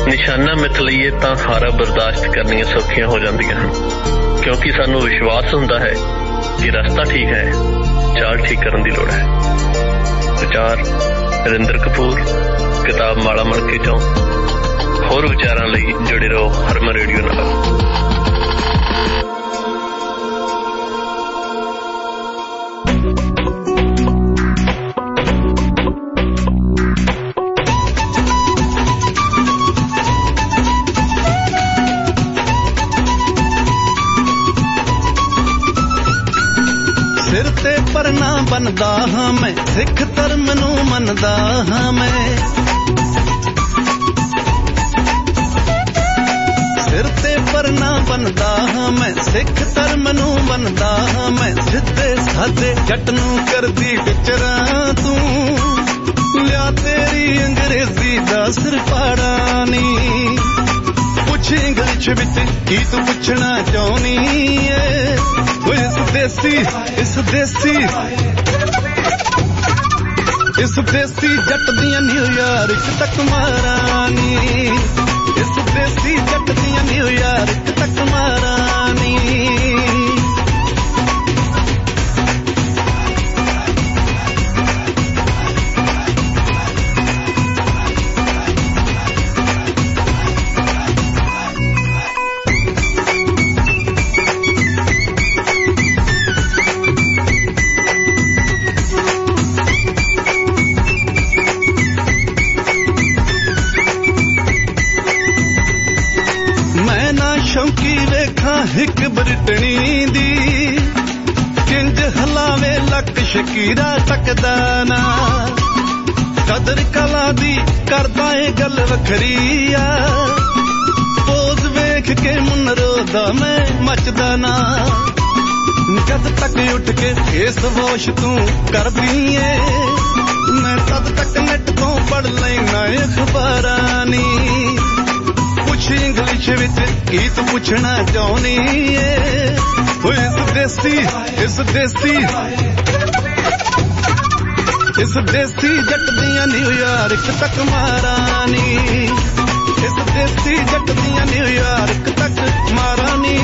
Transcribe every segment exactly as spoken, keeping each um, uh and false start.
निशाना मिथ लईए तां हारा बर्दाश्त करनियां सौखियां हो जांदियां हन, क्योंकि सानू विश्वास हुंदा है कि रास्ता ठीक है, चाल ठीक करन दी लोड़ है। विचार रिंदर कपूर, किताब माड़ा मणके चों। होर विचारां लई जुड़े रहो हरमन रेडियो नाल। सिर ते परना बनदा हां मैं, सिख धर्म नू मनदा हां मैं। सिर ते परना बनदा हां मैं, सिख धर्म नू मनदा हां मैं। सिद्धे साधे जट नू करदी विचरा तू, लिया तेरी अंग्रेजी दा सिर पाड़ा नी। पुछ इंग्लिश विच की तू पुछना चाहनी है। इस देसी इस देसी इस देसी जट दियां न्यूयॉर्क तक मारानी। इस देसी जट दियां न्यूयॉर्क तक मारानी। शौकी वेखा हिक ब्रिटनी दी, किंज हलावे लक शकीरा तकदा ना। कदर कला दी करदा ए गल वखरी आ, पोज वेख के मुनरो दा मैं मचदा ना। जद तक उठ के फेस वॉश तू कर दीए, मैं तद तक नेट तो पढ़ लेना अखबारां नी। कुछ इंग्लिश विच की तू पुछना चाहनी है। इस देसी इस देसी इस देसी जट दियां न्यूयॉर्क तक मारानी। इस देसी जट दियां न्यूयॉर्क तक मारानी।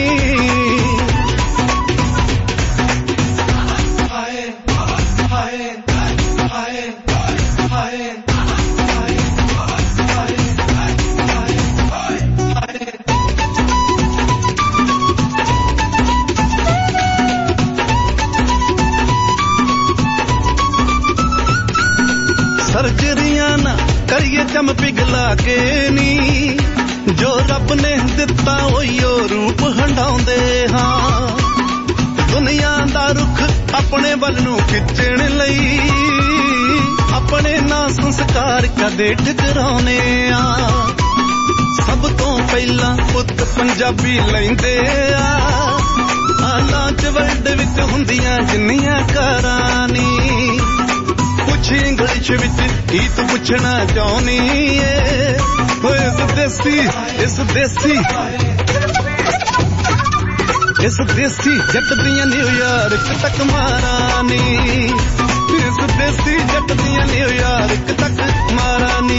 हाय हाय हाय हाय सर्जरियां ना करिए चम पिघला के नी, जो रब ने दिता ओयो रूप हंडाउंदे हां। दुनिया दा रुख अपने वल नू खिचण लई, अपने ना संस्कार कदे ठकराउने आ। सब तो पहला पुत पंजाबी लैंदे आ, आला च वर्ल्ड विच हुंदियां जिन्नियां करानी। कुछ इंग्लिश विच की तू पुछना चाहनी है। इस देसी इस देसी इस देसी जट दियां न्यूयॉर्क तक मारानी। इस देसी जट दियां न्यूयॉर्क तक मारानी।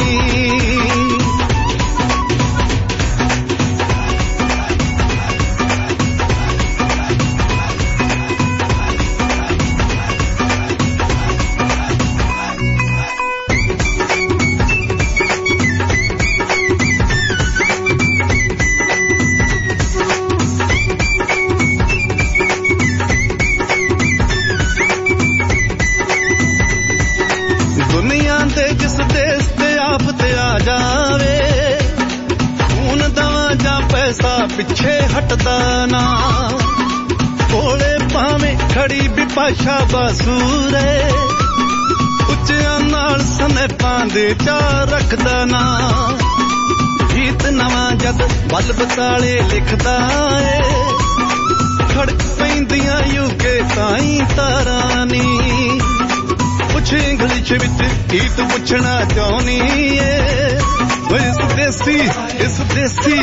जिस देश ते आफते आ जावे, खून दवा जा पैसा पिछे हटदा ना। कोले पावे खड़ी बिपाशा बासूरे, उच्चियां नाल सनेपां दे चा रखदा ना। गीत नवा जद बल बसाले लिखदा ए, खड़क पैंदियां यूके ताईं तारानी। कुछ इंग्लिश विच की तू पुछना चाहनी है। इस देसी इस देसी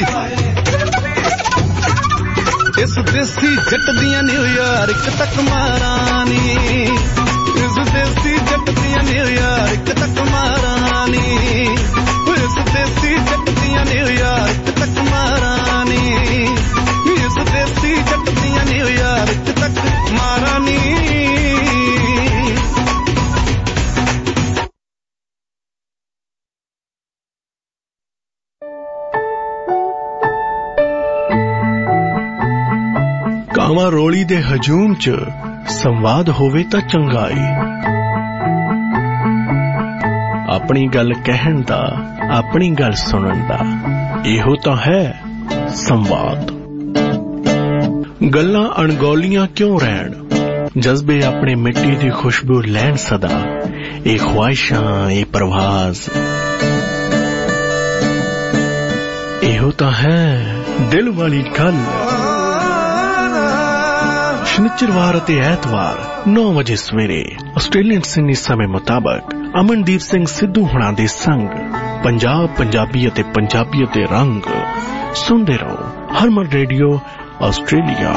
इस देसी जट दियां न्यूयॉर्क तक मारानी। इस देसी जट दियां न्यूयॉर्क तक मारानी। इस देसी जट दियां ਹਵਾ ਰੋਲੀ ਦੇ ਹਜੂਮ ਚ ਸੰਵਾਦ ਹੋਵੇ ਤਾਂ ਚੰਗਾ ਏ। ਆਪਣੀ ਗੱਲ ਕਹਿਣ ਦਾ, ਆਪਣੀ ਗੱਲ ਸੁਣਨ ਦਾ, ਇਹੋ ਤਾਂ ਹੈ ਸੰਵਾਦ। ਗੱਲਾਂ ਅਣਗੌਲੀਆਂ ਕਿਉਂ ਰਹਿਣ, ਜਜ਼ਬੇ ਆਪਣੇ ਮਿੱਟੀ ਦੀ ਖੁਸ਼ਬੂ ਲੈਣ ਸਦਾ। ਇਹ ख्वाहिशां, ਇਹ ਪ੍ਰਵਾਜ਼, ਇਹੋ ਤਾਂ ਹੈ ਦਿਲ ਵਾਲੀ ਗੱਲ। ਸ਼ਨੀਚਰਵਾਰ ਅਤੇ ਐਤਵਾਰ ਨੌ ਵਜੇ ਸਵੇਰੇ ਆਸਟ੍ਰੇਲੀਅਨ ਸਿਡਨੀ ਸਮੇਂ ਮੁਤਾਬਕ ਅਮਨਦੀਪ ਸਿੰਘ ਸਿੱਧੂ ਹੁਣਾਂ ਦੇ ਸੰਗ ਪੰਜਾਬ, ਪੰਜਾਬੀ ਅਤੇ ਪੰਜਾਬੀਅਤ ਦੇ ਰੰਗ। ਸੁਣਦੇ ਰਹੋ ਹਰਮਨ ਰੇਡੀਓ ਆਸਟ੍ਰੇਲੀਆ।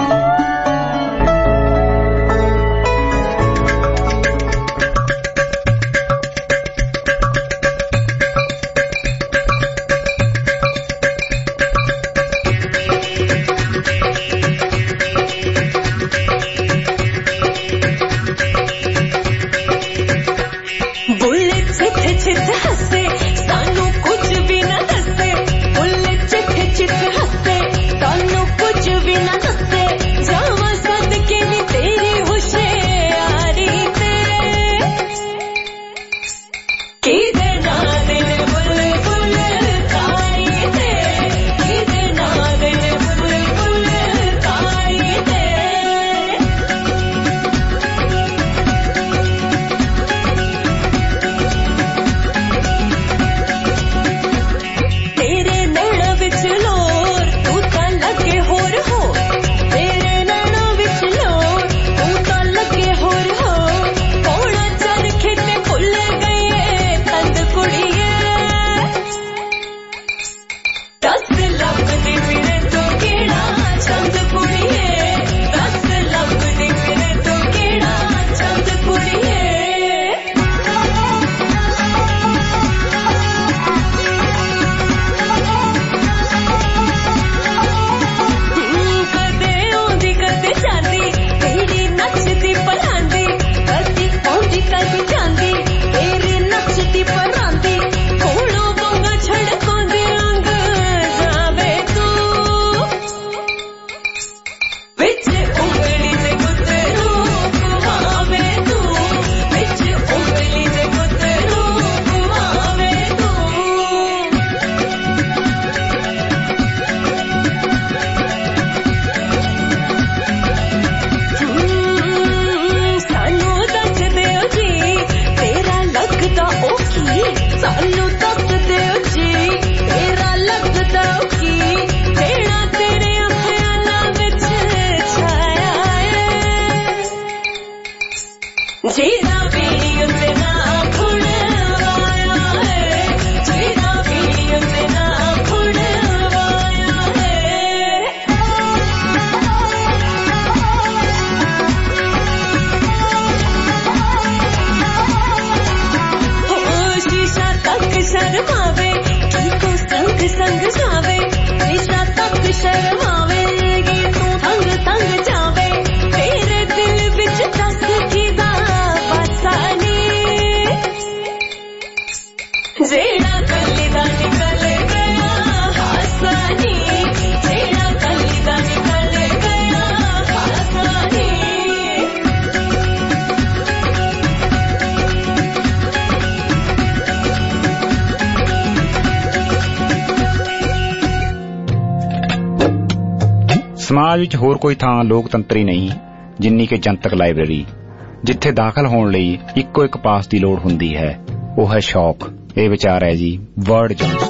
ਸਮਾਜ ਵਿੱਚ ਹੋਰ ਕੋਈ ਥਾਂ ਲੋਕਤੰਤਰੀ ਨਹੀਂ ਜਿੰਨੀ ਕਿ ਜਨਤਕ ਲਾਇਬ੍ਰੇਰੀ, ਜਿੱਥੇ ਦਾਖਲ ਹੋਣ ਲਈ ਇੱਕੋ ਇੱਕ ਪਾਸ ਦੀ ਲੋੜ ਹੁੰਦੀ ਹੈ। ਉਹ ਹੈ ਸ਼ੌਕ। ਇਹ ਵਿਚਾਰ ਹੈ ਜੀ ਵਰਡ ਜੌਨਸਨ।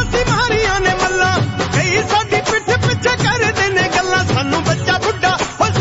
ਸਾਡੀ ਪਿੱਠ ਪਿੱਛੇ ਕਰਦੇ ਨੇ ਗੱਲਾਂ, ਸਾਨੂੰ ਬੱਚਾ ਬੁੱਢਾ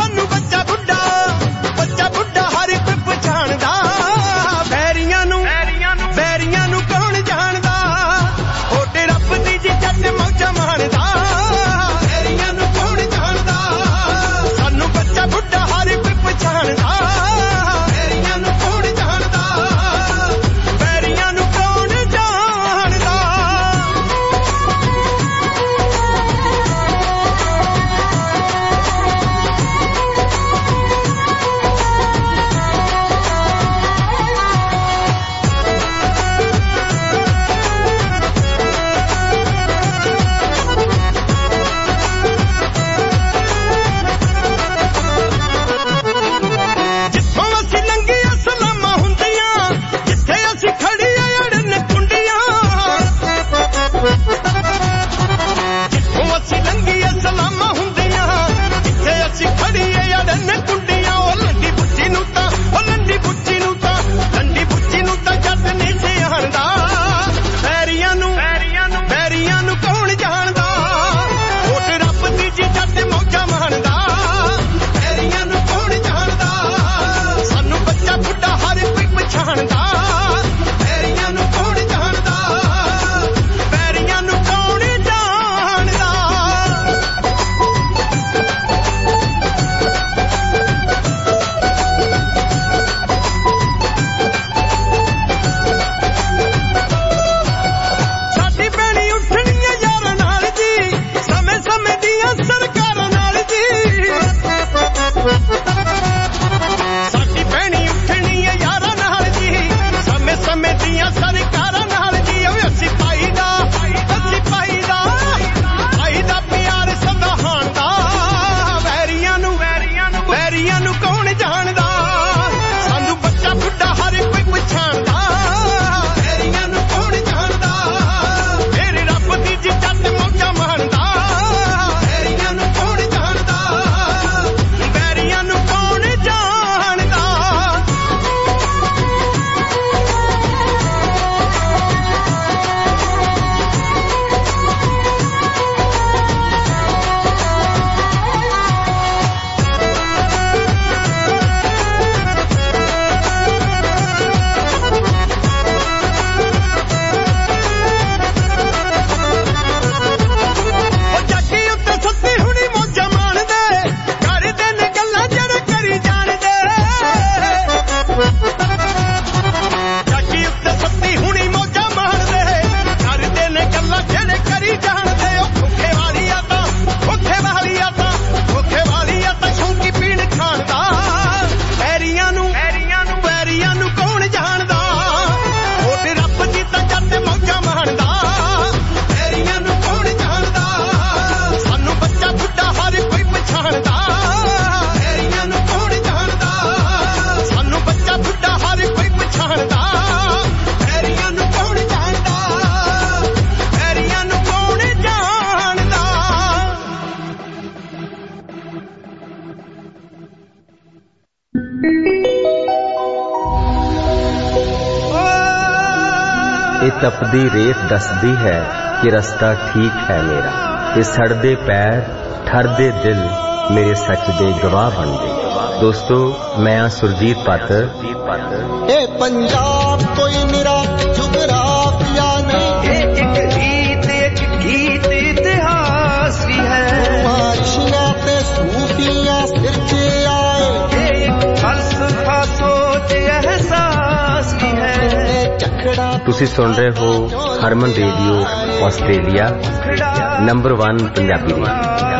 ਇਹ ਤਪਦੀ ਰੇਤ ਦੱਸਦੀ ਹੈ ਕਿ ਰਸਤਾ ਠੀਕ ਹੈ ਮੇਰਾ। ਇਹ ਸੜਦੇ ਪੈਰ ਠਰਦੇ ਦਿਲ ਮੇਰੇ ਸੱਚ ਦੇ ਗਵਾਹ ਬਣ ਗਏ। ਦੋਸਤੋ, ਮੈਂ ਆ ਸੁਰਜੀਤ ਪਾਤਰ। ਇਹ ਪੰਜਾਬ ਕੋਈ ਨਿਰਾ ਜੁਗਰਾਫੀਆ ਨਹੀਂ, ਇਹ ਇੱਕ ਗੀਤ ਇੱਕ ਗੀਤ ਇਤਿਹਾਸ ਵੀ ਹੈ। ਮਾਰਸ਼ੀਆਂ ਤੇ ਸੂਫੀਆਂ ਸਿਰ 'ਚ ਆਏ, ਇਹ ਇੱਕ ਫਲਸਫਾ ਸੋਚ ਅਹਿਸਾਸ ਵੀ ਹੈ। ਤੁਸੀਂ ਸੁਣ ਰਹੇ ਹੋ Harman radio Australia, number one Punjabi ਦੀ।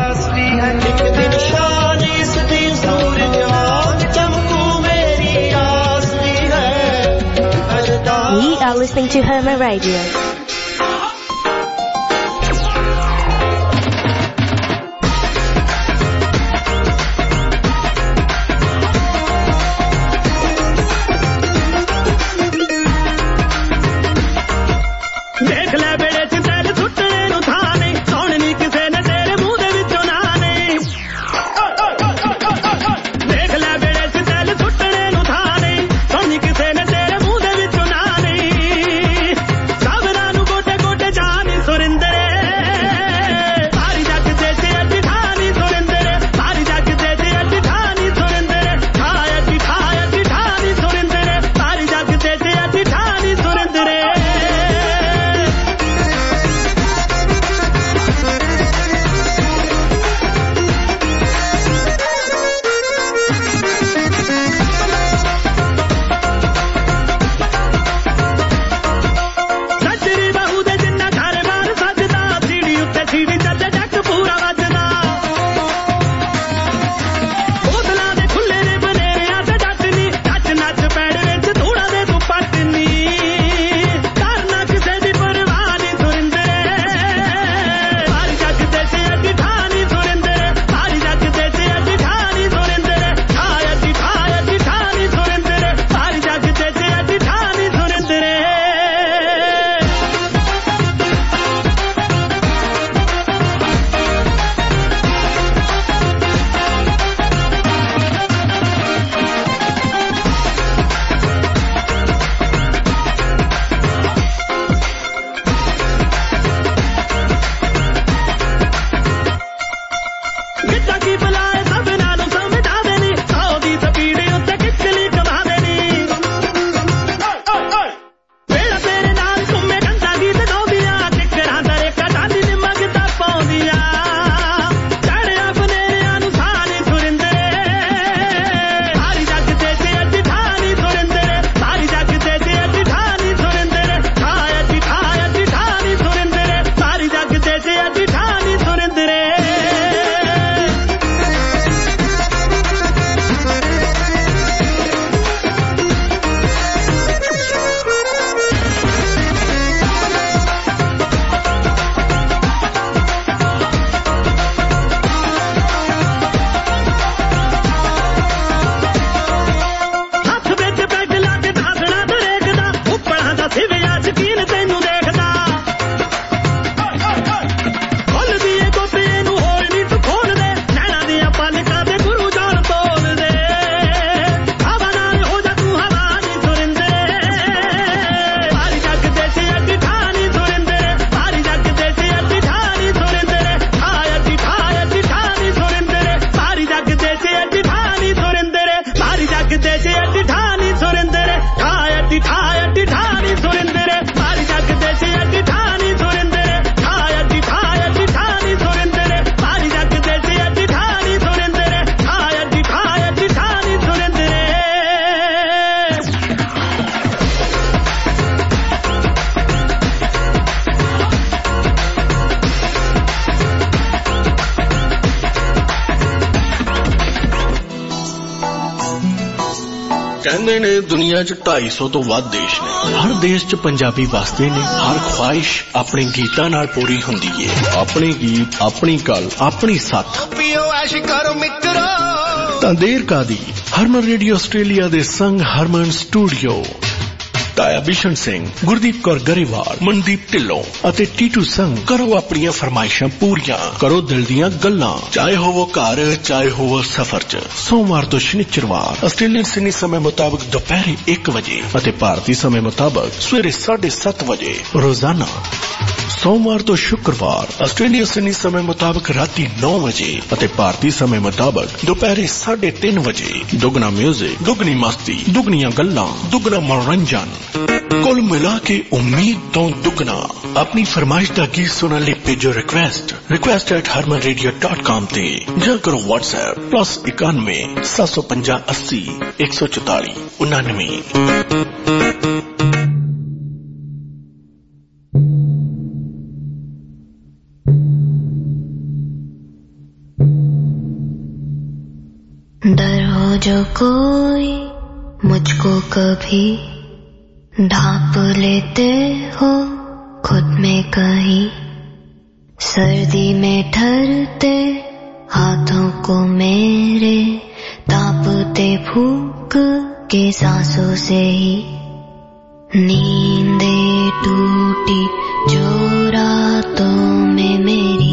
We are listening to Herman Radio. ਕਹਿੰਦੇ ਨੇ ਦੁਨੀਆ 'ਚ ਢਾਈ ਸੌ ਤੋਂ ਵੱਧ ਦੇਸ਼ ਨੇ। ਹਰ ਦੇਸ਼ 'ਚ ਪੰਜਾਬੀ ਵਸਦੇ ਨੇ। ਹਰ ਖੁਆਇਸ਼ ਆਪਣੇ ਗੀਤਾਂ ਨਾਲ ਪੂਰੀ ਹੁੰਦੀ ਏ। ਆਪਣੇ ਗੀਤ, ਆਪਣੀ ਗੱਲ, ਆਪਣੀ ਸੱਥ। ਤਾਂ ਦੇਰ ਕਾਦੀ। ਹਰਮਨ ਰੇਡੀਓ ਆਸਟ੍ਰੇਲੀਆ ਦੇ ਸੰਗ ਹਰਮਨ ਸਟੂਡੀਓ ਤਾਇਆ ਬਿਸ਼ਨ ਸਿੰਘ, ਗੁਰਦੀਪ ਕੌਰ ਗਰੇਵਾਲ, ਮਨਦੀਪ ਢਿੱਲੋਂ ਅਤੇ ਟੀਟੂ ਸੰਘ। ਕਰੋ ਆਪਣੀਆਂ ਫਰਮਾਇਸ਼ਾਂ ਪੂਰੀਆਂ, ਕਰੋ ਦਿਲ ਦੀਆਂ ਗੱਲਾਂ, ਚਾਹੇ ਹੋਵੋ ਘਰ ਚਾਹੇ ਹੋਵੋ ਸਫ਼ਰ 'ਚ। ਸੋਮਵਾਰ ਤੋਂ ਸ਼ਨੀਚਰਵਾਰ ਆਸਟ੍ਰੇਲੀਅਨ ਸਿਡਨੀ ਸਮੇਂ ਮੁਤਾਬਕ ਦੁਪਹਿਰੇ ਇੱਕ ਵਜੇ ਅਤੇ ਭਾਰਤੀ ਸਮੇਂ ਮੁਤਾਬਕ ਸਵੇਰੇ ਸਾਢੇ ਸੱਤ ਵਜੇ ਰੋਜ਼ਾਨਾ। सोमवार तो शुक्रवार आस्ट्रेलिया सिडनी समय मुताबिक राती नौ बजे और भारतीय समय मुताबिक दोपहर साढ़े तीन बजे। दुगना म्यूजिक, दुगनी मस्ती, दुगनिया गल्लां, दुगना मनोरंजन, कुल मिला के उम्मीद तो दुगना। अपनी फरमाइश का गीत सुनने लिए भेजो request request at Harman radio dot com ते जा करो व्हाट्सएप प्लस इक्यानवे सात सौ पंजा अस्सी एक सौ चौताली उन्नानवे। डर हो जो कोई मुझको कभी ढांप लेते हो खुद में कहीं, सर्दी में ठरते हाथों को मेरे तापते फूंक के सांसों से ही, नींदे टूटी जो रातों में मेरी,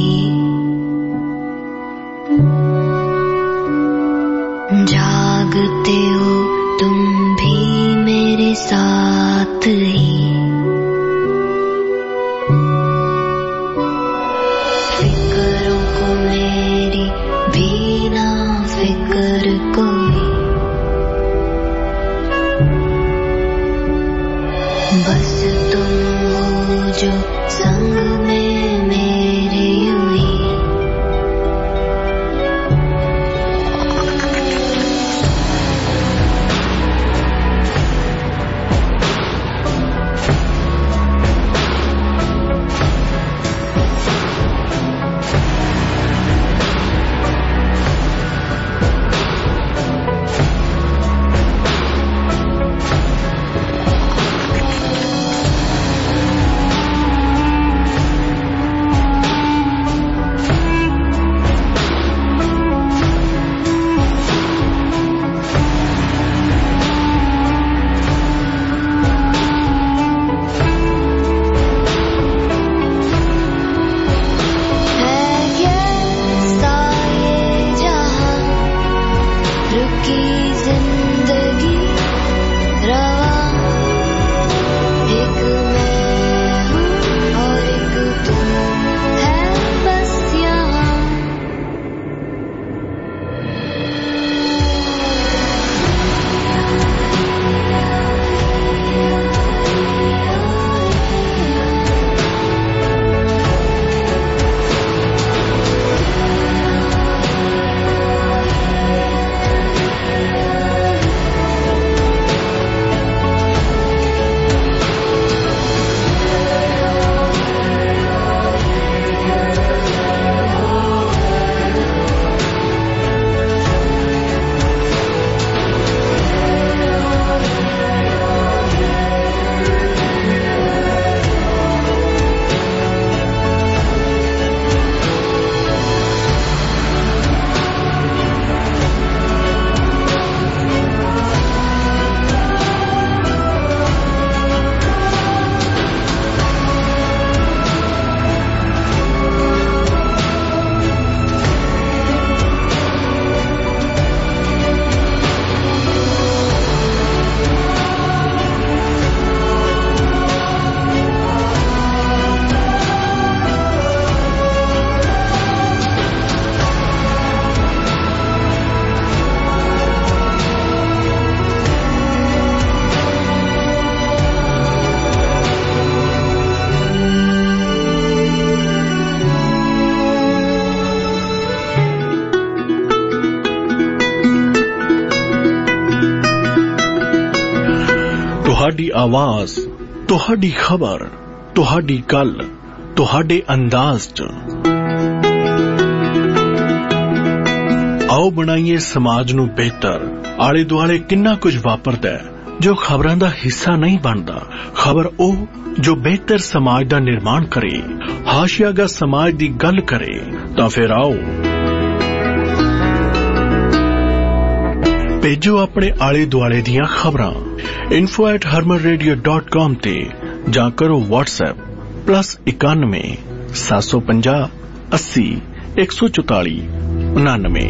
जागते हो तुम भी मेरे साथ ही, फिक्रों को मेरी भी ना फिक्र कोई, बस तुम हो जो संग में मेरे यूं ही। ਤੁਹਾਡੀ ਆਵਾਜ਼, ਤੁਹਾਡੀ ਖਬਰ, ਤੁਹਾਡੀ ਗੱਲ, ਤੁਹਾਡੇ ਅੰਦਾਜ਼ 'ਚ। ਆਓ ਬਣਾਈਏ ਸਮਾਜ ਨੂੰ ਬਿਹਤਰ। ਆਲੇ ਦੁਆਲੇ ਕਿੰਨਾ ਕੁਝ ਵਾਪਰਦਾ ਹੈ ਜੋ ਖਬਰਾਂ ਦਾ ਹਿੱਸਾ ਨਹੀਂ ਬਣਦਾ। ਖਬਰ ਉਹ ਜੋ ਬਿਹਤਰ ਸਮਾਜ ਦਾ ਨਿਰਮਾਣ ਕਰੇ, ਹਾਸ਼ੀਆਗਾ ਸਮਾਜ ਦੀ ਗੱਲ ਕਰੇ। ਤਾਂ ਫਿਰ ਆਓ भेजो अपने आले दुआले दियां खबरां info at harman radio dot com ते जां करो WhatsApp प्लस इक्यानवे सात सौ पंजाह अस्सी एक सौ चौताली उनानवे।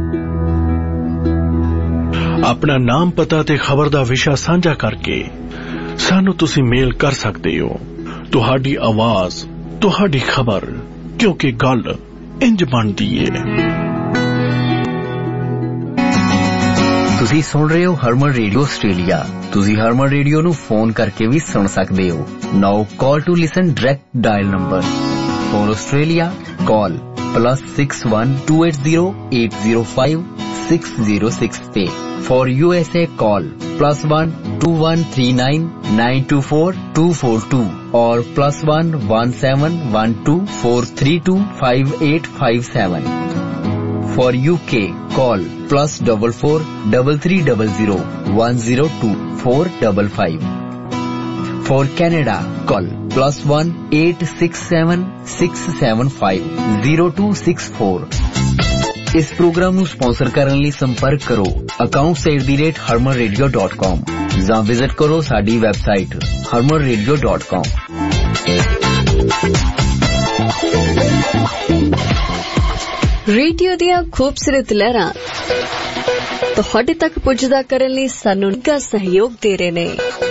अपना नाम पता ते खबर दा विशा साझा करके सानू तुसी मेल कर सकते हो। तुहाडी आवाज तुहाडी खबर, क्योंकि गल इंज बनदी है। तुसी सुन रहे हो हरमन रेडियो आस्ट्रेलिया। तुसी हरमन रेडियो नु फोन करके भी सुन सकते हो। Now call to listen direct dial number for Australia call plus six one two eight zero eight zero five six zero six पे। For U S A call plus one two one three nine nine two four two four two or plus one one seven one two four three two five eight five seven. For U K call plus double four double three double zero one zero two four double five. For Canada call plus one eight six seven six seven five zero two six four. इस program ਨੂੰ sponsor ਕਰਨ ਲਈ ਸੰਪਰਕ ਕਰੋ accounts at the rate harman radio dot com ਜਾਂ visit ਕਰੋ ਸਾਡੀ website harman radio dot com। ਰੇਡੀਓ ਦੀਆਂ ਖੂਬਸੂਰਤ ਲਹਿਰਾਂ ਤੁਹਾਡੇ ਤੱਕ ਪੁੱਜਦਾ ਕਰਨ ਲਈ ਸਾਨੂੰ ਨਿੱਘਾ ਸਹਿਯੋਗ ਦੇ ਰਹੇ ਨੇ।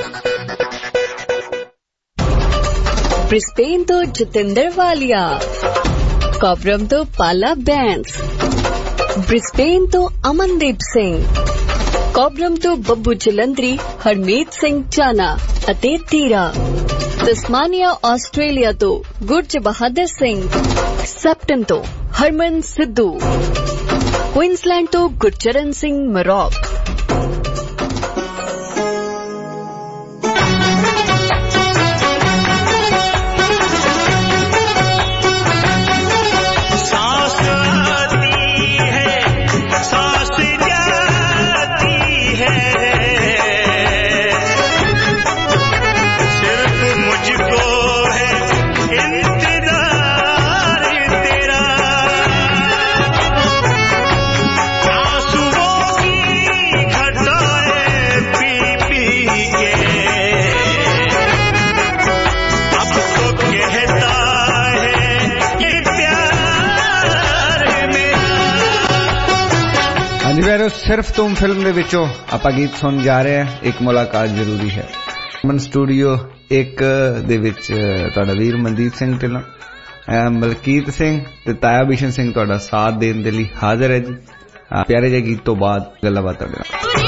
ਬ੍ਰਿਸਬੇਨ ਤੋਂ ਜਤਿੰਦਰ ਵਾਲੀਆ, ਕੋਬਰਮ ਤੋਂ ਪਾਲਾ ਬੈਂਸ, ਬ੍ਰਿਸਬੇਨ ਤੋਂ ਅਮਨਦੀਪ ਸਿੰਘ, ਕੋਬਰਮ ਤੋਂ ਬੱਬੂ ਜਲੰਧਰੀ, ਹਰਮੀਤ ਸਿੰਘ ਚਾਨਾ ਅਤੇ ਤੀਰਾ, ਤਸਮਾਨੀਆ ਆਸਟ੍ਰੇਲੀਆ ਤੋਂ ਗੁਰਜ ਬਹਾਦਰ ਸਿੰਘ, ਸੈਪਟਨ ਤੋਂ ਹਰਮਨ ਸਿੱਧੂ, ਕੁਇਨਸਲੈਂਡ ਤੋਂ ਗੁਰਚਰਨ ਸਿੰਘ ਮਰੋਕ। सिर्फ तुम फिल्म दे विचों आपां गीत सुन जा रहे हैं। एक मुलाकात जरूरी है। मन स्टूडियो एक दे विच तुहाडा वीर मनदीप सिंह ढिल्लों, मलकीत सिंह ते ताया बिशन सिंह तुहाडा साथ देण दे लई हाजिर है जी। प्यारे जे गीत तो बाद गल्लां बातां करांगे।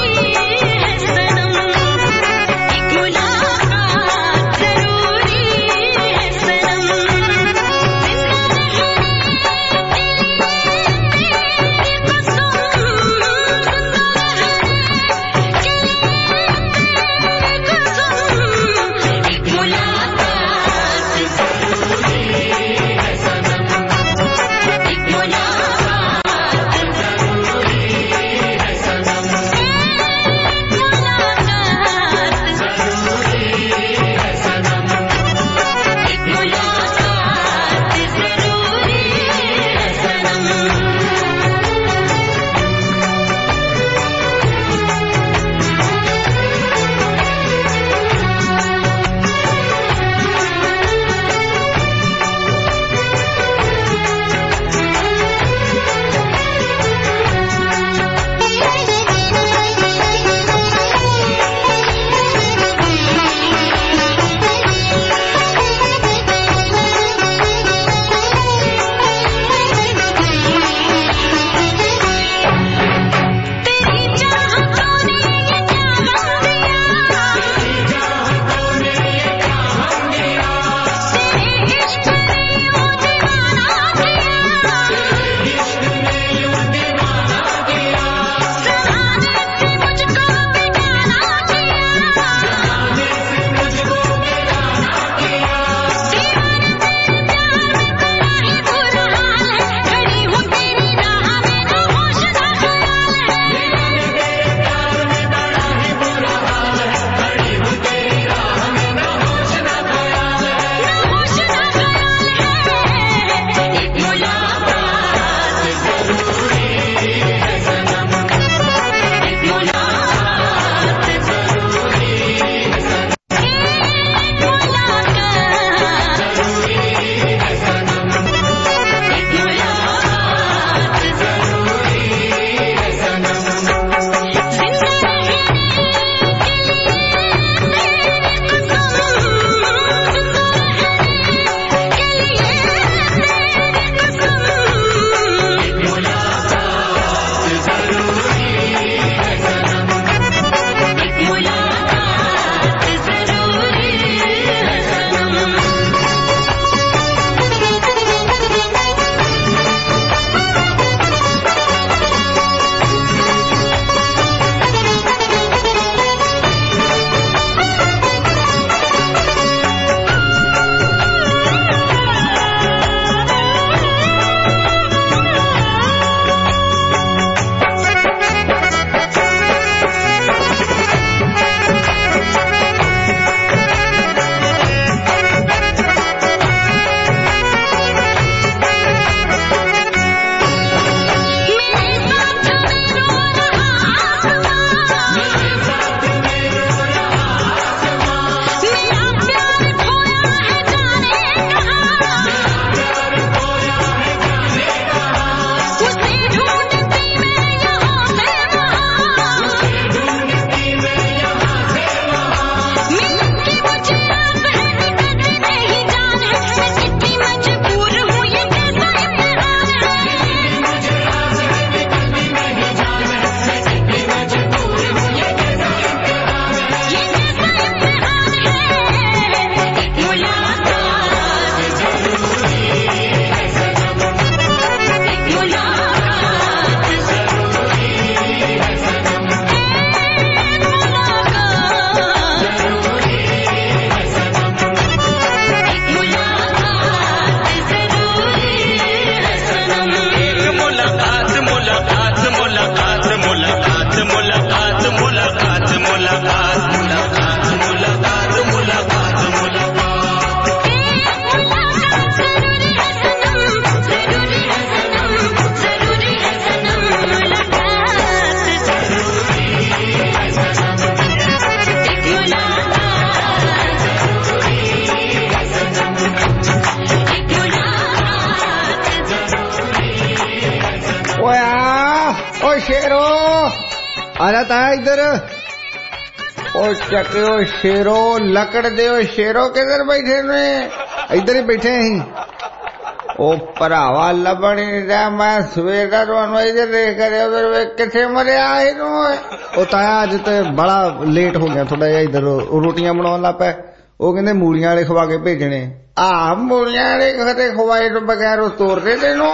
आजा ताया इधर। ओ चक्यो शेरो लकड़ दे शेरो किधर बैठे ने? इधर ही बैठे ही। ओ भरावा लभण नहीं रहा, मैं सवेर का ਤੁਹਾਨੂੰ इधर देख कर उधर किथे मरिया है नु। ओ ताया अज ते बड़ा लेट हो गया थोड़ा जिहा, इधर रोटियां बनाउण लग पए। ओ कहंदे मूलियां वाले खवा के भेजणे। आ मूलियां वाले खते खवाए तो बगैर उस तोड़दे तैनूं।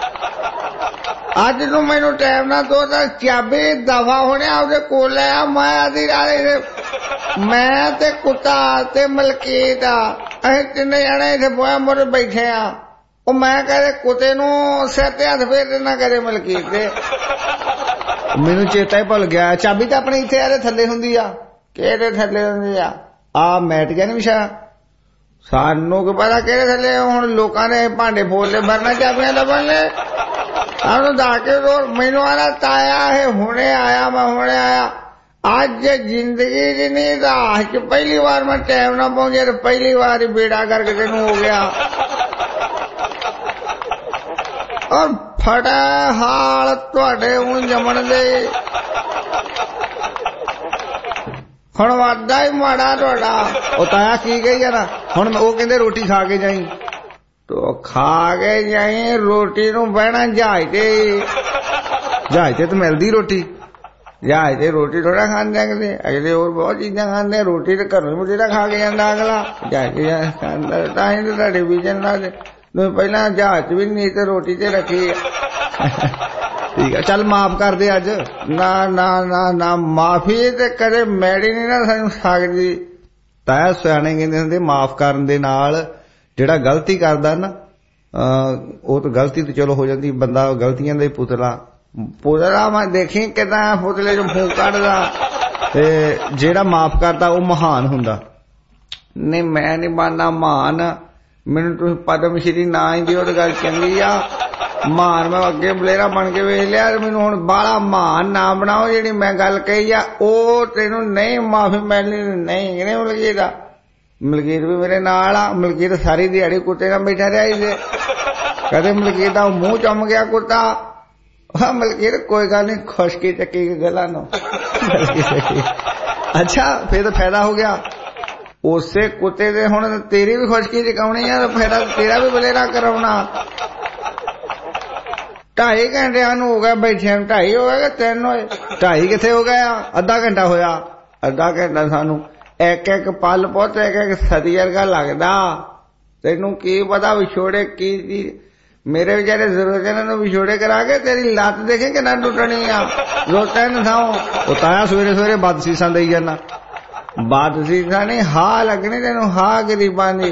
अज नूं मैनूं टाइम ना दो तां चाबी दफा होने आपदे कोल आ। मैं आधी रात मैं ते कुत्ता ते मलकीत असीं तिन्ने जणे इत्थे बोया मोर बैठे आ। ओ मैं कहदे कुत्ते नूं सिर ते हत्थ फेर ना करे मलकीत दे। मैनूं चेता ही भुल गया, चाबी तां अपने इत्थे आरे थल्ले हुंदी आ। किहदे थल्ले हुंदी आ? आ मैट गया नी विछा सानू की पता किहड़े थल्ले। हुण लोकां ने भांडे फोड़ले भरना चाबियां लभण ले। सानू दस के रोज मैनू आना ताया है हुणे आया, मैं हुणे आया। अज जिंदगी च नहीं राह च पहली बार मैं टाइम ना पहुंचे तो पहली बार ही बेड़ा करके तेनू हो गया। और फटा हाल तुहाडे हुण जमण दे हुण वादा ही माड़ा तुहाडा। ओ ताया की कही जाना हुण ओ कहंदे रोटी खा के जाई। तो खा के जाई रोटी नूं बहना जहाज ते। जहाज ते तो मिलदी रोटी, जहाज ते रोटी थोड़ा खांदे अगले। अगले और बहुत चीजां खांदे, रोटी तो घरों बथेरा खा के जांदा अगला। जहाज ते खांदा तां ही तो तुहाडे विजन नाल पहला जहाज भी नहीं ते रोटी ते रखी। ठीक है चल माफ कर दे अज। ना ना ना ना माफी ते कदे मैड़ी नहीं ना सानू सकदी। ताया सियाणे कहंदे हुंदे माफ करन दे नाल ਜਿਹੜਾ ਗਲਤੀ ਕਰਦਾ ਨਾ ਉਹ ਤਾਂ ਗਲਤੀ ਤੇ ਚਲੋ ਹੋ ਜਾਂਦੀ, ਬੰਦਾ ਗਲਤੀਆਂ ਦਾ ਹੀ ਪੁਤਲਾ ਪੁਤਲਾ ਮੈਂ ਦੇਖੀ ਕਿਦਾਂ ਪੁਤਲੇ ਚੋਂ ਫੂਕ ਕੱਢਦਾ, ਤੇ ਜਿਹੜਾ ਮਾਫ ਕਰਦਾ ਉਹ ਮਹਾਨ ਹੁੰਦਾ। ਨਹੀਂ ਮੈਂ ਨਹੀਂ ਬਣਨਾ ਮਹਾਨ, ਮੈਨੂੰ ਤੁਸੀਂ ਪਦਮ ਸ਼੍ਰੀ ਨਾ ਹੀ ਦਿਓ ਤਾਂ ਗੱਲ ਚੰਗੀ ਆ। ਮਹਾਨ ਮੈਂ ਅੱਗੇ ਬਲੇਰਾ ਬਣ ਕੇ ਵੇਖ ਲਿਆ, ਮੈਨੂੰ ਹੁਣ ਬਾਹਲਾ ਮਹਾਨ ਨਾ ਬਣਾਓ। ਜਿਹੜੀ ਮੈਂ ਗੱਲ ਕਹੀ ਆ ਉਹ ਤੈਨੂੰ ਨਹੀਂ ਮਾਫੀ ਮਿਲਣੀ ਨਹੀਂ। ਕਿਹਨੇ ਮਲਕੀਤ ਦਾ ਮਲਕੀਤ ਵੀ ਮੇਰੇ ਨਾਲ ਆ। ਮਲਕੀਤ ਸਾਰੀ ਦਿਹਾੜੀ ਕੁੱਤੇ ਨਾਲ ਬੈਠਾ ਰਿਹਾ ਸੀ। ਕਦੇ ਮਲਕੀਤ ਦਾ ਮੂੰਹ ਚੁੰਮ ਗਿਆ ਕੁੱਤਾ। ਮਲਕੀਤ ਕੋਈ ਗੱਲ ਨਹੀਂ, ਖੁਸ਼ਕੀ ਚੱਕੀ ਗੱਲਾਂ ਨੂੰ। ਅੱਛਾ ਫੇਰ ਤਾਂ ਫਾਇਦਾ ਹੋ ਗਿਆ। ਉਸੇ ਕੁੱਤੇ ਦੇ ਹੁਣ ਤੇਰੀ ਵੀ ਖੁਸ਼ਕੀ ਚਕਾਉਣੀ ਆ, ਫਾਇਦਾ ਤੇਰਾ ਵੀ ਬਲੇਰਾ ਕਰਾਉਣਾ। ਢਾਈ ਘੰਟਿਆਂ ਨੂੰ ਹੋ ਗਿਆ ਬੈਠਿਆਂ ਨੂੰ। ਢਾਈ ਹੋ ਗਿਆ ਕਿ ਤਿੰਨ ਹੋਏ? ਢਾਈ ਕਿੱਥੇ ਹੋ ਗਿਆ, ਅੱਧਾ ਘੰਟਾ ਹੋਇਆ। ਅੱਧਾ ਘੰਟਾ ਸਾਨੂੰ ਇੱਕ ਇੱਕ ਪਲ ਪੁੱਤ ਇੱਕ ਇੱਕ ਸਦੀ ਵਰਗਾ ਲੱਗਦਾ। ਤੈਨੂੰ ਕੀ ਪਤਾ ਵਿਛੋੜੇ ਕੀ ਚੀਜ਼। ਮੇਰੇ ਵਿਚਾਰੇ ਜ਼ਰੂਰਤ ਇਹਨਾਂ ਨੂੰ ਵਿਛੋੜੇ ਕਰਾ ਕੇ ਤੇਰੀ ਲੱਤ ਦੇਖੇ ਕਿੰਨਾ ਟੁੱਟਣੀ ਆ। ਰੋਟਾਂ ਨੂੰ ਥਾਓ ਉਹ ਤਾਇਆ ਸਵੇਰੇ ਸਵੇਰੇ ਬਦਸੀਸਾਂ ਦੇਈ ਜਾਣਾ। ਬਦਸੀਸਾਂ ਨਹੀਂ ਹਾਂ ਲੱਗਣੀ ਤੈਨੂੰ, ਹਾਂ ਗਰੀਬਾਂ ਦੀ।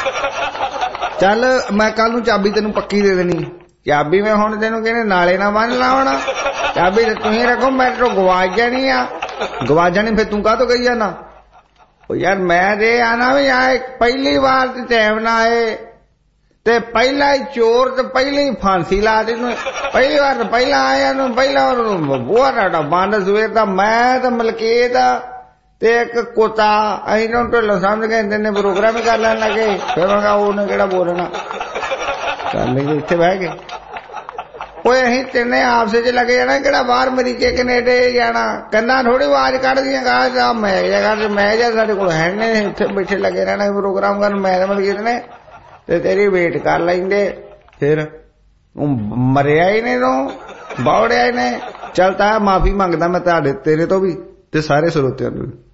ਚੱਲ ਮੈਂ ਕੱਲ ਨੂੰ ਚਾਬੀ ਤੈਨੂੰ ਪੱਕੀ ਦੇ ਦੇਣੀ। ਚਾਬੀ ਮੈਂ ਹੁਣ ਤੈਨੂੰ ਕਹਿੰਦੇ ਨਾਲੇ ਨਾ ਬੰਨ ਲਾਉਣਾ। ਚਾਬੀ ਤੇ ਤੁਸੀਂ ਰੱਖੋ, ਮੈਂ ਤੋਂ ਗਵਾਚ ਜਾਣੀ ਆ। ਗਵਾਚ ਜਾਣੀ ਫਿਰ ਤੂੰ ਕਾਹਤੋਂ ਗਈ ਜਾਣਾ? यार मैं दे आना भी आए पहली बार तो टाइम ना आए ते पहला ही चोर तो पहले ही फांसी ला दी। पहली बार तो पहला आया नु पहला बुआ डाटा बंद सवेर का। मैं तो मलकीत ते एक कुत्ता अं ढोलो समझ गए इतने प्रोग्राम ही कर लैन लगे। फिर उन्हें केड़ा बोलना कर लेंगे इतने बह गए। ओए असीं तिन्ने आपस च लगे जाना किहड़ा बाहर अमरीके कनेडे जाना। कंधा थोड़ी आवाज कढ़ दियां गा मैच कर मैच है साडे कोल है नहीं। इत्थे बैठे लगे रहना प्रोग्राम कर। मैं मलकीत ने ते तेरी वेट कर लेंगे। फिर मरिया ही नहीं तूं बौड़िया ही नहीं। चलता माफी मंगदा मैं तुहाडे तेरे तो भी ते सारे सरोतियां तो भी।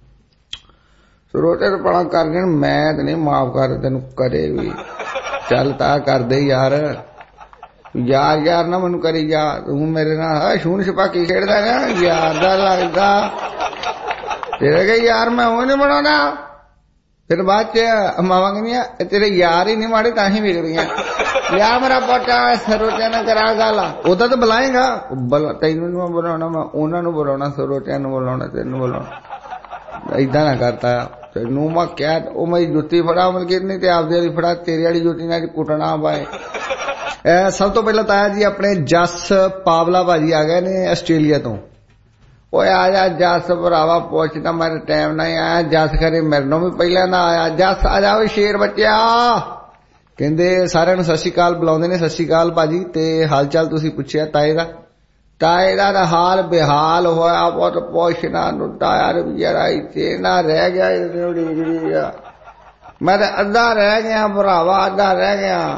सरोते तो बड़ा कर देन, मैं ते नहीं माफ कर तैनूं कदे भी। चलता कर दे यार यार यार ना मैनू करी जा। तू मेरे नाल छून छपाकी खेड़दा ना यार दा लगदा। तेरे के यार मैं वो नहीं बनाना। फिर बाद च मावा कहंदियां तेरे यार ही नहीं माड़े तां ही विगड़ियां। यार मेरा पोटा सरोटियां ना करा गल उदा तो बुलाएगा। तैनूं नहीं बुलाउणा, मैं उन्हां नूं बुलाउणा, सरोटियां नूं बुलाउणा, तैनूं बुलाउणा। इदां ना करता तैनूं मैं क्या ओ मेरी जुत्ती फड़ा मलकीत नहीं ते आपदी वाली फड़ा। तेरी वाली जुत्ती नाल कुटना पाए। सब तो पहला ताया जी अपने जस पावला भाजी आ गए ने आस्ट्रेलिया तो। ओए आ जा जस भरावा पुछदा मेरे टाइम नहीं आया। जस खरे मेरे नो भी पहला ना आया। जस आ जाओ शेर बच्चा। कहंदे सारिਆਂ ਨੂੰ ਸਤਿ ਸ਼੍ਰੀ ਅਕਾਲ ਬੁਲਾਉਂਦੇ ਨੇ। ਸਤਿ ਸ਼੍ਰੀ ਅਕਾਲ ਭਾਜੀ। ਤੇ ਹਾਲ ਚਾਲ ਤੁਸੀਂ ਪੁੱਛਿਆ ਤਾਏ ਦਾ। ਤਾਏ ਦਾ ਹਾਲ ਬੇਹਾਲ ਹੋਇਆ ਬਹੁਤ ਪੁੱਛਣਾ ਨੂੰ ਤਾਇਆ ਰਵੀਰਾ ਇੱਥੇ ਨਾ ਰਹਿ ਗਿਆ ਉਡੀਕਦੀ ਆ ਮੈਂ ਤਾਂ ਅੱਧਾ ਰਹਿ ਗਿਆ ਭਰਾਵਾ ਅੱਧਾ ਰਹਿ ਗਿਆ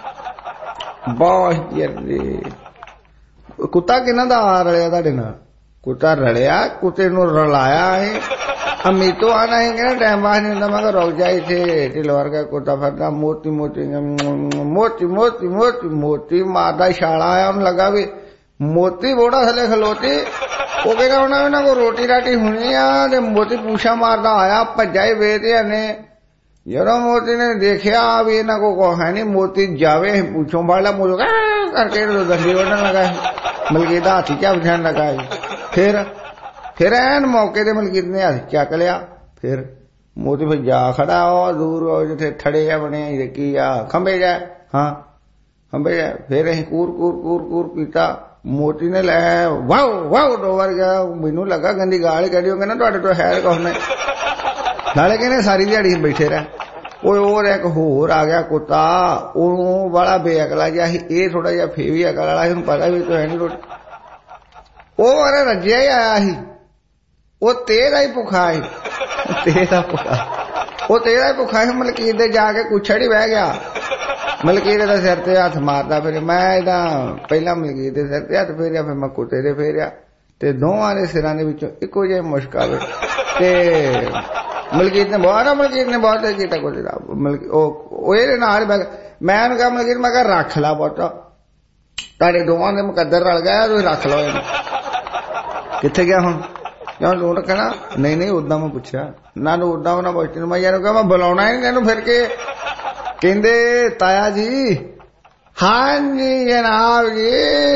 ਬਹੁਤ ਜਰਦੀ ਕੁੱਤਾ ਕਿਹਨਾਂ ਦਾ ਆ ਰਲਿਆ ਤੁਹਾਡੇ ਨਾਲ ਕੁੱਤਾ ਰਲਿਆ ਕੁੱਤੇ ਨੂੰ ਰਲਾਇਆ ਹੈ ਅਮੀਤੋ ਆਣਾ ਹੈ ਕਿ ਟਾਈਮ ਬਾਅਦ ਨਹੀਂ ਹੁੰਦਾ ਮੈਂ ਕਿਹਾ ਰੁਕ ਜਾ ਇੱਥੇ ਢਿੱਲ ਵਰਗਾ ਕੁੱਤਾ ਫਿਰਦਾ ਮੋਤੀ ਮੋਤੀ ਮੋਤੀ ਮੋਤੀ ਮੋਤੀ ਮੋਤੀ ਮਾਰਦਾ ਛਾਲਾ ਆਇਆ ਉਹਨੂੰ ਲੱਗਾ ਵੀ ਮੋਤੀ ਬੋੜਾ ਥੱਲੇ ਖਲੋਤੀ ਉਹ ਕਹਿੰਦਾ ਉਹਨਾਂ ਇਹਨਾਂ ਕੋਲ ਰੋਟੀ ਰਾਟੀ ਹੋਣੀ ਆ ਤੇ ਮੋਤੀ ਪੂਛਾ ਮਾਰਦਾ ਆਇਆ ਭੱਜਾ ਹੀ ਵੇਚਦੇ ਨੇ ਜਦੋਂ ਮੋਤੀ ਨੇ ਦੇਖਿਆ ਵੀ ਇਹਨਾਂ ਕੋਲ ਕੋ ਹੈ ਨਹੀਂ ਮੋਤੀ ਜਾਵੇ ਪੂਛੋਂ ਫੜ ਲਾ ਮੋਤੀ ਕਰਕੇ ਦੰਦੀ ਵੱਢਣ ਲੱਗਾ ਮਲਕੀਤ ਦਾ ਹੱਥ ਝਾਪ ਜਾਣ ਲੱਗਾ ਫਿਰ ਫਿਰ ਐਨ ਮੌਕੇ ਤੇ ਮਲਕੀਤ ਨੇ ਹੱਥ ਚੱਕ ਲਿਆ ਫਿਰ ਮੋਤੀ ਫਿਰ ਜਾ ਖੜਾ ਉਹ ਦੂਰ ਜਿੱਥੇ ਠੜੇ ਆ ਬਣੇ ਕੀ ਆ ਖੰਭੇ ਜਾ ਹਾਂ ਖੰਭੇ ਜਾ ਫਿਰ ਅਸੀਂ ਕੂਰ ਕੂਰ ਕੂਰ ਕੂਰ ਕੀਤਾ ਮੋਤੀ ਨੇ ਲੈ ਵਾਓ ਵਾਓ ਡੋਵਰ ਗਿਆ ਮੈਨੂੰ ਲੱਗਾ ਗੰਦੀ ਗਾਲ ਕੱਢੀ ਉਹ ਕਹਿੰਦਾ ਤੁਹਾਡੇ ਤੋਂ ਹੈ ਕੁਛ ਨਹੀਂ ਨਾਲੇ ਕਹਿੰਦੇ ਸਾਰੀ ਦਿਹਾੜੀ ਬੈਠੇ ਰਹਿ ਉਹ ਹੋਰ ਇੱਕ ਹੋਰ ਆ ਗਿਆ ਕੁੱਤਾ ਉਹ ਵਾਲਾ ਬੇਅਕਲਾ ਜਿਹਾ ਸੀ ਇਹ ਥੋੜਾ ਜਿਹਾ ਫੇਵੀ ਅਕਲ ਵਾਲਾ ਸੀ ਉਹਨੂੰ ਪਤਾ ਵੀ ਤੂੰ ਹੈ ਨਹੀਂ ਰੋਟੀ ਉਹ ਵਾਲਾ ਰੱਜਿਆ ਹੀ ਆਇਆ ਸੀ ਉਹ ਤੇਰਾ ਹੀ ਭੁੱਖਾ ਸੀ ਤੇਰਾ ਭੁੱਖਾ ਉਹ ਤੇਰਾ ਹੀ ਭੁੱਖਾ ਸੀ ਮਲਕੀਤ ਦੇ ਜਾ ਕੇ ਕੁੱਛੜ ਹੀ ਬਹਿ ਗਿਆ ਮਲਕੀਤ ਦੇ ਸਿਰ ਤੇ ਹੱਥ ਮਾਰਦਾ ਫਿਰ ਮੈਂ ਇਹਦਾ ਪਹਿਲਾਂ ਮਲਕੀਤ ਦੇ ਸਿਰ ਤੇ ਹੱਥ ਫੇਰਿਆ ਫਿਰ ਮੈਂ ਕੁੱਤੇ ਦੇ ਫੇਰਿਆ ਤੇ ਦੋਵਾਂ ਦੇ ਸਿਰਾਂ ਦੇ ਵਿੱਚੋਂ ਇੱਕੋ ਜਿਹੀ ਮੁਸ਼ਕ ਆਵੇ ਤੇ ਮਲਕੀਤ ਨੇ ਬਹੁਤ ਨਾ ਮਲਕੀਤ ਨੇ ਬਹੁਤ ਕੀਤਾ ਕੁਝ ਮਲਕੀ ਉਹ ਇਹਦੇ ਨਾਲ ਮੈਂ ਉਹਨੂੰ ਕਿਹਾ ਮਲਕੀਤ ਮੈਂ ਕਿਹਾ ਰੱਖ ਲਾ ਬਹੁਤ ਤੁਹਾਡੇ ਦੋਵਾਂ ਦੇ ਮੁਕੱਦਰ ਰਲ ਗਿਆ ਤੁਸੀਂ ਰੱਖ ਲਓ ਇਹਨੂੰ ਕਿੱਥੇ ਗਿਆ ਹੁਣ ਕਿਉਂ ਲੋਟ ਕਹਿਣਾ ਨਹੀਂ ਨਹੀਂ ਉਦਾਂ ਮੈਂ ਪੁੱਛਿਆ ਨਾ ਨੂੰ ਉਦਾਂ ਨਾ ਪੁੱਛ ਮੈਂ ਯਾਰ ਕਿਹਾ ਮੈਂ ਬੁਲਾਉਣਾ ਹੀ ਇਹਨੂੰ ਫਿਰ ਕੇ ਕਹਿੰਦੇ ਤਾਇਆ ਜੀ ਹਾਂਜੀ ਜਨਾਬ ਜੀ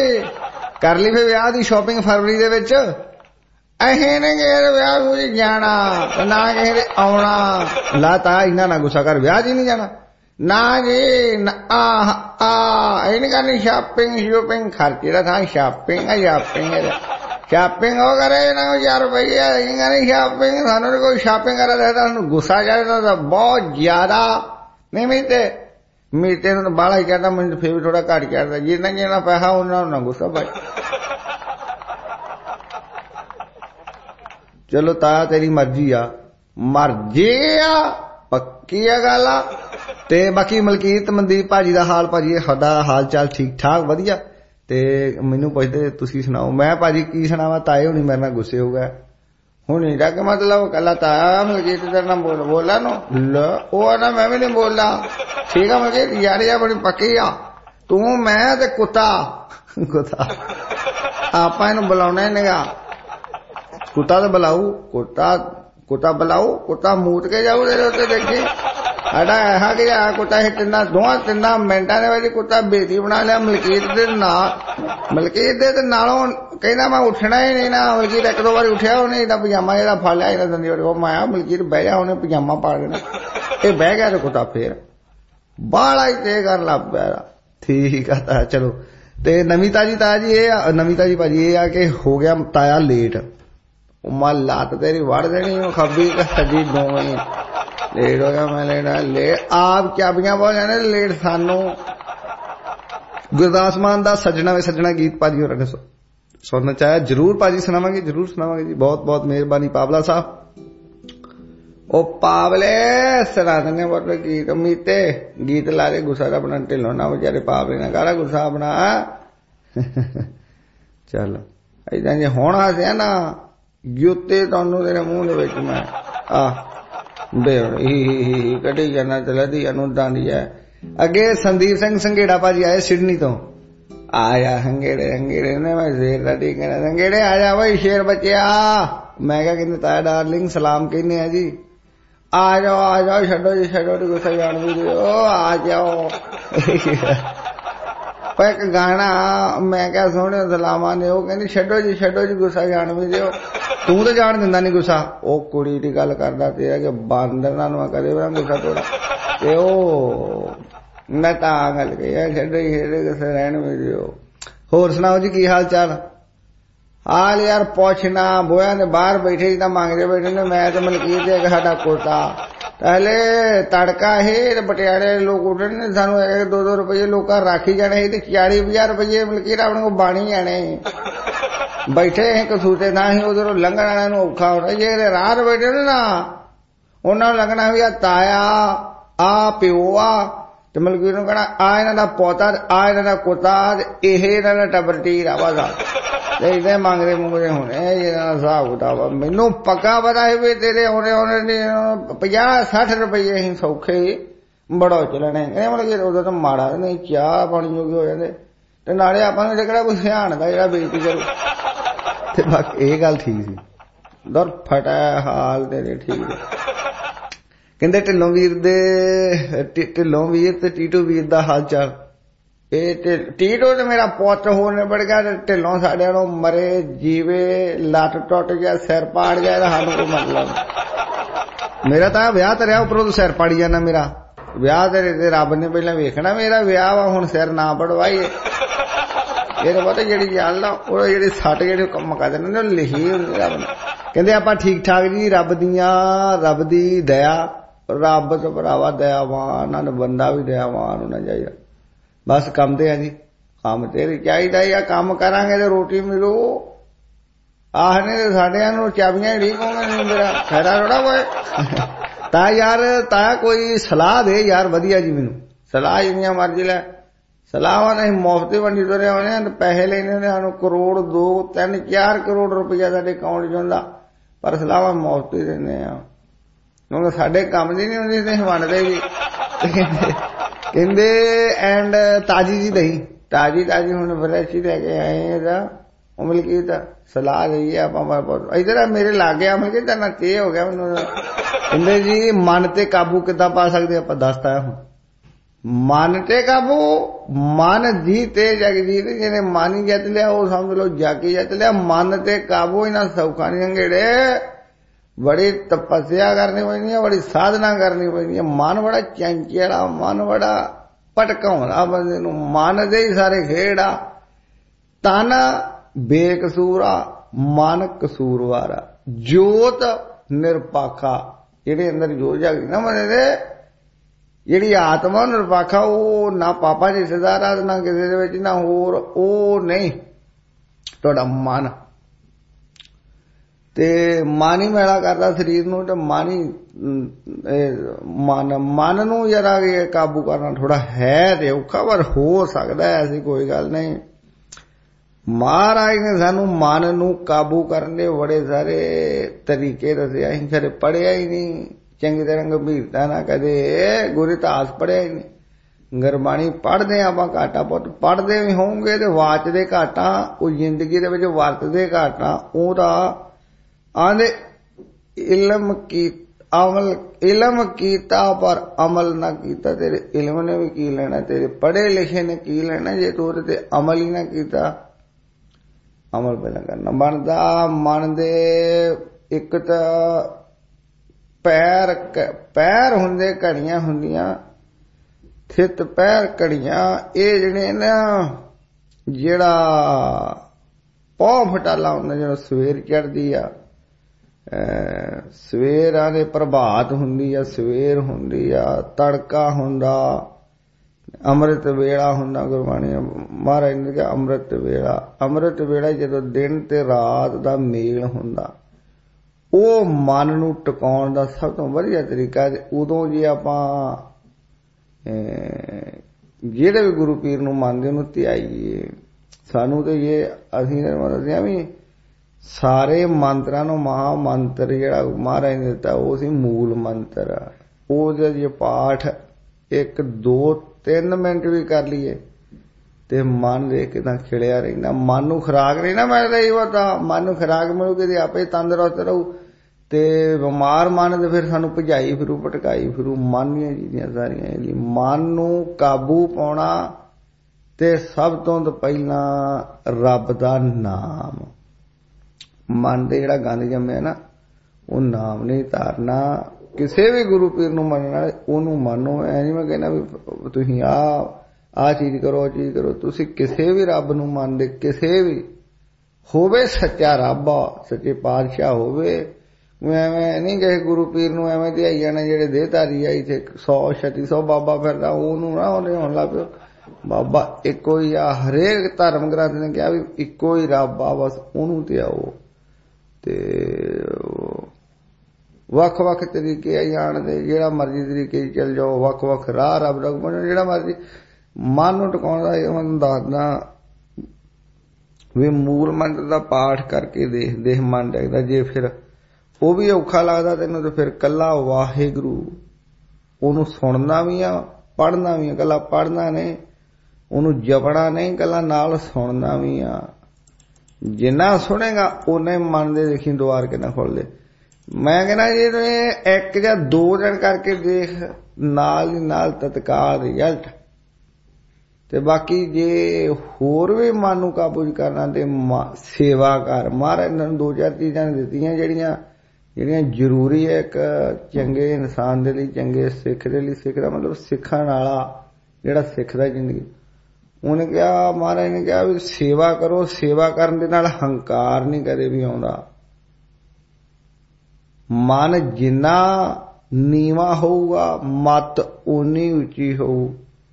ਕਰ ਲਈ ਫਿਰ ਵਿਆਹ ਦੀ ਸ਼ਾਪਿੰਗ ਫਰਵਰੀ ਦੇ ਵਿੱਚ ਅਹੀਂ ਨੇ ਕਿਸੇ ਵਿਆਹ ਵਿੱਚ ਜਾਣਾ ਨਾ ਕਿਸੇ ਦੇ ਆਉਣਾ ਲਾ ਤਾ ਇਹਨਾਂ ਨਾਲ ਗੁੱਸਾ ਕਰ ਵਿਆਹ ਜੀ ਨਹੀਂ ਜਾਣਾ ਨਾ ਜੀ ਆ ਆ ਇਹ ਨਹੀਂ ਕਰਨੀ ਸ਼ਾਪਿੰਗ ਸ਼ੂਪਿੰਗ ਖਰਚੇ ਦਾ ਥਾਂ ਸ਼ਾਪਿੰਗ ਹੈ ਸ਼ਾਪਿੰਗ ਹੈ ਸ਼ਾਪਿੰਗ ਹੋ ਕਰੇ ਨਾ ਹਜ਼ਾਰ ਰੁਪਈਆ ਇਹ ਕਹਿੰਦੇ ਸ਼ਾਪਿੰਗ ਸਾਨੂੰ ਕੋਈ ਸ਼ਾਪਿੰਗ ਕਰਾ ਦੇ ਸਾਨੂੰ ਗੁੱਸਾ ਚੜਦਾ ਬਹੁਤ ਜ਼ਿਆਦਾ ਨਹੀਂ ਮੀਤੇ ਮੀਤੇ ਨੂੰ ਬਾਲਾ ਹੀ ਕਹਿੰਦਾ ਮੈਨੂੰ ਫੇਰ ਵੀ ਥੋੜਾ ਘੱਟ ਕਰਦਾ ਜਿੰਨਾ ਜਿੰਨਾ ਪੈਸਾ ਉਹਨਾਂ ਨੂੰ ਨਾ ਗੁੱਸਾ ਭਾਈ ਚਲੋ ਤਾਇਆ ਤੇਰੀ ਮਰਜ਼ੀ ਆ ਮਰਜ਼ੀ ਆ ਪੱਕੀ ਆ ਗੱਲ ਆ ਤੇ ਬਾਕੀ ਮਲਕੀਤ ਮਨਦੀਪ ਭਾਜੀ ਦਾ ਹਾਲ ਭਾਜੀ ਸਾਡਾ ਹਾਲ ਚਾਲ ਠੀਕ ਠਾਕ ਵਧੀਆ ਤੇ ਮੈਨੂੰ ਪੁੱਛਦੇ ਤੁਸੀਂ ਸੁਣਾਓ ਮੈਂ ਭਾਜੀ ਕੀ ਸੁਣਾਵਾਂ ਤਾਏ ਹੁਣੀ ਮੇਰੇ ਨਾਲ ਗੁੱਸੇ ਹੋ ਗਏ ਹੁਣ ਇਹਦਾ ਕਿ ਮਤਲਬ ਕੱਲਾ ਤਾਇਆ ਮਲਕੀਤ ਤੇਰੇ ਨਾਲ ਬੋਲ ਬੋਲਾ ਨੂੰ ਉਹ ਨਾ ਮੈਂ ਵੀ ਨਹੀਂ ਬੋਲਦਾ ਠੀਕ ਆ ਮਲਕੀਤ ਯਾਰ ਯਾਰ ਬੜੀ ਪੱਕੀ ਆ ਤੂੰ ਮੈਂ ਤੇ ਕੁੱਤਾ ਕੁੱਤਾ ਆਪਾਂ ਇਹਨੂੰ ਬੁਲਾਉਣਾ ਹੀ ਨਹੀਂਗਾ ਕੁੱਤਾ ਤਾਂ ਬੁਲਾਊ ਕੁੱਤਾ ਕੁੱਤਾ ਬੁਲਾਊ ਕੁੱਤਾ ਮੂਤ ਕੇ ਜਾਊ ਇਹਦੇ ਉੱਤੇ ਦੇਖੀ ਸਾਡਾ ਐਸਾ ਕਿ ਆ ਕੁੱਤਾ ਇਹ ਤਿੰਨਾਂ ਦੋਵਾਂ ਤਿੰਨਾਂ ਮਿੰਟਾਂ ਦੇ ਵਿੱਚ ਕੁੱਤਾ ਬੇਦੀ ਬਣਾ ਲਿਆ ਮਲਕੀਤ ਦੇ ਨਾਲ ਮਲਕੀਤ ਦੇ ਤੇ ਨਾਲੋਂ ਕਹਿੰਦਾ ਮੈਂ ਉੱਠਣਾ ਹੀ ਨਹੀਂ ਨਾ ਮਲਕੀਤ ਇੱਕ ਦੋ ਵਾਰੀ ਉੱਠਿਆ ਉਹਨੇ ਇਹਦਾ ਪਜਾਮਾ ਜਿਹੜਾ ਫੜ ਲਿਆ ਇਹਦਾ ਦੰਦੀ ਵੜ ਮਾਇਆ ਮਲਕੀਤ ਬਹਿ ਜਾ ਉਹਨੇ ਪਜਾਮਾ ਪਾ ਦੇਣਾ ਇਹ ਬਹਿ ਗਿਆ ਤੇ ਕੁੱਤਾ ਫੇਰ ਬਾਹਲਾ ਹੀ ਤੇ ਕਰ ਲੱਗ ਪਿਆ ਠੀਕ ਆ ਤਾਂ ਚਲੋ ਤੇ ਨਵੀਂ ਤਾਜੀ ਤਾਇਆ ਜੀ ਇਹ ਨਵੀਂ ਤਾਜੀ ਭਾਜੀ ਇਹ ਆ ਕਿ ਹੋ ਗਿਆ ਤਾਇਆ ਲੇਟ ਮੈਂ ਲੱਤ ਤੇਰੀ ਵੜ ਦੇਣੀ ਉਹ ਖੱਬੀ ਸੱਜੀ ਦੋਵੇਂ ਲੇਟ ਹੋ ਗਿਆ ਮੈਂ ਲੈਣਾ ਲੈ ਆਪ ਚਾਬੀਆਂ ਬਹੁਤ ਜਾਣੇ ਲੇਟ ਸਾਨੂੰ ਗੁਰਦਾਸ ਮਾਨ ਦਾ ਸੱਜਣਾ ਵੇ ਸੱਜਣਾ ਗੀਤ ਭਾਜੀ ਹੋਰਾਂ ਨੇ ਸੁਣਨਾ ਚਾਹਿਆ ਜਰੂਰ ਭਾਜੀ ਸੁਣਾਵਾਂਗੇ ਜਰੂਰ ਸੁਣਾਵਾਂਗੇ ਜੀ ਬਹੁਤ ਬਹੁਤ ਮਿਹਰਬਾਨੀ ਪਾਵਲਾ ਸਾਹਿਬ ਉਹ ਪਾਵਲੇ ਸੁਣਾ ਦਿੰਦੇ ਬਹੁਤ ਗੀਤ ਮੀਤੇ ਗੀਤ ਲਾ ਕੇ ਗੁੱਸਾ ਦਾ ਆਪਣਾ ਢਿੱਲੋਂ ਨਾ ਵਿਚਾਰੇ ਪਾਵਲੇ ਨਾ ਕਾਹਦਾ ਗੁੱਸਾ ਆਪਣਾ ਚੱਲ ਏਦਾਂ ਜੇ ਹੁਣ ਹੱਸਿਆ ਨਾ ਜੁੱਤੇ ਤੁਹਾਨੂੰ ਤੇਰੇ ਮੂੰਹ ਦੇ ਵਿੱਚ ਮੈਂ ਆ ਬੇ ਹੀ ਕੱਢੀ ਜਾਣਾ ਤੇ ਲਦੀ ਨੂੰ ਡਾਂਡੀ ਹੈ ਅੱਗੇ ਸੰਦੀਪ ਸਿੰਘ ਸੰਘੇੜਾ ਭਾਜੀ ਆਏ ਸਿਡਨੀ ਤੋਂ ਆ ਜਾ ਸੰਘੇੜੇ ਸੰਘੇੜੇ ਨੇ ਮੈਂ ਸ਼ੇਰ ਦਾ ਠੀਕ ਹੈ ਸੰਘੇੜੇ ਆ ਜਾ ਬਈ ਸ਼ੇਰ ਬੱਚਿਆ ਮੈਂ ਕਿਹਾ ਕਹਿੰਦੇ ਤਾਇਆ ਡਾਰਲਿੰਗ ਸਲਾਮ ਕਹਿੰਦੇ ਆ ਜੀ ਆ ਜਾਓ ਆ ਜਾਓ ਛੱਡੋ ਜੀ ਛੱਡੋ ਤੇ ਗੁੱਸਾ ਜਾਣ ਵੀ ਦਿਓ ਆ ਜਾਓ ਪਰ ਇੱਕ ਗਾਣਾ ਮੈਂ ਕਿਹਾ ਸੋਹਣੇ ਸਲਾਮਾਂ ਨੇ ਉਹ ਕਹਿੰਦੀ ਛੱਡੋ ਜੀ ਛੱਡੋ ਜੀ ਗੁੱਸਾ ਜਾਣ ਵੀ ਦਿਓ ਤੂੰ ਤਾਂ ਜਾਣ ਦਿੰਦਾ ਨੀ ਗੁੱਸਾ ਉਹ ਕੁੜੀ ਦੀ ਗੱਲ ਕਰਦਾ ਤੇ ਕਿ ਬਾਂਦਰ ਨੂੰ ਕਦੇ ਬਣਾ ਗੁੱਸਾ ਥੋੜਾ ਤੇ ਉਹ ਮੈਂ ਤਾਂ ਗੱਲ ਕਹੀ ਛੱਡੋ ਜੀ ਛੱਡੋ ਗੁੱਸਾ ਰਹਿਣ ਵੀ ਦਿਓ ਹੋਰ ਸੁਣਾਓ ਜੀ ਕੀ ਹਾਲ ਚਾਲ ਹਾਲ ਯਾਰ ਪੁੱਛਣਾ ਬੋਇਆ ਨੇ ਬਾਹਰ ਬੈਠੇ ਹੀ ਤਾਂ ਮੰਗਦੇ ਬੈਠੇ ਨੇ ਮੈਂ ਤੇ ਮਲਕੀਤ ਦੇ ਸਾਡਾ ਕੋਟਾ पहले तड़का है पटियाले लोग उठने सानू एक दो दो रुपये लोग राखी जाने ते चाली हजार रुपये मलकीर अपने को बाणी जाने बैठे हैं कसूते ना ही उधर लंघन आने नूं औखा होना जे रात बैठे ना उन्होंने लगना भी आ ताया आ प्यो आ ते मलकीर नूं कहना आ इन्हां दा पोता आ इन्हां दा कुत्ता इह इन्हां दा टब्बर टीर आ बस इतने मंगते मुंगते होने हिसाब किताब मैनू पक्का पता है भी तेरे होने होने पचास सठ रुपये ही सौखे बड़ो चलने मतलब उदो तो माड़ा नहीं चाह पानी जोगे हो जाते ते नाले आपां नूं किहड़ा कोई सियाण दा जिहड़ा बेइज्जती करू ते बाकी ये गल ठीक सी दर फटा हाल तेरे ठीक कहंदे ढिल्लों वीर दे ढिल्लों वीर ते टीटू वीर दा हाल चाल टीटो तो मेरा पुत्र होने पड़ गया ढिलों साढ़े मरे जीवे लट टुट गया सिर पाड़ गया सानू कोई मतलब मेरा तो ब्याह तो रहा उपरों तो सिर पाड़ी जाना मेरा ब्याह तेरे रब ने पहले वेखना मेरा ब्याह वा हुण सिर ना पड़वाइए ये पता जी गल ना जी सट जी मका देने लिखी होंगी रब ने कहते आप ठीक ठाक जी रब दियां रब दी दया रब तो भरावा दयावान बंदा भी दयावान होना चाहिए बस काम ते है जी काम तेरे चाहिए या काम करांगे तो रोटी मिलू आखने तो साढ़े चाबियां ठीक होंगे मेरा खैरा थोड़ा कोई ता यार ता कोई सलाह दे यार वधिया जी मैनू सलाह जिन्नियां मर्जी लै सलाह नहीं मुफ्त वंडी तुरे होने पैसे लेने सानू करोड़ दो तीन चार करोड़ रुपया साडे अकाउंट च हुंदा पर सलाह मुफ्त ही देने क्योंकि साडे काम दी नहीं हुंदी ते वंडदे भी कहते एंड ताजी जी दही ताजी ताजी हूं फ्रैश ही लैके आए मिल की सलाह दी है इधर मेरे लागे मिल के तेना ते हो गया कहते जी मन ते काबू किदा पा सकते आप दसता हूं मन ते काबू मन जी ते जगजीत जिन्हें मन ही जित लिया वो समझ लो जाके जित लिया मन ते काबू इन्हें सौखा नहीं अंगेड़े बड़ी तपस्या करनी पैनी है बड़ी साधना करनी पैनी है मन बड़ा चंचला मन बड़ा भटकाउंदा बंदे नूं मन दे ही सारे खेड़ा तन बेकसूरा मन कसूरवारा जोत निरपाखा जिहड़े अंदर जोत जागदी ना बंदे दे जिहड़ी आत्मा निरपाखा वो ना पापा च हिस्सेदार आ ना किसी दे विच ना होर ओ नहीं तुहाडा मन ते मन ही मैला करदा शरीर नूं ते मन ही मन मन नूं जरा काबू करना थोड़ा है ते औखा पर हो सकदा है ऐसी कोई गल नहीं महाराज ने सानू मन नूं काबू करने बड़े सारे तरीके दसे असीं खरे पढ़िया ही नहीं चंगी तरह गंभीरता ना कदे गुर इतिहास पढ़िया ही नहीं गुरबाणी पढ़दे आपां घाटा पुत पढ़दे भी होंगे ते वाचदे घाटा वो जिंदगी दे विच वरतदे घाटा ओहदा आंदे इलम की अमल इलम कीता पर अमल ना कीता तेरे इलम ने भी की लेना तेरे पढ़े लिखे ने की लेना जे तू ते अमल ही ना कीता अमल पहला करना बनदा मन दे एक तां पैर पैर हुंदे घड़ियां हुंदियां थित पैर घड़ियां ए जिहड़े ना जेड़ा पौ फटाला हुंदा जेड़ा सवेर चढ़दी आ सवेर आने प्रभात हुंदी आ सवेर हुंदी आ तड़का हुंदा अमृत वेला हुंदा गुरबाणी महाराज ने कहा अमृत वेला अमृत वेला जदों दिन ते रात दा मेल हुंदा ओ मन नूं टकाउण दा सब तो वधिया तरीका है उदों जे आपां जेड़े भी गुरु पीर नूं मनदे उहनूं ध्याईए सानू तो ये असीं दसिया भी सारे मंत्रां नूं महा मंत्र जिहड़ा महाराज ने दिता वो सी मूल मंत्र ओहदा जे पाठ एक दो तीन मिनट भी कर लीए ते मन देख के तां खिड़िया रहिंदा मन नूं खुराक नहीं ना मिल रही पता मन नूं खुराक मिलूगी ते आपे तंदुरुस्त रहू ते बिमार मन ते फिर सानू भजाई फिरू भटकाई फिरू मन दियां चीज़ां सारियां मन नूं काबू पाउणा ते सब तो पहला रब दा नाम मन दे जिहड़ा गंद जम्मिया ना वो नाम नहीं तारना किसी भी गुरु पीर नूं मनना ओनू मानो ऐ नहीं मैं कहना भी तुसीं आ आ चीज करो आ चीज करो तुसीं किसी भी रब नूं मनदे किसी भी होवे सच्चा रब सच्चे पातशाह होवे ਐਵੇਂ ਨਹੀਂ ਕਿਸੇ ਗੁਰੂ ਪੀਰ ਨੂੰ ਐਵੇਂ ਧਿਆਈ ਜਾਣਾ ਜਿਹੜੇ ਦੇਹਧਾਰੀ ਆ ਇੱਥੇ ਸੌ ਛੱਤੀ ਸੌ ਬਾਬਾ ਫਿਰਦਾ ਉਹਨੂੰ ਨਾ ਉਹਨੇ ਹੋਣ ਲੱਗ ਪਿਓ ਬਾਬਾ ਇੱਕੋ ਹੀ ਆ। ਹਰੇਕ ਧਰਮ ਗ੍ਰੰਥ ਨੇ ਕਿਹਾ ਵੀ ਇੱਕੋ ਹੀ ਰੱਬ ਆ, ਬਸ ਉਹਨੂੰ ਧਿਆਓ। ਤੇ ਵੱਖ ਵੱਖ ਤਰੀਕੇ ਆ ਜਾਣ ਦੇ, ਜਿਹੜਾ ਮਰਜ਼ੀ ਤਰੀਕੇ ਚੱਲ ਜਾਓ, ਵੱਖ ਵੱਖ ਰਾਹ ਰੱਬ ਦਾ ਜਿਹੜਾ ਮਰਜ਼ੀ ਮਨ ਨੂੰ ਟਿਕਾਉਣ ਦਾ। ਇਹ ਮੈਨੂੰ ਦੱਸਦਾ ਵੀ ਮੂਲ ਮੰਤਰ ਦਾ ਪਾਠ ਕਰਕੇ ਦੇਖ ਦੇਖ ਮਨ ਡੈਗਦਾ। ਜੇ ਫਿਰ ਉਹ ਵੀ ਔਖਾ ਲੱਗਦਾ ਤੈਨੂੰ ਤੇ ਫਿਰ ਕੱਲਾ ਵਾਹਿਗੁਰੂ ਉਹਨੂੰ ਸੁਣਨਾ ਵੀ ਆ, ਪੜ੍ਹਨਾ ਵੀ ਆ। ਕੱਲਾ ਪੜ੍ਹਨਾ ਨਹੀਂ, ਉਹਨੂੰ ਜਪਣਾ ਨਹੀਂ, ਕੱਲਾ ਨਾਲ ਸੁਣਨਾ ਵੀ ਆ। ਜਿੰਨਾ ਸੁਣੇਗਾ ਉਹਨੇ ਮਨ ਦੇ ਦੇਖੀ ਦੁਆਰ ਕਿੰਨਾ ਖੁੱਲਦੇ। ਮੈਂ ਕਹਿੰਦਾ ਜੇ ਇੱਕ ਜਾਂ ਦੋ ਦਿਨ ਕਰਕੇ ਦੇਖ, ਨਾਲ ਹੀ ਨਾਲ ਤਤਕਾਲ ਰਿਜ਼ਲਟ। ਤੇ ਬਾਕੀ ਜੇ ਹੋਰ ਵੀ ਮਨ ਨੂੰ ਕਾਬੂ ਕਰਨਾ ਤੇ ਸੇਵਾ ਕਰ। ਮਹਾਰਾਜ ਨੇ ਦੋ ਚਾਰ ਚੀਜ਼ਾਂ ਦਿੱਤੀਆਂ ਜਿਹੜੀਆਂ ਜਿਹੜੀਆਂ ਜ਼ਰੂਰੀ ਹੈ ਇੱਕ ਚੰਗੇ ਇਨਸਾਨ ਦੇ ਲਈ, ਚੰਗੇ ਸਿੱਖ ਦੇ ਲਈ। ਸਿੱਖ ਦਾ ਮਤਲਬ ਸਿੱਖਣ ਵਾਲਾ ਜਿਹੜਾ ਸਿੱਖਦਾ ਜ਼ਿੰਦਗੀ। ਉਹਨੇ ਕਿਹਾ, ਮਹਾਰਾਜ ਨੇ ਕਿਹਾ ਵੀ ਸੇਵਾ ਕਰੋ। ਸੇਵਾ ਕਰਨ ਦੇ ਨਾਲ ਹੰਕਾਰ ਨਹੀਂ ਕਦੇ ਵੀ ਆਉਂਦਾ। ਮਨ ਜਿੰਨਾ ਨੀਵਾਂ ਹੋਊਗਾ ਮੱਤ ਓਨੀ ਉੱਚੀ ਹੋਊ।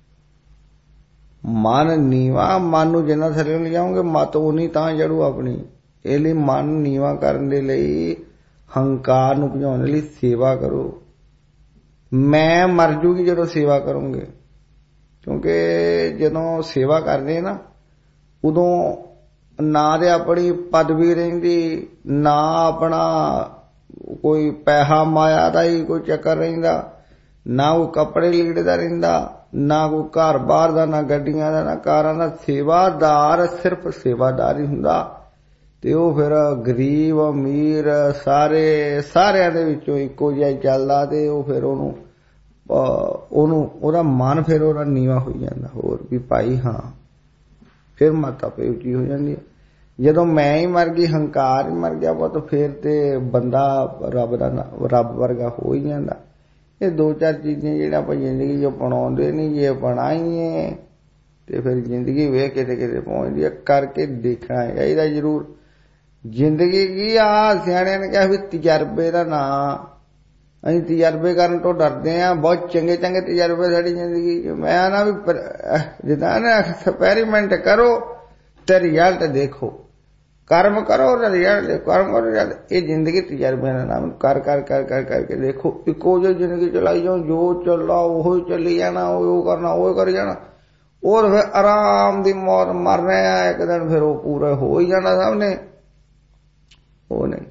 ਮਨ ਨੀਵਾਂ, ਮਨ ਨੂੰ ਜਿੰਨਾ ਥੱਲੇ ਲਿਜਾਓਗੇ ਮੱਤ ਓਨੀ ਤਾਂ ਜੜੂ ਆਪਣੀ। ਇਹ ਲਈ ਮਨ ਨੀਵਾਂ ਕਰਨ ਦੇ ਲਈ, ਹੰਕਾਰ ਨੂੰ ਭਜਾਉਣ ਦੇ ਲਈ ਸੇਵਾ ਕਰੋ। ਮੈਂ ਮਰ ਜੂਗੀ ਜਦੋਂ ਸੇਵਾ ਕਰੋਗੇ, ਕਿਉਂਕਿ ਜਦੋਂ ਸੇਵਾ ਕਰਦੇ ਨਾ ਉਦੋਂ ਨਾ ਤੇ ਆਪਣੀ ਪਦਵੀ ਰਹਿੰਦੀ, ਨਾ ਆਪਣਾ ਕੋਈ ਪੈਸਾ ਮਾਇਆ ਦਾ ਹੀ ਕੋਈ ਚੱਕਰ ਰਹਿੰਦਾ, ਨਾ ਕੋਈ ਕੱਪੜੇ ਲੀੜੇ ਦਾ ਰਹਿੰਦਾ, ਨਾ ਕੋਈ ਘਰ ਬਾਹਰ ਦਾ, ਨਾ ਗੱਡੀਆਂ ਦਾ, ਨਾ ਕਾਰਾਂ ਦਾ। ਸੇਵਾਦਾਰ ਸਿਰਫ ਸੇਵਾਦਾਰ ਹੀ ਹੁੰਦਾ। ਤੇ ਉਹ ਫਿਰ ਗਰੀਬ ਅਮੀਰ ਸਾਰੇ ਸਾਰਿਆਂ ਦੇ ਵਿੱਚੋਂ ਇੱਕੋ ਜਿਹਾ ਹੀ ਚੱਲਦਾ। ਤੇ ਉਹ ਫਿਰ ਉਹਨੂੰ ਉਹਨੂੰ ਉਹਦਾ ਮਨ ਫਿਰ ਉਹਦਾ ਨੀਵਾਂ ਹੋਈ ਜਾਂਦਾ ਹੋਰ ਵੀ ਭਾਈ। ਹਾਂ ਫਿਰ ਮੱਤ ਆਪੇ ਉੱਚੀ ਹੋ ਜਾਂਦੀ ਹੈ। ਜਦੋਂ ਮੈਂ ਹੀ ਮਰ ਗਈ, ਹੰਕਾਰ ਹੀ ਮਰ ਗਿਆ ਪੁੱਤ, ਫਿਰ ਤੇ ਬੰਦਾ ਰੱਬ ਦਾ ਰੱਬ ਵਰਗਾ ਹੋ ਹੀ ਜਾਂਦਾ। ਇਹ ਦੋ ਚਾਰ ਚੀਜ਼ਾਂ ਜਿਹੜੀਆਂ ਆਪਾਂ ਜ਼ਿੰਦਗੀ 'ਚ ਅਪਣਾਉਂਦੇ ਨਹੀਂ, ਜੇ ਅਪਣਾਈਏ ਤੇ ਫਿਰ ਜ਼ਿੰਦਗੀ ਵੇਖ ਕਿਤੇ ਕਿਤੇ ਪਹੁੰਚਦੀ ਹੈ। ਕਰਕੇ ਦੇਖਣਾ ਚਾਹੀਦਾ ਜ਼ਰੂਰ। ਜ਼ਿੰਦਗੀ ਕੀ ਆ, ਸਿਆਣਿਆਂ ਨੇ ਕਿਹਾ ਵੀ ਤਜਰਬੇ ਦਾ ਨਾਂ। ਅਸੀਂ ਤਜਰਬੇ ਕਰਨ ਤੋਂ ਡਰਦੇ ਹਾਂ। ਬਹੁਤ ਚੰਗੇ ਚੰਗੇ ਤਜਰਬੇ ਸਾਡੀ ਜ਼ਿੰਦਗੀ 'ਚ। ਮੈਂ ਨਾ ਵੀ ਜਿੱਦਾਂ ਨਾ ਐਕਸਪੈਰੀਮੈਂਟ ਕਰੋ ਤੇ ਰਿਜ਼ਲਟ ਦੇਖੋ। ਕਰਮ ਕਰੋ ਰਿਜ਼ਲਟ ਦੇਖੋ, ਕਰਮ ਕਰੋ ਰਿਜ਼ਲਟ। ਇਹ ਜ਼ਿੰਦਗੀ ਤਜਰਬੇ ਦਾ ਨਾਮ। ਕਰ ਕਰ ਕਰ ਕਰ ਕਰਕੇ ਦੇਖੋ। ਇੱਕੋ ਜਿਹੀ ਜ਼ਿੰਦਗੀ ਚਲਾਈ ਜਾਓ, ਜੋ ਚੱਲਦਾ ਉਹੀ ਚੱਲੀ ਜਾਣਾ, ਉਹ ਕਰਨਾ ਉਹ ਕਰੀ ਜਾਣਾ। ਔਰ ਫਿਰ ਆਰਾਮ ਦੀ ਮੌਤ ਮਰ ਰਹੇ ਆ ਇੱਕ ਦਿਨ, ਫਿਰ ਉਹ ਪੂਰਾ ਹੋ ਹੀ ਜਾਣਾ ਸਭ ਨੇ। ਉਹ ਨਹੀਂ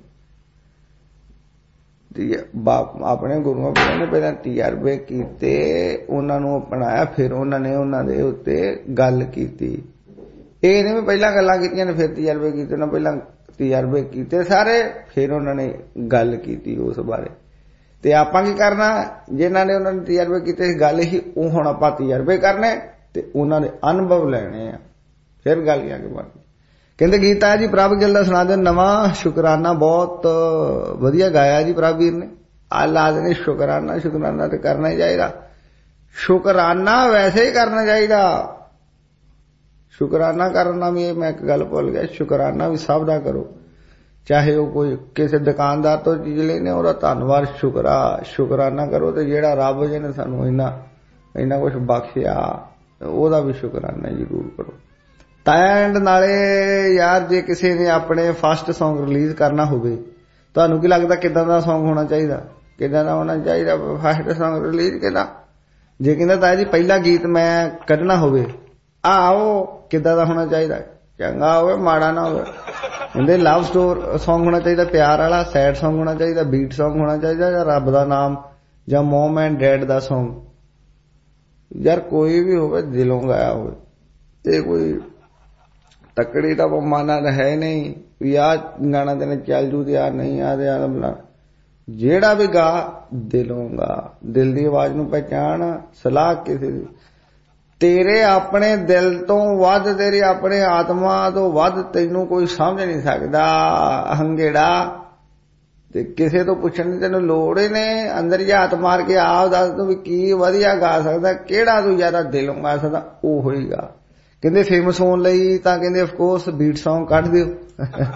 ਆਪਣੇ ਗੁਰੂਆਂ ਪੀਰਾਂ ਨੇ ਪਹਿਲਾਂ ਤਜਰਬੇ ਕੀਤੇ, ਉਹਨਾਂ ਨੂੰ ਅਪਣਾਇਆ, ਫਿਰ ਉਹਨਾਂ ਨੇ ਉਹਨਾਂ ਦੇ ਉੱਤੇ ਗੱਲ ਕੀਤੀ। ਇਹ ਨਹੀਂ ਵੀ ਪਹਿਲਾਂ ਗੱਲਾਂ ਕੀਤੀਆਂ ਨੇ ਫਿਰ ਤਜਰਬੇ ਕੀਤੇ। ਉਹਨਾਂ ਪਹਿਲਾਂ ਤਜਰਬੇ ਕੀਤੇ ਸਾਰੇ, ਫਿਰ ਉਹਨਾਂ ਨੇ ਗੱਲ ਕੀਤੀ ਉਸ ਬਾਰੇ। ਤੇ ਆਪਾਂ ਕੀ ਕਰਨਾ, ਜਿਨ੍ਹਾਂ ਨੇ ਉਹਨਾਂ ਨੇ ਤਜਰਬੇ ਕੀਤੇ ਗੱਲ ਹੀ ਉਹ ਹੁਣ ਆਪਾਂ ਤਜਰਬੇ ਕਰਨੇ ਤੇ ਉਹਨਾਂ ਦੇ ਅਨੁਭਵ ਲੈਣੇ ਆ, ਫਿਰ ਗੱਲ ਜਾ ਕੇ ਬਣਨੀ। ਕਹਿੰਦੇ ਗੀਤ ਆਇਆ ਜੀ ਪ੍ਰਭ ਗਿੱਲ ਦਾ, ਸੁਣਾ ਦਿਓ ਨਵਾਂ। ਸ਼ੁਕਰਾਨਾ ਬਹੁਤ ਵਧੀਆ ਗਾਇਆ ਜੀ ਪ੍ਰਭ ਵੀਰ ਨੇ। ਆ ਲਾਦ ਨੇ ਸ਼ੁਕਰਾਨਾ। ਸ਼ੁਕਰਾਨਾ ਤੇ ਕਰਨਾ ਹੀ ਚਾਹੀਦਾ। ਸ਼ੁਕਰਾਨਾ ਵੈਸੇ ਹੀ ਕਰਨਾ ਚਾਹੀਦਾ। ਸ਼ੁਕਰਾਨਾ ਕਰਨਾ ਵੀ, ਇਹ ਮੈਂ ਇੱਕ ਗੱਲ ਭੁੱਲ ਗਿਆ, ਸ਼ੁਕਰਾਨਾ ਵੀ ਸਭ ਦਾ ਕਰੋ। ਚਾਹੇ ਉਹ ਕੋਈ ਕਿਸੇ ਦੁਕਾਨਦਾਰ ਤੋਂ ਚੀਜ਼ ਲੈਣੇ, ਉਹਦਾ ਧੰਨਵਾਦ ਸ਼ੁਕਰਾ ਸ਼ੁਕਰਾਨਾ ਕਰੋ। ਤੇ ਜਿਹੜਾ ਰੱਬ ਜਿਹਨੇ ਸਾਨੂੰ ਇੰਨਾ ਇੰਨਾ ਕੁਛ ਬਖਸ਼ਿਆ ਉਹਦਾ ਵੀ ਸ਼ੁਕਰਾਨਾ ਜ਼ਰੂਰ ਕਰੋ। ਤਾਂ ਐਂਡ ਨਾਲੇ ਯਾਰ ਜੇ ਕਿਸੇ ਨੇ ਆਪਣੇ ਫਸਟ ਸੌਂਗ ਰਿਲੀਜ਼ ਕਰਨਾ ਹੋਵੇ, ਤੁਹਾਨੂੰ ਕੀ ਲੱਗਦਾ ਕਿੱਦਾਂ ਦਾ ਸੌਂਗ ਹੋਣਾ ਚਾਹੀਦਾ? ਕਿੱਦਾਂ ਦਾ ਹੋਣਾ ਚਾਹੀਦਾ ਫਸਟ ਸੌਂਗ ਰਿਲੀਜ਼? ਕਿੱਦਾਂ ਜੇ ਕਹਿੰਦਾ ਤਾਂ ਜੀ ਪਹਿਲਾ ਗੀਤ ਮੈਂ ਕੱਢਣਾ ਹੋਵੇ, ਆਓ ਕਿੱਦਾਂ ਦਾ ਹੋਣਾ ਚਾਹੀਦਾ? ਚੰਗਾ ਹੋਵੇ ਮਾੜਾ ਨਾ ਹੋਵੇ। ਕਹਿੰਦੇ ਲਵ ਸਟੋਰ ਸੌਂਗ ਹੋਣਾ ਚਾਹੀਦਾ, ਪਿਆਰ ਵਾਲਾ। ਸੈਡ ਸੌਂਗ ਹੋਣਾ ਚਾਹੀਦਾ, ਬੀਟ ਸੌਂਗ ਹੋਣਾ ਚਾਹੀਦਾ, ਜਾਂ ਰੱਬ ਦਾ ਨਾਮ ਜਾਂ ਮੋਮ ਐਂਡ ਡੈਡ ਦਾ ਸੌਂਗ। ਯਾਰ ਕੋਈ ਵੀ ਹੋਵੇ ਦਿਲੋਂ ਗਾਇਆ ਹੋਵੇ। ਇਹ ਕੋਈ ਤਕੜੀ ਦਾ ਮਾਨਾ ਤਾਂ ਹੈ ਨਹੀਂ ਵੀ ਆਹ ਗਾਣਾ ਤੈਨੂੰ ਚੱਲ ਜੂ ਤੇ ਆ ਨਹੀਂ ਆ ਤੇ ਆ ਬਣਾ। ਜਿਹੜਾ ਵੀ ਗਾ ਦਿਲੋਂ ਗਾ, ਦਿਲ ਦੀ ਆਵਾਜ਼ ਨੂੰ ਪਹਿਚਾਣ। ਸਲਾਹ ਕਿਸੇ ਦੀ ਤੇਰੇ ਆਪਣੇ ਦਿਲ ਤੋਂ ਵੱਧ, ਤੇਰੀ ਆਪਣੇ ਆਤਮਾ ਤੋਂ ਵੱਧ ਤੈਨੂੰ ਕੋਈ ਸਮਝ ਨਹੀਂ ਸਕਦਾ ਹੰਗੇੜਾ। ਤੇ ਕਿਸੇ ਤੋਂ ਪੁੱਛਣ ਦੀ ਤੈਨੂੰ ਲੋੜ ਹੀ ਨਹੀਂ। ਅੰਦਰ ਹੀ ਹੱਥ ਮਾਰ ਕੇ ਆਪ ਦੱਸ ਤੂੰ ਵੀ ਕੀ ਵਧੀਆ ਗਾ ਸਕਦਾ, ਕਿਹੜਾ ਤੂੰ ਜ਼ਿਆਦਾ ਦਿਲੋਂ ਗਾ ਸਕਦਾ, ਉਹ ਹੀ ਗਾ। ਕਹਿੰਦੇ ਫੇਮਸ ਹੋਣ ਲਈ ਤਾਂ ਕਹਿੰਦੇ ਅਫਕੋਰਸ ਬੀਟ ਸੌਂਗ ਕੱਢ ਦਿਓ।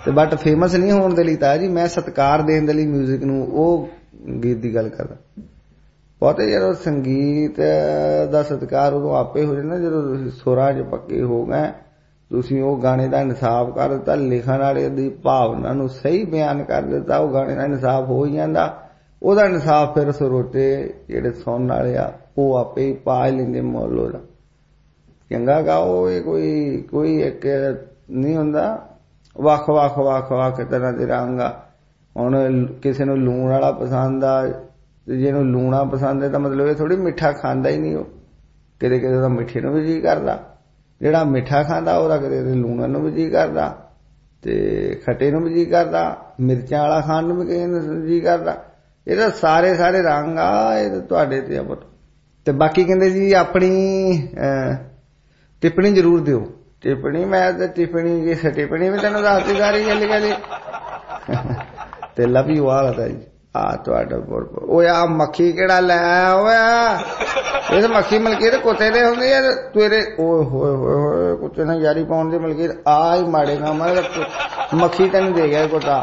ਤੇ ਬਟ ਫੇਮਸ ਨਹੀਂ ਹੋਣ ਦੇ ਲਈ ਤਾਂ ਜੀ ਮੈਂ ਸਤਿਕਾਰ ਦੇਣ ਦੇ ਲਈ ਮਿਊਜ਼ਿਕ ਨੂੰ ਉਹ ਗੀਤ ਦੀ ਗੱਲ ਕਰਦਾ। ਬਹੁਤੇ ਜਦੋਂ ਸੰਗੀਤ ਦਾ ਸਤਿਕਾਰ ਉਦੋਂ ਆਪੇ ਹੋ ਜਾਂਦਾ ਜਦੋਂ ਤੁਸੀਂ ਸੁਰਾਂ 'ਚ ਪੱਕੇ ਹੋ ਗਏ, ਤੁਸੀਂ ਉਹ ਗਾਣੇ ਦਾ ਇਨਸਾਫ ਕਰ ਦਿੱਤਾ, ਲਿਖਣ ਵਾਲੇ ਦੀ ਭਾਵਨਾ ਨੂੰ ਸਹੀ ਬਿਆਨ ਕਰ ਦਿੱਤਾ, ਉਹ ਗਾਣੇ ਦਾ ਇਨਸਾਫ ਹੋ ਹੀ ਜਾਂਦਾ। ਉਹਦਾ ਇਨਸਾਫ ਫਿਰ ਸਰੋਤੇ ਜਿਹੜੇ ਸੁਣਨ ਵਾਲੇ ਆ ਉਹ ਆਪੇ ਹੀ ਪਾ ਲੈਂਦੇ ਮੁੱਲ ਉਹਦਾ। ਚੰਗਾ ਗਾਓ, ਇਹ ਕੋਈ ਕੋਈ ਇੱਕ ਨਹੀਂ ਹੁੰਦਾ, ਵੱਖ ਵੱਖ ਵੱਖ ਵੱਖ ਤਰ੍ਹਾਂ ਦੇ ਰੰਗ ਆ। ਹੁਣ ਕਿਸੇ ਨੂੰ ਲੂਣ ਵਾਲਾ ਪਸੰਦ ਆ, ਤੇ ਜਿਹਨੂੰ ਲੂਣਾ ਪਸੰਦ ਹੈ ਤਾਂ ਮਤਲਬ ਇਹ ਥੋੜ੍ਹੀ ਮਿੱਠਾ ਖਾਂਦਾ ਹੀ ਨਹੀਂ। ਉਹ ਕਿਤੇ ਕਿਤੇ ਤਾਂ ਮਿੱਠੇ ਨੂੰ ਵੀ ਜੀਅ ਕਰਦਾ, ਜਿਹੜਾ ਮਿੱਠਾ ਖਾਂਦਾ ਉਹਦਾ ਕਿਤੇ ਲੂਣਾ ਨੂੰ ਵੀ ਜੀਅ ਕਰਦਾ, ਤੇ ਖੱਟੇ ਨੂੰ ਵੀ ਜੀਅ ਕਰਦਾ, ਮਿਰਚਾਂ ਵਾਲਾ ਖਾਣ ਨੂੰ ਵੀ ਕਿਸੇ ਨੂੰ ਜੀਅ ਕਰਦਾ। ਇਹ ਤਾਂ ਸਾਰੇ ਸਾਰੇ ਰੰਗ ਆ, ਇਹ ਤਾਂ ਤੁਹਾਡੇ ਤੇ ਆ ਪੁੱਤ। ਤੇ ਬਾਕੀ ਕਹਿੰਦੇ ਜੀ ਆਪਣੀ ਟਿੱਪਣੀ ਜ਼ਰੂਰ ਦਿਓ। ਟਿੱਪਣੀ ਮੈਂ ਤਾਂ ਟਿੱਪਣੀ ਜੀ ਟਿੱਪਣੀ ਵੀ ਤੈਨੂੰ ਦੱਸ ਦਿੱਤੀ ਸਾਰੀ ਗੱਲ ਗੱਲ ਤੇ ਲਵ ਯੂ ਆਲ ਦਾ ਜੀ। ਆ ਤੁਹਾਡਾ ਉਹ ਆ ਮੱਖੀ ਕਿਹੜਾ ਲੈ ਆਇਆ ਹੋਇਆ? ਇਹ ਤਾਂ ਮੱਖੀ ਮਲਕੀਤ ਕੁੱਤੇ ਦੇ ਹੁੰਦੇ ਯਾਰ ਤੇਰੇ। ਓਏ ਹੋਏ ਹੋਏ ਹੋਏ ਕੁੱਤੇ ਨਾਲ ਯਾਰੀ ਪਾਉਣ ਦੇ ਮਲਕੀਤ ਆ ਹੀ ਮਾੜੇ ਕੰਮ ਆ। ਮੱਖੀ ਤੈਨੂੰ ਦੇ ਗਿਆ ਕੁੱਤਾ,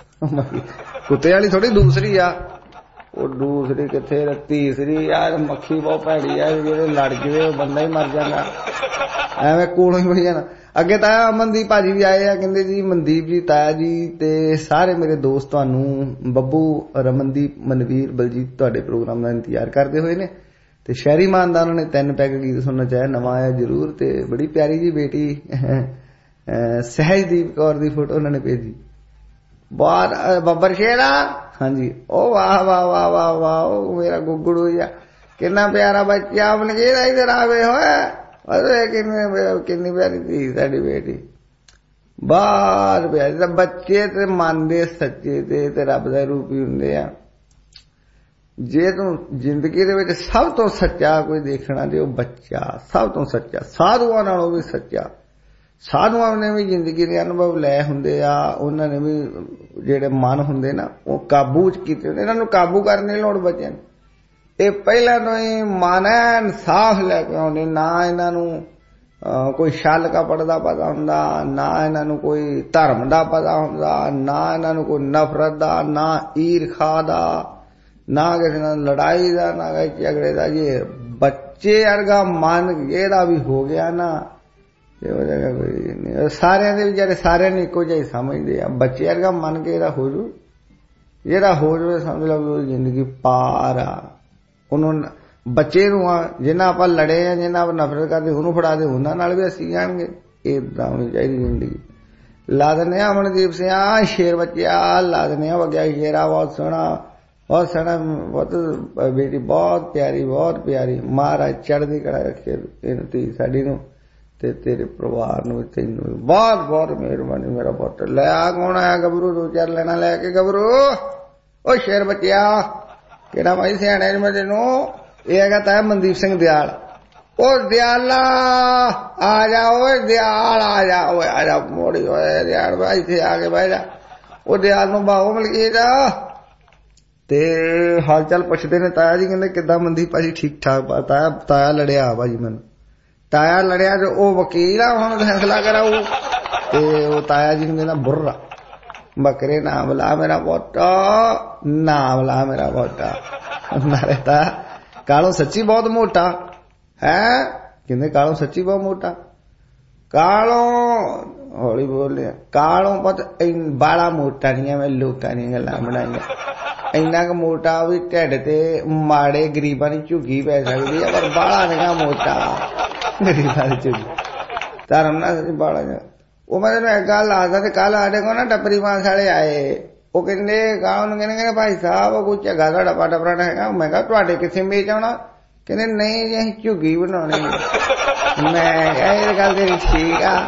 ਕੁੱਤੇ ਵਾਲੀ ਥੋੜੀ ਦੂਸਰੀ ਆ, ਉਹ ਦੂਸਰੀ ਕਿੱਥੇ ਤੀਸਰੀ ਯਾਰ। ਮੱਖੀ ਬਹੁਤ ਭੈੜੀ ਆ, ਜਿਹੜੇ ਲੜ ਜਵੇ ਉਹ ਬੰਦਾ ਹੀ ਮਰ ਜਾਂਦਾ, ਐਵੇਂ ਕੋਲੋਂ ਹੀ ਬਣੀ ਜਾਣਾ। ਅੱਗੇ ਤਾਇਆ ਅਮਨਦੀਪ ਭਾਜੀ ਵੀ ਆਏ ਆ, ਕਹਿੰਦੇ ਜੀ ਮਨਦੀਪ ਜੀ, ਤਾਇਆ ਜੀ ਤੇ ਸਾਰੇ ਮੇਰੇ ਦੋਸਤ ਤੁਹਾਨੂੰ ਬੱਬੂ, ਰਮਨਦੀਪ, ਮਨਵੀਰ, ਬਲਜੀਤ ਤੁਹਾਡੇ ਪ੍ਰੋਗਰਾਮ ਦਾ ਇੰਤਜ਼ਾਰ ਕਰਦੇ ਹੋਏ ਨੇ। ਤੇ ਸ਼ਹਿਰੀ ਮਾਨ ਦਾ ਉਹਨਾਂ ਨੇ ਤਿੰਨ ਪੈਗ ਗੀਤ ਸੁਣਨਾ ਚਾਹਿਆ, ਨਵਾਂ ਆਇਆ ਜ਼ਰੂਰ। ਤੇ ਬੜੀ ਪਿਆਰੀ ਜੀ ਬੇਟੀ ਸਹਿਜਦੀਪ ਕੌਰ ਦੀ ਫੋਟੋ ਉਹਨਾਂ ਨੇ ਭੇਜੀ, ਬਹੁਤ ਬੱਬਰ ਸ਼ੇਰਾ। ਹਾਂਜੀ, ਉਹ ਵਾਹ ਵਾਹ ਵਾਹ ਵਾਹ ਵਾਹ, ਉਹ ਮੇਰਾ ਗੁੱਗੜੂ ਜਿਹਾ ਕਿੰਨਾ ਪਿਆਰਾ ਬੱਚਾ ਬਣ ਗਿਆ। ਇਧਰ ਆਵੇ ਹੋਇਆ ਕਿੰਨੀ ਕਿੰਨੀ ਪਿਆਰੀ ਧੀ ਸਾਡੀ ਬੇਟੀ, ਬਾਹਰ ਪਿਆਰੀ। ਤਾਂ ਬੱਚੇ ਤੇ ਮੰਨਦੇ ਸੱਚੇ ਤੇ ਤੇ ਰੱਬ ਦਾ ਰੂਪ ਹੀ ਹੁੰਦੇ ਆ। ਜੇ ਤੂੰ ਜ਼ਿੰਦਗੀ ਦੇ ਵਿੱਚ ਸਭ ਤੋਂ ਸੱਚਾ ਕੋਈ ਦੇਖਣਾ ਤੇ ਉਹ ਬੱਚਾ ਸਭ ਤੋਂ ਸੱਚਾ, ਸਾਧੂਆਂ ਨਾਲੋਂ ਵੀ ਸੱਚਾ। ਸਾਧੂਆਂ ਨੇ ਵੀ ਜ਼ਿੰਦਗੀ ਦੇ ਅਨੁਭਵ ਲੈ ਹੁੰਦੇ ਆ, ਉਹਨਾਂ ਨੇ ਵੀ ਜਿਹੜੇ ਮਨ ਹੁੰਦੇ ਨਾ ਉਹ ਕਾਬੂ ਚ ਕੀਤੇ ਹੁੰਦੇ। ਇਹਨਾਂ ਨੂੰ ਕਾਬੂ ਕਰਨ ਦੀ ਲੋੜ ਬੱਚਿਆਂ ਨੂੰ। ਇਹ ਪਹਿਲਾਂ ਤੋਂ ਹੀ ਮਨ ਇਨਸਾਫ ਲੈ ਕੇ ਆਉਂਦੇ, ਨਾ ਇਹਨਾਂ ਨੂੰ ਕੋਈ ਛਲ ਕਪਟ ਦਾ ਪਤਾ ਹੁੰਦਾ, ਨਾ ਇਹਨਾਂ ਨੂੰ ਕੋਈ ਧਰਮ ਦਾ ਪਤਾ ਹੁੰਦਾ, ਨਾ ਇਹਨਾਂ ਨੂੰ ਕੋਈ ਨਫ਼ਰਤ ਦਾ, ਨਾ ਈਰਖਾ ਦਾ, ਨਾ ਕਿਸੇ ਨਾਲ ਲੜਾਈ ਦਾ, ਨਾ ਕਿਸੇ ਝਗੜੇ ਦਾ। ਜੇ ਬੱਚੇ ਵਰਗਾ ਮਨ ਇਹਦਾ ਵੀ ਹੋ ਗਿਆ ਨਾ, ਇਹੋ ਜਿਹਾ ਕੋਈ ਨਹੀਂ। ਸਾਰਿਆਂ ਦੇ ਵਿਚਾਰੇ ਸਾਰਿਆਂ ਨੂੰ ਇੱਕੋ ਜਿਹਾ ਹੀ ਸਮਝਦੇ ਆ। ਬੱਚੇ ਵਰਗਾ ਮਨ ਕੇ ਇਹਦਾ ਹੋ ਜੂ, ਇਹਦਾ ਹੋ ਜਾਵੇ ਸਮਝ ਲਓ ਜ਼ਿੰਦਗੀ ਪਾਰ ਆ। ਉਹਨੂੰ ਬੱਚੇ ਨੂੰ ਆ ਜਿੰਨਾ ਆਪਾਂ ਲੜੇ ਆ, ਜਿੰਨਾ ਆਪਾਂ ਨਫ਼ਰਤ ਕਰਦੇ ਉਹਨੂੰ ਫੜਾ ਦੇ, ਉਹਨਾਂ ਨਾਲ ਵੀ ਅਸੀਂ ਜਾਣਗੇ। ਏਦਾਂ ਹੋਣੀ ਚਾਹੀਦੀ ਜ਼ਿੰਦਗੀ। ਲਾ ਦਿੰਦੇ ਆ ਅਮਨਦੀਪ ਸਿੰਘ ਆ ਸ਼ੇਰ ਬੱਚਿਆ, ਲਾ ਦਿੰਦੇ ਆ ਵਗਿਆ ਸ਼ੇਰਾ, ਬਹੁਤ ਸੋਹਣਾ ਬਹੁਤ ਸੋਹਣਾ, ਬਹੁਤ ਬੇਟੀ ਬਹੁਤ ਪਿਆਰੀ ਬਹੁਤ ਪਿਆਰੀ। ਮਹਾਰਾਜ ਚੜ੍ਹਦੀ ਕਲਾ ਰੱਖੇ ਇਹਨੂੰ ਧੀ ਸਾਡੀ ਨੂੰ ਤੇ ਤੇਰੇ ਪਰਿਵਾਰ ਨੂੰ, ਤੈਨੂੰ ਵੀ ਬਹੁਤ ਬਹੁਤ ਮਿਹਰਬਾਨੀ ਮੇਰਾ ਪੁੱਤ। ਲੈ ਆ ਕੌਣ ਆਇਆ ਗੱਭਰੂ? ਦੋ ਚਾਰ ਲੈਣਾ ਲੈ ਕੇ ਗੱਭਰੂ। ਉਹ ਸ਼ੇਰ ਬੱਚਿਆ ਕਿਹੜਾ ਭਾਈ ਸਿਆਣੇ ਮੈਂ ਤੈਨੂੰ? ਇਹ ਹੈਗਾ ਤਾਂ ਮਨਦੀਪ ਸਿੰਘ ਦਿਆਲ। ਉਹ ਦਿਆਲਾ ਆ ਜਾ, ਓਏ ਦਿਆਲ ਆ ਜਾ, ਓਏ ਆ ਜਾ ਮੋੜੀ ਹੋਏ ਦਿਆਲ ਭਾਈ, ਇੱਥੇ ਆ ਕੇ ਬਹਿ ਜਾ। ਉਹ ਦਿਆਲ ਨੂੰ ਬਾਹੋ ਮਲਕੀਤ ਤੇ ਹਾਲ ਚਾਲ ਪੁੱਛਦੇ ਨੇ। ਤਾਇਆ ਜੀ ਕਹਿੰਦੇ ਕਿੱਦਾਂ ਮਨਦੀਪ ਭਾਜੀ? ਠੀਕ ਠਾਕ। ਤਾਇਆ ਤਾਇਆ ਲੜਿਆ ਭਾਜੀ ਮੈਨੂੰ, ਤਾਇਆ ਲੜਿਆ ਤੇ ਉਹ ਵਕੀਲ ਆ, ਹੁਣ ਫੈਸਲਾ ਕਰਾਊ। ਤੇ ਉਹ ਤਾਇਆ ਜੀ ਨੂੰ ਕਹਿੰਦਾ ਬੁర్రా ਬੱਕਰੇ ਨਾ ਬੁਲਾ ਮੇਰਾ ਪੋਟਾ, ਨਾ ਬੁਲਾ ਮੇਰਾ ਪੋਟਾ। ਨਾਲੇ ਤਾਂ ਕਾਲੋਂ ਸੱਚੀ ਬਹੁਤ ਮੋਟਾ ਹੈ, ਕਹਿੰਦੇ ਕਾਲੋਂ ਸੱਚੀ ਬਹੁਤ ਮੋਟਾ। ਕਾਲੋਂ ਹੌਲੀ ਬੋਲਿਆ, ਕਾਲੋਂ ਪੁੱਤ ਬਾਲਾ ਮੋਟਾ ਨਹੀਂ, ਮੈਂ ਲੋਕਾਂ ਦੀਆਂ ਗੱਲਾਂ ਬਣਾਈਆਂ। ਇੰਨਾ ਕੁ ਮੋਟਾ ਵੀ ਢਿੱਡ ਤੇ ਮਾੜੇ ਗਰੀਬਾਂ ਦੀ ਝੁੱਗੀ ਪੈ ਸਕਦੀ ਆ, ਪਰ ਬਾਲਾ ਨਹੀਂ ਮੋਟਾ ਗਰੀਬਾਂ ਦੀ ਝੁੱਗੀ। ਧਰਮ ਨਾਲ ਸੱਚੀ ਬਾਲਾ। ਉਹ ਮੈਂ ਤੈਨੂੰ ਇੱਕ ਗੱਲ ਦੱਸਦਾ, ਤੇ ਕੱਲ ਸਾਡੇ ਕੋਲ ਨਾ ਟੱਪਰੀ ਮਾਸ ਵਾਲੇ ਆਏ। ਉਹ ਕਹਿੰਦੇ ਗਾਹ ਨੂੰ ਕਹਿੰਦੇ ਕਹਿੰਦੇ ਭਾਈ ਸਾਹਿਬ ਕੋਈ ਝੱਗਾ ਤੁਹਾਡਾ ਪਾਟਾ ਪਰਾਣਾ ਹੈਗਾ? ਮੈਂ ਕਿਹਾ ਤੁਹਾਡੇ ਕਿੱਥੇ ਮੇਚ ਆਉਣਾ? ਕਹਿੰਦੇ ਨਹੀਂ ਜੀ ਅਸੀਂ ਝੁੱਗੀ ਬਣਾਉਣੀ। ਮੈਂ ਕਿਹਾ ਇਹ ਗੱਲ ਤੇਰੀ ਠੀਕ ਆ।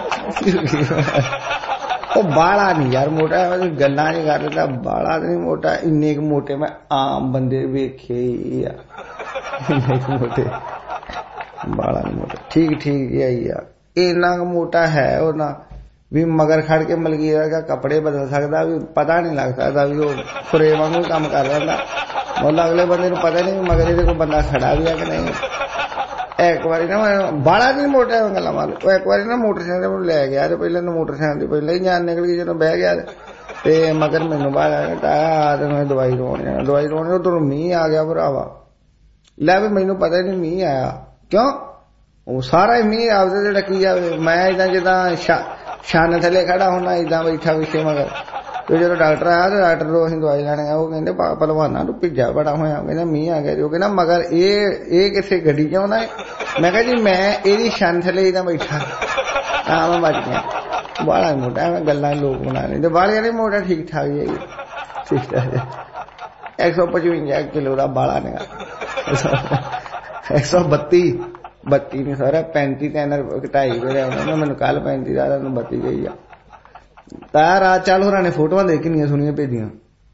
ਉਹ ਬਾਲਾ ਨਹੀਂ ਯਾਰ ਮੋਟਾ, ਗੱਲਾਂ ਨਹੀਂ ਕਰ ਰਿਹਾ, ਬਾਲਾ ਨਹੀਂ ਮੋਟਾ। ਇੰਨੇ ਕੁ ਮੋਟੇ ਮੈਂ ਆਮ ਬੰਦੇ ਵੇਖੇ ਹੀ ਆ, ਇੰਨੇ ਕੁ ਮੋਟੇ, ਬਾਲਾ ਨਹੀਂ ਮੋਟਾ, ਠੀਕ ਠੀਕ ਹੀ ਆ। ਇੰਨਾ ਕੁ ਮੋਟਾ ਹੈ ਉਹ ਨਾ ਵੀ ਮਗਰ ਖੜ ਕੇ ਮਲਕੀਤ ਵਰਗਾ ਕੱਪੜੇ ਬਦਲ ਸਕਦਾ, ਵੀ ਪਤਾ ਨਹੀਂ ਲੱਗ ਸਕਦਾ ਵੀ ਉਹ ਖੁਰੇ ਵਾਂਗੂ ਕੰਮ ਕਰ ਲੈਂਦਾ। ਮੁੱਲ ਅਗਲੇ ਬੰਦੇ ਨੂੰ ਪਤਾ ਨਹੀਂ ਮਗਰ ਇਹਦੇ ਕੋਈ ਬੰਦਾ ਖੜਾ ਵੀ ਆ ਕਿ ਨਹੀਂ। ਇੱਕ ਵਾਰੀ ਨਾ ਮੈਂ ਬਾਲਾ ਦਿਨ ਮੋਟਰਸਾਈਕਲ ਗੱਲਾਂ ਮਾਰ ਉਹ ਇੱਕ ਵਾਰੀ ਨਾ ਮੋਟਰਸਾਈਕਲ ਮੈਨੂੰ ਲੈ ਗਿਆ ਤੇ ਪਹਿਲਾਂ ਮੋਟਰਸਾਈਕਲ ਦੀ ਪਹਿਲਾਂ ਹੀ ਜਾਨ ਨਿਕਲ ਗਈ ਜਦੋਂ ਬਹਿ ਗਿਆ ਤੇ ਮਗਰ ਮੈਨੂੰ ਬਾਹਰ ਆ ਤੇ ਮੈਂ ਦਵਾਈ ਰੋਣ ਜਾਣਾ ਦਵਾਈ ਰੋਣ ਉਧਰੋਂ ਮੀਂਹ ਆ ਗਿਆ ਭਰਾਵਾ ਲੈ ਵੀ ਮੈਨੂੰ ਪਤਾ ਨਹੀਂ ਮੀਂਹ ਆਇਆ ਕਿਉਂ ਉਹ ਸਾਰਾ ਹੀ ਮੀਂਹ ਆਪਦੇ ਜਿਹੜਾ ਕੀ ਜਾਵੇ ਮੈਂ ਏਦਾਂ ਜਿੱਦਾਂ ਛਾਨ ਥੱਲੇ ਖੜਾ ਹੋਣਾ ਏਦਾਂ ਬੈਠਾ ਵਿਸ਼ੇ ਮਗਰ ਤੇ ਜਦੋਂ ਡਾਕਟਰ ਆਇਆ ਤੇ ਡਾਕਟਰ ਨੂੰ ਅਸੀਂ ਦਵਾਈ ਲੈਣੇ ਆ ਉਹ ਕਹਿੰਦੇ ਪਹਿਲਵਾਨਾਂ ਨੂੰ ਭਿੱਜਾ ਬੜਾ ਹੋਇਆ ਕਹਿੰਦਾ ਮੀਂਹ ਆ ਗਿਆ ਉਹ ਕਹਿੰਦਾ ਮਗਰ ਇਹ ਇਹ ਕਿਸੇ ਗੱਡੀ ਚ ਆਉਣਾ ਮੈਂ ਕਿਹਾ ਜੀ ਮੈਂ ਇਹਦੀ ਛਾਨ ਥੱਲੇ ਏਦਾਂ ਬੈਠਾ ਤਾਂ ਮੈਂ ਬਚ ਗਿਆ ਬਾਲਾ ਮੋਟਾ ਮੈਂ ਗੱਲਾਂ ਲੋਕ ਬਣਾ ਲੈਂਦੇ ਬਾਲਿਆਂ ਨੇ ਮੋਟਾ ਠੀਕ ਠਾਕ ਹੀ ਠੀਕ ਠਾਕ ਇੱਕ ਸੌ ਪਚਵੰਜਾ ਕਿਲੋ ਦਾ ਬਾਲਾ ਨੇ ਇੱਕ ਸੌ ਬੱਤੀ ਬੱਤੀ ਨੇ ਸਾਰਾ ਪੈਂਤੀ ਤਿੰਨ ਢਾਈ ਵਜੇ ਆਉਣਾ ਮੈਨੂੰ ਕੱਲ ਪੈਂਤੀ ਦਾ ਨੂੰ ਬੱਤੀ ਗਈ ਆ ਤਾਂ ਰਾਤ ਚੱਲ ਹੋਰਾਂ ਨੇ ਫੋਟੋਆਂ ਦੇਖ ਕਿੰਨੀਆਂ ਸੋਹਣੀਆਂ ਭੇਜੀਆਂ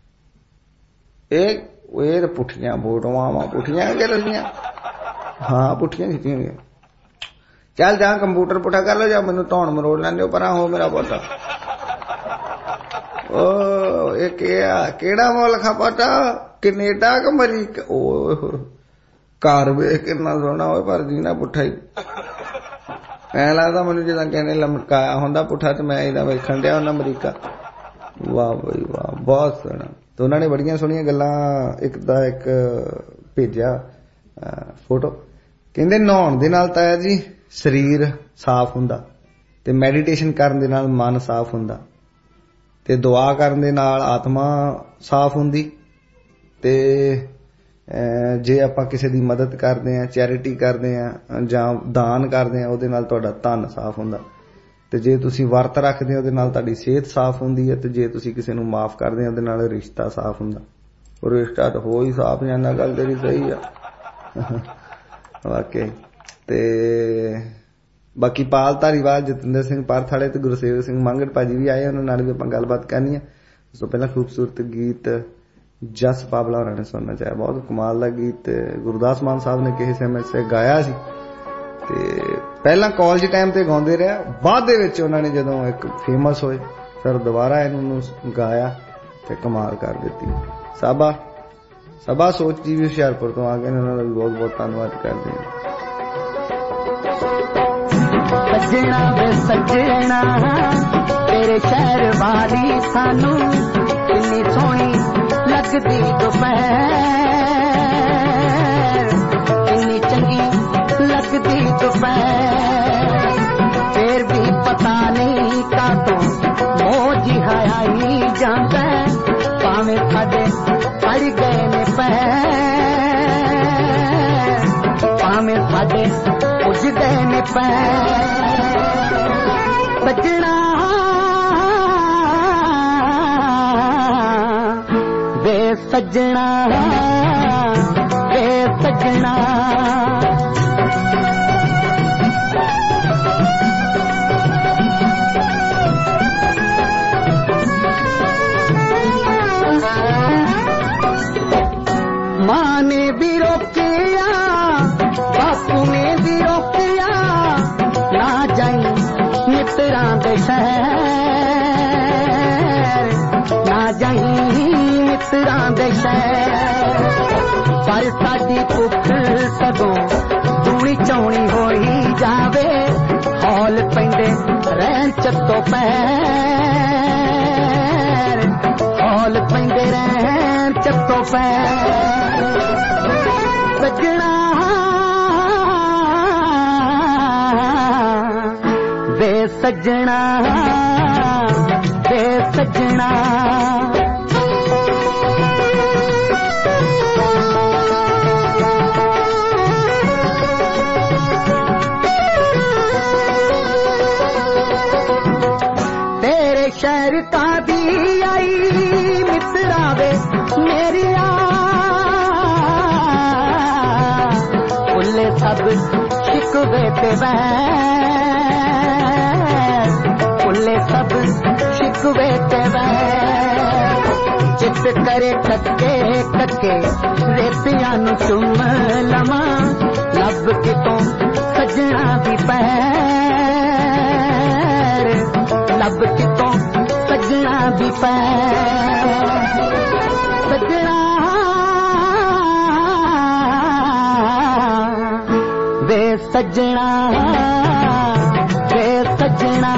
ਇਹ ਇਹ ਪੁੱਠੀਆਂ ਫੋਟੋਆਂ ਵਾ ਪੁੱਠੀਆਂ ਕਿ ਰਸੀਆਂ ਹਾਂ ਪੁੱਠੀਆਂ ਖਿੱਚੀਆਂ ਗਈਆਂ ਚੱਲ ਜਾ ਕੰਪਿਊਟਰ ਪੁੱਠਾ ਕਰ ਲਓ ਜਾਂ ਮੈਨੂੰ ਧੌਣ ਮਰੋੜ ਲੈਂਦੇ ਹੋ ਪਰਾਂ ਹੋ ਮੇਰਾ ਪੁੱਤ ਉਹ ਇਹ ਕਿਹੜਾ ਮੁਲਕ ਆ ਪਤਾ ਕੈਨੇਡਾ ਕਿ ਅਮਰੀਕਾ ਉਹ ਘਰ ਵੇਖ ਕਿੰਨਾ ਸੋਹਣਾ ਹੋਏ ਪਰ ਜੀਣਾ ਪੁੱਠਾ ਹੀ ਐ ਲੱਗਦਾ ਮੈਨੂੰ ਜਿੱਦਾਂ ਕਹਿੰਦੇ ਲਮਕਾਇਆ ਹੁੰਦਾ ਪੁੱਠਾ ਤੇ ਮੈਂ ਇਹਦਾ ਵੇਖਣ ਡਿਆ ਉਹਨਾਂ ਅਮਰੀਕਾ ਵਾਹ ਬਈ ਵਾਹ ਬਹੁਤ ਸੋਹਣਾ ਤੇ ਉਹਨਾਂ ਨੇ ਬੜੀਆਂ ਸੋਹਣੀਆਂ ਗੱਲਾਂ ਇੱਕ ਦਾ ਇੱਕ ਭੇਜਿਆ ਫੋਟੋ ਕਹਿੰਦੇ ਨਹਾਉਣ ਦੇ ਨਾਲ ਤਾਂ ਜੀ ਸਰੀਰ ਸਾਫ਼ ਹੁੰਦਾ ਤੇ ਮੈਡੀਟੇਸ਼ਨ ਕਰਨ ਦੇ ਨਾਲ ਮਨ ਸਾਫ਼ ਹੁੰਦਾ ਤੇ ਦੁਆ ਕਰਨ ਦੇ ਨਾਲ ਆਤਮਾ ਸਾਫ਼ ਹੁੰਦੀ ਤੇ ਜੇ ਆਪਾਂ ਕਿਸੇ ਦੀ ਮਦਦ ਕਰਦੇ ਆ ਚੈਰਿਟੀ ਕਰਦੇ ਆ ਜਾਂ ਦਾਨ ਕਰਦੇ ਆ ਉਹਦੇ ਨਾਲ ਤੁਹਾਡਾ ਧਨ ਸਾਫ਼ ਹੁੰਦਾ ਤੇ ਜੇ ਤੁਸੀਂ ਵਰਤ ਰੱਖਦੇ ਹੋ ਉਹਦੇ ਨਾਲ ਤੁਹਾਡੀ ਸਿਹਤ ਸਾਫ਼ ਹੁੰਦੀ ਹੈ ਤੇ ਜੇ ਤੁਸੀਂ ਕਿਸੇ ਨੂੰ ਮਾਫ ਕਰਦੇ ਆ ਉਹਦੇ ਨਾਲ ਰਿਸ਼ਤਾ ਸਾਫ਼ ਹੁੰਦਾ ਉਹ ਰਿਸ਼ਤਾ ਤਾਂ ਹੋ ਹੀ ਸਾਫ਼ ਜਾਂਦਾ ਗੱਲ ਤੇਰੀ ਸਹੀ ਆ ਵਾਕਈ ਤੇ ਬਾਕੀ ਪਾਲ ਧਾਰੀਵਾਲ ਜਤਿੰਦਰ ਸਿੰਘ ਪਾਰਥਾਲੇ ਤੇ ਗੁਰਸੇਵਕ ਸਿੰਘ ਮੰਗੜ ਭਾਜੀ ਵੀ ਆਏ ਉਹਨਾਂ ਨਾਲ ਵੀ ਆਪਾਂ ਗੱਲਬਾਤ ਕਰਨੀ ਆ ਉਸ ਤੋਂ ਪਹਿਲਾਂ ਖੂਬਸੂਰਤ ਗੀਤ ਜਸ ਪਾਵਲਾ ਹੋਰਾਂ ਨੇ ਸੁਣਨਾ ਚਾਹਿਆ ਬਹੁਤ ਕਮਾਲ ਦਾ ਗੀਤ ਗੁਰਦਾਸ ਮਾਨ ਸਾਹਿਬ ਨੇ ਕਿਸੇ ਸਮੇਂ ਸੇ ਗਾਇਆ ਸੀ ਤੇ ਪਹਿਲਾਂ ਕਾਲਜ ਟਾਈਮ ਤੇ ਗਾਉਂਦੇ ਰਿਹਾ ਬਾਅਦ ਦੇ ਵਿੱਚ ਉਹਨਾਂ ਨੇ ਜਦੋਂ ਇੱਕ ਫੇਮਸ ਹੋਏ ਫਿਰ ਦੁਬਾਰਾ ਇਹਨੂੰ ਗਾਇਆ ਤੇ ਕਮਾਲ ਕਰ ਦਿੱਤੀ ਸਾਬਾ ਸਭਾ ਸੋਚ ਜੀ ਵੀ ਹੁਸ਼ਿਆਰਪੁਰ ਤੋਂ ਆ ਗਏ ਨੇ ਉਹਨਾਂ ਦਾ ਵੀ ਬਹੁਤ ਬਹੁਤ ਧੰਨਵਾਦ ਕਰਦੇ ਹਾਂ ਸੱਜਣਾ ਵੇ ਸੱਜਣਾ ਤੇਰੇ ਸ਼ਹਿਰ ਵਾਲੀ ਸਾਨੂੰ ਕਿੰਨੀ ਸੋਹਣੀ ਲੱਗਦੀ ਦੁਪਹਿਰ ਕਿੰਨੀ ਚੰਗੀ ਲੱਗਦੀ ਦੁਪਹਿਰ ਫੇਰ ਵੀ ਪਤਾ ਨਹੀਂ ਕਾਤੋਂ ਮੋਹ ਜਿਹਾ ਆਈ ਜਾਂਦਾ ਭਾਵੇਂ ਸਾਡੇ ਪੜ ਗਏ ਨੇ ਪੈਰ ਭਾਵੇਂ ਸਾਡੇ ਉੱਜ ਗਏ ਨੇ ਪੈਰ ਸੱਜਣਾ ਵੇ ਸੱਜਣਾ ਵੇ ਸੱਜਣਾ माँ ने भी रोकिया बापू ने भी रोकिया ना जाई मित्रा दे शहर ना जाई मित्रा दे शहर पर साडी भुख सगों दूनी चौनी होई जावे हौल पेंदे रहन चत्तो पैर हौल पेंदे रहन चत्तो पैर सजना वे सजना वे सजना तेरे शहर का भी आई मित्रा वे मेरी सब शिकवे पे उल्ले सब शिकवे पे चित करे कक्के कक्के रेतिया नु चुम लमा लब कितों सजना भी पैर लब कितों सजना भी पैर सजना वे सजना वे सजना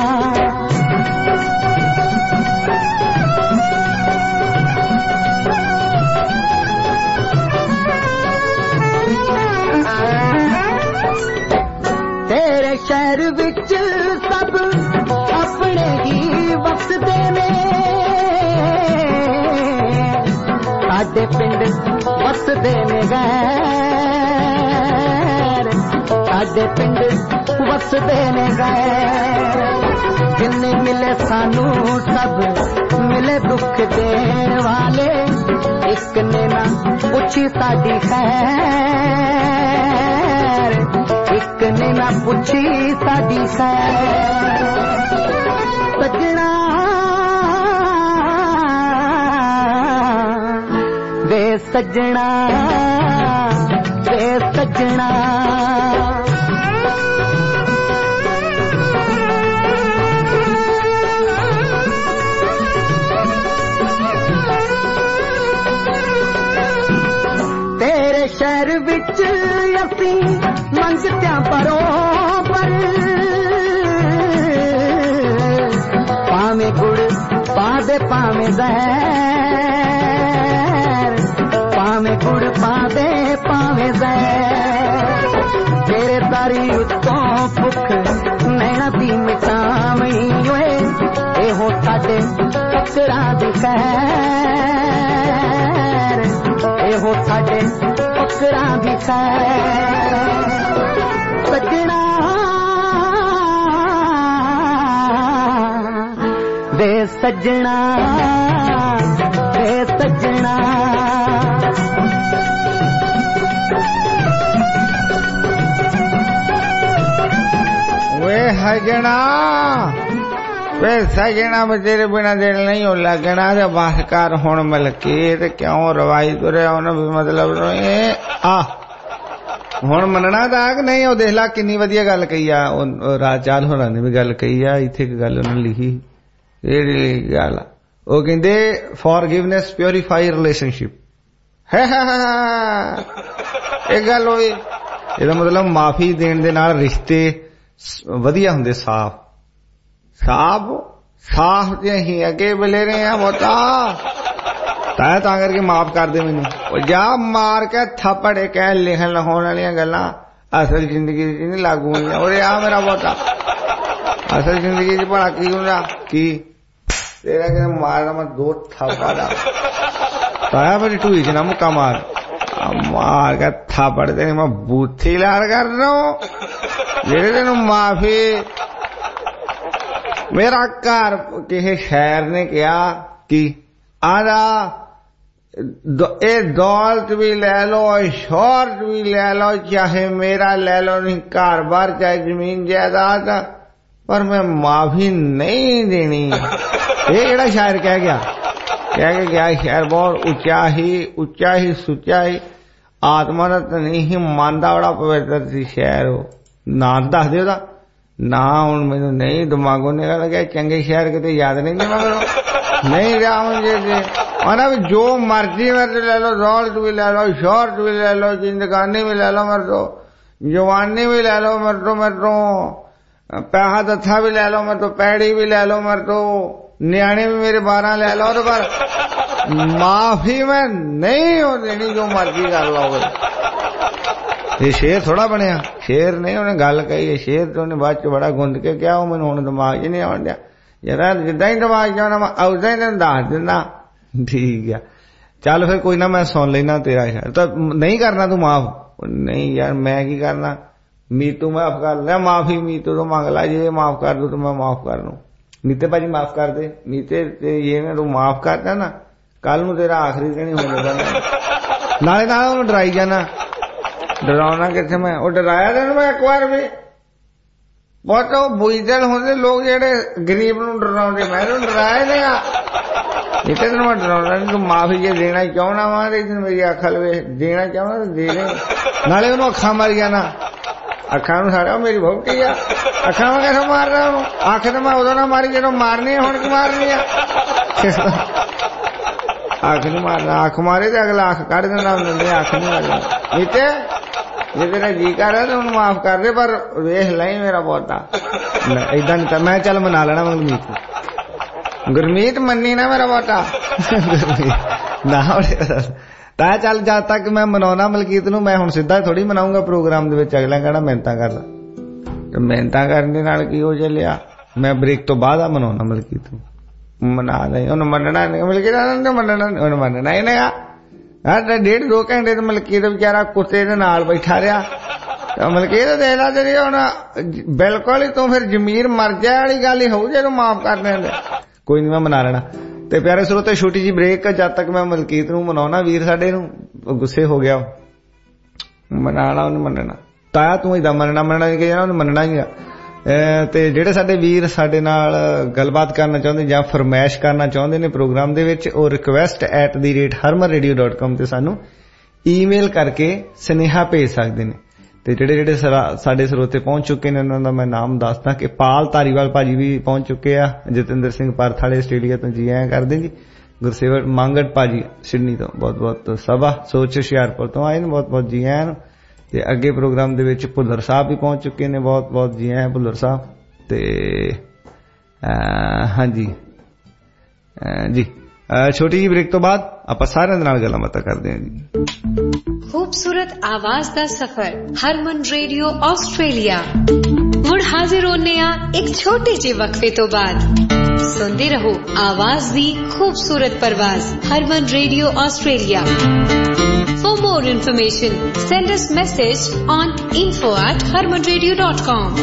तेरे शहर विच सब अपने ही वसदे ने साडे पिंड वसदे ने गैर साडे पिंड वसदे ने गैर जिन्ने मिले सानू सब मिले दुख देण वाले एक ने ना पुछी साडी खैर एक ने ना पुछी साडी खैर सजना वे सजना वे सजना तेरे शहर विच असी मंगत्या बरोबर पावे गुड़ पा दे पावे जहर पावे गुड़ पा दे पावे जहर तेरे तारी उत्तों भुख नैना दी मिटावई ओए एहो साडे फकरा दी खैर एहो साडे फकरा दी खैर सजना वे सजना वे सजना वे सजना वे सजना में तेरे बिना दिल नहीं हो लगना ते बस कर हुण मलकीत क्यों रवाई तुरे उन्हें भी मतलब आ हुण मनना दा कि नहीं ओ देख ला किन्नी वधिया गल कही आ राजचाल होरां ने भी गल कही आ इत्थे इक गल उन्हें लिखी ਜਿਹੜੀ ਗੱਲ ਉਹ ਕਹਿੰਦੇ ਫॉरगिवनेस ਪਿਉਰੀਫਾਈ ਰਿਲੇਸ਼ਨਸ਼ਿਪ ਹੈ ਇਹ ਗੱਲ ਹੋਈ ਇਹਦਾ ਮਤਲਬ ਮਾਫੀ ਦੇਣ ਦੇ ਨਾਲ ਰਿਸ਼ਤੇ ਵਧੀਆ ਹੁੰਦੇ ਸਾਫ਼ ਸਾਫ਼ ਸਾਫ਼ ਜੇ ਅਸੀਂ ਅੱਗੇ ਬਲੇ ਰਹੇ ਆ ਬੋਤਾ ਤਾਂ ਤਾਂ ਕਰਕੇ ਮਾਫ ਕਰ ਦੇ ਮੈਨੂੰ ਉਹ ਜਾ ਮਾਰ ਕੇ ਥੱਪੜੇ ਕਹਿ ਲਿਖਣ ਲਿਖਾਉਣ ਵਾਲੀਆਂ ਗੱਲਾਂ ਅਸਲ ਜ਼ਿੰਦਗੀ ਚ ਨਹੀਂ ਲਾਗੂ ਹੋਈਆਂ ਔਰ ਆ ਮੇਰਾ ਬੋਤਾ ਅਸਲ ਜ਼ਿੰਦਗੀ ਚ ਭਲਾ ਕੀ ਹੁੰਦਾ ਕੀ तेरा के मारना मैं दो थप्पड़ ताया मेरी टूई च ना मुक्का मार मार के थप्पड़ तेरी मैं बूथी लाल कर रहा हूँ जेरे तेन माफी मेरा घर किसी शहर ने कहा कि आजा ए दौलत भी ले लो शोहरत भी ले लो चाहे मेरा ले लो नहीं घर बार चाहे जमीन जायदाद पर मैं माफी नहीं देनी ये केड़ा शायर कह गया कह के गया शायर बहुत उच्चा ही उच्चा ही सुच्चा ही आत्मा दा तो नहीं ही मन दा बड़ा पवित्र सी शायर हो ना दस दे ओदा ना हुण मैनूं नहीं दिमागों निकल गया चंगे शायर किते याद नहीं ने मगर नहीं रहा हूं जे जे आना भी जो मर्जी मेरे ले लो दौलत भी ले लो शोहरत भी ले लो जिंदगानी भी ले लो मेरे तो जवानी भी ले लो मेरे तो मेरे तो पैसा दत्था भी ले लो मेरे तो पैड़ी भी ले लो मेरे तो न्याणे भी मेरे बारह ले लो तो पर माफी में नहीं हो देनी जो मर्जी कर लो ये शेर थोड़ा बनया शेर नहीं उन्हें गल कही है शेर तो उन्हें बाद च बड़ा गुंद के क्या हो मैंने हुण दिमाग च नहीं आउण दिया जरा जिद्दां ही दिमाग च आना मैं उदां ही तैनूं दस दिंदा ठीक है चल फिर कोई ना मैं सुन लेना तेरा शायर तो नहीं करना तू माफ नहीं यार मैं की करना मीतू माफ कर ले माफी मीतू तो मांग ला जे माफ कर दो तो मैं माफ कर लूं मीते भाजी माफ कर दे मीते ये ना तू माफ करता ना कल नूं तेरा आखिरी दिन ही होने वाला नाले नाले उन्हें डराई जाना डराना कितने मैं वो डराया था मैं एक बार भी बहुत बुजदिल होंगे लोग जेडे गरीब नूं डराउंदे मैं तो डराया नहीं इतने दिन मैं डराउंदा नहीं तू माफी जे देना चाहना वा दिन मेरी अखल वे देना चाहना तो दे दे नाले उन्होंने अखा मार गया ना अखा नूं साड़ा मेरी भौटी आ अखा में कैसे मार रहा हूँ आख तो मैं उदों ना मारी जो मारनी है हुण की मारनी है आख नहीं मारना आख मारे तो अगला आख कढ़ देना आख नहीं मारना नीचे ਜੇ ਤੇਰਾ ਜੀ ਕਰ ਰਿਹਾ ਤੇ ਉਹਨੂੰ ਮਾਫ ਕਰ ਦੇ, ਪਰ ਵੇਖ ਲਈ ਮੇਰਾ ਬਹੁਤਾ ਏਦਾਂ ਨਹੀਂ। ਮੈਂ ਚੱਲ ਮਨਾ ਲੈਣਾ ਗੁਰਮੀਤ ਨੂੰ। ਗੁਰਮੀਤ ਮੰਨੀ ਨਾ ਮੇਰਾ ਬਹੁਤਾ ਨਾ ਤਾਂ ਚੱਲ। ਜਦ ਤੱਕ ਮੈਂ ਮਨਾਉਣਾ ਮਲਕੀਤ ਨੂੰ, ਮੈਂ ਹੁਣ ਸਿੱਧਾ ਥੋੜੀ ਮਨਾਉਂਗਾ ਪ੍ਰੋਗਰਾਮ ਦੇ ਵਿੱਚ। ਅਗਲਾ ਕਹਿਣਾ ਮਿਹਨਤਾਂ ਕਰਦਾ, ਮਿਹਨਤਾਂ ਕਰਨ ਦੇ ਨਾਲ ਕੀ ਹੋ ਚੱਲਿਆ। ਮੈਂ ਬ੍ਰੇਕ ਤੋਂ ਬਾਅਦ ਆ ਮਨਾਉਣਾ ਮਲਕੀਤ ਨੂੰ। ਮਨਾ ਨਹੀਂ, ਉਹਨੂੰ ਮੰਨਣਾ ਨਹੀਂ ਮਲਕੀਤ, ਮੰਨਣਾ ਉਹਨੂੰ ਮੰਨਣਾ ਹੀ ਨਹੀਂ। ਹਾਂ ਡੇਢ ਦੋ ਘੰਟੇ ਤੇ ਮਲਕੀਤ ਵਿਚਾਰਾ ਕੁੱਤੇ ਦੇ ਨਾਲ ਬੈਠਾ ਰਿਹਾ। ਮਲਕੀਤ ਦੇ ਲਾ ਤੇਰੀ ਹੁਣ ਬਿਲਕੁਲ ਹੀ ਤੂੰ ਫਿਰ ਜ਼ਮੀਰ ਮਰ ਜਾਏ ਵਾਲੀ ਗੱਲ ਹੀ ਹੋਊ ਜੇ ਤੂੰ ਮਾਫ ਕਰ ਦਿੰਦੇ। ਕੋਈ ਨੀ, ਮੈਂ ਮਨਾ ਲੈਣਾ। ਤੇ ਪਿਆਰੇ ਸਰੋਤੇ, ਛੋਟੀ ਜਿਹੀ ਬ੍ਰੇਕ। ਜਦ ਤੱਕ ਮੈਂ ਮਲਕੀਤ ਨੂੰ ਮਨਾਉਣਾ, ਵੀਰ ਸਾਡੇ ਨੂੰ ਗੁੱਸੇ ਹੋ ਗਿਆ, ਮਨਾਣਾ ਉਹਨੂੰ ਮੰਨਣਾ। ਤਾਇਆ ਤੂੰ ਏਦਾਂ ਮੰਨਣਾ ਮੰਨਣਾ ਨਹੀਂ ਕਿ ਉਹਨੂੰ ਮੰਨਣਾ ਹੀ ਆ। ਤੇ ਜਿਹੜੇ ਸਾਡੇ ਵੀਰ ਸਾਡੇ ਨਾਲ ਗੱਲਬਾਤ ਕਰਨਾ ਚਾਹੁੰਦੇ ਜਾਂ ਫਰਮਾਇਸ਼ ਕਰਨਾ ਚਾਹੁੰਦੇ ਨੇ ਪ੍ਰੋਗਰਾਮ ਦੇ ਵਿੱਚ, ਉਹ request at the rate Harman radio dot com ਤੇ ਸਾਨੂੰ ਈਮੇਲ ਕਰਕੇ ਸੁਨੇਹਾ ਭੇਜ ਸਕਦੇ ਨੇ। ਤੇ ਜਿਹੜੇ ਜਿਹੜੇ ਸਾਡੇ ਸਰੋਤੇ ਪਹੁੰਚ ਚੁੱਕੇ ਨੇ ਉਹਨਾਂ ਦਾ ਮੈਂ ਨਾਮ ਦੱਸਦਾ ਕਿ ਪਾਲ ਧਾਰੀਵਾਲ ਭਾਜੀ ਵੀ ਪਹੁੰਚ ਚੁੱਕੇ ਆ, ਜਤਿੰਦਰ ਸਿੰਘ ਪਰਥ ਵਾਲੇ ਆਸਟ੍ਰੇਲੀਆ ਤੋਂ ਜੀ ਆਇਆਂ ਕਰਦੇ ਜੀ, ਗੁਰਸੇਵਕ ਮੰਗੜ ਭਾਜੀ ਸਿਡਨੀ ਤੋਂ ਬਹੁਤ ਬਹੁਤ ਸਭਾ ਸੋਚ ਹੁਸ਼ਿਆਰਪੁਰ ਤੋਂ ਆਏ ਨੇ, ਬਹੁਤ ਬਹੁਤ ਜੀ ਆਇਆਂ। ਤੇ ਅੱਗੇ ਪ੍ਰੋਗਰਾਮ ਦੇ ਵਿੱਚ ਭੁੱਲਰ ਸਾਹਿਬ ਵੀ ਪਹੁੰਚ ਚੁੱਕੇ ਨੇ, ਬਹੁਤ ਬਹੁਤ ਜੀ ਆਇਆਂ ਭੁੱਲਰ ਸਾਹਿਬ। ਤੇ ਹਾਂਜੀ ਜੀ, ਛੋਟੀ ਜਿਹੀ ਬ੍ਰੇਕ ਤੋਂ ਬਾਅਦ ਆਪਾਂ ਸਾਰਿਆਂ ਦੇ ਨਾਲ ਗੱਲਾਂ ਬਾਤਾਂ ਕਰਦੇ ਹਾਂ ਜੀ। खूबसूरत आवाज दा सफर हरमन रेडियो ऑस्ट्रेलिया मुड़ हाजिर होने आ एक छोटे जे वक्फे तो बाद। सुनते रहो आवाज दी खूबसूरत परवाज Harman radio Australia. For more information send us message on info at harman radio dot com।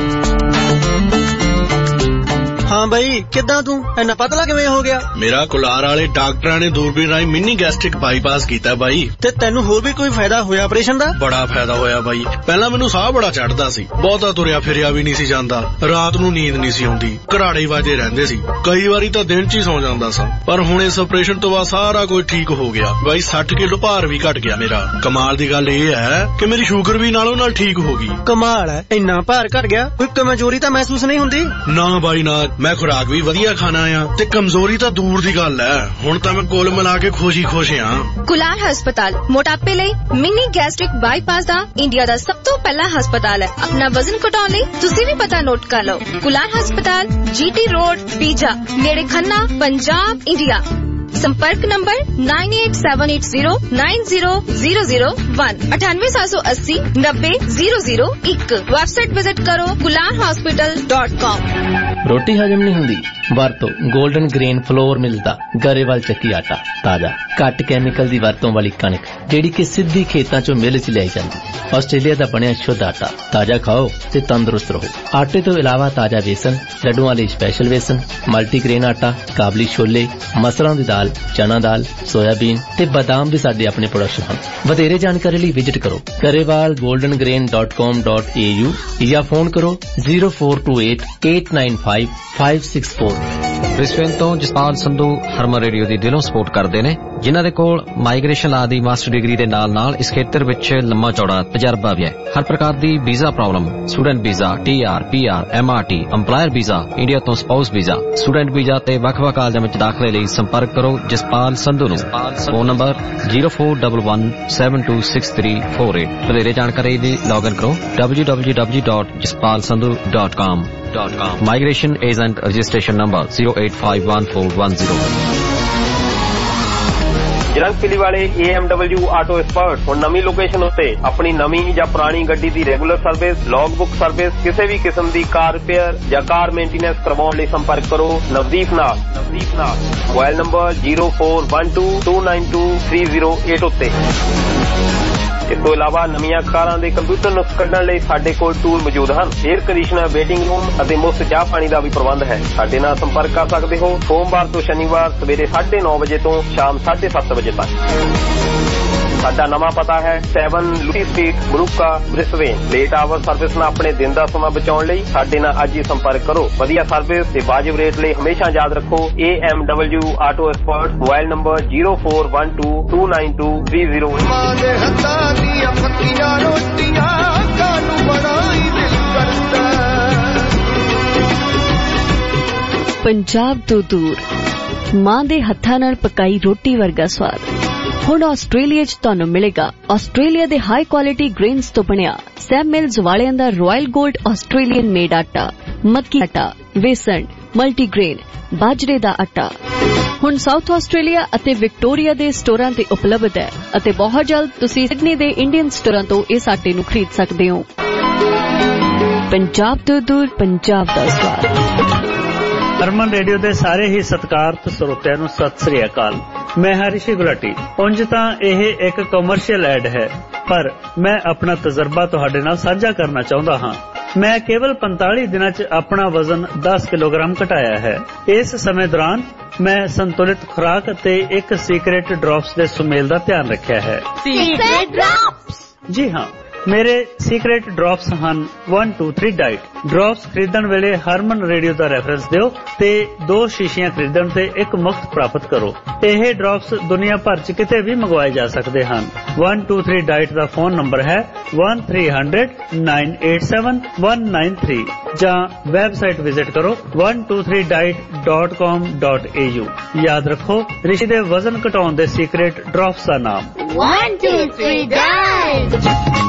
ਹਾਂ ਬਈ, ਕਿੱਦਾਂ ਤੂੰ ਇੰਨਾ ਪਤਲਾ ਕਿਵੇਂ ਹੋ ਗਿਆ? ਮੇਰਾ ਕੁਲਾਰ ਵਾਲੇ ਡਾਕਟਰਾਂ ਨੇ ਦੂਰਬੀਨ ਰਾਹੀਂ ਮਿੰਨੀ ਗੈਸਟ੍ਰਿਕ ਬਾਈਪਾਸ ਕੀਤਾ ਬਾਈ। ਤੇ ਤੈਨੂੰ ਹੋਰ ਵੀ ਕੋਈ ਫਾਇਦਾ ਹੋਇਆ ਆਪਰੇਸ਼ਨ ਦਾ? ਬੜਾ ਫਾਇਦਾ ਹੋਇਆ ਬਾਈ। ਪਹਿਲਾਂ ਮੈਨੂੰ ਸਾਹ ਬੜਾ ਚੜਦਾ ਸੀ, ਬਹੁਤਾ ਤੁਰਿਆ ਫਿਰਿਆ ਵੀ ਨਹੀਂ ਸੀ ਜਾਂਦਾ, ਰਾਤ ਨੂੰ ਨੀਂਦ ਨਹੀਂ ਸੀ ਆਉਂਦੀ, ਘਰਾੜੇ ਵਾਜੇ ਰਹਿੰਦੇ ਸੀ, ਕਈ ਵਾਰੀ ਤਾਂ ਦਿਨ ਚ ਹੀ ਸੌ ਜਾਂਦਾ ਸਾਂ। ਪਰ ਹੁਣ ਇਸ ਆਪਰੇਸ਼ਨ ਤੋਂ ਬਾਅਦ ਸਾਰਾ ਕੁਝ ਠੀਕ ਹੋ ਗਿਆ ਬਾਈ। ਸੱਠ ਕਿਲੋ ਭਾਰ ਵੀ ਘਟ ਗਿਆ ਮੇਰਾ। ਕਮਾਲ ਦੀ ਗੱਲ ਇਹ ਹੈ ਕਿ ਮੇਰੀ ਸ਼ੂਗਰ ਵੀ ਨਾਲੋਂ ਨਾਲ ਠੀਕ ਹੋ ਗਈ। ਕਮਾਲ ਹੈ, ਇੰਨਾ ਭਾਰ ਘਟ ਗਿਆ, ਕੋਈ ਕਮਜ਼ੋਰੀ ਤਾਂ ਮਹਿਸੂਸ ਨਹੀਂ ਹੁੰਦੀ? ਨਾ ਬਾਈ ਨਾ, ਮੈਂ ਖੁਰਾਕ ਵੀ ਵਧੀਆ ਖਾਣਾ ਆ ਤੇ ਕਮਜ਼ੋਰੀ ਤਾਂ ਦੂਰ ਦੀ ਗੱਲ ਹੈ। ਹੁਣ ਤਾਂ ਮੈਂ ਕੁੱਲ ਮਿਲਾ ਕੇ ਖੁਸ਼ ਹੀ ਖੁਸ਼ ਹਾਂ। ਕੁਲਾਰ ਹਸਪਤਾਲ ਮੋਟਾਪੇ ਲਈ ਮਿੰਨੀ ਗੈਸਟ੍ਰਿਕ ਬਾਈਪਾਸ ਦਾ ਇੰਡੀਆ ਦਾ ਸਭ ਤੋਂ ਪਹਿਲਾ ਹਸਪਤਾਲ ਹੈ। ਆਪਣਾ ਵਜ਼ਨ ਘਟਾਉਣ ਲਈ ਤੁਸੀਂ ਵੀ ਪਤਾ ਨੋਟ ਕਰ ਲਓ। ਕੁਲਾਰ ਹਸਪਤਾਲ, ਜੀਟੀ ਰੋਡ, ਪੀਜਾ, ਨੇੜੇ ਖੰਨਾ, ਪੰਜਾਬ, ਇੰਡੀਆ। संपर्क number nine eight seven eight zero nine zero zero zero one अठानवे सात सौ अस्सी नब्बे जीरो जीरो एक। वेबसाइट विजिट करो कुलार हॉस्पिटल डॉट कॉम। रोटी हजम नहीं हुंदी, वरतो गोल्डन ग्रेन फ्लोर मिलदा गरेवाल ਚੱਕੀ ਆਟਾ, ਤਾਜ਼ਾ ਘੱਟ ਕੈਮੀਕਲ ਦੀ ਵਰਤੋਂ ਵਾਲੀ ਕਣਕ ਜਿਹੜੀ ਕਿ ਸਿੱਧੀ ਖੇਤਾਂ ਚੋਂ ਮਿਲ ਚ ਲਿਆਈ ਜਾਂਦੀ। ਆਸਟ੍ਰੇਲੀਆ ਦਾ ਬਣਿਆ ਸ਼ੁੱਧ ਆਟਾ, ਤਾਜ਼ਾ ਖਾਓ ਤੇ ਤੰਦਰੁਸਤ ਰਹੋ। ਆਟੇ ਤੋਂ ਇਲਾਵਾ ਤਾਜ਼ਾ ਵੇਸਣ, ਲੱਡੂਆਂ ਲਈ ਸਪੈਸ਼ਲ ਵੇਸਣ, ਮਲਟੀਗ੍ਰੇਨ ਆਟਾ, ਕਾਬਲੀ ਛੋਲੇ, ਮਸਰਾਂ ਦੀ ਦਾਲ, ਚਨਾ ਦਾਲ, ਸੋਇਆਬੀਨ ਤੇ ਬਾਦਾਮ ਵੀ ਸਾਡੇ ਆਪਣੇ ਪ੍ਰੋਡਕਟ ਹਨ। ਵਧੇਰੇ ਜਾਣਕਾਰੀ ਲਈ ਵਿਜ਼ਿਟ ਕਰੋ Grewal golden grain dot com dot A U ਜਾਂ ਫੋਨ ਕਰੋ zero four two eight eight nine five five six four. Brisbane ਤੋਂ ਜਸਪਾਲ ਸੰਧੂ ਹਰਮਨ ਰੇਡੀਓ ਦੀ ਦਿਲੋਂ ਸਪੋਰਟ ਕਰਦੇ ਨੇ, ਜਿਨ੍ਹਾਂ ਦੇ ਕੋਲ ਮਾਈਗ੍ਰੇਸ਼ਨ ਲਾ ਦੀ ਮਾਸਟਰ ਡਿਗਰੀ ਦੇ ਨਾਲ ਨਾਲ ਇਸ ਖੇਤਰ ਵਿੱਚ ਲੰਮਾ ਚੌੜਾ ਤਜਰਬਾ ਵੀ ਹੈ। ਹਰ ਪ੍ਰਕਾਰ ਦੀ visa problem, student visa, T R, P R, M R T, employer visa, India ਤੋਂ ਸਪਾਊਸ ਵੀਜ਼ਾ, ਸਟੂਡੈਂਟ ਵੀਜ਼ਾ ਤੇ ਵੱਖ-ਵੱਖ ਕਾਲਜਾਂ ਵਿੱਚ ਦਾਖਲੇ ਲਈ ਸੰਪਰਕ ਕਰੋ ਜਸਪਾਲ ਸੰਧੂ ਨੂੰ। Phone number zero four one one seven two six three four eight. ਵਧੇਰੇ ਜਾਣਕਾਰੀ ਲਈ ਲੌਗਇਨ ਕਰੋ W W W dot Jaspal Sandhu dot com. Migration agent registration number zero eight five one four one zero. ਜਰੰਗ ਪਿਲੀ ਵਾਲੇ A M W auto expert ਹੁਣ ਨਵੀਂ location ਉੱਤੇ ਆਪਣੀ ਨਵੀਂ ਜਾਂ ਪੁਰਾਣੀ ਗੱਡੀ ਦੀ regular service, log book service, ਕਿਸੇ ਵੀ ਕਿਸਮ ਦੀ ਕਾਰ ਰਿਪੇਅਰ ਜਾਂ ਕਾਰ ਮੇਨਟੇਨੈਂਸ ਕਰਵਾਉਣ ਲਈ ਸੰਪਰਕ ਕਰੋ ਨਵਦੀਪ ਨਾਲ। ਨਵਦੀਪ ਨਾਲ mobile number zero four one two two nine two three zero eight ਉੱਤੇ। ਇਸ ਤੋਂ ਇਲਾਵਾ ਨਵੀਆਂ ਕਾਰਾਂ ਦੇ ਕੰਪਿਊਟਰ ਨੁਕਸ ਕੱਢਣ ਲਈ ਸਾਡੇ ਕੋਲ ਟੂਲ ਮੌਜੂਦ ਹਨ। ਏਅਰ ਕੰਡੀਸ਼ਨਰ, ਵੇਟਿੰਗ ਰੂਮ ਅਤੇ ਮੁਫਤ ਚਾਹ ਪਾਣੀ ਦਾ ਵੀ ਪ੍ਰਬੰਧ ਹੈ। ਸਾਡੇ ਨਾਲ ਸੰਪਰਕ ਕਰ ਸਕਦੇ ਹੋ ਸੋਮਵਾਰ ਤੋਂ ਸ਼ਨੀਵਾਰ ਸਵੇਰੇ ਸਾਢੇ ਨੌ ਵਜੇ ਤੋਂ ਸ਼ਾਮ ਸਾਢੇ ਸੱਤ ਵਜੇ ਤੱਕ। ਸਾਡਾ ਨਵਾਂ ਪਤਾ ਹੈ ਸੈਵਨ ਲੂਸੀ ਸਟਰੀਟ, ਬਰੂਕਾ, ਬ੍ਰਿਸਬੇਨ। ਲੇਟ ਆਵਰ ਸਰਵਿਸ ਨਾਲ ਆਪਣੇ ਦਿਨ ਦਾ ਸਮਾਂ ਬਚਾਉਣ ਲਈ ਸਾਡੇ ਨਾਲ ਅੱਜ ਹੀ ਸੰਪਰਕ ਕਰੋ। ਵਧੀਆ ਸਰਵਿਸ ਤੇ ਵਾਜਿਬ ਰੇਟ ਲਈ ਹਮੇਸ਼ਾ ਯਾਦ ਰੱਖੋ A M W auto expert. Mobile number zero four one two two nine two three zero. Punjab ਤੋਂ ਦੂਰ ਮਾਂ ਦੇ ਹੱਥਾਂ ਨਾਲ ਪਕਾਈ ਰੋਟੀ ਵਰਗਾ ਸਵਾਦ ਹੁਣ ਆਸਟ੍ਰੇਲੀਆ 'ਚ ਤੁਹਾਨੂੰ ਮਿਲੇਗਾ ਆਸਟ੍ਰੇਲੀਆ ਦੇ ਹਾਈ ਕੁਆਲਿਟੀ ਗ੍ਰੇਨਸ ਤੋਂ ਬਣਿਆ ਸੈਮ ਮਿਲਜ਼ ਵਾਲਿਆਂ ਦਾ ਰਾਇਲ ਗੋਲਡ ਆਸਟ੍ਰੇਲੀਅਨ ਮੇਡ ਆਟਾ, ਮੱਕੀ ਆਟਾ, ਵੇਸਣ, ਮਲਟੀਗ੍ਰੇਨ, ਬਾਜਰੇ ਦਾ ਆਟਾ। ਹੁਣ ਸਾਊਥ ਆਸਟ੍ਰੇਲੀਆ ਅਤੇ ਵਿਕਟੋਰੀਆ ਦੇ ਸਟੋਰਾਂ ਤੇ ਉਪਲਬਧ ਹੈ ਅਤੇ ਬਹੁਤ ਜਲਦ ਤੁਸੀਂ ਸਿਡਨੀ ਦੇ ਇੰਡੀਅਨ ਸਟੋਰਾਂ ਤੋਂ ਇਸ ਆਟੇ ਨੂੰ ਖਰੀਦ ਸਕਦੇ ਹੋ। ਪੰਜਾਬ ਤੋਂ ਦੂਰ ਪੰਜਾਬ ਦਾ ਸਵਾਦ। ਹਰਮਨ ਰੇਡੀਓ ਦੇ ਸਾਰੇ ਹੀ ਸਤਿਕਾਰਤ ਸਰੋਤਿਆਂ ਨੂੰ ਸਤਿ ਸ੍ਰੀ ਅਕਾਲ। ਮੈਂ ਹਾਂ ਰਿਸ਼ੀ ਗੁਲਾਟੀ। ਉਂਝ ਤਾਂ ਇਹ ਇੱਕ ਕਮਰਸ਼ੀਅਲ ਐਡ ਹੈ, ਪਰ ਮੈਂ ਆਪਣਾ ਤਜਰਬਾ ਤੁਹਾਡੇ ਨਾਲ ਸਾਂਝਾ ਕਰਨਾ ਚਾਹੁੰਦਾ ਹਾਂ। ਮੈਂ ਕੇਵਲ ਪੰਤਾਲੀ ਦਿਨਾਂ 'ਚ ਆਪਣਾ ਵਜ਼ਨ ਦਸ ਕਿਲੋਗ੍ਰਾਮ ਘਟਾਇਆ ਹੈ। ਇਸ ਸਮੇਂ ਦੌਰਾਨ ਮੈਂ ਸੰਤੁਲਿਤ ਖੁਰਾਕ ਅਤੇ ਇੱਕ ਸੀਕ੍ਰੇਟ ਡ੍ਰੌਪਸ ਦੇ ਸੁਮੇਲ ਦਾ ਧਿਆਨ ਰੱਖਿਆ ਹੈ। Secret drops? ਜੀ ਹਾਂ, ਮੇਰੇ ਸੀਕ੍ਰੇਟ ਡ੍ਰੌਪਸ ਹਨ one two three diet. Drops ਖਰੀਦਣ ਵੇਲੇ ਹਰਮਨ ਰੇਡੀਓ ਦਾ ਰੈਫਰੈਂਸ ਦਿਓ ਤੇ ਦੋ ਸ਼ੀਸ਼ੀਆਂ ਖਰੀਦਣ ਤੇ ਇੱਕ ਮੁਫਤ ਪ੍ਰਾਪਤ ਕਰੋ। ਇਹ ਡ੍ਰੌਪਸ ਦੁਨੀਆ ਭਰ 'ਚ ਕਿਤੇ ਵੀ ਮੰਗਵਾਏ ਜਾ ਸਕਦੇ ਹਨ। one two three ਡਾਈਟ ਦਾ ਫੋਨ ਨੰਬਰ ਹੈ one three hundred nine eight seven one nine three ਜਾਂ ਵੈਬਸਾਈਟ ਵਿਜ਼ਿਟ ਕਰੋ one two three diet dot com dot a u। ਯਾਦ ਰੱਖੋ, ਰਿਸ਼ੀ ਦੇ ਵਜ਼ਨ ਘਟਾਉਣ ਦੇ ਸੀਕ੍ਰੇਟ ਡ੍ਰੌਪਸ ਦਾ ਨਾਮ one two three diet।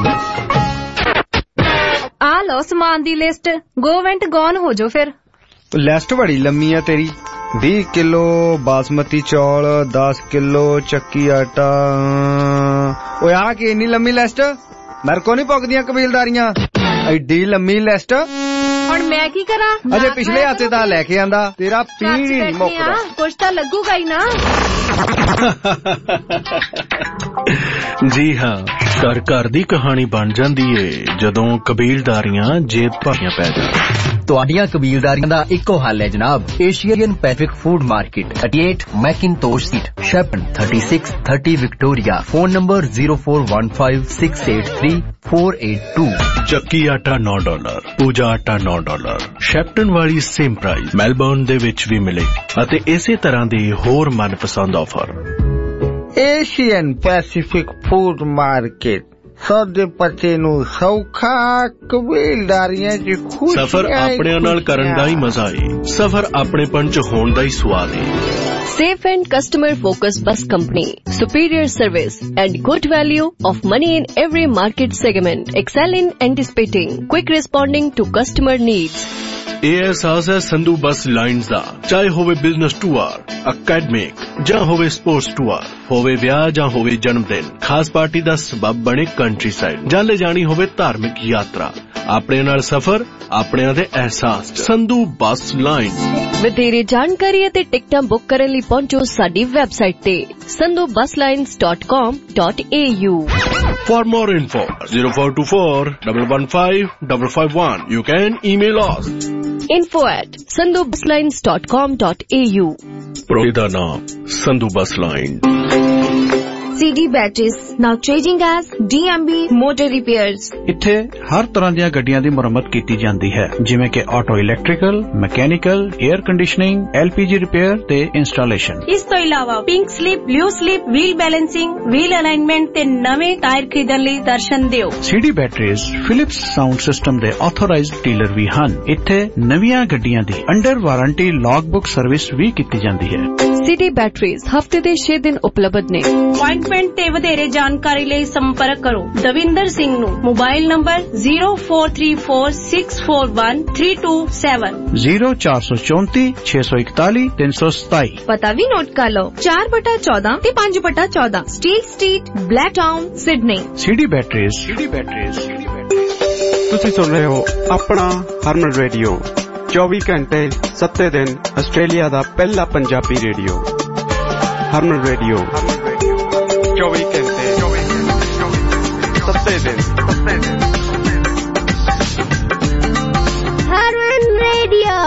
ਆ ਲਓ ਸਮਾਨ ਦੀ ਲਿਸਟ, ਗੋ ਵੈਂਟ ਗੌਨ ਹੋ ਜਾਓ। ਫਿਰ ਲਿਸਟ ਬੜੀ ਲੰਮੀ ਆ ਤੇਰੀ। ਵੀਹ ਕਿਲੋ ਬਾਸਮਤੀ ਚੌਲ, ਦਸ ਕਿਲੋ ਚੱਕੀ ਆਟਾ। ਓਏ ਆ ਕੀ ਇੰਨੀ ਲੰਮੀ ਲਿਸਟ? ਮੇਰੇ ਕੋ ਨਹੀਂ ਪੁੱਗਦੀਆਂ ਕਬੀਲਦਾਰੀਆਂ। ਐਡੀ ਲੰਮੀ ਲਿਸਟ ਹੁਣ ਮੈਂ ਕੀ ਕਰਾਂ? ਅਜੇ ਪਿਛਲੇ ਹਫ਼ਤੇ ਤਾਂ ਲੈ ਕੇ ਆਂਦਾ, ਤੇਰਾ ਪੀਣ ਹੀ ਨਹੀਂ ਮੁੱਕਦਾ। ਕੁਛ ਤਾਂ ਲੱਗੂਗਾ ਹੀ ਨਾ। ਜੀ ਹਾਂ, ਘਰ ਘਰ ਦੀ ਕਹਾਣੀ ਬਣ ਜਾਂਦੀ ਏ ਜਦੋਂ ਕਬੀਲਦਾਰੀਆਂ ਜੇਬ ਭਾਰੀਆਂ ਪੈ ਜਾਣ। ਤੁਹਾਡੀਆਂ ਕਬੀਲਦਾਰੀਆਂ ਦਾ ਇੱਕੋ ਹੱਲ ਹੈ ਜਨਾਬ, Asian Pacific food market, thirty-eight McIntosh street, ਸ਼ੈਪਨ, thirty-six thirty Victoria. Phone number zero four one five six eight three four eight two। ਚੱਕੀ ਆਟਾ ਨੌ ਡਾਲਰ, ਪੂਜਾ ਆਟਾ ਨੌ ਡਾਲਰ। ਸ਼ੈਪਟਨ ਵਾਲੀ ਸੇਮ ਪ੍ਰਾਈਸ ਮੈਲਬੌਰਨ ਦੇ ਵਿੱਚ ਵੀ ਮਿਲੇ ਅਤੇ ਇਸੇ ਤਰ੍ਹਾਂ ਦੇ ਹੋਰ ਮਨਪਸੰਦ offer. Asian Pacific food market, ਸੌਦੇ ਪੱਤੇ ਨੂੰ ਸੌਖਾ, ਕਬੀਲਦਾਰੀਆਂ 'ਚ ਖੁਸ਼ੀ। ਸਫ਼ਰ ਆਪਣਿਆਂ ਨਾਲ ਕਰਨ ਦਾ ਹੀ ਮਜ਼ਾ ਏ, ਸਫ਼ਰ ਆਪਣੇਪਣ 'ਚ ਹੋਣ ਦਾ ਹੀ ਸਵਾਦ ਏ। Safe and customer focused bus company, superior service and good value of money in every market segment, excel in anticipating, quick responding to customer needs। ਇਹ ਅਹਿਸਾਸ ਹੈ ਸੰਧੂ ਬੱਸ ਲਾਈਨਸ ਦਾ। ਚਾਹੇ ਹੋਵੇ ਬਿਜ਼ਨਸ ਟੂਰ, ਅਕੈਡਮਿਕ ਜਾਂ ਹੋਵੇ ਸਪੋਰਟਸ ਟੂਰ, ਹੋਵੇ ਵਿਆਹ ਜਾਂ ਹੋਵੇ ਜਨਮ ਦਿਨ, ਖਾਸ ਪਾਰਟੀ ਦਾ ਸਬਬ ਬਣੇ ਕੰਟਰੀ ਸਾਈਡ, ਜਾਂ ਲੈ ਜਾਣੀ ਹੋਵੇ ਧਾਰਮਿਕ ਯਾਤਰਾ, ਆਪਣੇ ਨਾਲ ਸਫ਼ਰ ਆਪਣਿਆਂ ਦੇ ਅਹਿਸਾਸ 'ਚ। Sandhu bus lines. ਵਧੇਰੇ ਜਾਣਕਾਰੀ ਅਤੇ ਟਿਕਟਾਂ ਬੁੱਕ ਕਰਨ ਲਈ ਪਹੁੰਚੋ ਸਾਡੀ ਵੈਬਸਾਈਟ ਤੇ Sandhu bus lines dot com dot a u। For more info, zero four two four one one five five five one. You can email us. info at sandhu bus lines dot com dot a u। Provider ਦਾ ਨਾਮ Sandhu bus line. C D Batteries, now changing as D M B Motor Repairs। ਇੱਥੇ ਹਰ ਤਰ੍ਹਾਂ ਦੀਆਂ ਗੱਡੀਆਂ ਦੀ ਮੁਰੰਮਤ ਕੀਤੀ ਜਾਂਦੀ ਹੈ, ਜਿਵੇਂ ਕਿ auto electrical, mechanical, air conditioning, L P G repair ਤੇ ਇੰਸਟਾਲੇਸ਼ਨ। ਇਸ ਤੋਂ ਇਲਾਵਾ pink slip, blue slip, wheel balancing, wheel alignment ਤੇ ਨਵੇਂ ਟਾਇਰ ਖਰੀਦਣ ਲਈ ਦਰਸ਼ਨ ਦਿਓ। C D Batteries Philips sound system ਦੇ ਆਥੋਰਾਈਜ਼ਡ ਡੀਲਰ ਵੀ ਹਨ। ਇੱਥੇ ਨਵੀਆਂ ਗੱਡੀਆਂ ਦੀ under warranty log book service ਵੀ ਕੀਤੀ ਜਾਂਦੀ ਹੈ। C D Batteries ਹਫ਼ਤੇ ਦੇ ਛੇ ਦਿਨ ਉਪਲਬਧ ਨੇ। ਅਪਾਇੰਟਮੈਂਟ ਤੇ ਵਧੇਰੇ ਜਾਣਕਾਰੀ ਲਈ ਸੰਪਰਕ ਕਰੋ ਦਵਿੰਦਰ ਸਿੰਘ ਨੂੰ। Mobile number zero four three four six four one three two seven zero four two four six one one three seven seven। ਪਤਾ ਵੀ ਨੋਟ ਕਰ ਲਓ, ਚਾਰ ਬਟਾ ਚੌਦਾਂ ਤੇ ਪੰਜ ਬਟਾ ਚੌਦਾਂ steel street, Blacktown, Sydney. C D Batteries। C D Batteries। ਤੁਸੀਂ ਸੁਣ ਰਹੇ ਹੋ ਆਪਣਾ ਹਰਮਨ ਰੇਡੀਓ, ਚੌਵੀ ਘੰਟੇ ਸੱਤੇ ਦਿਨ ਆਸਟ੍ਰੇਲੀਆ ਦਾ ਪਹਿਲਾ ਪੰਜਾਬੀ ਰੇਡੀਓ। ਹਰਮਨ ਰੇਡੀਓ ਚੌਵੀ ਘੰਟੇ ਸੱਤੇ ਦਿਨ। ਹਰਮਨ ਰੇਡੀਓ।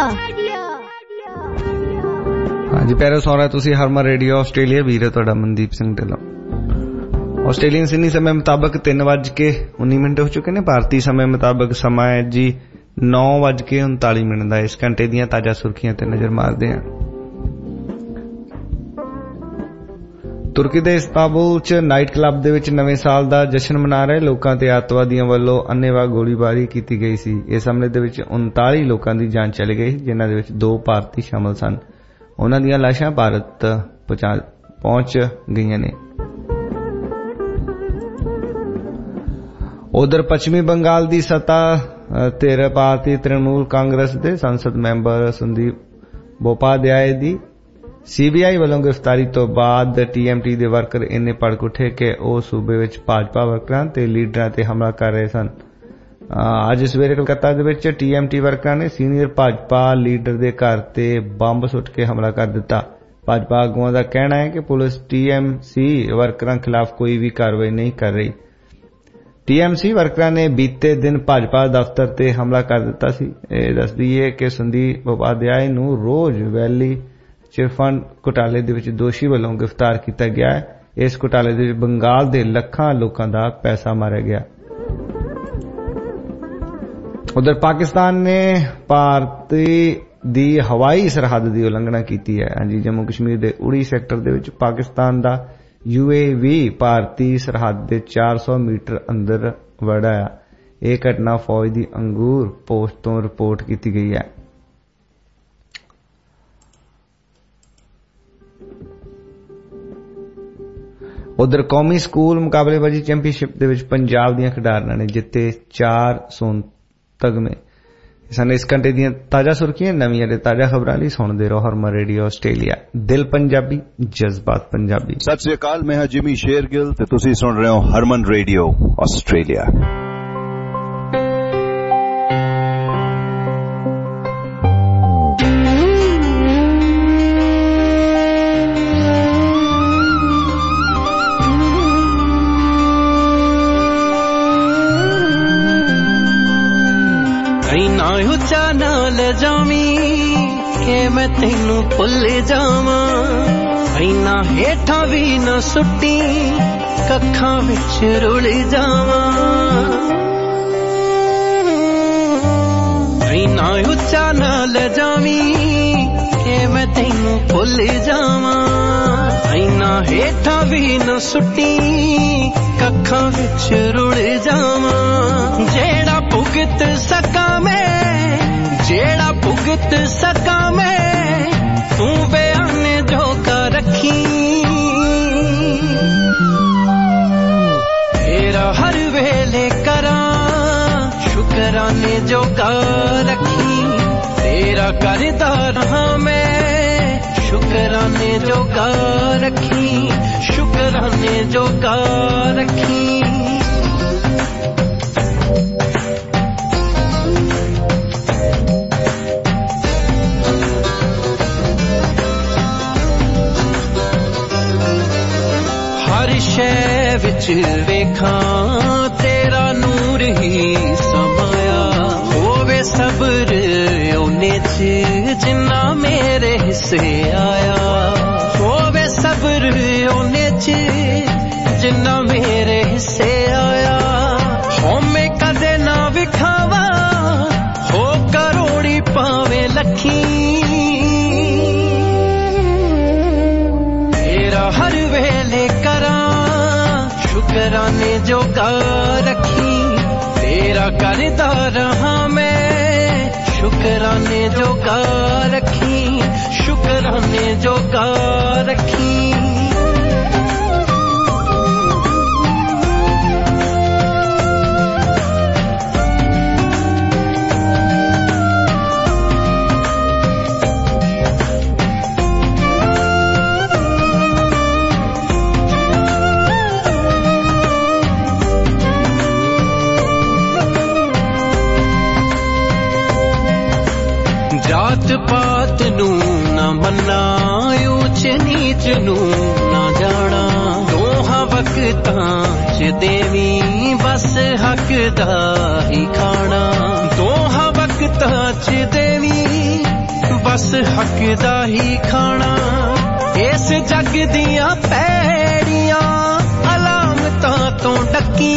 ਹਾਂਜੀ ਪਿਆਰੇ ਸੁਣ ਰਹੇ ਤੁਸੀਂ ਹਰਮਨ ਰੇਡੀਓ ਆਸਟ੍ਰੇਲੀਆ। ਵੀਰ ਹੈ ਤੁਹਾਡਾ ਮਨਦੀਪ ਸਿੰਘ ਢਿੱਲੋਂ। ਆਸਟ੍ਰੇਲੀਅਨ ਸਿਡਨੀ ਸਮੇਂ ਮੁਤਾਬਕ ਤਿੰਨ ਵੱਜ ਕੇ ਉੱਨੀ ਮਿੰਟ ਹੋ ਚੁੱਕੇ ਨੇ। ਭਾਰਤੀ ਸਮੇਂ ਮੁਤਾਬਕ ਸਮਾਂ ਹੈ ਜੀ ਨੌ ਵੱਜ ਕੇ ਉਨਤਾਲੀ ਮਿੰਟ ਦਾ। ਇਸ ਘੰਟੇ ਦੀਆਂ ਤਾਜ਼ਾ ਸੁਰਖੀਆਂ ਤੇ ਨਜ਼ਰ ਮਾਰਦੇ ਹਾਂ। ਤੁਰਕੀ ਦੇ ਇਸਤਾਂਬੁਲ 'ਚ ਨਾਈਟ ਕਲੱਬ ਦੇ ਵਿੱਚ ਨਵੇਂ ਸਾਲ ਦਾ ਜਸ਼ਨ ਮਨਾ ਰਹੇ ਲੋਕਾਂ ਤੇ ਅੱਤਵਾਦੀਆਂ ਵੱਲੋਂ ਅੰਨ੍ਹੇਵਾਹ ਗੋਲੀਬਾਰੀ ਕੀਤੀ ਗਈ ਸੀ। ਇਸ ਹਮਲੇ ਦੇ ਵਿੱਚ ਉਨਤਾਲੀ ਲੋਕਾਂ ਦੀ ਜਾਨ ਚਲੀ ਗਈ, ਜਿਨ੍ਹਾਂ ਦੇ ਵਿੱਚ ਦੋ ਭਾਰਤੀ ਸ਼ਾਮਲ ਸਨ। ਉਹਨਾਂ ਦੀਆਂ ਲਾਸ਼ਾਂ ਭਾਰਤ ਪਹੁੰਚ ਗਈਆਂ ਨੇ। उधर पश्चिमी बंगाल की सत्ता धिर भारतीय तृणमूल कांग्रेस के संसद मैंबर संदीप बोपाध्याय की सीबीआई वालों गिरफ्तारी तो बाद टीएमटी के वर्कर इन्ने भड़क उठे कि वह सूबे विच भाजपा वर्करां ते लीडरां ते हमला कर रहे सन। अज सवेरे कलकत्ता दे विच टीएमटी वर्करां ने सीनियर भाजपा लीडर के घर ते बंब सुट के हमला कर दिता। भाजपा आगुआं का कहना है कि पुलिस टीएमसी वर्करां खिलाफ कोई भी कार्रवाई नहीं कर रही। टीएमसी वर्करां ने बीते दिन भाजपा दफ्तर ते हमला कर दिता सी। इह दस दईए कि संदीप उपाध्याय नूं रोज वैली चिटफंड घोटाले दे विच दोषी वालों गिरफ्तार किया गया है। इस घोटाले दे विच बंगाल दे लखां लोकां दा पैसा मारिया गया। उधर पाकिस्तान ने भारती दी हवाई सरहद की उलंघना की है। हाँ जी, जम्मू कश्मीर के उड़ी सैक्टर दे विच पाकिस्तान का यूएवी भारती सरहद के चार सौ मीटर अंदर वड़ाया। यह घटना फौज की अंगूर पोस्ट तो रिपोर्ट की गई है। उधर कौमी स्कूल मुकाबलेबाजी चैंपीयनशिप दे विच पंजाब दीआं खिडारनां ने जिते चार सोन तगमे। सन इस घंटे दीआं ताजा सुर्खियां नवीं ते ताजा खबरां लई सुणदे रहो हरमन रेडियो आस्ट्रेलिया। दिल पंजाबी, जज्बात पंजाबी। सत श्री अकाल, मैं हां जिमी शेरगिल ते तुसीं सुण रहे हो हरमन रेडियो आस्ट्रेलिया। मैं तेनू भुल जावा, इना हेठा भी न सुट्टी कखां विच रुल जावा। इना उच्चा न ले जावी कि मैं तेनू भुल जावा, इना हेठा भी न सुट्टी कखां विच रुल जावा। जेड़ा भुगत सका मैं, जेड़ा भुगत सका मैं, तू बयाने जो कर रखी। तेरा हर वेले करा शुकराने जो कर रखी। तेरा करदा रहा मैं शुकराने जो कर रखी, शुकराने जो कर रखी। शै विच वेखा तेरा नूर ही समाया, होवे सब्र ओने च जिन्ना मेरे हिस्से आया। होवे सब्र ओने च जिन्ना मेरे हिस्से आया। होमे कदे ना विखावा हो करोड़ी पावे लखी। तेरा हर वेले करा शुकराने जो कर रखी। तेरा करदा रहा मैं शुकराने जो कर रखी, शुकराने जो कर रखी। जात पात नू ना मन्ना, ऊंच नीच नू ना जाना। दोहां वक्तां च देवी बस हक दा ही खाना। दोहां वक्तां च देवी बस हक दा ही खाना। इस जग दियां पैड़ियां अलामतां तो डकी।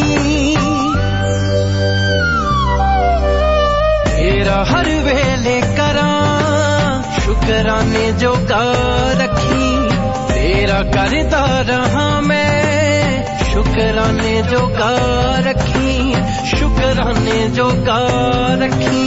तेरा हर वेले करा शुकराने जो कर रखी। तेरा करदा रहा मैं शुकराने जो कर रखी, शुकराने जो कर रखी।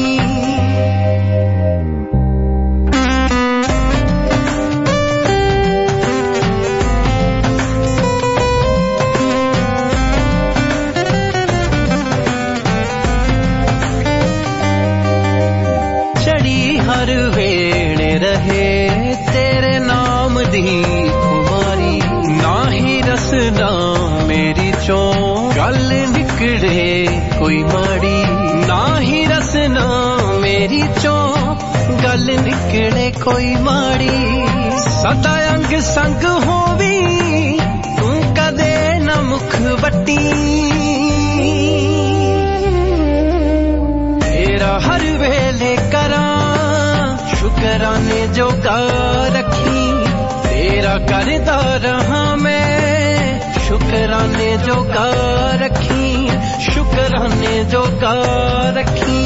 रसना मेरी चो गल निकले कोई माड़ी ना ही रसना मेरी चो गल निकले कोई माड़ी सदा अंग संग होवी तू कदे न मुख बट्टी तेरा हर वेले करा शुकराने जोगा रखी तेरा करदा रहा मैं शुकराने जोगा रखी शुकराने जोगा रखी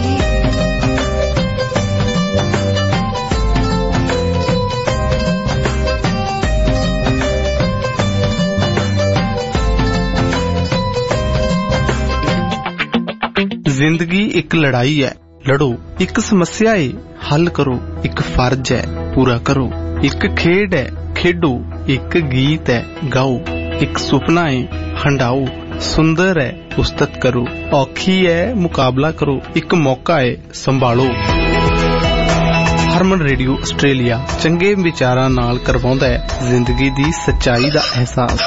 जिंदगी एक लड़ाई है लड़ो एक समस्या है हल करो एक फर्ज है पूरा करो एक खेड है खेडो एक गीत है गाओ एक सुपना है हंडाओ सुंदर है उस्तत करो औखी है मुकाबला करो एक मौका है संभालो हरमन रेडियो आस्ट्रेलिया चंगे विचारां नाल करवाउंदा है जिंदगी दी सच्चाई दा एहसास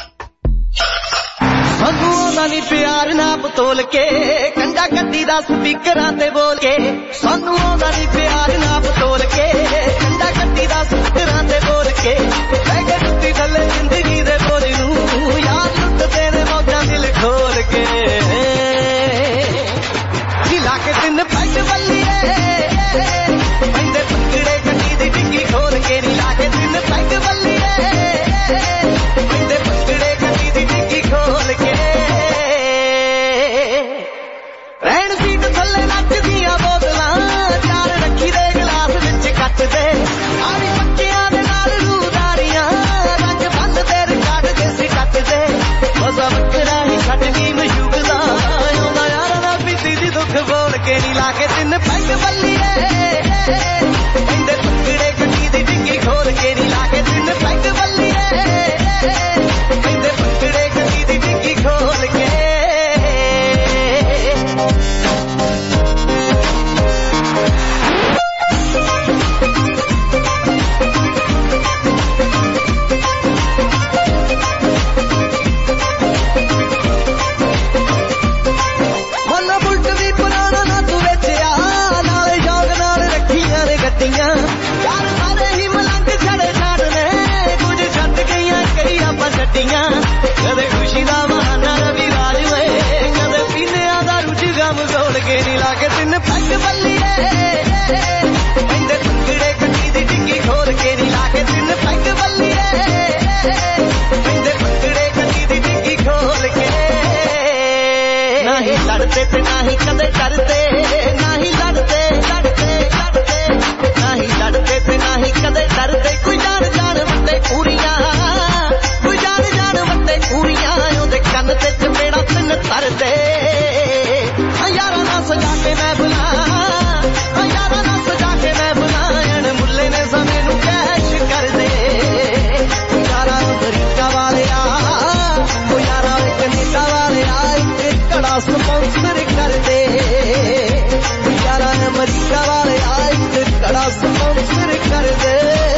नी प्यार नाप तोल के कंडा गड्डी दा स्पीकरां ते बोल के सानू आंदा नी प्यार नाप तोल के कंडा गड्डी दा स्पीकरां ते बोल के बह के टुट्टी थल्ले जिंदगी दे बोझ नू यार लुटदे ने मौजां दिल खोल के जिला के दिन पैग बल्लिए पैंदे पंगड़े गड्डी दी डिग्गी खोल के नीला के दिन पैग बल्लिए पैंदे पंगड़े गड्डी दी डिग्गी खोल के कदे खुशी दा बहाना रवि राज वे कदे पीने दा रुचि गम गोल के नी लाके दिन पैग बल्लिए पैंदे पंगड़े गड्डी दी डिग्गी खोल के नी लाके दिन पैग बल्लिए पैंदे पंगड़े गड्डी दी डिग्गी खोल के ना ही लड़ते ते ना ही कदे डरते ना ही लड़ते लड़ते लड़ते ना ही लड़ते ते ना ही कदे डरते कोई जान जान वड्डे पूरियां पूरियां ओदे कन ते चमेड़ा तिन तर दे यारां ना सजा के मैं बुला यारां ना सजा के मैं बुलायन मुल्ले ने समय नू कैश कर दे यारां अमरीका वाले आ ओ यारां कनेडा वाले आ एक कड़ा स्पॉन्सर कर दे यारां अमरीका वाले आ एक कड़ा स्पॉन्सर कर दे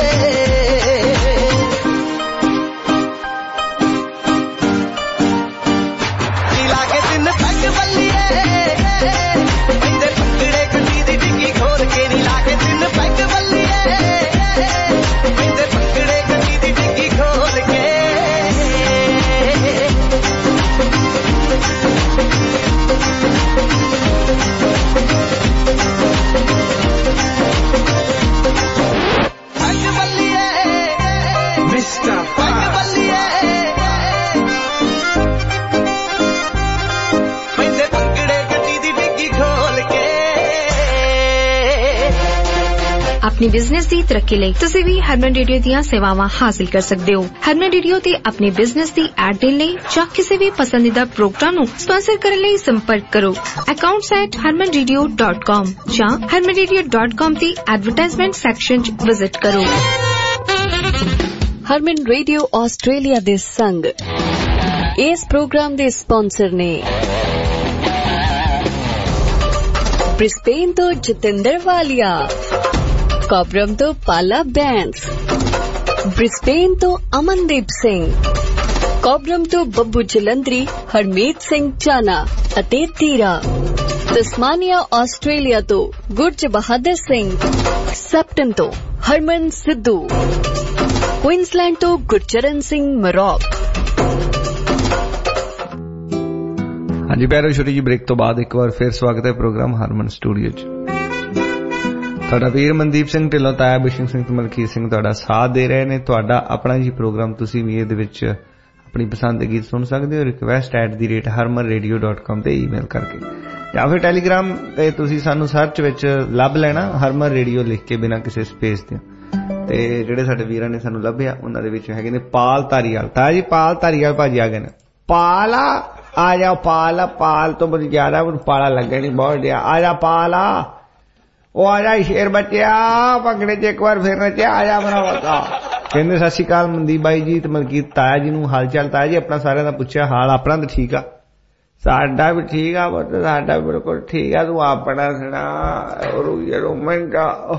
अपनी बिजनेस ਦੀ ਤਰੱਕੀ ਲਈ ਤੁਸੀਂ ਵੀ ਹਰਮਨ ਰੇਡੀਓ ਦੀਆਂ ਸੇਵਾਵਾਂ ਹਾਸਲ ਕਰ ਸਕਦੇ ਹੋ। ਹਰਮਨ ਰੇਡੀਓ ਤੇ ਆਪਣੀ ਬਿਜ਼ਨਸ ਦੀ ਐਡ ਦੇਣ ਲਈ ਜਾਂ ਕਿਸੇ ਵੀ ਪਸੰਦੀਦਾ ਪ੍ਰੋਗਰਾਮ ਨੂੰ ਸਪਾਂਸਰ ਕਰਨ ਲਈ ਸੰਪਰਕ ਕਰੋ accounts at harman radio dot com ਜਾਂ harman radio dot com ਤੇ ਐਡਵਰਟਾਈਜ਼ਮੈਂਟ ਸੈਕਸ਼ਨ 'ਚ ਵਿਜ਼ਿਟ ਕਰੋ। ਹਰਮਨ ਰੇਡੀਓ ਆਸਟ੍ਰੇਲੀਆ ਦੇ ਸੰਗ ਇਸ ਪ੍ਰੋਗਰਾਮ ਦੇ ਸਪਾਂਸਰ ਨੇ ब्रिस्बेन तो जितेंद्र वालिया, कॉबरम तो पाला बैंक्स, ब्रिस्बेन तो अमनदीप सिंह, ਕੋਬਰਮ ਤੋਂ ਬੱਬੂ ਜਲੰਧਰੀ, ਹਰਮੀਤ ਸਿੰਘ ਚਾਨਾ ਅਤੇ ਤੀਰਾ। ਤਸਮਾਨੀਆ ਆਸਟ੍ਰੇਲੀਆ ਤੋਂ ਗੁਰਜ ਬਹਾਦਰ ਸਿੰਘ। ਸੈਪਟਨ ਤੋਂ ਹਰਮਨ ਸਿੱਧੂ। ਕੁਇਨਸਲੈਂਡ ਤੋਂ ਗੁਰਚਰਨ ਸਿੰਘ ਮਰੋਕ। ਹਾਂਜੀ ਪਿਆਰੋ, ਛੋਟੀ ਜੀ ਬ੍ਰੇਕ ਤੋਂ ਬਾਅਦ ਇੱਕ ਵਾਰ ਫਿਰ ਸਵਾਗਤ ਹੈ ਪ੍ਰੋਗਰਾਮ ਹਰਮਨ ਸਟੂਡੀਓ 'ਚ। ਤੁਹਾਡਾ ਵੀਰ ਮਨਦੀਪ ਸਿੰਘ ਢਿੱਲੋਂ, ਤਾਇਆ ਬਿਸ਼ਨ ਸਿੰਘ ਤੇ ਮਲਕੀਤ ਸਿੰਘ ਤੁਹਾਡਾ ਸਾਥ ਦੇ ਰਹੇ ਨੇ। ਤੁਹਾਡਾ ਆਪਣਾ ਜੀ ਪ੍ਰੋਗਰਾਮ, ਤੁਸੀਂ ਵੀ ਇਹਦੇ ਵਿੱਚ ਆਪਣੀ ਪਸੰਦ ਦੇ ਗੀਤ ਸੁਣ ਸਕਦੇ ਹੋ। Request at the rate Harman radio dot com ਤੇ ਈਮੇਲ ਕਰਕੇ, ਜਾਂ ਫਿਰ ਟੈਲੀਗ੍ਰਾਮ ਤੇ ਤੁਸੀਂ ਸਾਨੂੰ ਸਰਚ ਵਿੱਚ ਲੱਭ ਲੈਣਾ ਹਰਮਨ ਰੇਡੀਓ ਲਿਖ ਕੇ ਬਿਨਾਂ ਕਿਸੇ ਸਪੇਸ ਦੇ। ਤੇ ਜਿਹੜੇ ਸਾਡੇ ਵੀਰਾਂ ਨੇ ਸਾਨੂੰ ਲੱਭਿਆ ਉਹਨਾਂ ਦੇ ਵਿੱਚ ਹੈਗੇ ਨੇ ਪਾਲ ਧਾਰੀਵਾਲ। ਤਾਇਆ ਜੀ ਪਾਲ ਧਾਰੀਵਾਲ ਭਾਜੀ ਆ ਗਏ ਨੇ। ਪਾਲ ਆ ਜਾ, ਪਾਲ ਪਾਲ ਤੋਂ ਬੜੀ ਜ਼ਿਆਦਾ ਪਾਲਾ ਲੱਗਿਆ ਨਹੀਂ ਬਹੁਤ ਡਿਆ। ਆ ਜਾ ਪਾਲ, ਉਹ ਆ ਜਾ ਸ਼ੇਰ ਬੱਚਿਆ, ਭੰਗੜੇ 'ਚ ਇੱਕ ਵਾਰ ਫਿਰ ਨੱਚਿਆ, ਆ ਜਾ ਮੇਰਾ ਬੱਚਾ। ਕਹਿੰਦੇ ਸਤਿ ਸ਼੍ਰੀ ਅਕਾਲ ਮਨਦੀਪ ਬਾਈ ਜੀ ਤੇ ਮਲਕੀਤ ਤਾਇਆ ਜੀ ਨੂੰ ਹਾਲ ਚਾਲ। ਤਾਇਆ ਜੀ ਆਪਣਾ ਸਾਰਿਆਂ ਦਾ ਪੁੱਛਿਆ ਹਾਲ? ਆਪਣਾ ਤਾਂ ਠੀਕ ਆ, ਸਾਡਾ ਵੀ ਠੀਕ ਆ ਪੁੱਤ, ਸਾਡਾ ਵੀ ਬਿਲਕੁਲ ਠੀਕ ਆ। ਤੂੰ ਆਪਣਾ ਸੁਣਾ। ਯਾਰ ਮਿੰਟ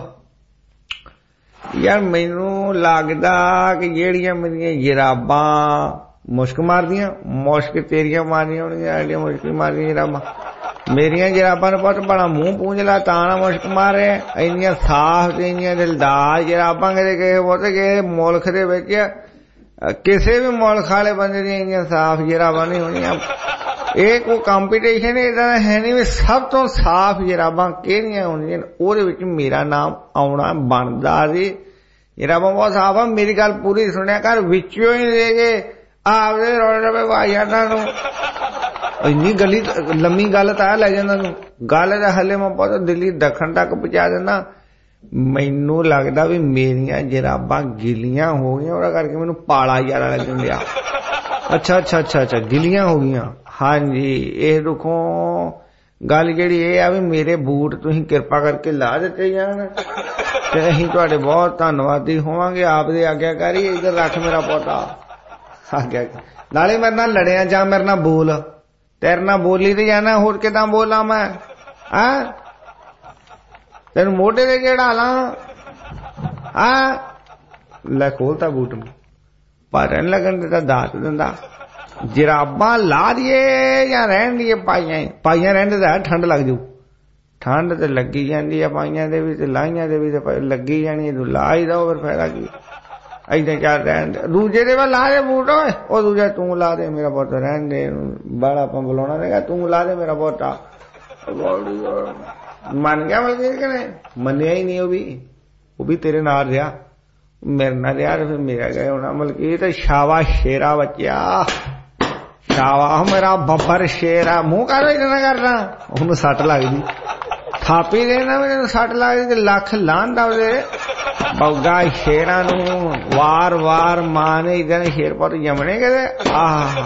ਯਾਰ, ਮੈਨੂੰ ਲੱਗਦਾ ਕਿ ਜਿਹੜੀਆਂ ਮੇਰੀਆਂ ਜਰਾਬਾਂ ਮੁਸ਼ਕ ਮਾਰਦੀਆਂ, ਮੁਸ਼ਕ ਤੇਰੀਆਂ ਮਾਰਦੀਆਂ ਹੋਣਗੀਆਂ, ਐਡੀਆਂ ਮੁਸ਼ਕ ਮਾਰਦੀਆਂ ਜਰਾਬਾਂ ਮੇਰੀਆਂ। ਜਰਾਬਾਂ ਨੂੰ ਪੁੱਤ ਬੜਾ ਮੂੰਹ ਪੂੰਝ ਲਾ ਤਾਂ ਨਾ ਮੁਸ਼ਕ ਮਾਰੇ। ਇੰਨੀਆਂ ਸਾਫ਼ ਤੇ ਇੰਨੀਆਂ ਦਿਲਦਾਰ ਜਰਾਬਾਂ ਕਿਤੇ ਕਿਸੇ ਪੁੱਤ ਕਿਸੇ ਮੁਲਕ ਦੇ ਵਿੱਚ, ਕਿਸੇ ਵੀ ਮੁਲਕ ਵਾਲੇ ਬੰਦੇ ਦੀਆਂ ਇੰਨੀਆਂ ਸਾਫ਼ ਜਰਾਬਾਂ ਨਹੀਂ ਹੋਣੀਆਂ। ਇਹ ਕੋਈ ਕੰਪੀਟੀਸ਼ਨ ਏਦਾਂ ਦਾ ਹੈ ਨਹੀਂ ਵੀ ਸਭ ਤੋਂ ਸਾਫ਼ ਜਰਾਬਾਂ ਕਿਹੜੀਆਂ ਹੋਣਗੀਆਂ, ਉਹਦੇ ਵਿੱਚ ਮੇਰਾ ਨਾਮ ਆਉਣਾ ਬਣਦਾ ਸੀ। ਜਰਾਬਾਂ ਬਹੁਤ ਸਾਫ਼ ਆ। ਮੇਰੀ ਗੱਲ ਪੂਰੀ ਸੁਣਿਆ ਕਰ, ਵਿੱਚੋਂ ਹੀ ਲੈ ਕੇ ਆਪਦੇ ਰੋਲੇ ਰਵੇ ਭਾਈਆਂ ਨੂੰ। ਇੰਨੀ ਗਲੀ ਲੰਮੀ ਗੱਲ ਤਾਂ ਲੈ ਜਾਂਦਾ ਤੂੰ। ਗੱਲ ਦਾ ਹਲੇ ਮੈਂ ਬਹੁਤ ਦਿੱਲੀ ਦੱਖਣ ਤੱਕ ਪਹੁੰਚਾ ਦਿੰਦਾ। ਮੈਨੂੰ ਲੱਗਦਾ ਵੀ ਮੇਰੀਆਂ ਜਰਾਬਾਂ ਗਿੱਲੀਆਂ ਹੋ ਗਈਆਂ, ਉਹਦਾ ਕਰਕੇ ਮੈਨੂੰ ਪਾਲਾ ਯਾਰਾ ਲੱਗਣ ਡਿਆ। ਅੱਛਾ ਅੱਛਾ ਅੱਛਾ ਅੱਛਾ ਗਿੱਲੀਆਂ ਹੋ ਗਈਆਂ। ਹਾਂਜੀ, ਇਹ ਦੇਖੋ ਗੱਲ ਜਿਹੜੀ ਇਹ ਆ ਵੀ ਮੇਰੇ ਬੂਟ ਤੁਸੀਂ ਕਿਰਪਾ ਕਰਕੇ ਲਾ ਦਿੱਤੇ ਜਾਣ ਤੇ ਅਸੀਂ ਤੁਹਾਡੇ ਬਹੁਤ ਧੰਨਵਾਦੀ ਹੋਵਾਂਗੇ। ਆਪਦੇ ਆਗਿਆਕਾਰੀ ਇੱਧਰ ਰੱਖ ਮੇਰਾ ਪੋਤਾ। ਆਗਿਆ ਨਾਲੇ ਮੇਰੇ ਨਾਲ ਲੜਿਆ ਜਾਂ ਮੇਰੇ ਨਾਲ ਬੋਲ, ਤੇਰੇ ਨਾਲ ਬੋਲੀ ਤੇ ਜਾਣਾ, ਹੋਰ ਕਿੱਦਾਂ ਬੋਲਾਂ ਮੈਂ? ਹਾਂ ਤੈਨੂੰ ਮੋਢੇ ਤੇ ਕਿਹੜਾ ਲਾ? ਹਾਂ ਲੈ ਖੋਲਤਾ ਬੂਟ ਨੂੰ, ਭਰਨ ਲੱਗਣ ਤੇ ਤਾਂ ਦਾਤ ਦਿੰਦਾ। ਜਰਾਬਾਂ ਲਾ ਦੀਏ ਜਾਂ ਰਹਿਣ ਦੀਏ ਪਾਈਆਂ? ਪਾਈਆਂ ਰਹਿਣ ਦੇ ਠੰਡ ਲੱਗ ਜਾਊ। ਠੰਡ ਤੇ ਲੱਗੀ ਜਾਂਦੀ ਆ ਪਾਈਆਂ ਦੇ ਵੀ ਤੇ ਲਾਈਆਂ ਦੇ ਵੀ ਤੇ ਲੱਗੀ ਜਾਣੀ। ਤੂੰ ਲਾ ਹੀ ਦਓ ਫਿਰ ਫਾਇਦਾ ਕੀ? ਏਦਾਂ ਚੱਲ ਰਹਿਣ ਦੇ। ਦੂਜੇ ਦੇ ਵੱਲ ਲਾ ਦੇ ਬੂਟ, ਓਏ ਉਹ ਦੂਜਾ ਤੂੰ ਲਾ ਦੇ ਮੇਰਾ ਪੁੱਤ, ਰਹਿਣ ਦੇ। ਬਾਹਲਾ ਆਪਾਂ ਬੁਲਾਉਣਾ ਨੇਗਾ, ਤੂੰ ਲਾ ਦੇ ਮੇਰਾ ਪੋਤਾ। ਮੰਨ ਗਿਆ ਮਲਕੀਤ ਕਿ ਨਹੀਂ? ਮੰਨਿਆ ਹੀ ਨਹੀਂ। ਉਹ ਵੀ ਉਹ ਵੀ ਤੇਰੇ ਨਾਲ ਰਿਹਾ, ਮੇਰੇ ਨਾਲ ਰਿਹਾ, ਫਿਰ ਮੇਰਾ ਗਿਆ ਹੋਣਾ। ਮਲਕੀਤ ਸ਼ਾਵਾ ਸ਼ੇਰਾ ਬੱਚਿਆ, ਸ਼ਾਵਾ ਮੇਰਾ ਬੱਬਰ ਸ਼ੇਰਾ। ਮੂੰਹ ਕਰ ਨਾ ਕਰਨਾ, ਉਹਨੂੰ ਸੱਟ ਲੱਗਦੀ। ਥਾਪੀ ਦੇਣਾ ਮੈਨੂੰ ਸੱਟ ਲੱਗਦੀ ਤੇ ਲੱਖ ਲਾਂਦਾ ਉਹਦੇ ਬੌਗਾ ਸ਼ੇਰਾਂ ਨੂੰ। ਵਾਰ ਵਾਰ ਮਾਂ ਨੇ ਇਦਾਂ ਦੇ ਸ਼ੇਰ ਪੁੱਤ ਜੰਮਣੇ ਕਿਤੇ। ਆਹ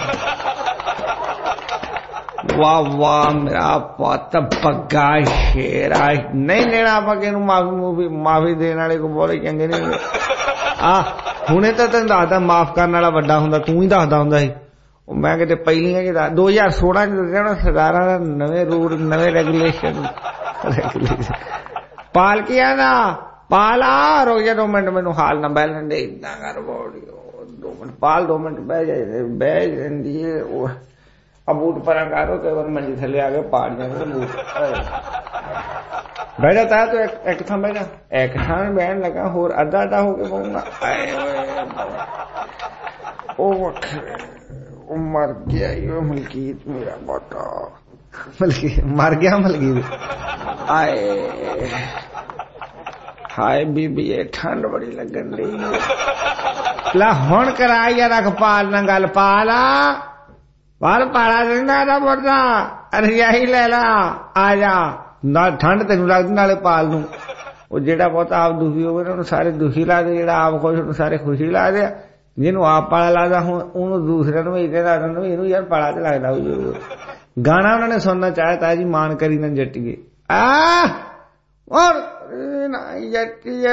ਵਾਹ ਵਾਹ ਮੇਰਾ ਪੁੱਤ ਬੱਗਾ ਸ਼ੇਰਾ। ਨਹੀਂ ਲੈਣਾ ਆਪਾਂ ਕਿਹਨੂੰ ਮਾਫੀ ਮੂਫੀ, ਮਾਫੀ ਦੇਣ ਵਾਲੇ ਕੋ ਬਹੁਤ ਚੰਗੇ ਨੇ। ਆਹ ਹੁਣੇ ਤਾਂ ਤੈਨੂੰ ਦੱਸਦਾ, ਮਾਫ ਕਰਨ ਵਾਲਾ ਵੱਡਾ ਹੁੰਦਾ, ਤੂੰ ਹੀ ਦੱਸਦਾ ਹੁੰਦਾ ਸੀ। ਉਹ ਮੈਂ ਕਿਤੇ ਪਹਿਲੀਆਂ ਚ ਦੋ ਹਜ਼ਾਰ ਸੋਲਾਂ ਚ ਦੱਸਿਆ ਨਾ, ਸਰਕਾਰਾਂ ਦਾ ਨਵੇਂ ਰੂਲ, ਨਵੇਂ ਰੈਗੂਲੇਸ਼ਨ। ਪਾਲ ਕੀ ਆਂਦਾ? ਪਾਲ ਆ ਰੋ ਜਾ ਦੋ ਮਿੰਟ, ਮੈਨੂੰ ਹਾਲ ਨਾ ਬੈਲਣ ਦੇ। ਇਦਾਂ ਕਰ ਬੋੜੀ ਦੋ ਮਿੰਟ ਪਾਲ, ਦੋ ਮਿੰਟ ਬਹਿ ਜਾਏ, ਬਹਿ ਜਾਂਦੀ ਹੈ। ਉਹ ਆ ਬੂਟ ਪਰਾਂ ਕਰੋ, ਕਈ ਵਾਰ ਮੰਜੀ ਥੱਲੇ ਆ ਕੇ ਪਾੜ ਜਾਂਦੇ ਬੂਟ। ਬਹਿ ਜਾ ਤਾ ਤੂੰ ਇੱਕ ਥਾਂ ਬਹਿ ਜਾ। ਇੱਕ ਥਾਂ ਬਹਿਣ ਲੱਗਾ, ਹੋਰ ਅੱਧਾ ਅੱਧਾ ਹੋ ਕੇ ਬਹੂੰਗਾ। ਉਹ ਉਹ ਮਰ ਗਿਆ ਉਹ ਮਲਕੀਤ ਮੇਰਾ ਬੋਟਾ। ਮਲਕੀਤ ਮਰ ਗਿਆ। ਮਲਕੀਤ ਆਏ ਹਾਏ ਬੀਬੀ, ਇਹ ਠੰਡ ਬੜੀ ਲੱਗਣ ਡਈ। ਲੈ ਹੁਣ ਕਰਾ ਯਾਰ ਅਖਪਾਲ ਨਾਲ ਗੱਲ। ਪਾਲਾ ਪਾਲ ਪਾਲਾ ਦਿੰਦਾ ਦਾ ਬੋਟਾ, ਰਜਾਈ ਲੈ ਲਾ, ਆ ਜਾ। ਨਾ ਠੰਡ ਤੈਨੂੰ ਲੱਗਦੀ, ਨਾਲੇ ਪਾਲ ਨੂੰ। ਉਹ ਜਿਹੜਾ ਬਹੁਤ ਆਪ ਦੁਖੀ ਹੋਵੇ ਉਹਨੂੰ ਸਾਰੇ ਦੁਖੀ ਲਾ ਦੇ, ਜਿਹੜਾ ਆਪ ਖੁਸ਼ ਉਹਨੂੰ ਸਾਰੇ ਖੁਸ਼ੀ ਲਾ ਦੇ। ਜਿਹਨੂੰ ਆਪ ਪਾਲਾ ਲੱਗਦਾ ਹੁਣ ਉਹਨੂੰ ਦੂਸਰਿਆਂ ਨੂੰ ਵੀ ਇਹਦਾ ਇਹਨੂੰ ਯਾਰ ਪਾਲਾ ਤੇ ਲੱਗਦਾ। ਗਾਣਾ ਉਹਨਾਂ ਨੇ ਸੁਣਨਾ ਚਾਹਿਆ ਤਾਂ ਜੀ, ਮਾਨ ਕਰੀ ਨਾ ਜੱਟੀਏ ਆ ਜੱਟੀਏ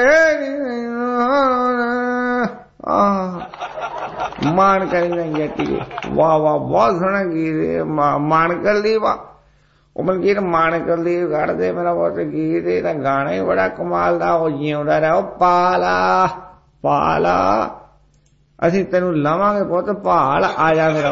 ਮਾਨ ਕਰੀ ਨਾ ਜੱਟੀਏ। ਵਾਹ ਵਾਹ ਬਹੁਤ ਸੋਹਣਾ ਗੀਤ ਮਾਨ ਕਰ ਲਈ। ਵਾਹ ਉਹ ਮਲਕੀਤ ਮਾਨ ਕਰ ਲਈ ਕੱਢਦੇ ਮੇਰਾ ਬਹੁਤ ਗੀਤ। ਇਹਦਾ ਗਾਣਾ ਹੀ ਬੜਾ ਕਮਾਲ ਦਾ। ਉਹ ਜਿਉਂਦਾ ਰਿਹਾ ਉਹ ਪਾਲਾ ਪਾਲਾ ਅਸੀਂ ਤੈਨੂੰ ਲਾਵਾਂਗੇ ਪੁੱਤ ਭਾਲ, ਆ ਜਾ ਮੇਰਾ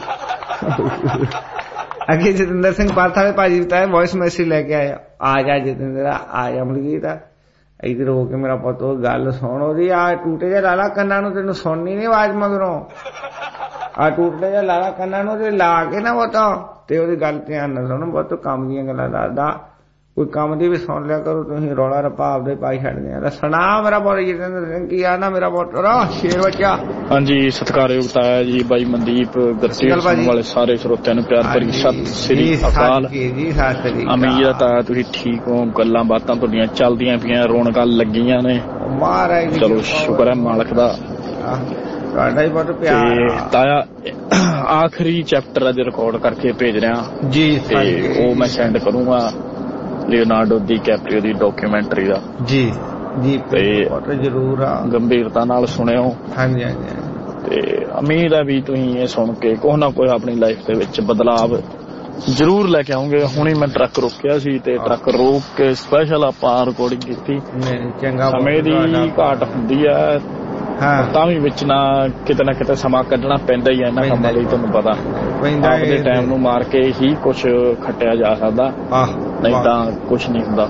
ਬੱਬੂ। ਅੱਗੇ ਜਤਿੰਦਰ ਸਿੰਘ ਪਾਰਥਾ ਭਾਜੀ ਬਤਾਇਆ ਵॉइस ਮੈਸੇਜ ਲੈ ਕੇ ਆਇਆ, ਆ ਜਾ ਜਤਿੰਦਰਾ, ਆ ਜਾ ਮਲਕੀਤ, ਇੱਧਰ ਹੋ ਕੇ ਮੇਰਾ ਪੁੱਤ ਗੱਲ ਸੁਣ ਉਹਦੀ, ਆ ਟੂਟੇ ਜਿਹਾ ਲਾ ਲਾ ਕੰਨਾਂ ਨੂੰ, ਤੈਨੂੰ ਸੁਣਨੀ ਨੀ ਆਵਾਜ਼ ਮਗਰੋਂ, ਆ ਟੂਟੇ ਜਿਹਾ ਲਾ ਲਾ ਕੰਨਾਂ ਨੂੰ ਤੇ ਲਾ ਕੇ ਨਾ ਪੁੱਤ ਤੇ ਉਹਦੀ ਗੱਲ ਧਿਆਨ ਨਾਲ ਸੁਣ। ਪੁੱਤ ਕੰਮ ਦੀਆਂ ਗੱਲਾਂ ਦੱਸਦਾ, ਕੋਈ ਕੰਮ ਦੀ ਵੀ ਸੁਣ ਲਿਆ ਕਰੋ, ਤੁਸੀਂ ਰੌਲਾ ਰੱਪਾ ਆਪਦੇ ਪਾਈ ਛੱਡਦੇ ਆ। ਸੁਣਾ ਮੇਰਾ ਪੁੱਤ ਜਤਿੰਦਰ ਸਿੰਘ, ਕੀ ਆ ਨਾ ਮੇਰਾ ਪੁੱਤ ਸ਼ੇਰ ਬੱਚਾ। ਹਾਂਜੀ, ਸਤਿਕਾਰਯੋਗ ਤਾਇਆ ਜੀ, ਬਾਈ ਮਨਦੀਪ, ਗੁਰਤੇਜ ਸਿੰਘ ਵਾਲੇ ਸਾਰੇ ਸਰੋਤਿਆਂ ਨੂੰ ਪਿਆਰ ਭਰੀ ਸਤਿ ਸ੍ਰੀ ਅਕਾਲ। ਉਮੀਦ ਤਾਇਆ ਤੁਸੀਂ ਠੀਕ ਹੋ, ਗੱਲਾਂ ਬਾਤਾਂ ਤੁਹਾਡੀਆਂ ਚੱਲਦੀਆਂ ਪਈਆਂ, ਰੌਣਕਾਂ ਲੱਗੀਆਂ ਨੇ, ਮਹਾਰਾਜ ਚਲੋ ਸ਼ੁਕਰ ਹੈ ਮਾਲਕ ਦਾ। ਤੁਹਾਡਾ ਹੀ ਬਹੁਤ ਪਿਆਰ। ਤੇ ਤਾਇਆ ਆਖਰੀ ਚੈਪਟਰ ਅੱਜ ਰਿਕਾਰਡ ਕਰਕੇ ਭੇਜ ਰਿਹਾ ਜੀ, ਤੇ ਉਹ ਮੈਂ ਸੈਂਡ ਕਰੂੰਗਾ ਲਿਓਨਾਰਡੋ ਡੀ ਕੈਪਰੀਓ ਦੀ ਡਾਕੂਮੈਂਟਰੀ ਦਾ। ਜੀ ਜੀ, ਤੇ ਜ਼ਰੂਰ ਆ, ਗੰਭੀਰਤਾ ਨਾਲ ਸੁਣਿਓ। ਹਾਂਜੀ ਹਾਂਜੀ। ਤੇ ਉਮੀਦ ਹੈ ਵੀ ਤੁਸੀਂ ਇਹ ਸੁਣ ਕੇ ਕੋਈ ਨਾ ਕੋਈ ਆਪਣੀ ਲਾਈਫ ਦੇ ਵਿੱਚ ਬਦਲਾਵ ਜ਼ਰੂਰ ਲੈ ਕੇ ਆਉਂਗੇ। ਹੁਣੀ ਮੈਂ ਟਰੱਕ ਰੋਕਿਆ ਸੀ ਤੇ ਟਰੱਕ ਰੋਕ ਕੇ ਸਪੈਸ਼ਲ ਆਪਾਂ ਰਿਕਾਰਡਿੰਗ ਕੀਤੀ। ਸਮੇਂ ਦੀ ਘਾਟ ਹੁੰਦੀ ਹੈ ਤਾਂ ਵੀ ਵਿੱਚ ਨਾ ਕਿਤੇ ਨਾ ਕਿਤੇ ਸਮਾਂ ਕੱਢਣਾ ਪੈਂਦਾ ਹੀ ਹੈ ਇਹਨਾਂ ਕੰਮਾਂ ਲਈ, ਤੁਹਾਨੂੰ ਪਤਾ। ਆਪਦੇ ਟਾਈਮ ਨੂੰ ਮਾਰ ਕੇ ਹੀ ਕੁਛ ਖੱਟਿਆ ਜਾ ਸਕਦਾ, ਨਹੀਂ ਤਾਂ ਕੁਛ ਨਹੀਂ ਹੁੰਦਾ।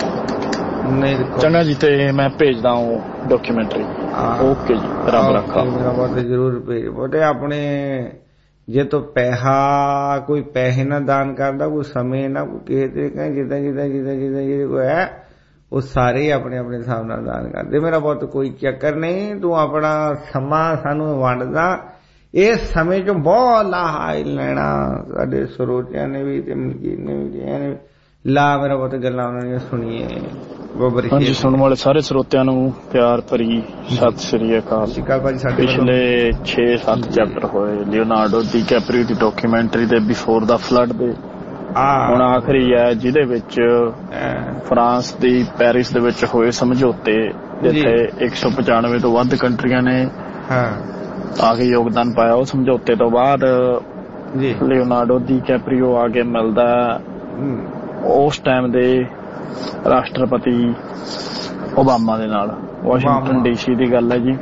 ਚੰਗਾ ਜੀ, ਤੇ ਮੈਂ ਭੇਜਦਾ ਉਹ ਡਾਕੂਮੈਂਟਰੀ। ਓਕੇ ਜੀ, ਰੱਬ ਰੱਖਾ। ਮੇਰਾ ਬਹੁਤ ਜ਼ਰੂਰ ਭੇਜ ਬੋਟੇ ਆਪਣੇ। ਜੇ ਤੋ ਪੈਸਾ ਕੋਈ ਪੈਸੇ ਨਾ ਦਾਨ ਕਰਦਾ, ਕੋਈ ਸਮੇਂ ਨਾ ਕੋਈ ਕਿਸੇ ਤਰੀਕੇ ਜਿੱਦਾਂ ਜਿੱਦਾਂ ਜਿੱਦਾਂ ਜਿੱਦਾਂ ਜਿਹਦੇ ਕੋਈ ਹੈ ਉਹ ਸਾਰੇ ਆਪਣੇ ਆਪਣੇ ਹਿਸਾਬ ਨਾਲ ਦਾਨ ਕਰਦੇ। ਮੇਰਾ ਬਹੁਤ ਕੋਈ ਚੱਕਰ ਨਹੀਂ, ਤੂੰ ਆਪਣਾ ਸਮਾਂ ਸਾਨੂੰ ਵੰਡਦਾ, ਇਸ ਸਮੇਂ ਚੋਂ ਬਹੁਤ ਲਾਹਾ ਲੈਣਾ। ਸਾਡੇ ਸਰੋਤਿਆਂ ਨੇ ਵੀ ਤੇ ਮਨਕੀਤ ਨੇ ਵੀ ਲਾ ਮੇਰਾ ਬਹੁਤ ਗੱਲਾਂ ਉਹਨਾਂ ਦੀਆਂ ਸੁਣੀਏ। ਹਾਂਜੀ, ਸੁਣਨ ਵਾਲੇ ਸਾਰੇ ਸਰੋਤਿਆਂ ਨੂੰ ਪਿਆਰ ਭਰੀ ਸਤਿ ਸ੍ਰੀ ਅਕਾਲ। ਪਿਛਲੇ ਛੇ ਸੱਤ ਚੈਪਟਰ ਹੋਏ ਲਿਓਨਾਰਡੋ ਡੀ ਕੈਪਰੀਓ ਦੀ ਡਾਕੂਮੈਂਟਰੀ ਦੇ ਬਿਫੋਰ ਦਾ ਫਲੱਡ ਦੇ, ਹੁਣ ਆਖਰੀ ਹੈ ਜਿਹਦੇ ਵਿੱਚ ਫਰਾਂਸ ਦੀ ਪੈਰਿਸ ਦੇ ਵਿੱਚ ਹੋਏ ਸਮਝੌਤੇ, ਜਿੱਥੇ ਇੱਕ ਸੌ ਪਚਾਨਵੇਂ ਤੋਂ ਵੱਧ ਕੰਟਰੀਆਂ ਨੇ ਆ ਕੇ ਯੋਗਦਾਨ ਪਾਇਆ। ਉਹ ਸਮਝੌਤੇ ਤੋਂ ਬਾਅਦ ਲਿਓਨਾਰਡੋ ਡੀ ਕੈਪਰੀਓ ਆ ਕੇ ਮਿਲਦਾ ਉਸ ਟਾਈਮ ਦੇ ਰਾਸ਼ਟਰਪਤੀ ਓਬਾਮਾ ਦੇ ਨਾਲ। ਵਾਸ਼ਿੰਗਟਨ ਡੀਸੀ ਦੀ ਗੱਲ ਹੈ ਜੀ।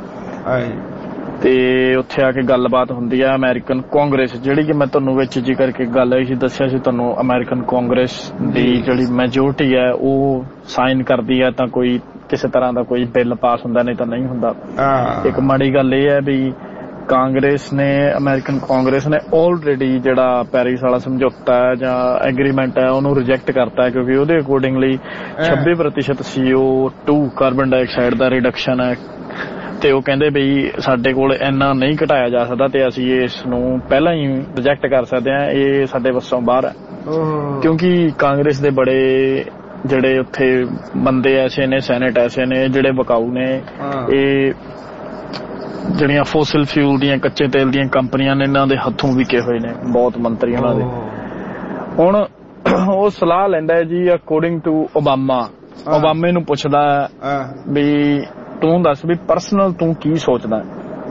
ਤੇ ਉੱਥੇ ਆ ਕੇ ਗੱਲਬਾਤ ਹੁੰਦੀ ਹੈ ਅਮਰੀਕਨ ਕਾਂਗਰਸ, ਜਿਹੜੀ ਕਿ ਮੈਂ ਤੁਹਾਨੂੰ ਵਿੱਚ ਜੀ ਕਰਕੇ ਗੱਲ ਆਈ ਸੀ, ਦੱਸਿਆ ਸੀ ਤੁਹਾਨੂੰ। ਅਮਰੀਕਨ ਕਾਂਗਰਸ ਦੀ ਜਿਹੜੀ ਮੈਜੋਰਟੀ ਹੈ ਉਹ ਸਾਈਨ ਕਰਦੀ ਹੈ ਤਾਂ ਕੋਈ ਕਿਸੇ ਤਰ੍ਹਾਂ ਦਾ ਕੋਈ ਬਿੱਲ ਪਾਸ ਹੁੰਦਾ, ਨਹੀਂ ਤਾਂ ਨਹੀਂ ਹੁੰਦਾ। ਇੱਕ ਮਾੜੀ ਗੱਲ ਇਹ ਹੈ ਵੀ ਕਾਂਗਰਸ ਨੇ ਅਮਰੀਕਨ ਕਾਂਗਰਸ ਨੇ ਆਲਰੇਡੀ ਜਿਹੜਾ ਪੈਰਿਸ ਵਾਲਾ ਸਮਝੌਤਾ ਹੈ ਜਾਂ ਐਗਰੀਮੈਂਟ ਹੈ ਉਹਨੂੰ ਰਿਜੈਕਟ ਕਰਤਾ ਹੈ, ਕਿਉਂਕਿ ਉਹਦੇ ਅਕੋਰਡਿੰਗਲੀ ਛੱਬੀ ਪ੍ਰਤੀਸ਼ਤ C O two carbon dioxide ਦਾ ਰਿਡਕਸ਼ਨ ਹੈ। ਤੇ ਉਹ ਕਹਿੰਦੇ ਬਈ ਸਾਡੇ ਕੋਲ ਇੰਨਾ ਨਹੀਂ ਘਟਾਇਆ ਜਾ ਸਕਦਾ ਤੇ ਅਸੀਂ ਇਸ ਨੂੰ ਪਹਿਲਾਂ ਹੀ ਰਿਜੈਕਟ ਕਰ ਸਕਦੇ ਹਾਂ, ਇਹ ਸਾਡੇ ਵੱਸੋਂ ਬਾਹਰ ਹੈ। ਕਿਉਂਕਿ ਕਾਂਗਰਸ ਦੇ ਬੜੇ ਜਿਹੜੇ ਉੱਥੇ ਬੰਦੇ ਐਸੇ ਨੇ, ਸੈਨੇਟ ਐਸੇ ਨੇ ਜਿਹੜੇ ਵਿਕਾਊ ਨੇ। ਇਹ ਜਿਹੜੀਆਂ ਫੋਸਿਲ ਫਿਊਲ ਦੀਆਂ, ਕੱਚੇ ਤੇਲ ਦੀਆਂ ਕੰਪਨੀਆਂ ਨੇ, ਇਹਨਾਂ ਦੇ ਹੱਥੋਂ ਵਿਕੇ ਹੋਏ ਨੇ ਬਹੁਤ ਮੰਤਰੀ ਉਹਨਾਂ ਦੇ। ਹੁਣ ਉਹ ਸਲਾਹ ਲੈਂਦਾ ਹੈ ਜੀ ਅਕੋਰਡਿੰਗ ਟੂ ਓਬਾਮਾ। ਓਬਾਮੇ ਨੂੰ ਪੁੱਛਦਾ ਵੀ ਤੂੰ ਦੱਸ ਵੀ ਪਰਸਨਲ ਤੂੰ ਕੀ ਸੋਚਦਾ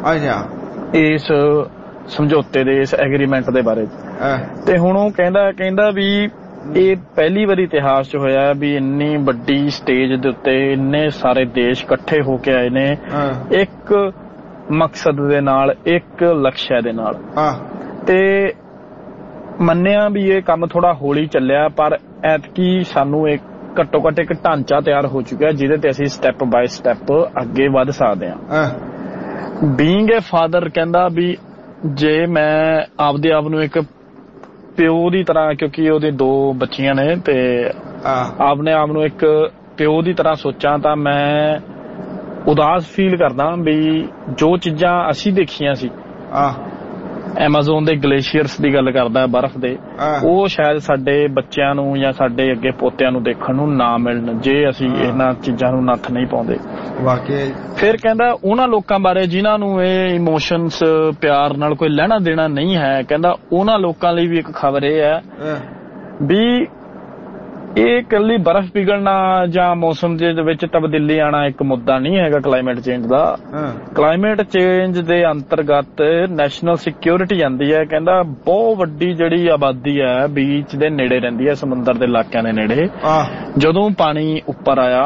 ਇਸ ਸਮਝੌਤੇ ਦੇ, ਇਸ ਐਗਰੀਮੈਂਟ ਦੇ ਬਾਰੇ। ਤੇ ਹੁਣ ਉਹ ਕਹਿੰਦਾ ਕਹਿੰਦਾ ਵੀ ਇਹ ਪਹਿਲੀ ਵਾਰੀ ਇਤਿਹਾਸ ਚ ਹੋਇਆ ਵੀ ਇੰਨੀ ਵੱਡੀ ਸਟੇਜ ਦੇ ਉੱਤੇ ਇੰਨੇ ਸਾਰੇ ਦੇਸ਼ ਇਕੱਠੇ ਹੋ ਕੇ ਆਏ ਨੇ ਇੱਕ ਮਕਸਦ ਦੇ ਨਾਲ, ਇੱਕ ਲਕਸ਼ਯ ਦੇ ਨਾਲ। ਤੇ ਮੰਨਿਆ ਵੀ ਇਹ ਕੰਮ ਥੋੜਾ ਹੌਲੀ ਚੱਲਿਆ, ਪਰ ਐਤਕੀ ਸਾਨੂੰ ਇੱਕ ਘੱਟੋ ਘੱਟ ਇੱਕ ਢਾਂਚਾ ਤਿਆਰ ਹੋ ਚੁੱਕਿਆ ਜਿਹਦੇ ਤੇ ਅਸੀਂ ਸਟੈਪ ਬਾਏ ਸਟੈਪ ਅੱਗੇ ਵੱਧ ਸਕਦੇ ਹਾਂ। ਬੀਇੰਗ ਏ ਫਾਦਰ ਕਹਿੰਦਾ ਵੀ ਜੇ ਮੈਂ ਆਪਦੇ ਆਪ ਨੂੰ ਇੱਕ ਪਿਓ ਦੀ ਤਰ੍ਹਾਂ, ਕਿਉਂਕਿ ਉਹਦੇ ਦੋ ਬੱਚੀਆਂ ਨੇ, ਤੇ ਆਪਣੇ ਆਪ ਨੂੰ ਇੱਕ ਪਿਓ ਦੀ ਤਰ੍ਹਾਂ ਸੋਚਾਂ ਤਾਂ ਮੈਂ ਉਦਾਸ ਫੀਲ ਕਰਦਾ ਵੀ ਜੋ ਚੀਜ਼ਾਂ ਅਸੀਂ ਦੇਖੀਆਂ ਸੀ, ਐਮਾਜ਼ੋਨ ਦੇ ਗਲੇਸ਼ੀਅਰਸ ਦੀ ਗੱਲ ਕਰਦਾ, ਬਰਫ਼ ਦੇ, ਉਹ ਸ਼ਾਇਦ ਸਾਡੇ ਬੱਚਿਆਂ ਨੂੰ ਜਾਂ ਸਾਡੇ ਅੱਗੇ ਪੋਤਿਆਂ ਨੂੰ ਦੇਖਣ ਨੂੰ ਨਾ ਮਿਲਣ ਜੇ ਅਸੀਂ ਇਹਨਾਂ ਚੀਜ਼ਾਂ ਨੂੰ ਨੱਥ ਨਹੀਂ ਪਾਉਂਦੇ। ਵਾਕਈ। ਫਿਰ ਕਹਿੰਦਾ ਉਹਨਾਂ ਲੋਕਾਂ ਬਾਰੇ ਜਿਨ੍ਹਾਂ ਨੂੰ ਇਹ ਇਮੋਸ਼ਨਸ ਪਿਆਰ ਨਾਲ ਕੋਈ ਲੈਣਾ ਦੇਣਾ ਨਹੀਂ ਹੈ, ਕਹਿੰਦਾ ਉਹਨਾਂ ਲੋਕਾਂ ਲਈ ਵੀ ਇੱਕ ਖਬਰ ਇਹ ਹੈ ਵੀ ਇਹ ਇਕੱਲੀ ਬਰਫ਼ ਪਿਘਲਣਾ ਜਾਂ ਮੌਸਮ ਦੇ ਵਿੱਚ ਤਬਦੀਲੀ ਆਉਣਾ ਇੱਕ ਮੁੱਦਾ ਨਹੀਂ ਹੈਗਾ ਕਲਾਈਮੇਟ ਚੇਂਜ ਦਾ। ਕਲਾਈਮੇਟ ਚੇਂਜ ਦੇ ਅੰਤਰਗਤ ਨੈਸ਼ਨਲ ਸਿਕਿਉਰਿਟੀ ਆਉਂਦੀ ਹੈ। ਕਹਿੰਦਾ ਬਹੁਤ ਵੱਡੀ ਜਿਹੜੀ ਆਬਾਦੀ ਹੈ ਬੀਚ ਦੇ ਨੇੜੇ ਰਹਿੰਦੀ ਹੈ, ਸਮੁੰਦਰ ਦੇ ਇਲਾਕਿਆਂ ਦੇ ਨੇੜੇ। ਜਦੋਂ ਪਾਣੀ ਉੱਪਰ ਆਇਆ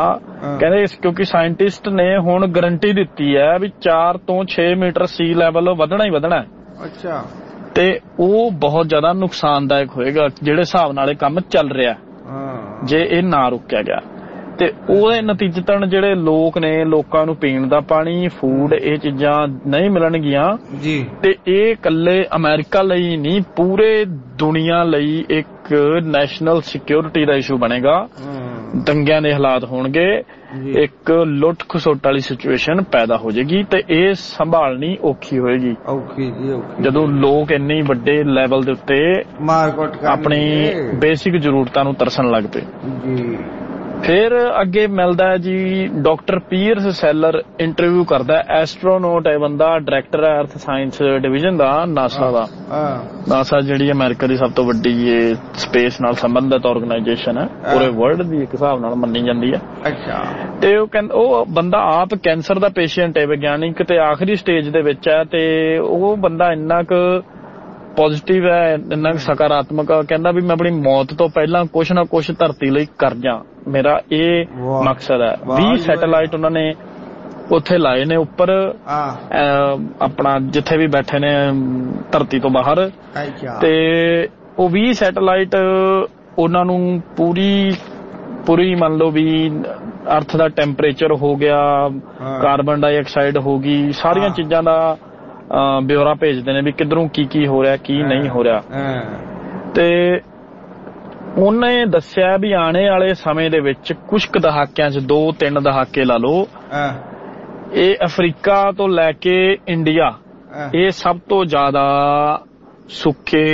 ਕਹਿੰਦੇ ਕਿਉਂਕਿ ਸਾਇੰਟਿਸਟ ਨੇ ਹੁਣ ਗਾਰੰਟੀ ਦਿੱਤੀ ਹੈ ਵੀ ਚਾਰ ਤੋਂ ਛੇ ਮੀਟਰ ਸੀ ਲੈਵਲ ਵਧਣਾ ਹੀ ਵਧਣਾ ਹੈ। ਅੱਛਾ। ਤੇ ਉਹ ਬਹੁਤ ਜ਼ਿਆਦਾ ਨੁਕਸਾਨਦਾਇਕ ਹੋਏਗਾ ਜਿਹੜੇ ਹਿਸਾਬ ਨਾਲ ਇਹ ਕੰਮ ਚੱਲ ਰਿਹਾ ਜੇ ਇਹ ਨਾ ਰੁਕਿਆ ਗਿਆ। ਤੇ ਉਹਦੇ ਨਤੀਜਤਨ ਜਿਹੜੇ ਲੋਕ ਨੇ, ਲੋਕਾਂ ਨੂੰ ਪੀਣ ਦਾ ਪਾਣੀ, ਫੂਡ, ਇਹ ਚੀਜ਼ਾਂ ਨਹੀਂ ਮਿਲਣਗੀਆਂ ਜੀ। ਤੇ ਇਹ ਇਕੱਲੇ ਅਮਰੀਕਾ ਲਈ ਨਹੀਂ, ਪੂਰੇ ਦੁਨੀਆ ਲਈ ਇੱਕ ਨੈਸ਼ਨਲ ਸਿਕਿਉਰਿਟੀ ਦਾ ਇਸ਼ੂ ਬਣੇਗਾ। ਦੰਗਿਆਂ ਦੇ ਹਾਲਾਤ ਹੋਣਗੇ, ਇੱਕ ਲੁੱਟ ਖਸੁੱਟ ਵਾਲੀ ਸਿਚੁਏਸ਼ਨ ਪੈਦਾ ਹੋ ਜਾਏਗੀ ਤੇ ਇਹ ਸੰਭਾਲਣੀ ਔਖੀ ਹੋਏਗੀ। ਔਖੀ ਜੀ ਔਖੀ। ਜਦੋਂ ਲੋਕ ਇੰਨੇ ਵੱਡੇ ਲੈਵਲ ਦੇ ਉੱਤੇ ਮਾਰਕਟ ਆਪਣੀ ਬੇਸਿਕ ਜ਼ਰੂਰਤਾਂ ਨੂੰ ਤਰਸਣ ਲੱਗ ਪਏ ਜੀ। ਫਿਰ ਅੱਗੇ ਮਿਲਦਾ ਹੈ ਜੀ ਡਾਕਟਰ ਪੀਅਰਸ ਸੈਲਰ, ਇੰਟਰਵਿਊ ਕਰਦਾ। ਐਸਟਰੋਨੋਟ ਹੈ ਬੰਦਾ, ਡਾਇਰੈਕਟਰ ਹੈ ਅਰਥ ਸਾਇੰਸ ਡਿਵੀਜ਼ਨ ਦਾ ਨਾਸਾ ਦਾ। ਨਾਸਾ ਜਿਹੜੀ ਅਮਰੀਕਾ ਦੀ ਸਭ ਤੋਂ ਵੱਡੀ ਇਹ ਸਪੇਸ ਨਾਲ ਸੰਬੰਧਿਤ ਆਰਗੇਨਾਈਜੇਸ਼ਨ ਹੈ, ਪੂਰੇ ਵਰਲਡ ਦੀ ਇੱਕ ਹਿਸਾਬ ਨਾਲ ਮੰਨੀ ਜਾਂਦੀ ਹੈ। ਅੱਛਾ। ਤੇ ਉਹ ਕਹਿੰਦਾ ਉਹ ਬੰਦਾ ਆਪ ਕੈਂਸਰ ਦਾ ਪੇਸ਼ੈਂਟ ਹੈ, ਵਿਗਿਆਨਿਕ, ਤੇ ਆਖਰੀ ਸਟੇਜ ਦੇ ਵਿੱਚ ਹੈ। ਤੇ ਉਹ ਬੰਦਾ ਇੰਨਾ ਕੁ ਪੋਜ਼ਿਟਿਵ ਹੈ, ਇੰਨਾ ਕੁ ਸਕਾਰਾਤਮਕ, ਕਹਿੰਦਾ ਵੀ ਮੈਂ ਆਪਣੀ ਮੌਤ ਤੋਂ ਪਹਿਲਾਂ ਕੁਛ ਨਾ ਕੁਛ ਧਰਤੀ ਲਈ ਕਰ ਜਾ, ਮੇਰਾ ਇਹ ਮਕਸਦ ਹੈ। ਵੀਹ ਸੈਟੇਲਾਈਟ ਉਹਨਾਂ ਨੇ ਉੱਥੇ ਲਾਏ ਨੇ ਉੱਪਰ, ਆਪਣਾ ਜਿੱਥੇ ਵੀ ਬੈਠੇ ਨੇ ਧਰਤੀ ਤੋਂ ਬਾਹਰ। ਤੇ ਉਹ ਵੀਹ ਸੈਟੇਲਾਈਟ ਉਹਨਾਂ ਨੂੰ ਪੂਰੀ ਪੂਰੀ ਮੰਨ ਲਓ ਵੀ ਅਰਥ ਦਾ ਟੈਂਪਰੇਚਰ ਹੋ ਗਿਆ, ਕਾਰਬਨ ਡਾਈਆਕਸਾਈਡ ਹੋ ਗਈ, ਸਾਰੀਆਂ ਚੀਜ਼ਾਂ ਦਾ ਬਿਊਰਾ ਭੇਜਦੇ ਨੇ ਵੀ ਕਿੱਧਰੋਂ ਕੀ ਕੀ ਹੋ ਰਿਹਾ, ਕੀ ਨਹੀਂ ਹੋ ਰਿਹਾ। ਤੇ ਉਹਨੇ ਦੱਸਿਆ ਵੀ ਆਉਣੇ ਵਾਲੇ ਸਮੇਂ ਦੇ ਵਿੱਚ ਕੁਝ ਕੁ ਦਹਾਕਿਆਂ ਚ, ਦੋ ਤਿੰਨ ਦਹਾਕੇ ਲਾ ਲਓ, ਇਹ ਅਫਰੀਕਾ ਤੋਂ ਲੈ ਕੇ ਇੰਡੀਆ, ਇਹ ਸਭ ਤੋਂ ਜ਼ਿਆਦਾ ਸੁੱਕੇ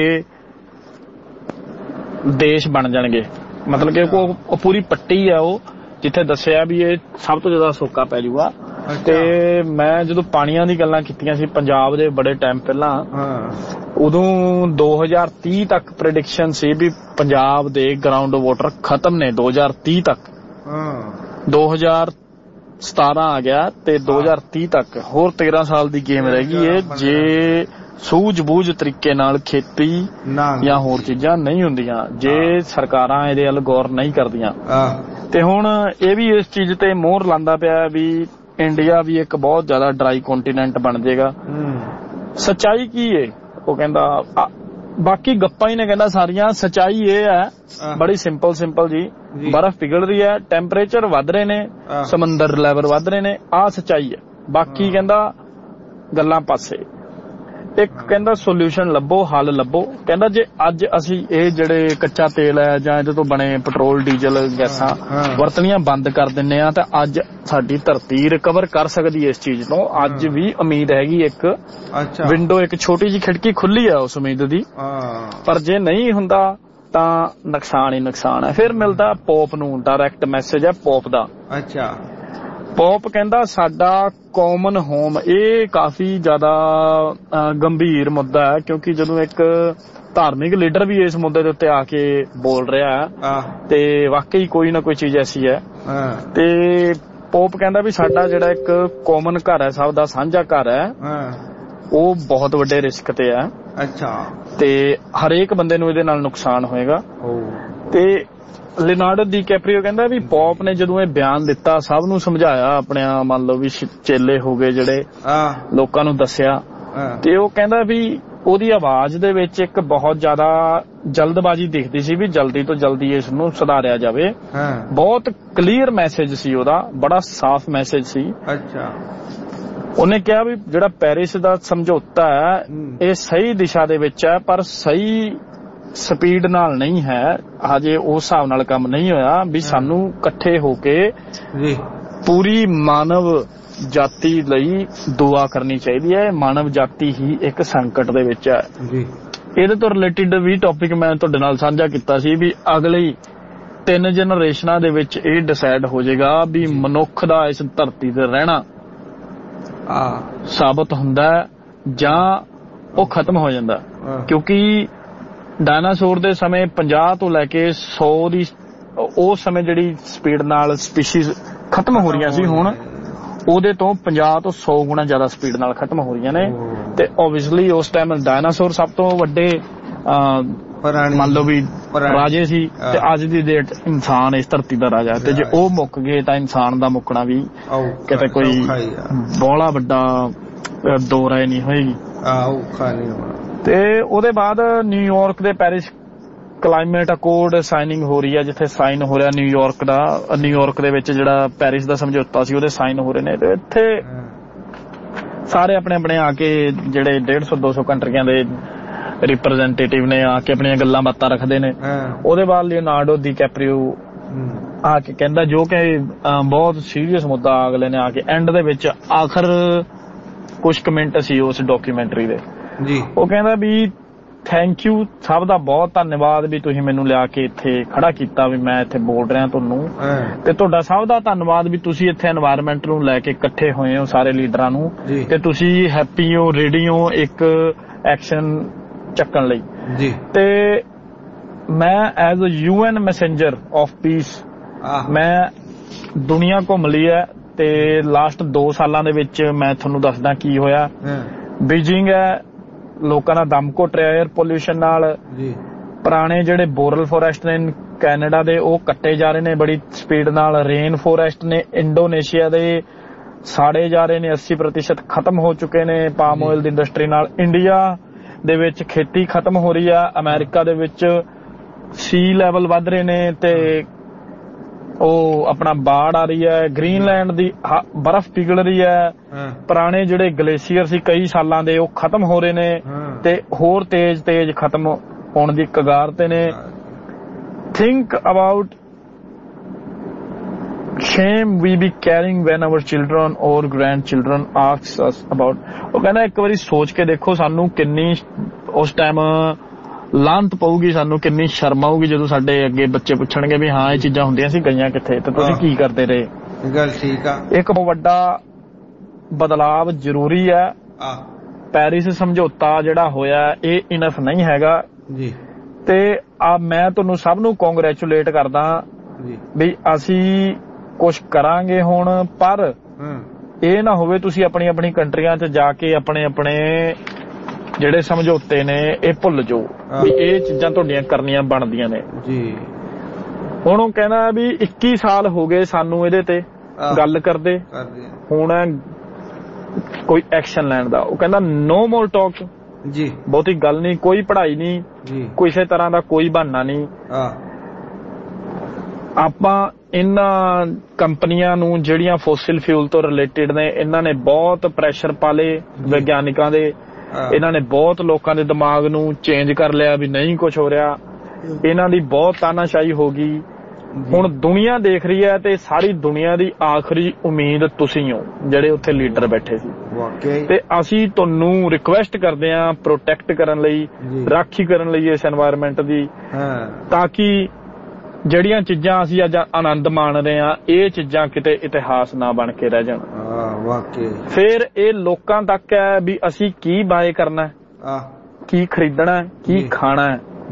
ਦੇਸ਼ ਬਣ ਜਾਣਗੇ। ਮਤਲਬ ਕਿ ਉਹ ਪੂਰੀ ਪੱਟੀ ਹੈ ਉਹ ਜਿੱਥੇ ਦੱਸਿਆ ਵੀ ਇਹ ਸਭ ਤੋਂ ਜ਼ਿਆਦਾ ਸੁੱਕਾ ਪੈ ਜਾਊਗਾ। ਤੇ ਮੈਂ ਜਦੋਂ ਪਾਣੀਆਂ ਦੀ ਗੱਲਾਂ ਕੀਤੀਆਂ ਸੀ ਪੰਜਾਬ ਦੇ ਬੜੇ ਟਾਈਮ ਪਹਿਲਾਂ, ਉਦੋਂ ਦੋ ਹਜ਼ਾਰ ਤੀਹ ਤੱਕ ਪ੍ਰੈਡਿਕਸ਼ਨ ਸੀ ਵੀ ਪੰਜਾਬ ਦੇ ਗਰਾਊਂਡ ਵਾਟਰ ਖਤਮ ਨੇ ਦੋ ਹਜ਼ਾਰ ਤੀਹ ਤੱਕ। ਦੋ ਹਜ਼ਾਰ ਸਤਾਰਾਂ ਆ ਗਿਆ ਤੇ ਦੋ ਹਜ਼ਾਰ ਤੀਹ ਤੱਕ ਹੋਰ ਤੇਰਾਂ ਸਾਲ ਦੀ ਗੇਮ ਰਹਿ ਗਈ ਏ ਜੇ ਸੂਝ-ਬੂਝ ਤਰੀਕੇ ਨਾਲ ਖੇਤੀ ਜਾਂ ਹੋਰ ਚੀਜ਼ਾਂ ਨਹੀਂ ਹੁੰਦੀਆਂ, ਜੇ ਸਰਕਾਰਾਂ ਇਹਦੇ ਵੱਲ ਗੌਰ ਨਹੀਂ ਕਰਦੀਆਂ। ਤੇ ਹੁਣ ਇਹ ਵੀ ਇਸ ਚੀਜ਼ ਤੇ ਮੋਹਰ ਲਾਂਦਾ ਪਿਆ ਵੀ ਇੰਡੀਆ ਵੀ ਇੱਕ ਬਹੁਤ ਜ਼ਿਆਦਾ ਡਰਾਈ ਕੰਟੀਨੈਂਟ ਬਣ ਜਾਏਗਾ। ਸੱਚਾਈ ਕੀ ਏ? ਉਹ ਕਹਿੰਦਾ ਬਾਕੀ ਗੱਪਾਂ ਹੀ ਨੇ, ਕਹਿੰਦਾ ਸਾਰੀਆਂ। ਸੱਚਾਈ ਇਹ ਹੈ ਬੜੀ ਸਿੰਪਲ ਸਿੰਪਲ ਜੀ, ਬਰਫ਼ ਪਿਘਲ ਰਹੀ ਹੈ, ਟੈਂਪਰੇਚਰ ਵੱਧ ਰਹੇ ਨੇ, ਸਮੁੰਦਰ ਲੈਵਲ ਵੱਧ ਰਹੇ ਨੇ, ਆਹ ਸੱਚਾਈ ਹੈ। ਬਾਕੀ ਕਹਿੰਦਾ ਗੱਲਾਂ ਪਾਸੇ। ਇੱਕ ਕਹਿੰਦਾ ਸੋਲੂਸ਼ਨ ਲੱਭੋ, ਹੱਲ ਲੱਭੋ। ਕਹਿੰਦਾ ਜੇ ਅੱਜ ਅਸੀਂ ਇਹ ਜਿਹੜੇ ਕੱਚਾ ਤੇਲ ਹੈ ਜਾਂ ਇਹਦੇ ਤੋਂ ਬਣੇ ਪੈਟਰੋਲ, ਡੀਜ਼ਲ, ਗੈਸਾਂ ਵਰਤਣੀਆਂ ਬੰਦ ਕਰ ਦਿੰਨੇ ਆ ਤਾਂ ਅੱਜ ਸਾਡੀ ਧਰਤੀ ਰਿਕਵਰ ਕਰ ਸਕਦੀ ਹੈ ਇਸ ਚੀਜ਼ ਤੋਂ। ਅੱਜ ਵੀ ਉਮੀਦ ਹੈਗੀ, ਇੱਕ ਵਿੰਡੋ, ਇੱਕ ਛੋਟੀ ਜਿਹੀ ਖਿੜਕੀ ਖੁੱਲੀ ਹੈ ਉਸ ਉਮੀਦ ਦੀ। ਪਰ ਜੇ ਨਹੀਂ ਹੁੰਦਾ ਤਾਂ ਨੁਕਸਾਨ ਹੀ ਨੁਕਸਾਨ ਹੈ। ਫਿਰ ਮਿਲਦਾ ਪੋਪ ਨੂੰ, ਡਾਇਰੈਕਟ ਮੈਸੇਜ ਹੈ ਪੋਪ ਦਾ। ਅੱਛਾ। ਪੋਪ ਕਹਿੰਦਾ ਸਾਡਾ ਕਾਮਨ ਹੋਮ, ਇਹ ਕਾਫੀ ਜ਼ਿਆਦਾ ਗੰਭੀਰ ਮੁੱਦਾ ਹੈ ਕਿਉਂਕਿ ਜਦੋਂ ਇੱਕ ਧਾਰਮਿਕ ਲੀਡਰ ਵੀ ਇਸ ਮੁੱਦੇ ਦੇ ਉੱਤੇ ਆ ਕੇ ਬੋਲ ਰਿਹਾ ਹੈ ਤੇ ਵਾਕਈ ਕੋਈ ਨਾ ਕੋਈ ਚੀਜ਼ ਐਸੀ ਹੈ। ਤੇ ਪੋਪ ਕਹਿੰਦਾ ਵੀ ਸਾਡਾ ਜਿਹੜਾ ਇੱਕ ਕਾਮਨ ਘਰ ਹੈ, ਸਭ ਦਾ ਸਾਂਝਾ ਘਰ ਹੈ, ਉਹ ਬਹੁਤ ਵੱਡੇ ਰਿਸਕ ਤੇ ਹੈ। ਅੱਛਾ। ਤੇ ਹਰੇਕ ਬੰਦੇ ਨੂੰ ਇਹਦੇ ਨਾਲ ਨੁਕਸਾਨ ਹੋਏਗਾ। ਤੇ ਲਿਓਨਾਰਡੋ ਡੀ ਕੈਪਰੀਓ ਕਹਿੰਦਾ ਵੀ ਪੋਪ ਨੇ ਜਦੋਂ ਇਹ ਬਿਆਨ ਦਿੱਤਾ, ਸਭ ਨੂੰ ਸਮਝਾਇਆ, ਆਪਣੇ ਮੰਨ ਲਓ ਵੀ ਚੇਲੇ ਹੋ ਗਏ ਜਿਹੜੇ, ਲੋਕਾਂ ਨੂੰ ਦੱਸਿਆ, ਤੇ ਉਹ ਕਹਿੰਦਾ ਵੀ ਉਹਦੀ ਆਵਾਜ਼ ਦੇ ਵਿੱਚ ਇੱਕ ਬਹੁਤ ਜ਼ਿਆਦਾ ਜਲਦਬਾਜ਼ੀ ਦਿਖਦੀ ਸੀ ਵੀ ਜਲਦੀ ਤੋਂ ਜਲਦੀ ਇਸ ਨੂੰ ਸੁਧਾਰਿਆ ਜਾਵੇ। ਬਹੁਤ ਕਲੀਅਰ ਮੈਸੇਜ ਸੀ ਉਹਦਾ, ਬੜਾ ਸਾਫ਼ ਮੈਸੇਜ ਸੀ। ਅੱਛਾ। ਉਹਨੇ ਕਿਹਾ ਵੀ ਜਿਹੜਾ ਪੈਰਿਸ ਦਾ ਸਮਝੌਤਾ ਹੈ ਇਹ ਸਹੀ ਦਿਸ਼ਾ ਦੇ ਵਿੱਚ ਹੈ ਪਰ ਸਹੀ ਸਪੀਡ ਨਾਲ ਨਹੀਂ ਹੈ, ਹਜੇ ਉਸ ਹਿਸਾਬ ਨਾਲ ਕੰਮ ਨਹੀਂ ਹੋਇਆ ਵੀ ਸਾਨੂੰ ਇਕੱਠੇ ਹੋ ਕੇ ਪੂਰੀ ਮਾਨਵ ਜਾਤੀ ਲਈ ਦੁਆ ਕਰਨੀ ਚਾਹੀਦੀ ਹੈ। ਮਾਨਵ ਜਾਤੀ ਹੀ ਇੱਕ ਸੰਕਟ ਦੇ ਵਿੱਚ ਹੈ। ਇਹਦੇ ਤੋਂ ਰਿਲੇਟਿਡ ਵੀ ਟੌਪਿਕ ਮੈਂ ਤੁਹਾਡੇ ਨਾਲ ਸਾਂਝਾ ਕੀਤਾ ਸੀ ਵੀ ਅਗਲੀ ਤਿੰਨ ਜਨਰੇਸ਼ਨਾਂ ਦੇ ਵਿੱਚ ਇਹ ਡਿਸਾਈਡ ਹੋ ਜਾਏਗਾ ਵੀ ਮਨੁੱਖ ਦਾ ਇਸ ਧਰਤੀ ਤੇ ਰਹਿਣਾ ਸਾਬਤ ਹੁੰਦਾ ਜਾਂ ਉਹ ਖਤਮ ਹੋ ਜਾਂਦਾ। ਕਿਉਂਕਿ ਡਾਇਨਾਸੌਰ ਦੇ ਸਮੇਂ ਪੰਜਾਹ ਤੋਂ ਲੈ ਕੇ ਸੌ ਦੀ ਉਸ ਸਮੇਂ ਜਿਹੜੀ ਸਪੀਡ ਨਾਲ ਸਪੀਸ਼ੀਜ਼ ਖਤਮ ਹੋ ਰਹੀਆਂ ਸੀ, ਹੁਣ ਉਹਦੇ ਤੋਂ ਪੰਜਾਹ ਤੋਂ ਸੌ ਗੁਣਾ ਜ਼ਿਆਦਾ ਸਪੀਡ ਨਾਲ ਖਤਮ ਹੋ ਰਹੀਆਂ ਨੇ। ਤੇ ਓਬਵੀਅਸਲੀ ਉਸ ਟਾਈਮ ਡਾਇਨਾਸੌਰ ਸਭ ਤੋਂ ਵੱਡੇ ਮੰਨ ਲਓ ਵੀ ਰਾਜੇ ਸੀ ਤੇ ਅੱਜ ਦੀ ਡੇਟ ਇਨਸਾਨ ਇਸ ਧਰਤੀ ਦਾ ਰਾਜਾ ਤੇ ਜੇ ਉਹ ਮੁੱਕ ਗਏ ਤਾਂ ਇਨਸਾਨ ਦਾ ਮੁੱਕਣਾ ਵੀ ਕਿਤੇ ਕੋਈ ਬਹੁਤ ਵੱਡਾ ਦੋ ਰਾਏ ਨਹੀਂ ਹੋਏਗੀ। ਤੇ ਉਹਦੇ ਬਾਅਦ ਨਿਊਯਾਰਕ ਦੇ ਪੈਰਿਸ ਕਲਾਈਮੇਟ ਅਕੋਰਡ ਸਾਈਨਿੰਗ ਹੋ ਰਹੀ ਹੈ, ਜਿੱਥੇ ਸਾਈਨ ਹੋ ਰਿਹਾ ਨਿਊਯਾਰਕ ਦਾ, ਨਿਊਯਾਰਕ ਦੇ ਵਿੱਚ ਜਿਹੜਾ ਪੈਰਿਸ ਦਾ ਸਮਝੌਤਾ ਸੀ ਉਹਦੇ ਸਾਈਨ ਹੋ ਰਹੇ ਨੇ। ਤੇ ਇੱਥੇ ਸਾਰੇ ਆਪਣੇ ਆਪਣੇ ਆ ਕੇ ਜਿਹੜੇ ਡੇਢ ਸੌ ਦੋ ਸੌ ਕੰਟਰੀਆਂ ਦੇ ਰਿਪਰੈਜ਼ੈਂਟੇਟਿਵ ਨੇ ਆ ਕੇ ਆਪਣੀਆਂ ਗੱਲਾਂ ਬਾਤਾਂ ਰੱਖਦੇ ਨੇ। ਉਹਦੇ ਬਾਅਦ ਲਿਓਨਾਰਡੋ ਡੀ ਕੈਪਰੀਓ ਆ ਕੇ ਕਹਿੰਦਾ, ਜੋ ਕਿ ਬਹੁਤ ਸੀਰੀਅਸ ਮੁੱਦਾ ਅਗਲੇ ਨੇ ਆ ਕੇ ਐਂਡ ਦੇ ਵਿੱਚ ਆਖਰ ਕੁਛ ਕਮੈਂਟ ਸੀ ਉਸ ਡਾਕੂਮੈਂਟਰੀ ਦੇ ਜੀ। ਉਹ ਕਹਿੰਦਾ ਵੀ ਥੈਂਕ ਯੂ, ਸਭ ਦਾ ਬਹੁਤ ਧੰਨਵਾਦ ਵੀ ਤੁਸੀਂ ਮੈਨੂੰ ਲਿਆ ਕੇ ਇੱਥੇ ਖੜਾ ਕੀਤਾ, ਵੀ ਮੈਂ ਇੱਥੇ ਬੋਲ ਰਿਹਾ ਤੁਹਾਨੂੰ, ਤੇ ਤੁਹਾਡਾ ਸਭ ਦਾ ਧੰਨਵਾਦ ਵੀ ਤੁਸੀਂ ਇੱਥੇ এনवायरमेंट ਨੂੰ ਲੈ ਕੇ ਇਕੱਠੇ ਹੋਏ ਹੋ ਸਾਰੇ ਲੀਡਰਾਂ ਨੂੰ, ਤੇ ਤੁਸੀਂ ਹੈਪੀ ਹੋ, ਰੈਡੀ ਹੋ ਇੱਕ ਐਕਸ਼ਨ ਚੱਕਣ ਲਈ ਜੀ। ਤੇ ਮੈਂ as a UN messenger of peace ਮੈਂ ਦੁਨੀਆ ਘੁੰਮ ਲਈ ਹੈ, ਤੇ ਲਾਸਟ ਦੋ ਸਾਲਾਂ ਦੇ ਵਿੱਚ ਮੈਂ ਤੁਹਾਨੂੰ ਦੱਸਦਾ ਕੀ ਹੋਇਆ। ਬੀਜਿੰਗ ਹੈ, ਲੋਕਾਂ ਦਾ ਦਮ ਘੁੱਟ ਰਿਹਾ ਏਅਰ ਪੋਲਿਊਸ਼ਨ ਨਾਲ। ਪੁਰਾਣੇ ਜਿਹੜੇ ਬੋਰਲ ਫੋਰੈਸਟ ਨੇ ਕੈਨੇਡਾ ਦੇ ਉਹ ਕੱਟੇ ਜਾ ਰਹੇ ਨੇ ਬੜੀ ਸਪੀਡ ਨਾਲ। ਰੇਨ ਫੋਰੈਸਟ ਨੇ ਇੰਡੋਨੇਸ਼ੀਆ ਦੇ ਸਾੜੇ ਜਾ ਰਹੇ ਨੇ, ਅੱਸੀ ਪ੍ਰਤੀਸ਼ਤ ਖਤਮ ਹੋ ਚੁੱਕੇ ਨੇ ਪਾਮ ਆਇਲ ਦੀ ਇੰਡਸਟਰੀ ਨਾਲ। ਇੰਡੀਆ ਦੇ ਵਿੱਚ ਖੇਤੀ ਖਤਮ ਹੋ ਰਹੀ ਆ। ਅਮਰੀਕਾ ਦੇ ਵਿੱਚ ਸੀ ਲੈਵਲ ਵੱਧ ਰਹੇ ਨੇ ਤੇ ਉਹ ਆਪਣਾ ਬਾੜ ਆ ਰਹੀ ਹੈ। ਗ੍ਰੀਨਲੈਂਡ ਦੀ ਬਰਫ਼ ਪਿਘਲ ਰਹੀ ਹੈ। ਪੁਰਾਣੇ ਜਿਹੜੇ ਗਲੇਸ਼ੀਅਰ ਸੀ ਕਈ ਸਾਲਾਂ ਦੇ ਉਹ ਖਤਮ ਹੋ ਰਹੇ ਨੇ ਤੇ ਹੋਰ ਤੇਜ਼ ਤੇਜ਼ ਖਤਮ ਹੋਣ ਦੀ ਕਗਾਰ ਤੇ ਨੇ। Think about shame we be carrying when our children or grandchildren asks us about। ਉਹ ਕਹਿੰਦਾ ਇੱਕ ਵਾਰੀ ਸੋਚ ਕੇ ਦੇਖੋ ਸਾਨੂੰ ਕਿੰਨੀ ਉਸ ਟਾਈਮ ਲਾਂਤ ਪਊਗੀ, ਸਾਨੂੰ ਕਿੰਨੀ ਸ਼ਰਮ ਆਊਗੀ ਜਦੋਂ ਸਾਡੇ ਅੱਗੇ ਬੱਚੇ ਪੁੱਛਣਗੇ ਵੀ ਹਾਂ ਇਹ ਚੀਜ਼ਾਂ ਹੁੰਦੀਆਂ ਸੀ, ਗਈਆਂ ਕਿੱਥੇ ਤੇ ਤੁਸੀਂ ਕੀ ਕਰਦੇ ਰਹੇ। ਗੱਲ ਠੀਕ ਆ। ਇੱਕ ਬਹੁਤ ਵੱਡਾ ਬਦਲਾਵ ਜ਼ਰੂਰੀ ਹੈ। ਪੈਰਿਸ ਸਮਝੌਤਾ ਜਿਹੜਾ ਹੋਇਆ ਇਹ ਇਨਫ ਨਹੀਂ ਹੈਗਾ ਜੀ। ਤੇ ਆ ਮੈਂ ਤੁਹਾਨੂੰ ਸਭ ਨੂੰ ਕੰਗ੍ਰੈਚੁਲੇਟ ਕਰਦਾ ਵੀ ਅਸੀਂ ਕੁਛ ਕਰਾਂਗੇ ਹੁਣ, ਪਰ ਇਹ ਨਾ ਹੋਵੇ ਤੁਸੀਂ ਆਪਣੀ ਆਪਣੀ ਕੰਟਰੀਆਂ 'ਚ ਜਾ ਕੇ ਆਪਣੇ ਆਪਣੇ ਜਿਹੜੇ ਸਮਝੌਤੇ ਨੇ ਇਹ ਭੁੱਲ ਜਾਓ ਵੀ ਇਹ ਚੀਜ਼ਾਂ ਤੁਹਾਡੀਆਂ ਕਰਨੀਆਂ ਬਣਦੀਆਂ ਨੇ ਜੀ। ਹੁਣ ਉਹ ਕਹਿੰਦਾ ਵੀ ਇੱਕੀ ਸਾਲ ਹੋ ਗਏ ਸਾਨੂੰ ਇਹਦੇ ਤੇ ਗੱਲ ਕਰਦੇ, ਹੁਣ ਕੋਈ ਐਕਸ਼ਨ ਲੈਣ ਦਾ। ਉਹ ਕਹਿੰਦਾ ਨੋ ਮੋਰ ਟਾਕ ਜੀ, ਬਹੁਤੀ ਗੱਲ ਨਹੀਂ, ਕੋਈ ਪੜ੍ਹਾਈ ਨਹੀਂ, ਕਿਸੇ ਤਰ੍ਹਾਂ ਦਾ ਕੋਈ ਬਹਾਨਾ ਨਹੀਂ। ਆਪਾਂ ਇਹਨਾਂ ਕੰਪਨੀਆਂ ਨੂੰ ਜਿਹੜੀਆਂ ਫੋਸਿਲ ਫਿਊਲ ਤੋਂ ਰਿਲੇਟਡ ਨੇ ਇਹਨਾਂ ਨੇ ਬਹੁਤ ਪ੍ਰੈਸ਼ਰ ਪਾ ਲਏ ਵਿਗਿਆਨਿਕਾਂ ਦੇ, ਇਹਨਾਂ ਨੇ ਬਹੁਤ ਲੋਕਾਂ ਦੇ ਦਿਮਾਗ ਨੂੰ ਚੇਂਜ ਕਰ ਲਿਆ ਵੀ ਨਹੀਂ ਕੁਝ ਹੋ ਰਿਹਾ, ਇਹਨਾਂ ਦੀ ਬਹੁਤ ਤਾਨਾਸ਼ਾਹੀ ਹੋ ਗਈ। ਹੁਣ ਦੁਨੀਆ ਦੇਖ ਰਹੀ ਹੈ ਤੇ ਸਾਰੀ ਦੁਨੀਆ ਦੀ ਆਖਰੀ ਉਮੀਦ ਤੁਸੀਂ ਹੋ ਜਿਹੜੇ ਉੱਥੇ ਲੀਡਰ ਬੈਠੇ ਸੀ। ਤੇ ਅਸੀਂ ਤੁਹਾਨੂੰ ਰਿਕੁਐਸਟ ਕਰਦੇ ਹਾਂ ਪ੍ਰੋਟੈਕਟ ਕਰਨ ਲਈ, ਰਾਖੀ ਕਰਨ ਲਈ ਇਸ এনवायरमेंट ਦੀ, ਤਾਂ ਕਿ ਜਿਹੜੀਆਂ ਚੀਜ਼ਾਂ ਅਸੀਂ ਅੱਜ ਆਨੰਦ ਮਾਣ ਰਹੇ ਹਾਂ ਇਹ ਚੀਜ਼ਾਂ ਕਿਤੇ ਇਤਿਹਾਸ ਨਾ ਬਣ ਕੇ ਰਹਿ ਜਾਣ। ਫਿਰ ਇਹ ਲੋਕਾਂ ਤੱਕ ਹੈ ਵੀ ਅਸੀਂ ਕੀ ਬਾਏ ਕਰਨਾ, ਕੀ ਖਰੀਦਣਾ, ਕੀ ਖਾਣਾ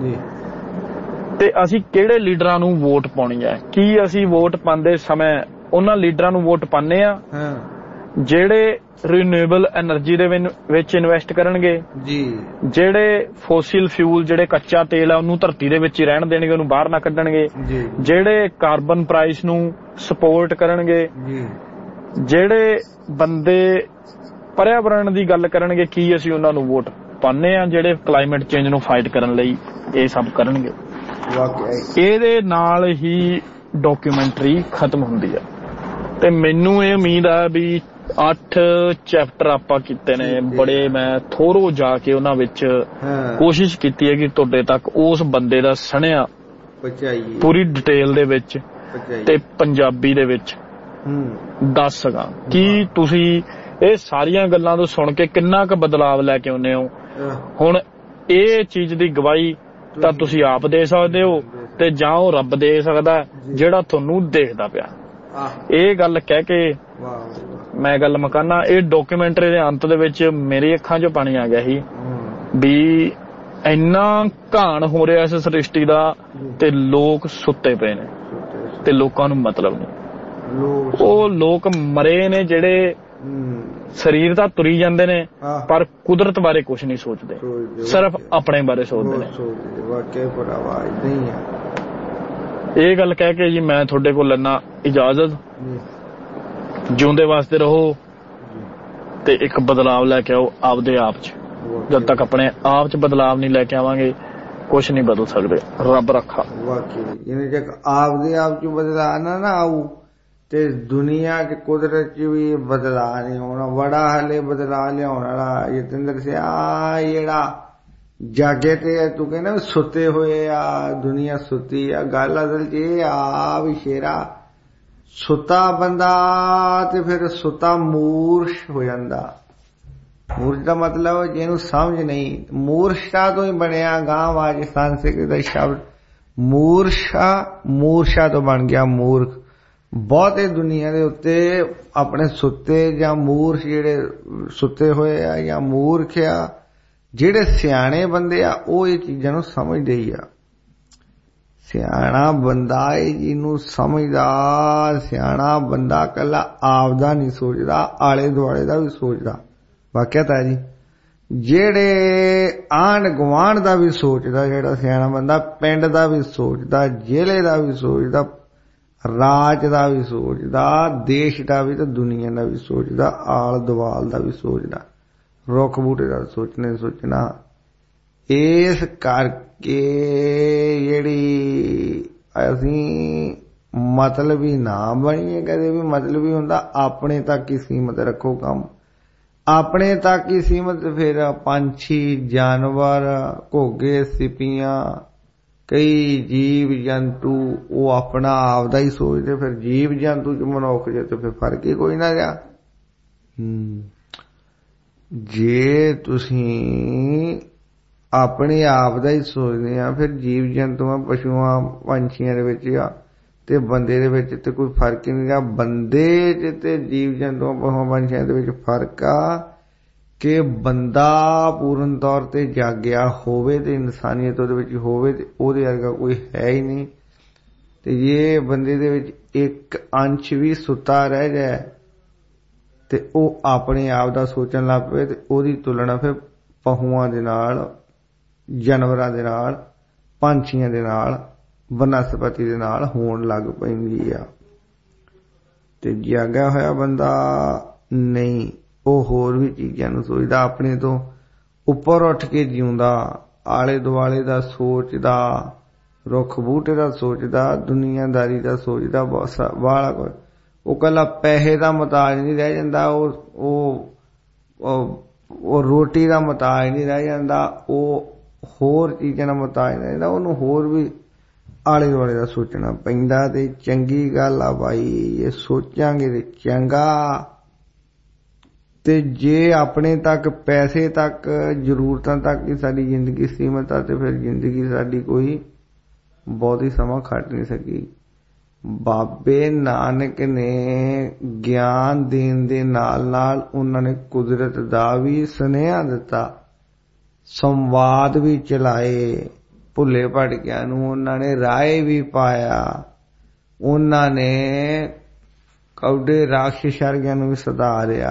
ਤੇ ਅਸੀਂ ਕਿਹੜੇ ਲੀਡਰਾਂ ਨੂੰ ਵੋਟ ਪਾਉਣੀ ਹੈ। ਕੀ ਅਸੀਂ ਵੋਟ ਪਾਉਂਦੇ ਸਮੇਂ ਉਹਨਾਂ ਲੀਡਰਾਂ ਨੂੰ ਵੋਟ ਪਾਉਂਦੇ ਆ ਜਿਹੜੇ ਰੀਨਿਊਏਬਲ ਐਨਰਜੀ ਦੇ ਵਿੱਚ ਇਨਵੈਸਟ ਕਰਨਗੇ ਜੀ, ਜਿਹੜੇ ਫੋਸਿਲ ਫਿਊਲ ਜਿਹੜੇ ਕੱਚਾ ਤੇਲ ਆ ਉਹਨੂੰ ਧਰਤੀ ਦੇ ਵਿੱਚ ਹੀ ਰਹਿਣ ਦੇਣਗੇ, ਉਹਨੂੰ ਬਾਹਰ ਨਾ ਕੱਢਣਗੇ, ਜਿਹੜੇ ਕਾਰਬਨ ਪ੍ਰਾਈਸ ਨੂੰ ਸਪੋਰਟ ਕਰਨਗੇ, ਜਿਹੜੇ ਬੰਦੇ ਪਰਿਆਵਰਣ ਦੀ ਗੱਲ ਕਰਨਗੇ ਕੀ ਅਸੀਂ ਉਹਨਾਂ ਨੂੰ ਵੋਟ ਪਾਉਂਦੇ ਆ, ਜਿਹੜੇ ਕਲਾਈਮੇਟ ਚੇਂਜ ਨੂੰ ਫਾਈਟ ਕਰਨ ਲਈ ਇਹ ਸਭ ਕਰਨਗੇ। ਇਹਦੇ ਨਾਲ ਹੀ ਡਾਕੂਮੈਂਟਰੀ ਖਤਮ ਹੁੰਦੀ ਹੈ। ਤੇ ਮੈਨੂੰ ਇਹ ਉਮੀਦ ਆ ਵੀ ਅੱਠ ਚੈਪਟਰ ਆਪਾਂ ਕੀਤੇ ਨੇ ਬੜੇ, ਮੈਂ ਥੋਰੋ ਜਾ ਕੇ ਉਹਨਾਂ ਵਿੱਚ ਕੋਸ਼ਿਸ਼ ਕੀਤੀ ਹੈ ਕਿ ਤੁਹਾਡੇ ਤੱਕ ਉਸ ਬੰਦੇ ਦਾ ਸਣਿਆ ਪੂਰੀ ਡਿਟੇਲ ਦੇ ਵਿੱਚ ਤੇ ਪੰਜਾਬੀ ਦੇ ਵਿੱਚ ਦੱਸ ਸਕਾਂ ਕਿ ਤੁਸੀਂ ਇਹ ਸਾਰੀਆਂ ਗੱਲਾਂ ਤੋਂ ਸੁਣ ਕੇ ਕਿੰਨਾ ਕੁ ਬਦਲਾਵ ਲੈ ਕੇ ਆਉਂਦੇ ਹੋ। ਹੁਣ ਇਹ ਚੀਜ਼ ਦੀ ਗਵਾਹੀ ਤਾਂ ਤੁਸੀਂ ਆਪ ਦੇ ਸਕਦੇ ਹੋ ਤੇ ਜਾਂ ਉਹ ਰੱਬ ਦੇ ਸਕਦਾ ਜਿਹੜਾ ਤੁਹਾਨੂੰ ਦੇਖਦਾ ਪਿਆ। ਇਹ ਗੱਲ ਕਹਿ ਕੇ ਮੈਂ ਗੱਲ ਮੁਕਾਨਾ। ਇਹ ਡਾਕੂਮੈਂਟਰੀ ਦੇ ਅੰਤ ਦੇ ਵਿੱਚ ਮੇਰੀ ਅੱਖਾਂ 'ਚੋਂ ਪਾਣੀ ਆ ਗਿਆ ਸੀ ਵੀ ਇੰਨਾ ਘਾਣ ਹੋ ਰਿਹਾ ਇਸ ਸ੍ਰਿਸ਼ਟੀ ਦਾ ਤੇ ਲੋਕ ਸੁੱਤੇ ਪਏ ਨੇ ਤੇ ਲੋਕਾਂ ਨੂੰ ਮਤਲਬ ਨਹੀਂ। ਉਹ ਲੋਕ ਮਰੇ ਨੇ ਜਿਹੜੇ ਸਰੀਰ ਤਾਂ ਤੁਰੀ ਜਾਂਦੇ ਨੇ ਪਰ ਕੁਦਰਤ ਬਾਰੇ ਕੁਝ ਨਹੀਂ ਸੋਚਦੇ, ਸਿਰਫ ਆਪਣੇ ਬਾਰੇ ਸੋਚਦੇ ਨੇ। ਵਾਕਿਆ ਭਰਾਵਾ ਇਦਾਂ ਹੀ ਆ। ਇਹ ਗੱਲ ਕਹਿ ਕੇ ਜੀ ਮੈਂ ਤੁਹਾਡੇ ਕੋਲ ਲੈਣਾ ਇਜਾਜ਼ਤ। ਜਿਉਂਦੇ ਵਾਸਤੇ ਰਹੋ ਤੇ ਇੱਕ ਬਦਲਾਵ ਲੈ ਕੇ ਆਓ ਆਪਦੇ ਆਪ 'ਚ। ਜਦ ਤੱਕ ਆਪਣੇ ਆਪ 'ਚ ਬਦਲਾਵ ਨਹੀਂ ਲੈ ਕੇ ਆਵਾਂਗੇ ਕੁਛ ਨਹੀਂ ਬਦਲ ਸਕਦੇ। ਰੱਬ ਰੱਖਾ। ਵਾਕਈ ਜਿਵੇਂ ਜੇ ਆਪਦੇ ਆਪ 'ਚ ਬਦਲਾਅ ਨਾ ਨਾ ਆਊ ਤੇ ਦੁਨੀਆ 'ਚ ਕੁਦਰਤ 'ਚ ਵੀ ਬਦਲਾਅ ਨਹੀਂ ਆਉਣਾ। ਬੜਾ ਹਾਲੇ ਬਦਲਾਅ ਲਿਆਉਣ ਵਾਲਾ ਜਤਿੰਦਰ ਸਿੰਘ ਆ ਜਿਹੜਾ ਜਾਗੇ ਤੇ ਤੂੰ ਕਹਿੰਦਾ ਸੁੱਤੇ ਹੋਏ ਆ, ਦੁਨੀਆ ਸੁੱਤੀ ਆ। ਗੱਲ ਅਸਲ 'ਚ ਇਹ ਆ ਵੀ ਸ਼ੇਰਾ ਸੁੱਤਾ ਬੰਦਾ ਤੇ ਫਿਰ ਸੁੱਤਾ ਮੂਰਖ ਹੋ ਜਾਂਦਾ। ਮੂਰਖ ਦਾ ਮਤਲਬ ਜਿਹਨੂੰ ਸਮਝ ਨਹੀਂ, ਮੂਰਖਤਾ ਤੋਂ ਹੀ ਬਣਿਆ ਗਾਂ ਵਾਜ ਸੰਸਕ੍ਰਿਤ ਦਾ ਸ਼ਬਦ ਮੂਰਖਾ, ਮੂਰਖਾ ਤੋਂ ਬਣ ਗਿਆ ਮੂਰਖ। ਬਹੁਤੇ ਦੁਨੀਆ ਦੇ ਉੱਤੇ ਆਪਣੇ ਸੁੱਤੇ ਜਾਂ ਮੂਰਖ ਜਿਹੜੇ ਸੁੱਤੇ ਹੋਏ ਆ ਜਾਂ ਮੂਰਖ ਆ, ਜਿਹੜੇ ਸਿਆਣੇ ਬੰਦੇ ਆ ਉਹ ਇਹ ਚੀਜ਼ਾਂ ਨੂੰ ਸਮਝਦੇ ਹੀ ਆ। ਸਿਆਣਾ ਬੰਦਾ ਇਹ ਜਿਹਨੂੰ ਸਮਝਦਾ, ਸਿਆਣਾ ਬੰਦਾ ਇਕੱਲਾ ਆਪਦਾ ਨਹੀਂ ਸੋਚਦਾ, ਆਲੇ ਦੁਆਲੇ ਦਾ ਵੀ ਸੋਚਦਾ। ਵਾਕਿਆ ਤਾਂ ਜੀ ਜਿਹੜੇ ਆਂਢ ਗੁਆਂਢ ਦਾ ਵੀ ਸੋਚਦਾ, ਜਿਹੜਾ ਸਿਆਣਾ ਬੰਦਾ ਪਿੰਡ ਦਾ ਵੀ ਸੋਚਦਾ, ਜ਼ਿਲ੍ਹੇ ਦਾ ਵੀ ਸੋਚਦਾ, ਰਾਜ ਦਾ ਵੀ ਸੋਚਦਾ, ਦੇਸ਼ ਦਾ ਵੀ ਤੇ ਦੁਨੀਆ ਦਾ ਵੀ ਸੋਚਦਾ, ਆਲ ਦੁਆਲ ਦਾ ਵੀ ਸੋਚਦਾ, ਰੁੱਖ ਬੂਟੇ ਦਾ ਸੋਚਣਾ ਸੋਚਣਾ। ਇਸ ਕਰਕੇ ਜਿਹੜੀ ਅਸੀਂ ਮਤਲਬੀ ਨਾ ਬਣੀਏ ਕਦੇ ਵੀ। ਮਤਲਬੀ ਹੁੰਦਾ ਆਪਣੇ ਤੱਕ ਹੀ ਸੀਮਤ ਰੱਖੋ ਕੰਮ, ਆਪਣੇ ਤੱਕ ਹੀ ਸੀਮਤ। ਫਿਰ ਪੰਛੀ, ਜਾਨਵਰ, ਘੋਗੇ, ਸਿਪੀਆਂ, ਕਈ ਜੀਵ ਜੰਤੂ ਉਹ ਆਪਣਾ ਆਪਦਾ ਹੀ ਸੋਚਦੇ। ਫਿਰ ਜੀਵ ਜੰਤੂ ਚ ਮਨੁੱਖ ਜੇ ਤੇ ਫਿਰ ਫਰਕ ਹੀ ਕੋਈ ਨਾ ਰਿਹਾ। ਹਮ ਜੇ ਤੁਸੀਂ ਆਪਣੇ ਆਪ ਦਾ ਹੀ ਸੋਚਦੇ ਆ ਫਿਰ ਜੀਵ ਜੰਤੂਆਂ, ਪਸ਼ੂਆਂ, ਪੰਛੀਆਂ ਦੇ ਵਿੱਚ ਆ ਤੇ ਬੰਦੇ ਦੇ ਵਿੱਚ ਤੇ ਕੋਈ ਫਰਕ ਹੀ ਨਹੀਂ ਰਿਹਾ। ਬੰਦੇ ਚ ਤੇ ਜੀਵ ਜੰਤੂਆਂ, ਪਸ਼ੂਆਂ, ਪੰਛੀਆਂ ਦੇ ਵਿੱਚ ਫਰਕ ਆ ਕਿ ਬੰਦਾ ਪੂਰਨ ਤੌਰ ਤੇ ਜਾਗਿਆ ਹੋਵੇ ਤੇ ਇਨਸਾਨੀਅਤ ਉਹਦੇ ਵਿੱਚ ਹੋਵੇ ਤੇ ਉਹਦੇ ਵਰਗਾ ਕੋਈ ਹੈ ਹੀ ਨਹੀਂ। ਤੇ ਜੇ ਬੰਦੇ ਦੇ ਵਿੱਚ ਇੱਕ ਅੰਸ਼ ਵੀ ਸੁੱਤਾ ਰਹਿ ਜਾਏ ਤੇ ਉਹ ਆਪਣੇ ਆਪ ਦਾ ਸੋਚਣ ਲੱਗ ਪਏ ਤੇ ਉਹਦੀ ਤੁਲਨਾ ਫਿਰ ਪਹੂਆਂ ਦੇ ਨਾਲ, ਜਾਨਵਰਾਂ ਦੇ ਨਾਲ, ਪੰਛੀਆਂ ਦੇ ਨਾਲ, ਬਨਸਪਤੀ ਦੇ ਨਾਲ ਹੋਣ ਲੱਗ ਪੈਂਦੀ ਆ। ਤੇ ਜਾਗਿਆ ਹੋਇਆ ਬੰਦਾ ਨਹੀਂ, ਉਹ ਹੋਰ ਵੀ ਚੀਜ਼ਾਂ ਨੂੰ ਸੋਚਦਾ, ਆਪਣੇ ਤੋਂ ਉੱਪਰ ਉੱਠ ਕੇ ਜਿਉਂਦਾ, ਆਲੇ ਦੁਆਲੇ ਦਾ ਸੋਚਦਾ, ਰੁੱਖ ਬੂਟੇ ਦਾ ਸੋਚਦਾ, ਦੁਨੀਆਦਾਰੀ ਦਾ ਸੋਚਦਾ, ਬਾਹਲਾ ਕੁਝ। ਉਹ ਕੱਲਾ ਪੈਸੇ ਦਾ ਮੁਤਾਜ ਨਹੀਂ ਰਹਿ ਜਾਂਦਾ, ਉਹ ਉਹ ਰੋਟੀ ਦਾ ਮੁਤਾਜ ਨਹੀਂ ਰਹਿ ਜਾਂਦਾ, ਉਹ ਹੋਰ ਚੀਜ਼ਾਂ ਦਾ ਮੁਤਾਜ ਨਹੀਂ ਰਹਿੰਦਾ। ਉਹਨੂੰ ਹੋਰ ਵੀ ਆਲੇ ਦੁਆਲੇ ਦਾ ਸੋਚਣਾ ਪੈਂਦਾ। ਤੇ ਚੰਗੀ ਗੱਲ ਆ ਭਾਈ, ਇਹ ਸੋਚਾਂਗੇ ਤੇ ਚੰਗਾ। ਤੇ ਜੇ ਆਪਣੇ ਤੱਕ, ਪੈਸੇ ਤੱਕ, ਜ਼ਰੂਰਤਾਂ ਤੱਕ ਹੀ ਸਾਡੀ ਜ਼ਿੰਦਗੀ ਸੀਮਤ ਆ ਤੇ ਫਿਰ ਜ਼ਿੰਦਗੀ ਸਾਡੀ ਕੋਈ ਬਹੁਤੀ ਸਮਾਂ ਖੱਟ ਨਹੀਂ ਸਕੀ। ਬਾਬੇ ਨਾਨਕ ਨੇ ਗਿਆਨ ਦੇਣ ਦੇ ਨਾਲ ਨਾਲ ਉਹਨਾਂ ਨੇ ਕੁਦਰਤ ਦਾ ਵੀ ਸੁਨੇਹਾ ਦਿੱਤਾ, ਸੰਵਾਦ ਵੀ ਚਲਾਏ, ਭੁੱਲੇ ਭਟਕਿਆਂ ਨੂੰ ਉਹਨਾਂ ਨੇ ਰਾਏ ਵੀ ਪਾਇਆ, ਉਹਨਾਂ ਨੇ ਕੌਡੇ ਰਾਖਸ਼ ਵਰਗਿਆਂ ਨੂੰ ਵੀ ਸੁਧਾਰਿਆ,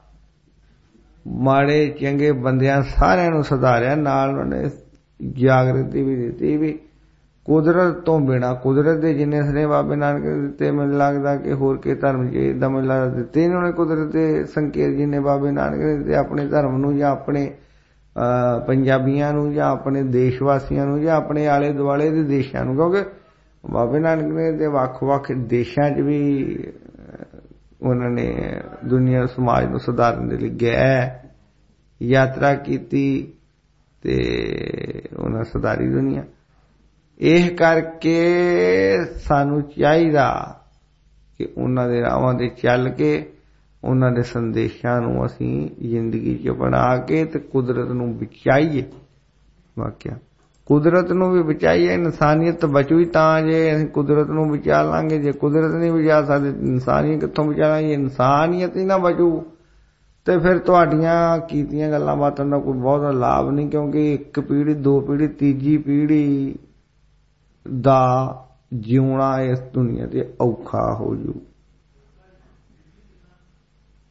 ਮਾੜੇ ਚੰਗੇ ਬੰਦਿਆਂ ਸਾਰਿਆਂ ਨੂੰ ਸੁਧਾਰਿਆ। ਨਾਲ ਉਹਨਾਂ ਨੇ ਜਾਗਰਤੀ ਵੀ ਦਿੱਤੀ ਵੀ ਕੁਦਰਤ ਤੋਂ ਬਿਨਾ, ਕੁਦਰਤ ਦੇ ਜਿੰਨੇ ਸਨੇ ਬਾਬੇ ਨਾਨਕ ਨੇ ਦਿੱਤੇ ਮੈਨੂੰ ਲੱਗਦਾ ਕਿ ਹੋਰ ਕਿਸੇ ਧਰਮ ਚ ਏਦਾਂ ਮੈਨੂੰ ਲੱਗਦਾ ਦਿੱਤੇ ਨੇ ਉਹਨੇ ਕੁਦਰਤ ਦੇ ਸੰਕੇਤ ਜਿੰਨੇ ਬਾਬੇ ਨਾਨਕ ਨੇ ਦਿੱਤੇ ਆਪਣੇ ਧਰਮ ਨੂੰ ਜਾਂ ਆਪਣੇ ਪੰਜਾਬੀਆਂ ਨੂੰ ਜਾਂ ਆਪਣੇ ਦੇਸ਼ ਵਾਸੀਆਂ ਨੂੰ ਜਾਂ ਆਪਣੇ ਆਲੇ ਦੁਆਲੇ ਦੇ ਦੇਸ਼ਾਂ ਨੂੰ। ਕਿਉਂਕਿ ਬਾਬੇ ਨਾਨਕ ਨੇ ਤੇ ਵੱਖ-ਵੱਖ ਦੇਸ਼ਾਂ 'ਚ ਵੀ ਉਹਨਾਂ ਨੇ ਦੁਨੀਆ ਸਮਾਜ ਨੂੰ ਸੁਧਾਰਨ ਦੇ ਲਈ ਗਏ, ਯਾਤਰਾ ਕੀਤੀ ਤੇ ਉਹਨਾਂ ਸੁਧਾਰੀ ਦੁਨੀਆ। ਇਹ ਕਰਕੇ ਸਾਨੂੰ ਚਾਹੀਦਾ ਕਿ ਉਹਨਾਂ ਦੇ ਰਾਹਾਂ ਤੇ ਚੱਲ ਕੇ ਉਹਨਾਂ ਦੇ ਸੰਦੇਸ਼ਾਂ ਨੂੰ ਅਸੀਂ ਜ਼ਿੰਦਗੀ 'ਚ ਬਣਾ ਕੇ ਤੇ ਕੁਦਰਤ ਨੂੰ ਬਚਾਈਏ। ਵਾਕਿਆ ਕੁਦਰਤ ਨੂੰ ਵੀ ਬਚਾਈਏ, ਇਨਸਾਨੀਅਤ ਬਚੂਈ ਤਾਂ ਜੇ ਅਸੀਂ ਕੁਦਰਤ ਨੂੰ ਬਚਾ ਲਾਂਗੇ। ਜੇ ਕੁਦਰਤ ਨਹੀਂ ਬਚਾ ਸਕਦੇ ਇਨਸਾਨੀਅਤ ਕਿੱਥੋਂ ਬਚਾ ਲਾਂਗੇ? ਇਨਸਾਨੀਅਤ ਹੀ ਨਾ ਬਚੂ ਤੇ ਫਿਰ ਤੁਹਾਡੀਆਂ ਕੀਤੀਆਂ ਗੱਲਾਂ ਬਾਤਾਂ ਦਾ ਕੋਈ ਬਹੁਤਾ ਲਾਭ ਨਹੀਂ, ਕਿਉਂਕਿ ਇੱਕ ਪੀੜ੍ਹੀ, ਦੋ ਪੀੜ੍ਹੀ, ਤੀਜੀ ਪੀੜ੍ਹੀ ਦਾ ਜਿਉਣਾ ਇਸ ਦੁਨੀਆ ਤੇ ਔਖਾ ਹੋ ਜੂ।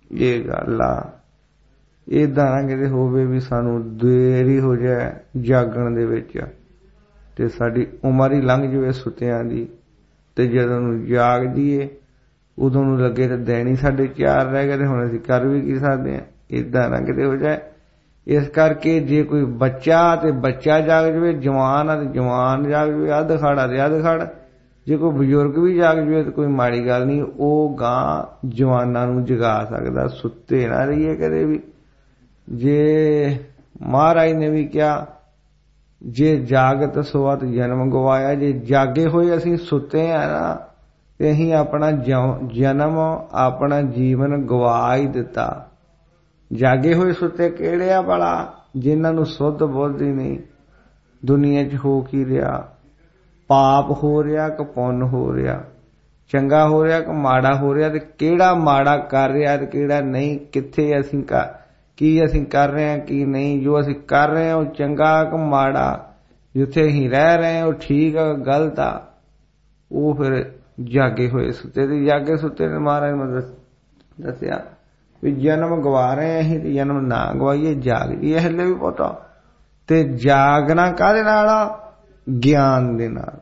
ਇਹ ਗੱਲ ਆ। ਏਦਾਂ ਨਾ ਕਿਤੇ ਹੋਵੇ ਵੀ ਸਾਨੂੰ ਦੇਰੀ ਹੋ ਜਾਏ ਜਾਗਣ ਦੇ ਵਿੱਚ ਤੇ ਸਾਡੀ ਉਮਰ ਹੀ ਲੰਘ ਜਾਵੇ ਸੁੱਤਿਆਂ ਦੀ, ਤੇ ਜਦੋਂ ਨੂੰ ਜਾਗ ਜੀਏ ਉਦੋਂ ਨੂੰ ਲੱਗੇ ਤੇ ਦਿਨ ਹੀ ਸਾਡੇ ਚਾਰ ਰਹਿ ਗਏ ਤੇ ਹੁਣ ਅਸੀਂ ਕਰ ਵੀ ਕੀ ਸਕਦੇ ਹਾਂ। ਏਦਾਂ ਨਾ ਕਿਤੇ ਹੋ ਜਾਏ। ਇਸ ਕਰਕੇ ਜੇ ਕੋਈ ਬੱਚਾ ਤੇ ਬੱਚਾ ਜਾਗ ਜਾਵੇ, ਜਵਾਨ ਆ ਤੇ ਜਵਾਨ ਜਾਗ ਜਾਵੇ, ਅੱਧ ਖਾੜਾ ਤੇ ਅੱਧ ਖੜ, ਜੇ ਕੋਈ ਬਜ਼ੁਰਗ ਵੀ ਜਾਗ ਜਾਵੇ ਤਾਂ ਕੋਈ ਮਾੜੀ ਗੱਲ ਨਹੀਂ, ਉਹ ਗਾਂ ਜਵਾਨਾਂ ਨੂੰ ਜਗਾ ਸਕਦਾ। ਸੁੱਤੇ ਨਾ ਰਹੀਏ ਕਦੇ ਵੀ। ਜੇ ਮਹਾਰਾਜ ਨੇ ਵੀ ਕਿਹਾ ਜੇ ਜਾਗਤ ਸੋਵਤ ਜਨਮ ਗਵਾਇਆ, ਜੇ ਜਾਗੇ ਹੋਏ ਅਸੀਂ ਸੁੱਤੇ ਆ ਨਾ ਤੇ ਅਸੀਂ ਆਪਣਾ ਜਨਮ ਆਪਣਾ ਜੀਵਨ ਗਵਾ ਹੀ ਦਿੱਤਾ। ਜਾਗੇ ਹੋਏ ਸੁੱਤੇ ਕਿਹੜੇ ਆ ਭਲਾ? ਜਿਨ੍ਹਾਂ ਨੂੰ ਸੁੱਧ ਬੁੱਧ ਹੀ ਨਹੀਂ। ਦੁਨੀਆ 'ਚ ਹੋ ਕੀ ਰਿਹਾ? ਪਾਪ ਹੋ ਰਿਹਾ ਕਿ ਪੁੰਨ ਹੋ ਰਿਹਾ? ਚੰਗਾ ਹੋ ਰਿਹਾ ਕਿ ਮਾੜਾ ਹੋ ਰਿਹਾ? ਤੇ ਕਿਹੜਾ ਮਾੜਾ ਕਰ ਰਿਹਾ ਤੇ ਕਿਹੜਾ ਨਹੀਂ? ਕਿੱਥੇ ਅਸੀਂ ਕੀ ਅਸੀਂ ਕਰ ਰਹੇ ਹਾਂ ਕੀ ਨਹੀਂ? ਜੋ ਅਸੀਂ ਕਰ ਰਹੇ ਹਾਂ ਉਹ ਚੰਗਾ ਕਿ ਮਾੜਾ? ਜਿੱਥੇ ਅਸੀਂ ਰਹਿ ਰਹੇ ਹਾਂ ਉਹ ਠੀਕ ਆ ਗਲਤ ਆ? ਉਹ ਫਿਰ ਜਾਗੇ ਹੋਏ ਸੁੱਤੇ ਤੇ ਜਾਗੇ ਸੁੱਤੇ ਨੇ ਮਹਾਰਾਜ ਨੇ ਦੱਸਿਆ ਵੀ ਜਨਮ ਗਵਾ ਰਹੇ ਅਸੀਂ ਤੇ ਜਨਮ ਨਾ ਗਵਾਈਏ, ਜਾਗ ਜੀਏ ਹਲੇ ਵੀ ਪਤਾ। ਤੇ ਜਾਗਣਾ ਕਾਹਦੇ ਨਾਲ ਆ? ਗਿਆਨ ਦੇ ਨਾਲ।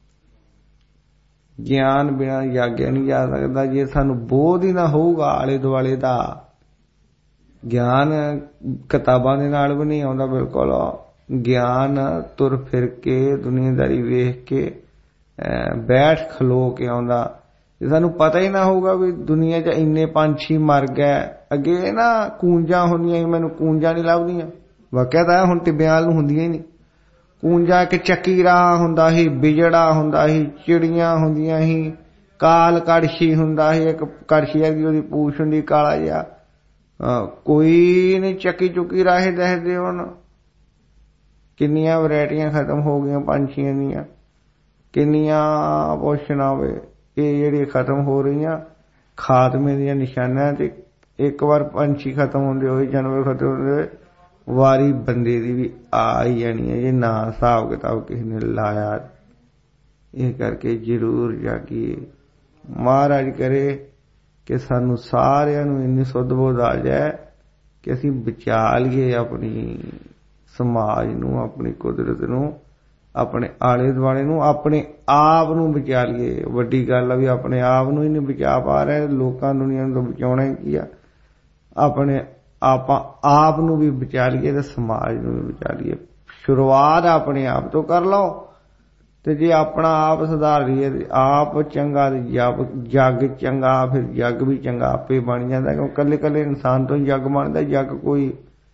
ਗਿਆਨ ਬਿਨਾਂ ਜਾਗਿਆ ਨਹੀਂ ਜਾ ਸਕਦਾ। ਜੇ ਸਾਨੂੰ ਬੋਧ ਹੀ ਨਾ ਹੋਊਗਾ ਆਲੇ ਦੁਆਲੇ ਦਾ, ਗਿਆਨ ਕਿਤਾਬਾਂ ਦੇ ਨਾਲ ਵੀ ਨਹੀਂ ਆਉਂਦਾ ਬਿਲਕੁਲ। ਗਿਆਨ ਤੁਰ ਫਿਰ ਕੇ ਦੁਨੀਆਦਾਰੀ ਵੇਖ ਕੇ ਬੈਠ ਖਲੋ ਕੇ ਆਉਂਦਾ। ਜੇ ਸਾਨੂੰ ਪਤਾ ਹੀ ਨਾ ਹੋਊਗਾ ਵੀ ਦੁਨੀਆ 'ਚ ਇੰਨੇ ਪੰਛੀ ਮਰ ਗਏ। ਅੱਗੇ ਨਾ ਕੂੰਜਾਂ ਹੁੰਦੀਆਂ ਸੀ, ਮੈਨੂੰ ਕੂੰਜਾਂ ਨਹੀਂ ਲੱਭਦੀਆਂ। ਵਾਕਿਆ ਤਾਂ ਹੁਣ ਟਿੱਬਿਆਂ ਨੂੰ ਹੁੰਦੀਆਂ ਹੀ ਨਹੀਂ ਕੂੰਜਾਂ। ਇੱਕ ਚੱਕੀ ਰਾਹ ਹੁੰਦਾ ਸੀ, ਬਿਜੜਾ ਹੁੰਦਾ ਸੀ, ਚਿੜੀਆਂ ਹੁੰਦੀਆਂ ਸੀ, ਕਾਲ ਕੜਛੀ ਹੁੰਦਾ ਸੀ, ਇੱਕ ਕੜਛੀ ਵਰਗੀ ਉਹਦੀ ਪੂਛ ਹੁੰਦੀ ਕਾਲਾ ਜਿਹਾ। ਕੋਈ ਨਹੀਂ ਚੱਕੀ ਚੁੱਕੀ ਰਾਹੇ ਦੱਸਦੇ ਹੁਣ। ਕਿੰਨੀਆਂ ਵੈਰਾਈਟੀਆਂ ਖਤਮ ਹੋ ਗਈਆਂ ਪੰਛੀਆਂ ਦੀਆਂ, ਕਿੰਨੀਆਂ ਪੁੱਛਣਾ ਹੋਵੇ। ਇਹ ਜਿਹੜੀਆਂ ਖਤਮ ਹੋ ਰਹੀਆਂ ਖਾਤਮੇ ਦੀਆਂ ਨਿਸ਼ਾਨਾਂ ਤੇ ਇੱਕ ਵਾਰ ਪੰਛੀ ਖਤਮ ਹੁੰਦੇ ਹੋਏ, ਜਾਨਵਰ ਖਤਮ ਹੁੰਦੇ ਹੋਏ, ਵਾਰੀ ਬੰਦੇ ਦੀ ਵੀ ਆ ਹੀ ਜਾਣੀ ਹੈ ਜੇ ਨਾ ਹਿਸਾਬ ਕਿਤਾਬ ਕਿਸੇ ਨੇ ਲਾਇਆ। ਇਹ ਕਰਕੇ ਜ਼ਰੂਰ ਜਾਗੀਏ। ਮਹਾਰਾਜ ਕਰੇ ਕਿ ਸਾਨੂੰ ਸਾਰਿਆਂ ਨੂੰ ਇੰਨੀ ਸੁੱਧ ਬੁੱਧ ਆ ਜਾਏ ਕਿ ਅਸੀਂ ਬਚਾ ਲਈਏ ਆਪਣੀ ਸਮਾਜ ਨੂੰ, ਆਪਣੀ ਕੁਦਰਤ ਨੂੰ, ਆਪਣੇ ਆਲੇ ਦੁਆਲੇ ਨੂੰ, ਆਪਣੇ ਆਪ ਨੂੰ ਬਚਾ ਲਈਏ। ਵੱਡੀ ਗੱਲ ਆ ਵੀ ਆਪਣੇ ਆਪ ਨੂੰ ਹੀ ਨਹੀਂ ਬਚਾ ਪਾ ਰਹੇ, ਲੋਕਾਂ ਦੁਨੀਆ ਨੂੰ ਤਾਂ ਬਚਾਉਣਾ ਹੀ ਕੀ ਆ। ਆਪਣੇ ਆਪਾਂ ਆਪ ਨੂੰ ਵੀ ਬਚਾ ਲਈਏ ਤੇ ਸਮਾਜ ਨੂੰ ਵੀ ਬਚਾ ਲਈਏ। ਸ਼ੁਰੂਆਤ ਆਪਣੇ ਆਪ ਤੋਂ ਕਰ ਲਓ ਤੇ ਜੇ ਆਪਣਾ ਆਪ ਸੁਧਾਰ ਲਈਏ ਤੇ ਆਪ ਚੰਗਾ ਤੇ ਜੱਗ ਚੰਗਾ, ਫਿਰ ਜੱਗ ਵੀ ਚੰਗਾ ਆਪੇ ਬਣ ਜਾਂਦਾ। ਕਿਉਂ ਇਕੱਲੇ ਇਕੱਲੇ ਇਨਸਾਨ ਤੋਂ ਜੱਗ ਬਣਦਾ। ਜੱਗ ਕੋਈ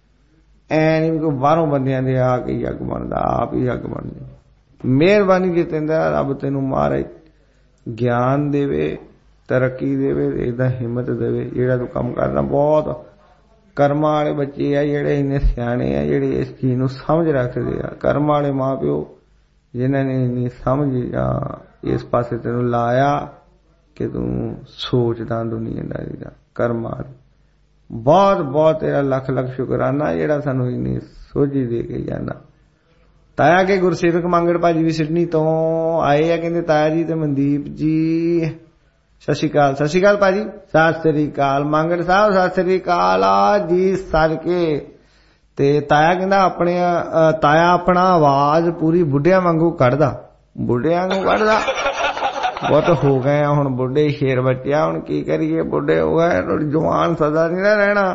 ਐ ਨਹੀਂ ਕੋਈ ਬਾਹਰੋਂ ਬੰਦਿਆਂ ਦੇ ਆ ਕੇ ਜੱਗ ਬਣਦਾ, ਆਪ ਹੀ ਜੱਗ ਬਣਦਾ। ਮਿਹਰਬਾਨੀ ਜਿਤਿੰਦਾ ਰੱਬ ਤੈਨੂੰ ਮਹਾਰਾਜ ਗਿਆਨ ਦੇਵੇ, ਤਰੱਕੀ ਦੇਵੇ, ਏਦਾਂ ਹਿੰਮਤ ਦੇਵੇ। ਜਿਹੜਾ ਤੂੰ ਕੰਮ ਕਰਨਾ ਬਹੁਤ ਕਰਮਾਂ ਵਾਲੇ ਬੱਚੇ ਆ ਜਿਹੜੇ ਇੰਨੇ ਸਿਆਣੇ ਆ, ਜਿਹੜੇ ਇਸ ਚੀਜ਼ ਨੂੰ ਸਮਝ ਰੱਖਦੇ ਆ। ਕਰਮਾਂ ਵਾਲੇ ਮਾਂ ਪਿਓ ਜਿਨ੍ਹਾਂ ਨੇ ਇੰਨੀ ਸਮਝ ਜਾਂ ਇਸ ਪਾਸੇ ਤੈਨੂੰ ਲਾਇਆ ਕਿ ਤੂੰ ਸੋਚਦਾ ਦੁਨੀਆਦਾਰੀ ਦਾ। ਕਰਮਾਂ ਵਾਲੇ ਬਹੁਤ ਬਹੁਤ ਤੇਰਾ ਲੱਖ ਲੱਖ ਸ਼ੁਕਰਾਨਾ ਜਿਹੜਾ ਸਾਨੂੰ ਇੰਨੀ ਸੋਝੀ ਦੇ ਕੇ ਜਾਂਦਾ। ਤਾਇਆ ਕੇ ਗੁਰਸੇਵਕ ਮੰਗੜ ਭਾਜੀ ਵੀ ਸਿਡਨੀ ਤੋਂ ਆਏ ਆ, ਕਹਿੰਦੇ ਤਾਇਆ ਜੀ ਤੇ ਮਨਦੀਪ ਜੀ ਸਤਿ ਸ਼੍ਰੀ ਅਕਾਲ। ਸਤਿ ਸ਼੍ਰੀ ਅਕਾਲ ਭਾਜੀ। ਸਤਿ ਸ਼੍ਰੀ ਅਕਾਲ ਮੰਗੜ ਸਾਹਿਬ, ਸਤਿ ਸ਼੍ਰੀ ਅਕਾਲ ਆ ਜੀ ਸਦਕੇ। ਤੇ ਤਾਇਆ ਕਹਿੰਦਾ ਆਪਣੇ ਤਾਇਆ ਆਪਣਾ ਆਵਾਜ਼ ਪੂਰੀ ਬੁੱਢਿਆਂ ਵਾਂਗੂ ਕੱਢਦਾ। ਬੁੱਢਿਆਂ ਵਾਂਗੂ ਕੱਢਦਾ। ਬਹੁਤ ਹੋ ਗਏ ਆ ਹੁਣ ਬੁੱਢੇ, ਸ਼ੇਰ ਬੱਚਿਆ। ਹੁਣ ਕੀ ਕਰੀਏ, ਬੁੱਢੇ ਹੋ ਗਏ। ਜਵਾਨ ਸਦਾ ਨਹੀਂ ਨਾ ਰਹਿਣਾ।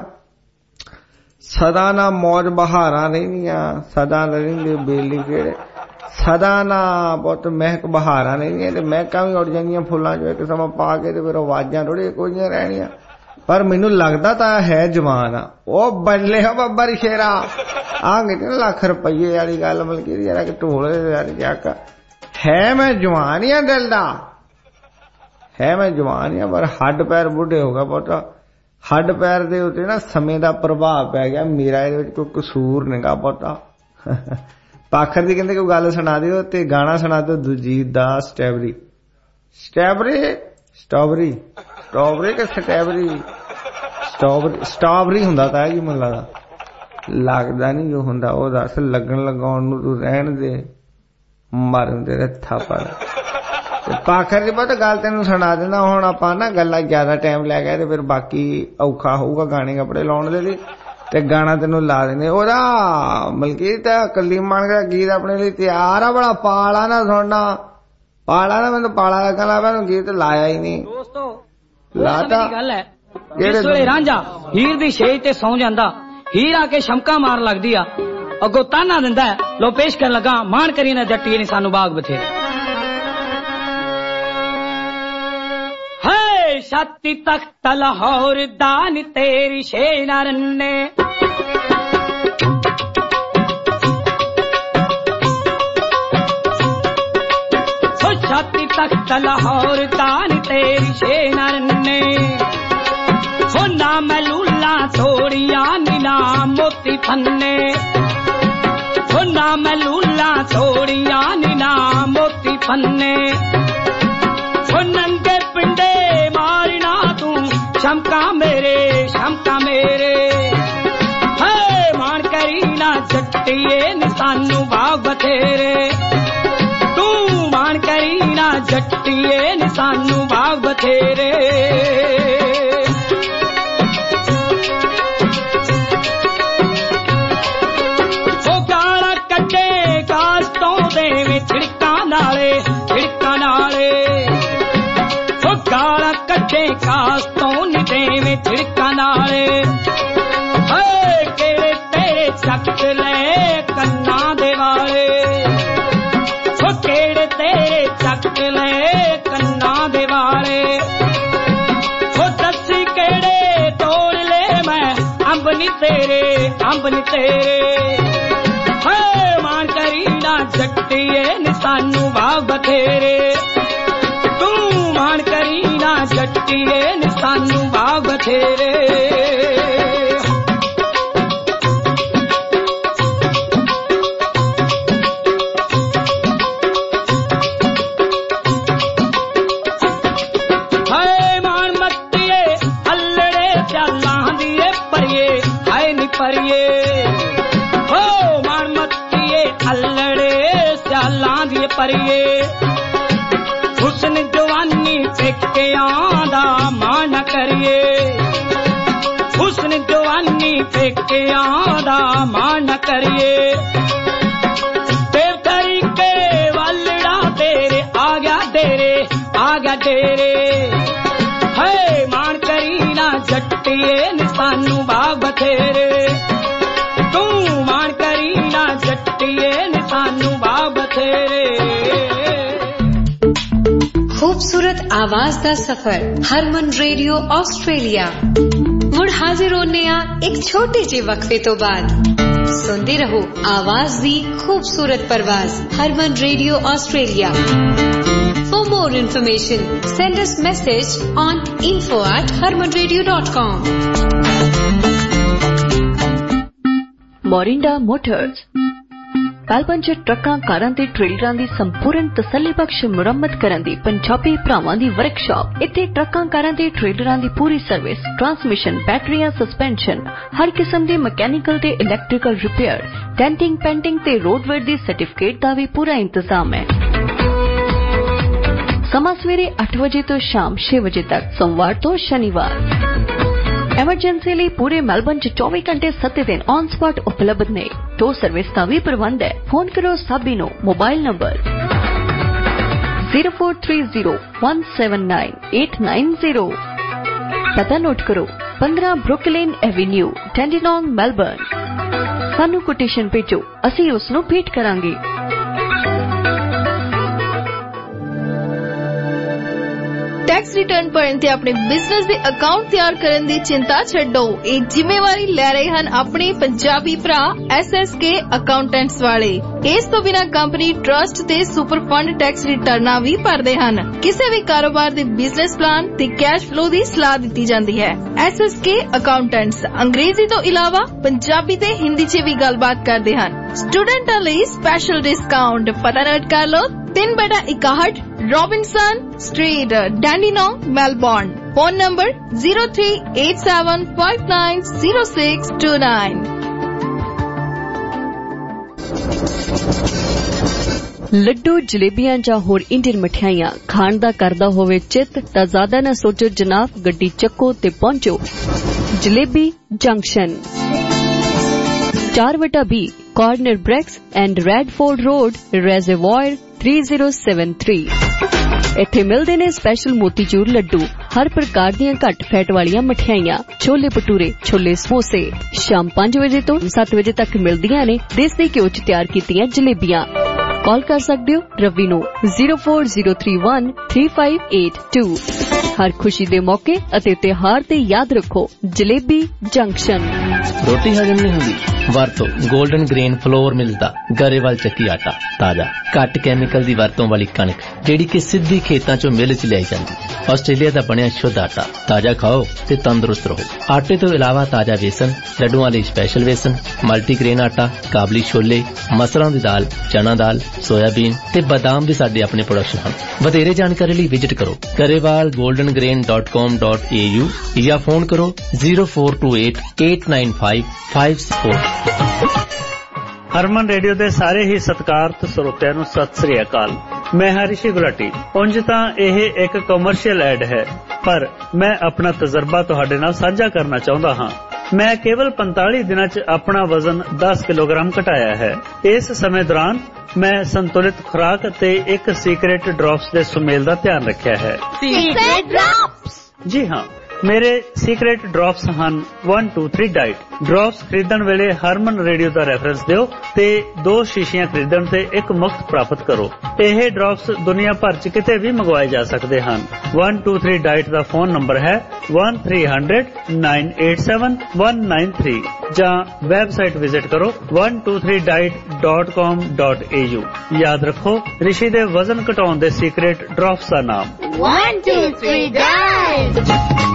ਸਦਾ ਨਾ ਮੌਜ ਬਹਾਰਾਂ ਰਹਿੰਦੀਆਂ, ਸਦਾ ਰਹਿੰਦੇ ਬੇਲੀ ਕਿਹੜੇ। ਸਦਾ ਨਾ ਬਹੁਤ ਮਹਿਕ ਬਹਾਰਾਂ ਰਹਿੰਦੀਆਂ ਤੇ ਮਹਿਕਾਂ ਵੀ ਉੱਡ ਜਾਂਦੀਆਂ ਫੁੱਲਾਂ ਚੋਂ। ਇੱਕ ਸਮਾਂ ਪਾ ਕੇ ਤੇ ਫਿਰ ਆਵਾਜ਼ਾਂ ਥੋੜ੍ਹੀਆਂ ਕੋਈਆਂ ਰਹਿਣੀਆਂ। ਪਰ ਮੈਨੂੰ ਲੱਗਦਾ ਤਾਂ ਹੈ ਜਵਾਨ ਆ। ਉਹ ਬੱਲੇ ਹੋ ਬੱਬਰ ਸ਼ੇਰਾ ਆ ਕਿਤੇ ਲੱਖ ਰੁਪਈਏ ਵਾਲੀ ਗੱਲ ਮਲਕੀ ਯਾਰ ਕਿ ਢੋਲੇ ਚੱਕ ਹੈ। ਮੈਂ ਜਵਾਨ ਹੀ ਆ ਦਿਲ ਦਾ, ਹੈ ਮੈਂ ਜਵਾਨ ਹੀ ਆ, ਪਰ ਹੱਡ ਪੈਰ ਬੁੱਢੇ ਹੋ ਗਿਆ। ਬਹੁਤਾ ਹੱਡ ਪੈਰ ਦੇ ਉੱਤੇ ਨਾ ਸਮੇਂ ਦਾ ਪ੍ਰਭਾਵ ਪੈ ਗਿਆ। ਮੇਰਾ ਇਹਦੇ ਵਿੱਚ ਕੋਈ ਕਸੂਰ ਨਹੀਂਗਾ ਬਹੁਤਾ। ਪਾਖਰ ਦੀ ਕਹਿੰਦੇ ਕੋਈ ਗੱਲ ਸੁਣਾ ਦਿਓ ਤੇ ਗਾਣਾ ਸੁਣਾ ਦਿਓ ਦਲਜੀਤ ਦਾ ਸਟ੍ਰਾਬੇਰੀ। ਸਟ੍ਰਾਬੇਰੀ ਸਟ੍ਰਾਬੇਰੀ ਸਟ੍ਰਾਬੇਰੀ ਕਿ ਸਟ੍ਰਾਬੇਰੀ ਸਟ੍ਰਾਬੇਰੀ ਸਟ੍ਰਾਬੇਰੀ ਹੁੰਦਾ ਤਾਂ ਜੀ ਮੈਨੂੰ ਲੱਗਦਾ। ਲੱਗਦਾ ਨਹੀਂ ਜੋ ਹੁੰਦਾ ਉਹ ਦੱਸ। ਲੱਗਣ ਲਗਾਉਣ ਨੂੰ ਤੂੰ ਰਹਿਣ ਦੇ, ਮਰਨ ਦੇ ਰੱਥਾ ਪਰ। पाखर जी पता गल तेन सुना देना हुण आपां ना गल्लां ज्यादा टाइम लै गए ते फिर बाकी औखा होऊगा गाने कपड़े लाउण दे लई ते गाना तेनू ला देने ओदा मलकीत कली मन का गीत अपने लिए तैयार आ बड़ा पाला ना सुनना पाला ना मैनू पाला लगन लगा मैनू गीत लाया ही नहीं दोस्तों लाता गल है जिस वेले रांझा हीर दी छेज ते सौ जांदा हीर आके शमका मार लगदी आ अगो ताना दिंदा लो पेश कर लगा मान करी ना जट्टी ने सानू बाग बथेरे है छाती तख्त लाहौर दान तेरी शेना रन्ने छाती तख्त लाहौर दान तेरी शेना रन्ने हो ना मलूला थोड़िया नीला मोती फन्ने हो ना मलूला थोड़िया नीला मोती फन्ने हो नंगे पिंडे मारना तू शमका मेरे शमका मेरे है मान करी ना जट्टिए निशानू बाग बथेरे तू मान करी ना जट्टिए निशानू बाग बथेरे ओ गाला कटे कास्तों दे छिड़का नाले छिड़का नाले गाला कटे कास्तों निदे में छिड़का नाले केड़े तेरे चक ले कन्ना दे वाले केड़े तेरे चक ले कन्ना दे वाले दसी केड़े तोड़ ले मैं अंब नी तेरे अंब नी तेरे मान करी ना जट्टिए निशानू बाग बथेरे मान करी ना जट्टिए निशानू बाग बथेरे हाय मान मत्तिए अल्लड़े चालां दिए परिए हाय नी परिए हो मान मत्तिए अल्लड़े चालां दिए परिए हुस्न जवानी पेकियां दा मान करिए हुस्न जवानी पेकियां दा मान करिए तेरे तरीके वालड़ा तेरे आ गया तेरे आ गया तेरे है मान करी ना जट्टिए निशानू बाग बथेरे तू मान करी ना जट्टिए निशानू बाग बथेरे खूबसूरत आवाज दा सफर हरमन रेडियो ऑस्ट्रेलिया मुड़ हाजिर होने आ एक छोटे जे वक्फे तो बाद सुनते रहो आवाज दी खूबसूरत परवाज Harman radio Australia for more information send us message on info at harmanradio dot com Morinda motors कालपंच ट्रकां कारां ते ट्रेलरां दी संपूर्ण तसल्लीबख्श मुरम्मत करन दी पंजाबी भरावां दी वर्कशॉप इत्थे ट्रकां कारां ते ट्रेलरां दी पूरी सर्विस ट्रांसमिशन बैटरियां सस्पेंशन हर किस्म दी मैकेनिकल ते इलैक्ट्रिकल रिपेयर डेंटिंग पेंटिंग ते रोडवेयर दी सर्टिफिकेट दा भी पूरा इंतजाम है। समा सवेरे अठ बजे तो शाम छह बजे तक सोमवार तो शनिवार एमरजेंसी लिए पूरे मेलबर्न च चौबीस घंटे सत्त दिन ऑन स्पॉट उपलब्ध ने टो सर्विस का भी प्रबंध है। फोन करो साबी नो mobile number zero four three zero one seven nine eight nine zero पता नोट करो पंद्रह ब्रुकलिन एवेन्यू टेंडिनोंग मेलबर्न सानू कोटेशन भेजो असी उसनू भेंट करांगे। टैक्स रिटर्न भरन ते अपने बिजनेस दे अकाउंट तैयार करन दी चिंता छड्डो ए जिम्मेवारी ले रहे हन अपने पंजाबी भरा एस एस के अकाउंटेंट्स वाले। इस तो बिना कंपनी ट्रस्ट ते सुपर फंड टैक्स रिटर्ना भी भरदे हन। किसी भी कारोबार दे बिजनेस प्लान ते कैश फ्लो दी सलाह दी जाती है। एस एस के अकाउंटेंट्स अंग्रेजी तो इलावा पंजाबी ते हिंदी च भी गलबात करदे हन। स्टूडेंटां लई स्पेशल डिस्काउंट पता नोट कर लो तीन बटा इकाहठ Robinson street Dandenong Melbourne. Phone number zero three eight seven five nine zero six two nine. ਲੱਡੂ ਜਲੇਬੀਆਂ ਜਾਂ ਹੋਰ ਇੰਡੀਅਨ ਮਠਿਆਈਆਂ ਖਾਣ ਦਾ ਕਰਦਾ ਹੋਵੇ ਚਿੱਤ ਤਾਂ ਜ਼ਿਆਦਾ ਨਾ ਸੋਚੋ ਜਨਾਬ, ਗੱਡੀ ਚੱਕੋ ਤੇ ਪਹੁੰਚੋ ਜਲੇਬੀ ਜੰਕਸ਼ਨ ਚਾਰ ਵਟਾ ਬੀ ਕਾਰਨਰ ਬ੍ਰੈਕਸ and Radford road Reservoir three zero seven three। ਇੱਥੇ ਮਿਲਦੇ ਨੇ ਸਪੈਸ਼ਲ ਮੋਤੀਚੂਰ ਲੱਡੂ, ਹਰ ਪ੍ਰਕਾਰ ਦੀਆਂ ਘੱਟ ਫੈਟ ਵਾਲੀਆਂ ਮਠਿਆਈਆਂ, ਛੋਲੇ ਭਟੂਰੇ, ਛੋਲੇ ਸਮੋਸੇ। ਸ਼ਾਮ ਪੰਜ ਵਜੇ ਤੋਂ ਸੱਤ ਵਜੇ ਤੱਕ ਮਿਲਦੀਆਂ ਨੇ ਦੇਸੀ ਘਿਓ ਚ ਤਿਆਰ ਕੀਤੀਆਂ ਜਲੇਬੀਆਂ। ਕਾਲ ਕਰ ਸਕਦੇ ਹੋ ਰਵੀ ਨੂੰ zero four zero three one three five eight two। ਹਰ ਖੁਸ਼ੀ ਦੇ ਮੌਕੇ ਅਤੇ ਤਿਉਹਾਰ ਤੇ ਯਾਦ ਰੱਖੋ ਜਲੇਬੀ ਜੰਕਸ਼ਨ। ਰੋਟੀ ਹਜਮ ਨਹੀਂ ਹੁੰਦੀ, ਵਰਤੋ 골ਡਨ ਗ੍ਰੇਨ ਫਲੋਰ ਮਿਲਦਾ ਗਰੇਵਾਲ ਚੱਕੀ ਆਟਾ। ਤਾਜ਼ਾ ਘੱਟ ਕੈਮੀਕਲ ਦੀ ਵਰਤੋਂ ਵਾਲੀ ਕਣਕ ਜਿਹੜੀ ਕਿ ਸਿੱਧੀ ਖੇਤਾਂ ਚੋਂ ਮਿਲ ਚ ਲਿਆਈ ਜਾਂਦੀ। ਆਸਟ੍ਰੇਲੀਆ ਦਾ ਬਣਿਆ ਸ਼ੁੱਧ ਆਟਾ। ਤਾਜ਼ਾ ਖਾਓ ਤੇ ਤੰਦਰੁਸਤ ਰਹੋ। ਆਟੇ ਤੋਂ ਇਲਾਵਾ ਤਾਜ਼ਾ ਵੇਸਣ, ਲੱਡੂਆਂ ਲਈ ਸਪੈਸ਼ਲ ਵੇਸਣ, ਮਲਟੀਗ੍ਰੇਨ ਆਟਾ, ਕਾਬਲੀ ਛੋਲੇ, ਮਸਰਾਂ ਦੀ ਦਾਲ, ਚਨਾ ਦਾਲ, ਸੋਇਆਬੀਨ ਤੇ ਬਦਾਮ ਵੀ ਸਾਡੇ ਆਪਣੇ ਪ੍ਰੋਡਕਸ਼ਨ ਹਨ। ਵਧੇਰੇ ਜਾਣਕਾਰੀ ਲਈ ਵਿਜ਼ਿਟ ਕਰੋ Grewal golden grain dot com dot A U ਜਾਂ ਫੋਨ ਕਰੋ zero four two eight eight nine five five four। Harman radio ਦੇ ਸਾਰੇ ਹੀ ਸਤਿਕਾਰਤ ਸਰੋਤਿਆਂ ਨੂੰ ਸਤਿ ਸ੍ਰੀ ਅਕਾਲ। ਮੈਂ ਹਾਂ ਰਿਸ਼ੀ ਗੁਲਾਟੀ। ਉਂਝ ਤਾਂ ਇਹ ਇੱਕ ਕਮਰਸ਼ੀਅਲ ਐਡ ਹੈ, ਪਰ ਮੈਂ ਆਪਣਾ ਤਜਰਬਾ ਤੁਹਾਡੇ ਨਾਲ ਸਾਂਝਾ ਕਰਨਾ ਚਾਹੁੰਦਾ ਹਾਂ। ਮੈਂ ਕੇਵਲ ਪੰਤਾਲੀ ਦਿਨਾਂ ਚ ਆਪਣਾ ਵਜ਼ਨ ਦਸ ਕਿਲੋਗ੍ਰਾਮ ਘਟਾਇਆ ਹੈ। ਇਸ ਸਮੇਂ ਦੌਰਾਨ ਮੈਂ ਸੰਤੁਲਿਤ ਖੁਰਾਕ ਅਤੇ ਇੱਕ ਸੀਕ੍ਰੇਟ ਡ੍ਰੌਪਸ ਦੇ ਸੁਮੇਲ ਦਾ ਧਿਆਨ ਰੱਖਿਆ ਹੈ। Secret drops? ਜੀ ਹਾਂ, ਮੇਰੇ ਸੀਕ੍ਰੇਟ ਡ੍ਰੌਪਸ ਹਨ one two three diet. Drops ਖਰੀਦਣ ਵੇਲੇ ਹਰਮਨ ਰੇਡੀਓ ਦਾ ਰੈਫਰੈਂਸ ਦਿਓ ਤੇ ਦੋ ਸ਼ੀਸ਼ੀਆਂ ਖਰੀਦਣ ਤੇ ਇੱਕ ਮੁਫਤ ਪ੍ਰਾਪਤ ਕਰੋ। ਇਹ ਡ੍ਰੌਪਸ ਦੁਨੀਆ ਭਰ ਚ ਕਿਤੇ ਵੀ ਮੰਗਵਾਏ ਜਾ ਸਕਦੇ ਹਨ। one two three ਡਾਈਟ ਦਾ ਫੋਨ ਨੰਬਰ ਹੈ one three hundred nine eight seven one nine three ਜਾਂ ਵੈਬਸਾਈਟ ਵਿਜ਼ਿਟ ਕਰੋ one two three diet dot com dot a u। ਯਾਦ ਰੱਖੋ ਰਿਸ਼ੀ ਦੇ ਵਜ਼ਨ ਘਟਾਉਣ ਦੇ ਸੀਕ੍ਰੇਟ ਡ੍ਰੌਪਸ ਦਾ ਨਾਮ one two three diet।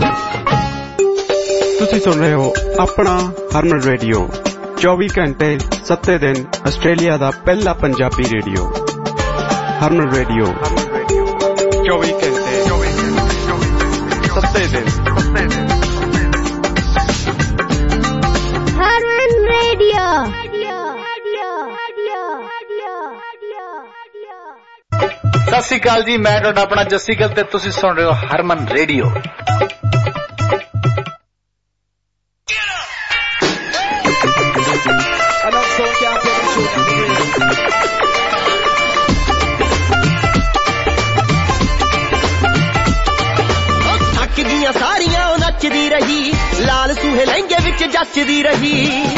ਤੁਸੀਂ ਸੁਣ ਰਹੇ ਹੋ ਆਪਣਾ ਹਰਮਨ ਰੇਡੀਓ ਚੌਵੀ ਘੰਟੇ ਸੱਤੇ ਦਿਨ ਆਸਟ੍ਰੇਲੀਆ ਦਾ ਪਹਿਲਾ ਪੰਜਾਬੀ ਰੇਡੀਓ। ਹਰਮਨ ਰੇਡੀਓ ਚੌਵੀ ਘੰਟੇ ਸੱਤੇ ਦਿਨ। ਹਰਮਨ ਰੇਡੀਓ। ਸਤਿ ਸ਼੍ਰੀ ਅਕਾਲ ਜੀ, ਮੈਂ ਤੁਹਾਡਾ ਆਪਣਾ ਜੱਸੀ ਗਿੱਲ ਤੇ ਤੁਸੀਂ ਸੁਣ ਰਹੇ ਹੋ ਹਰਮਨ ਰੇਡੀਓ। ਥੱਕ ਗਈਆਂ ਸਾਰੀਆਂ ਉਹ ਨੱਚਦੀ ਰਹੀ, ਲਾਲ ਸੂਹੇ ਲਹਿੰਗੇ ਵਿੱਚ ਜੱਚਦੀ ਰਹੀ।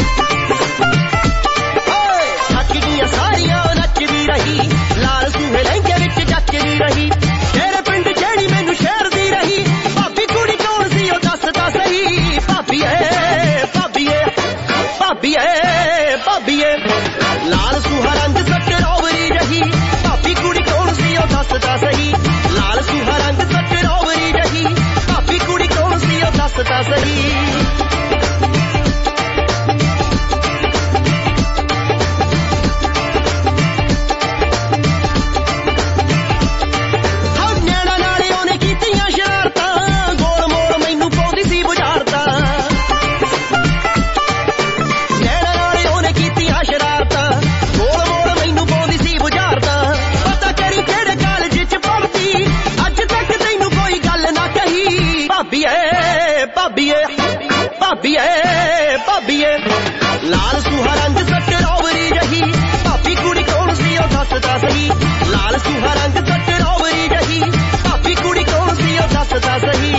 ਥੱਕ ਗਈਆਂ ਸਾਰੀਆਂ ਉਹ ਨੱਚਦੀ ਰਹੀ, ਲਾਲ ਸੂਹੇ ਲਹਿੰਗੇ ਵਿੱਚ ਜੱਚਦੀ ਰਹੀ। ਤੇਰੇ ਪਿੰਡ ਜਿਹੜੀ ਮੈਨੂੰ ਸ਼ਹਿਰਦੀ ਰਹੀ, ਭਾਬੀ ਕੁੜੀ ਕੌਣ ਸੀ ਉਹ ਦੱਸਦਾ ਸਹੀ। ਭਾਬੀ ਏ ਭਾਬੀ ਏ ਭਾਬੀ ਏ ਭਾਬੀ ਏ, ਲਾਲ ਸੂਹਾ ਰੰਗ ਸਟਰੋਬਰੀ ਰਹੀ। ਭਾਬੀ ਕੁੜੀ ਕੌਣ ਸੀ ਉਹ ਦੱਸਦਾ ਸਹੀ। ਲਾਲ ਸੂਹਾ ਰੰਗ ਸਟਰੋਬਰੀ ਰਹੀ। ਭਾਬੀ ਕੁੜੀ ਕੌਣ ਸੀ ਉਹ ਦੱਸਦਾ ਸਹੀ। ਭਾਬੀ ਏ ਭਾਬੀ ਏ, ਲਾਲ ਸੂਹਾ ਰੰਗ ਸਟਰੋਬਰੀ ਰਹੀ। ਭਾਬੀ ਕੁੜੀ ਕੌਣ ਸੀ ਉਹ ਦੱਸਦਾ ਸਹੀ। ਲਾਲ ਸੂਹਾ ਰੰਗ ਸਟਰੋਬਰੀ ਰਹੀ। ਭਾਬੀ ਕੁੜੀ ਕੌਣ ਸੀ ਉਹ ਦੱਸਦਾ ਸਹੀ।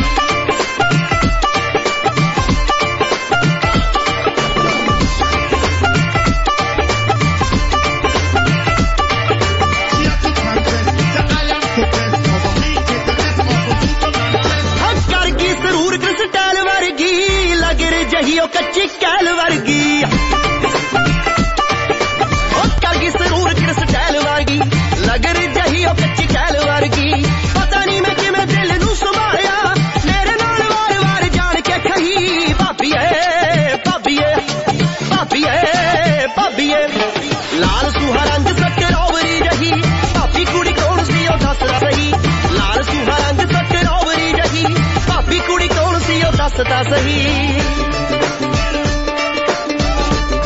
ਉਹ ਕੱਚੀ ਕੈਲ ਵਰਗੀ ਉਹ ਕਰ ਗਈ ਸਰੂਰ ਕ੍ਰਿਸਟਲ ਵਰਗੀ, ਲਗਰ ਜਹੀ ਉਹ ਕੱਚੀ ਕੈਲ ਵਰਗੀ। ਪਤਾ ਨਹੀਂ ਮੈਂ ਕਿਵੇਂ ਦਿਲ ਨੂੰ ਸੰਭਾਲਿਆ, ਮੇਰੇ ਨਾਲ ਵਾਰ ਵਾਰ ਜਾਣ ਕੇ ਕਹੀ। ਭਾਬੀ ਏ ਭਾਬੀ ਏ ਭਾਬੀ ਏ ਭਾਬੀ ਏ, ਲਾਲ ਸੂਹਾ ਰੰਗ ਸਟਰੋਬਰੀ ਰਹੀ। ਭਾਬੀ ਕੁੜੀ ਕੌਣ ਸੀ ਉਹ ਦੱਸਦਾ ਸਹੀ। ਲਾਲ ਸੂਹਾ ਰੰਗ ਸਟਰੋਬਰੀ ਰਹੀ। ਭਾਬੀ ਕੁੜੀ ਕੌਣ ਸੀ ਉਹ ਦੱਸਦਾ ਸਹੀ।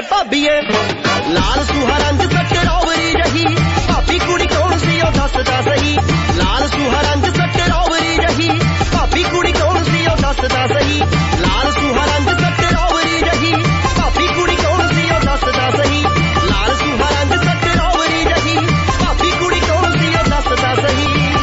ਭਾਬੀਏ ਲਾਲ ਸੁਹਾ ਰੰਗ ਸਟਰੋਬਰੀ ਰਹੀ ਭਾਬੀ ਕੁੜੀ ਕੌਣ ਸੀ ਉਹ ਦੱਸਦਾ ਸਹੀ ਲਾਲ ਸੁਹਾ ਰੰਗ ਸਟਰੋਬਰੀ ਰਹੀ ਭਾਬੀ ਕੁੜੀ ਕੌਣ ਸੀ ਉਹ ਦੱਸਦਾ ਸਹੀ ਲਾਲ ਸੁਹਾ ਰੰਗ ਸਟਰੋਬਰੀ ਰਹੀ ਭਾਬੀ ਕੁੜੀ ਕੌਣ ਸੀ ਉਹ ਦੱਸਦਾ ਸਹੀ ਲਾਲ ਸੁਹਾ ਰੰਗ ਸਟਰੋਬਰੀ ਰਹੀ ਭਾਬੀ ਕੁੜੀ ਕੌਣ ਸੀ ਉਹ ਦੱਸਦਾ ਸਹੀ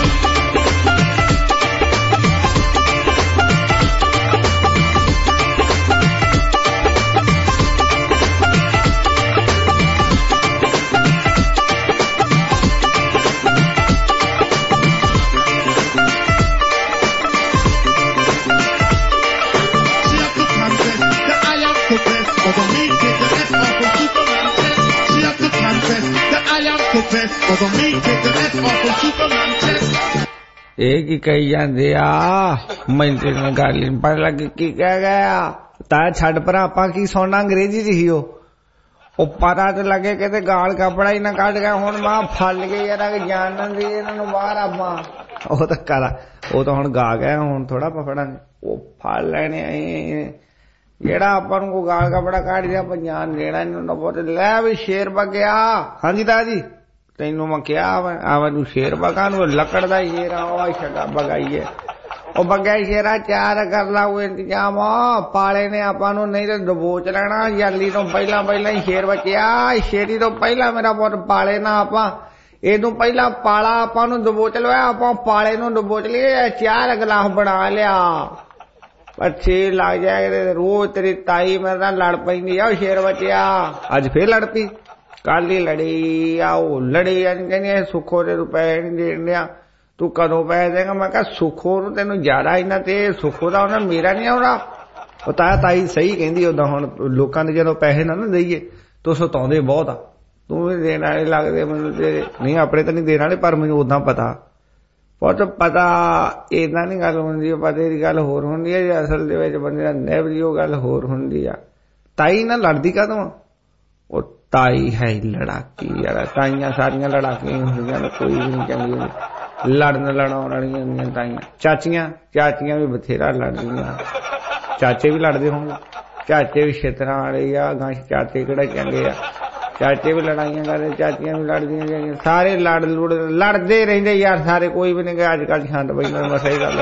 ਇਹ ਕੀ ਕਹੀ ਜਾਂਦੇ ਆ ਮੈਨੂੰ ਤੇ ਗੱਲ ਨਹੀਂ ਪਤਾ ਲੱਗੀ ਕੀ ਕਹਿ ਗਿਆ ਤਾਂ ਛੱਡ ਪਰ ਆਪਾਂ ਕੀ ਸੁਣਨਾ ਅੰਗਰੇਜ਼ੀ ਚ ਹੀ ਉਹ ਉਹ ਪਤਾ ਤੇ ਲੱਗੇ ਕਿਤੇ ਗਾਲ ਕੱਪੜਾ ਹੀ ਨਾ ਕੱਢ ਗਿਆ ਹੁਣ ਮਾਂ ਫਲ ਗਏ ਯਾਰ ਜਾਣਨ ਦੀ ਇਹਨਾਂ ਨੂੰ ਬਾਹਰ ਆਪਾਂ ਉਹ ਤਾਂ ਕਰਾ ਉਹ ਤਾਂ ਹੁਣ ਗਾ ਗਿਆ ਹੁਣ ਥੋੜਾ ਪਫੜਾਂਗੇ ਉਹ ਫਲ ਲੈਣੇ ਆਏ ਜਿਹੜਾ ਆਪਾਂ ਨੂੰ ਕੋਈ ਗਾਲ ਕੱਪੜਾ ਕੱਢ ਦਿਆ ਆਪਾਂ ਜਾਣ ਲੈਣਾ ਇਹਨੂੰ ਨਾ ਬਹੁਤ ਲੈ ਵੀ ਸ਼ੇਰ ਬਗਿਆ ਹਾਂਜੀ ਦਾ ਜੀ ਤੈਨੂੰ ਮੈਂ ਕਿਹਾ ਆਵਾ ਨੂੰ ਸ਼ੇਰ ਬਗਾ ਨੂੰ ਲੱਕੜ ਦਾ ਸ਼ੇਰ ਆ ਛੱਡਾ ਬਗਾਈਏ ਉਹ ਬਗਿਆ ਸ਼ੇਰਾ ਚਾਰ ਕਰ ਲਾ ਉਹ ਇੰਤਜ਼ਾਮ ਪਾਲੇ ਨੇ ਆਪਾਂ ਨੂੰ ਨਹੀਂ ਤੇ ਦਬੋਚ ਲੈਣਾ ਯਾਲੀ ਤੋਂ ਪਹਿਲਾਂ ਪਹਿਲਾਂ ਹੀ ਸ਼ੇਰ ਬਚਿਆ ਸ਼ੇਰੀ ਤੋਂ ਪਹਿਲਾਂ ਮੇਰਾ ਪੁੱਤ ਪਾਲੇ ਨਾ ਆਪਾਂ ਇਹਨੂੰ ਪਹਿਲਾਂ ਪਾਲਾ ਆਪਾਂ ਨੂੰ ਦਬੋਚ ਲਿਆ ਆਪਾਂ ਪਾਲੇ ਨੂੰ ਦਬੋਚ ਲਿਆ ਚਾਰ ਗਲਾਸ ਬਣਾ ਲਿਆ ਅੱਛੇ ਲੱਗ ਜਾਏ ਰੋਜ਼ ਤੇਰੀ ਤਾਈ ਮੇਰੇ ਨਾਲ ਲੜ ਪੈਂਦੀ ਆ ਸ਼ੇਰ ਬਚਿਆ ਅੱਜ ਫੇਰ ਲੜ ਪਈ ਕੱਲ ਹੀ ਲੜੀ ਆ ਉਹ ਲੜੀ ਕਹਿੰਦੀ ਸੁੱਖੋ ਦੇ ਰੁਪਏ ਨਹੀਂ ਦੇਣ ਡਿਆ ਤੂੰ ਕਦੋਂ ਪੈਸੇ ਦੇਗਾ ਮੈਂ ਕਿਹਾ ਸੁੱਖੋ ਨੂੰ ਤੈਨੂੰ ਜ਼ਿਆਦਾ ਇਹਨਾਂ ਤੇ ਸੁੱਖੋ ਦਾ ਉਹਨਾਂ ਮੇਰਾ ਨਹੀਂ ਆਉਣਾ ਉਹ ਤਾਂ ਤਾਈ ਸਹੀ ਕਹਿੰਦੀ ਓਦਾਂ ਹੁਣ ਲੋਕਾਂ ਦੇ ਜਦੋਂ ਪੈਸੇ ਨਾ ਨਾ ਦੇਈਏ ਤੂੰ ਸਤਾਉਂਦੇ ਬਹੁਤ ਆ ਤੂੰ ਵੀ ਦੇਣ ਵਾਲੇ ਲੱਗਦੇ ਮੈਨੂੰ ਤੇ ਨਹੀਂ ਆਪਣੇ ਤਾਂ ਨਹੀਂ ਦੇਣ ਵਾਲੇ ਪਰ ਮੈਨੂੰ ਓਦਾਂ ਪਤਾ ਬਹੁਤ ਪਤਾ ਏਦਾਂ ਨਹੀਂ ਗੱਲ ਹੁੰਦੀ ਪਤਾ ਦੀ ਗੱਲ ਹੋਰ ਹੁੰਦੀ ਹੈ ਅਸਲ ਦੇ ਵਿੱਚ ਬੰਦੇ ਦਾ ਨਿਭ ਦੀ ਉਹ ਗੱਲ ਹੋਰ ਹੁੰਦੀ ਆ ਤਾਈ ਨਾਲ ਲੜਦੀ ਕਾਹਤੋਂ ਉਹ ਤਾਈ ਹੈ ਲੜਾਕੀ ਯਾਰ ਤਾਈਆਂ ਸਾਰੀਆਂ ਲੜਾਕੀਆਂ ਹੁੰਦੀਆਂ ਨੇ ਕੋਈ ਵੀ ਨਹੀਂ ਚੰਗੀ ਲੜਨ ਲੜਾਉਣ ਵਾਲੀਆਂ ਹੁੰਦੀਆਂ ਤਾਈਆਂ ਚਾਚੀਆਂ ਚਾਚੀਆਂ ਵੀ ਬਥੇਰਾ ਲੜਦੀਆਂ ਚਾਚੇ ਵੀ ਲੜਦੇ ਹੋਣਗੇ ਚਾਚੇ ਵੀ ਛੇਤਰਾਂ ਵਾਲੇ ਆ ਗਾਂ ਚਾਚੇ ਕਿਹੜਾ ਚੰਗੇ ਆ ਚਾਚੇ ਵੀ ਲੜਾਈਆਂ ਕਰਦੇ ਚਾਚੀਆਂ ਵੀ ਲੜਦੀਆਂ ਜਾਂਦੀਆਂ ਸਾਰੇ ਲੜ ਲੁੜ ਲੜਦੇ ਰਹਿੰਦੇ ਯਾਰ ਸਾਰੇ ਕੋਈ ਵੀ ਨਹੀਂ ਅੱਜ ਕੱਲ੍ਹ ਸ਼ਾਂਤ ਬੈਠਾ ਮੈਂ ਸਹੀ ਗੱਲ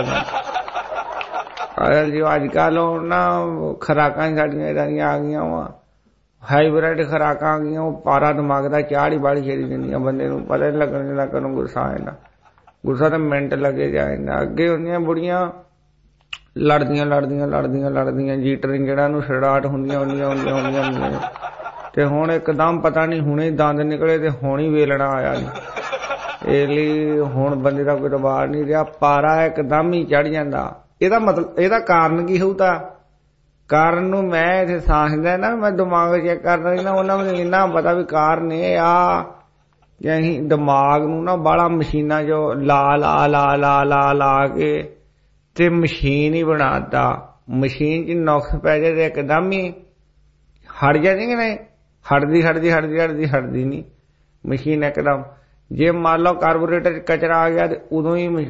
ਹੈ ਜੀ ਅੱਜ ਕੱਲ੍ਹ ਨਾ ਖੁਰਾਕਾਂ ਸਾਡੀਆਂ ਇਦਾਂ ਦੀਆਂ ਆ ਗਈਆਂ ਵਾ ਹਾਈਬ੍ਰਿਡ ਖੁਰਾਕਾਂ ਆ ਗਈਆਂ ਉਹ ਪਾਰਾ ਦਿਮਾਗ ਦਾ ਚਾੜ ਹੀ ਬਾੜੀ ਛੇੜੀ ਦਿੰਦੀਆਂ ਬੰਦੇ ਨੂੰ ਪਤਾ ਨਹੀਂ ਲੱਗਣ ਜਿਹੜਾ ਕਦੋਂ ਗੁੱਸਾ ਆ ਜਾਂਦਾ ਗੁੱਸਾ ਤਾਂ ਮਿੰਟ ਲੱਗੇ ਜਾਂਦਾ ਅੱਗੇ ਹੁੰਦੀਆਂ ਬੁੜੀਆਂ ਲੜਦੀਆਂ ਲੜਦੀਆਂ ਲੜਦੀਆਂ ਲੜਦੀਆਂ ਜੀਟਰਿੰਗ ਜਿਹੜਾ ਨੂੰ ਛੜਾਟ ਹੁੰਦੀਆਂ ਹੁੰਦੀਆਂ ਹੁੰਦੀਆਂ ਹੁੰਦੀਆਂ ਹੁੰਦੀਆਂ ਤੇ ਹੁਣ ਇੱਕਦਮ ਪਤਾ ਨਹੀਂ ਹੁਣੇ ਦੰਦ ਨਿਕਲੇ ਤੇ ਹੁਣ ਹੀ ਵੇਲਣਾ ਆਇਆ ਨਹੀਂ ਇਹ ਲਈ ਹੁਣ ਬੰਦੇ ਦਾ ਕੋਈ ਦਬਾਅ ਨਹੀਂ ਰਿਹਾ ਪਾਰਾ ਇੱਕਦਮ ਹੀ ਚੜ ਜਾਂਦਾ ਇਹਦਾ ਮਤਲਬ ਇਹਦਾ ਕਾਰਨ ਕੀ ਹੋਊ ਤਾਂ ਕਾਰਨ ਨੂੰ ਮੈਂ ਇੱਥੇ ਸਾਂਝਦਾ ਨਾ ਮੈਂ ਦਿਮਾਗ ਚੈੱਕ ਕਰਦਾ ਨਾ ਉਹਨਾਂ ਨੂੰ ਇੰਨਾ ਪਤਾ ਵੀ ਕਾਰਨ ਇਹ ਆ ਕਿ ਅਸੀਂ ਦਿਮਾਗ ਨੂੰ ਨਾ ਬਾਹਲਾ ਮਸ਼ੀਨਾਂ ਜੋ ਲਾ ਲਾ ਲਾ ਲਾ ਲਾ ਲਾ ਕੇ ਤੇ ਮਸ਼ੀਨ ਹੀ ਬਣਾਤਾ ਮਸ਼ੀਨ 'ਚ ਨੁਕਸ ਪੈ ਜਾਏ ਤੇ ਇੱਕਦਮ ਹੀ ਹਟ ਜਾਂਦੀ ਕਿ ਨਹੀਂ ਹਟਦੀ ਹਟਦੀ ਹਟਦੀ ਹਟਦੀ ਹਟਦੀ ਨਹੀਂ ਮਸ਼ੀਨ ਇੱਕਦਮ ਜੇ ਮੰਨ ਲਓ ਕਾਰਬੋਰੇਟਰ 'ਚ ਕਚਰਾ ਆ ਗਿਆ ਤੇ ਉਦੋਂ ਹੀ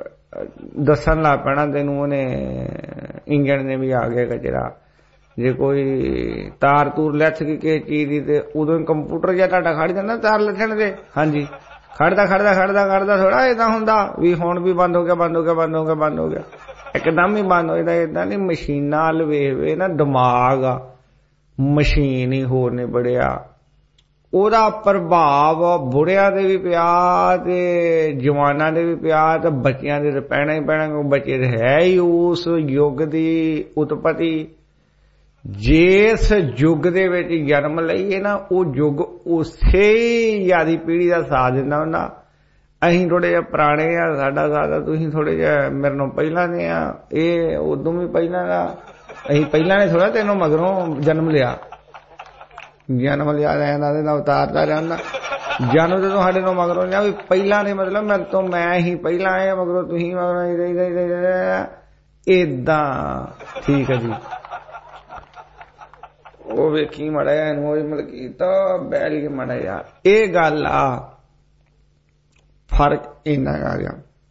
ਦੱਸਣ ਲੱਗ ਪੈਣਾ ਤੈਨੂੰ ਉਹਨੇ ਇੰਜਣ ਨੇ ਵੀ ਆ ਗਿਆ ਕਚਰਾ ਜੇ ਕੋਈ ਤਾਰ ਤੂਰ ਲੱਥ ਗਈ ਕਿਸੇ ਚੀਜ਼ ਦੀ ਤੇ ਉਦੋਂ ਕੰਪਿਊਟਰ ਜਾਂ ਤੁਹਾਡਾ ਖੜ ਜਾਂਦਾ ਤਾਰ ਲੱਥਣ ਦੇ ਹਾਂਜੀ ਖੜਦਾ ਖੜਦਾ ਖੜਦਾ ਖੜਦਾ ਥੋੜਾ ਏਦਾਂ ਹੁੰਦਾ ਵੀ ਹੁਣ ਵੀ ਬੰਦ ਹੋ ਗਿਆ ਬੰਦ ਹੋ ਗਿਆ ਬੰਦ ਹੋ ਗਿਆ ਬੰਦ ਹੋ ਗਿਆ ਇੱਕਦਮ ਹੀ ਬੰਦ ਹੋ ਜਾਂਦਾ ਏਦਾਂ ਨਹੀਂ ਮਸ਼ੀਨਾਂ ਵੱਲ ਵੇਖ ਵੇ ਨਾ ਦਿਮਾਗ ਆ ਮਸ਼ੀਨ ਹੀ ਹੋਰ ਨੇ ਬੜਿਆ ਉਹਦਾ ਪ੍ਰਭਾਵ ਬੁੜਿਆਂ ਦੇ ਵੀ ਪਿਆ ਤੇ ਜਵਾਨਾਂ ਦੇ ਵੀ ਪਿਆ ਤੇ ਬੱਚਿਆਂ ਦੇ ਪੈਣਾ ਹੀ ਪੈਣਾ ਕਿਉਂਕਿ ਬੱਚੇ ਹੈ ਹੀ ਉਸ ਯੁੱਗ ਦੀ ਉਤਪਤੀ ਜਿਸ ਯੁੱਗ ਦੇ ਵਿੱਚ ਜਨਮ ਲਈਏ ਨਾ ਉਹ ਯੁੱਗ ਉਸੇ ਯਾਦੀ ਪੀੜ੍ਹੀ ਦਾ ਸਾਥ ਦਿੰਦਾ ਹੁੰਦਾ ਅਸੀਂ ਥੋੜੇ ਜਿਹਾ ਪੁਰਾਣੇ ਆ ਸਾਡਾ ਸਾਦਾ ਤੁਸੀਂ ਥੋੜੇ ਜਿਹਾ ਮੇਰੇ ਨੂੰ ਪਹਿਲਾਂ ਦੇ ਆ ਇਹ ਉਦੋਂ ਵੀ ਪਹਿਲਾਂ ਦਾ ਅਸੀਂ ਪਹਿਲਾਂ ਨੇ ਥੋੜਾ ਤੈਨੂੰ ਮਗਰੋਂ ਜਨਮ ਲਿਆ ਜਨਮ ਲਿਆ ਰਹਿੰਦਾ ਤੇ ਅਵਤਾਰਦਾ ਰਹਿੰਦਾ ਜਨਮ ਜਦੋਂ ਸਾਡੇ ਨੂੰ ਮਗਰੋਂ ਲਿਆ ਵੀ ਪਹਿਲਾਂ ਨੇ ਮਤਲਬ ਮੇਰੇ ਤੋਂ ਮੈਂ ਹੀ ਪਹਿਲਾਂ ਆਇਆ ਮਗਰੋਂ ਤੁਸੀਂ ਮਗਰੋਂ ਏਦਾਂ ਠੀਕ ਹੈ ਜੀ ਉਹ ਵੇਖੀ ਮਾੜਾ ਜਿਹਾ ਇਹਨੂੰ ਮਤਲਬ ਕੀਤਾ ਬੈਲ ਕੇ ਮਾੜਾ ਯਾਰ ਇਹ ਗੱਲ ਆ ਫਰਕ ਇੰਨਾ ਆ ਗਿਆ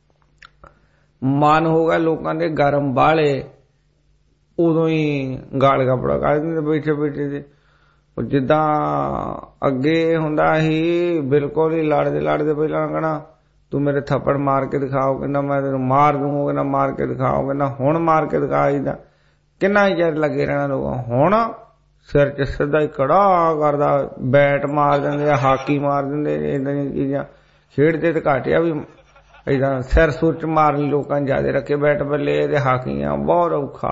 ਮਨ ਹੋਗਾ ਲੋਕਾਂ ਦੇ ਗਰਮ ਬਾਲੇ ਉਦੋਂ ਹੀ ਗਾਲ ਕੱਪੜਾ ਕੱਢ ਦਿੰਦੇ ਬੈਠੇ ਬੈਠੇ ਦੇ ਜਿੱਦਾਂ ਅੱਗੇ ਹੁੰਦਾ ਸੀ ਬਿਲਕੁਲ ਹੀ ਲੜਦੇ ਲੜਦੇ ਪਹਿਲਾਂ ਕਹਿਣਾ ਤੂੰ ਮੇਰੇ ਥੱਪੜ ਮਾਰ ਕੇ ਦਿਖਾਓ, ਕਹਿੰਦਾ ਮੈਂ ਤੈਨੂੰ ਮਾਰ ਦੂੰਗਾ, ਕਹਿੰਦਾ ਮਾਰ ਕੇ ਦਿਖਾਓ, ਕਹਿੰਦਾ ਹੁਣ ਮਾਰ ਕੇ ਦਿਖਾ। ਜਿੱਦਾਂ ਕਿੰਨਾ ਚਿਰ ਲੱਗੇ ਰਹਿਣਾ ਲੋਕਾਂ। ਹੁਣ ਸਿਰ ਚ ਸਿੱਧਾ ਹੀ ਕੜਾ ਕਰਦਾ, ਬੈਟ ਮਾਰ ਦਿੰਦੇ ਆ, ਹਾਕੀ ਮਾਰ ਦਿੰਦੇ, ਏਦਾਂ ਦੀਆਂ ਚੀਜ਼ਾਂ ਖੇਡਦੇ ਤੇ ਘੱਟ ਆ ਵੀ ਏਦਾਂ ਸਿਰ ਸੁਰ ਚ ਮਾਰਨ ਲੋਕਾਂ ਜ਼ਿਆਦਾ ਰੱਖੇ ਬੈਟ ਬੱਲੇ ਤੇ ਹਾਕੀਆਂ, ਬਹੁਤ ਔਖਾ।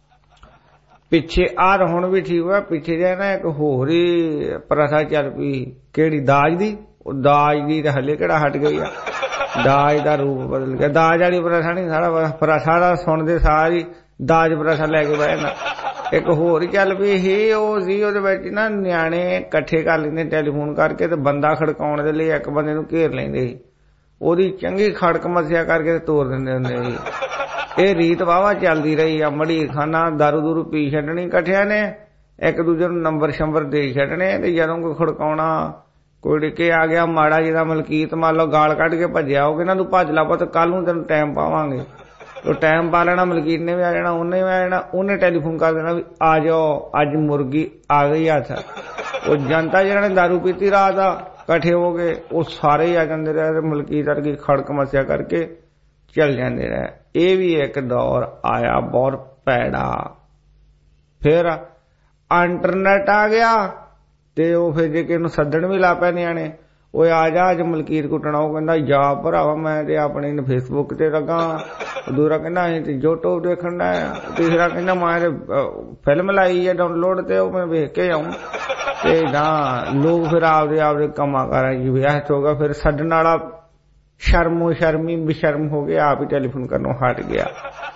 ਪਿੱਛੇ ਆਹ ਹੁਣ ਵੀ ਠੀਕ ਹੋਇਆ, ਪਿੱਛੇ ਜਿਹਾ ਨਾ ਇੱਕ ਹੋਰ ਹੀ ਪ੍ਰਥਾ ਚੱਲ ਪਈ, ਕਿਹੜੀ ਦਾਜ ਦੀ। ਉਹ ਦਾਜ ਦੀ ਤਾਂ ਹਲੇ ਕਿਹੜਾ ਹਟ ਗਈ ਆ, ਦਾਜ ਦਾ ਰੂਪ ਬਦਲ ਗਿਆ। ਦਾਜ ਵਾਲੀ ਪ੍ਰਥਾ ਨਹੀਂ, ਸਾਰਾ ਪ੍ਰਥਾ ਦਾ ਸੁਣਦੇ ਸਾਰੀ ਦਾਜ ਪ੍ਰਥਾ ਲੈ ਕੇ ਬਹਿ ਜਾਣਾ। ਇੱਕ ਹੋਰ ਹੀ ਚੱਲ ਪਈ ਸੀ, ਉਹ ਸੀ ਉਹਦੇ ਵਿੱਚ ਨਾ ਨਿਆਣੇ ਇਕੱਠੇ ਕਰ ਲੈਂਦੇ ਟੈਲੀਫੋਨ ਕਰਕੇ ਤੇ ਬੰਦਾ ਖੜਕਾਉਣ ਦੇ ਲਈ ਇੱਕ ਬੰਦੇ ਨੂੰ ਘੇਰ ਲੈਂਦੇ ਸੀ, ਉਹਦੀ ਚੰਗੀ ਖੜਕ ਮੱਸਿਆ ਕਰਕੇ ਤੋੜ ਦਿੰਦੇ ਹੁੰਦੇ ਸੀ। ਇਹ ਰੀਤ ਵਾਹਵਾ ਚੱਲਦੀ ਰਹੀ ਆ। ਮੜੀ ਖਾਨਾ ਦਾਰੂ ਦੂਰੂ ਪੀ ਛੱਡਣੀ ਇਕੱਠਿਆਂ ਨੇ, ਇੱਕ ਦੂਜੇ ਨੂੰ ਨੰਬਰ ਸ਼ੰਬਰ ਦੇ ਛੱਡਣੇ, ਤੇ ਜਦੋਂ ਕੋਈ ਖੜਕਾਉਣਾ ਕੋਈ ਡਿੱਕੇ ਆ ਗਿਆ ਮਾੜਾ ਜਿਹਦਾ ਮਲਕੀਤ ਮੰਨ ਲਓ ਗਾਲ ਕੱਢ ਕੇ ਭੱਜਿਆ, ਉਹ ਕਹਿੰਦਾ ਤੂੰ ਭੱਜ ਲਾ ਪੁੱਤ, ਕੱਲ ਨੂੰ ਤੈਨੂੰ ਟਾਈਮ ਪਾਵਾਂਗੇ। ਉਹ ਟਾਈਮ ਪਾ ਲੈਣਾ, ਮਲਕੀਤ ਨੇ ਵੀ ਆ ਜਾਣਾ, ਉਹਨੇ ਵੀ ਆ ਜਾਣਾ, ਉਹਨੇ ਟੈਲੀਫੋਨ ਕਰ ਦੇਣਾ ਵੀ ਆ ਜਾਓ ਅੱਜ ਮੁਰਗੀ ਆ ਗਈ ਹੱਥ। ਉਹ ਜਨਤਾ ਜਿਹਨਾਂ ਨੇ ਦਾਰੂ ਪੀਤੀ ਰਾਤ ਆ ਇਕੱਠੇ ਹੋ ਗਏ, ਉਹ ਸਾਰੇ ਹੀ ਆ ਜਾਂਦੇ ਰਹੇ, ਮਲਕੀਤ ਵਰਗੀ ਖੜਕ ਮੱਸਿਆ ਕਰਕੇ ਚੱਲ ਜਾਂਦੇ ਰਹੇ। ਇਹ ਵੀ ਇੱਕ ਦੌਰ ਆਇਆ ਬਹੁਤ ਭੈੜਾ। ਫਿਰ ਇੰਟਰਨੈਟ ਆ ਗਿਆ ਤੇ ਉਹ ਫਿਰ ਜੇ ਕਿਸੇ ਨੂੰ ਸੱਦਣ ਵੀ ਲਾ ਪੈ ਨਿਆਣੇ, ਉਹ ਆ ਜਾ ਅੱਜ ਮਲਕੀਤ ਕੁੱਟਣਾ, ਉਹ ਕਹਿੰਦਾ ਜਾ ਭਰਾਵਾ ਮੈਂ ਤੇ ਆਪਣੇ ਫੇਸਬੁੱਕ ਤੇ ਲੱਗਾ, ਦੂਰਾ ਕਹਿੰਦਾ ਅਸੀਂ ਤੇ ਯੂਟਿਊਬ ਦੇਖਣ ਦਾ, ਤੀਸਰਾ ਕਹਿੰਦਾ ਮੈਂ ਤੇ ਫਿਲਮ ਲਾਈ ਹੈ ਡਾਊਨਲੋਡ ਤੇ ਉਹ ਮੈਂ ਵੇਖ ਕੇ ਆਊਂ। ਤੇ ਨਾ ਲੋਕ ਫਿਰ ਆਪਦੇ ਆਪਦੇ ਕੰਮਾਂ ਕਾਰਾਂ ਚ ਵਿਅਸਤ ਹੋ ਗਿਆ। ਫਿਰ ਛੱਡਣ ਵਾਲਾ ਸ਼ਰਮੋ ਸ਼ਰਮੀ ਬੇਸ਼ਰਮ ਹੋ ਗਿਆ, ਆਪ ਹੀ ਟੈਲੀਫੋਨ ਕਰਨੋਂ ਹਟ ਗਿਆ।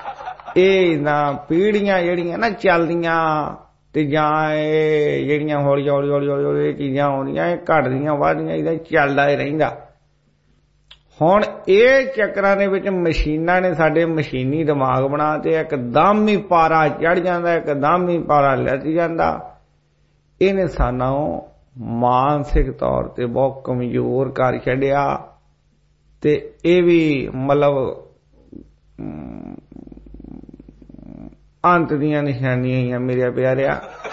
ਇਹ ਨਾ ਪੀੜ੍ਹੀਆਂ ਜਿਹੜੀਆਂ ਨਾ ਚੱਲਦੀਆਂ ਤੇ ਜਾਂ ਇਹ ਜਿਹੜੀਆਂ ਹੌਲੀ ਹੌਲੀ ਹੌਲੀ ਹੌਲੀ ਹੌਲੀ ਇਹ ਚੀਜ਼ਾਂ ਆਉਂਦੀਆਂ, ਇਹ ਘਟਦੀਆਂ ਵੱਧਦੀਆਂ, ਇਹਦਾ ਚੱਲਦਾ ਹੀ ਰਹਿੰਦਾ। ਹੁਣ ਇਹ ਚੱਕਰਾਂ ਦੇ ਵਿੱਚ ਮਸ਼ੀਨਾਂ ਨੇ ਸਾਡੇ ਮਸ਼ੀਨੀ ਦਿਮਾਗ ਬਣਾ ਤੇ ਇੱਕਦਮ ਹੀ ਪਾਰਾ ਚੜ ਜਾਂਦਾ, ਇੱਕਦਮ ਹੀ ਪਾਰਾ ਲੱਥ ਜਾਂਦਾ। ਇਹਨੇ ਸਾਨੂੰ ਮਾਨਸਿਕ ਤੌਰ ਤੇ ਬਹੁਤ ਕਮਜ਼ੋਰ ਕਰ ਛੱਡਿਆ। ਤੇ ਇਹ ਵੀ ਮਤਲਬ ਅੰਤ ਦੀਆਂ ਨਿਸ਼ਾਨੀਆਂ ਹੀ ਆ ਮੇਰੇ ਪਿਆਰਿਆ।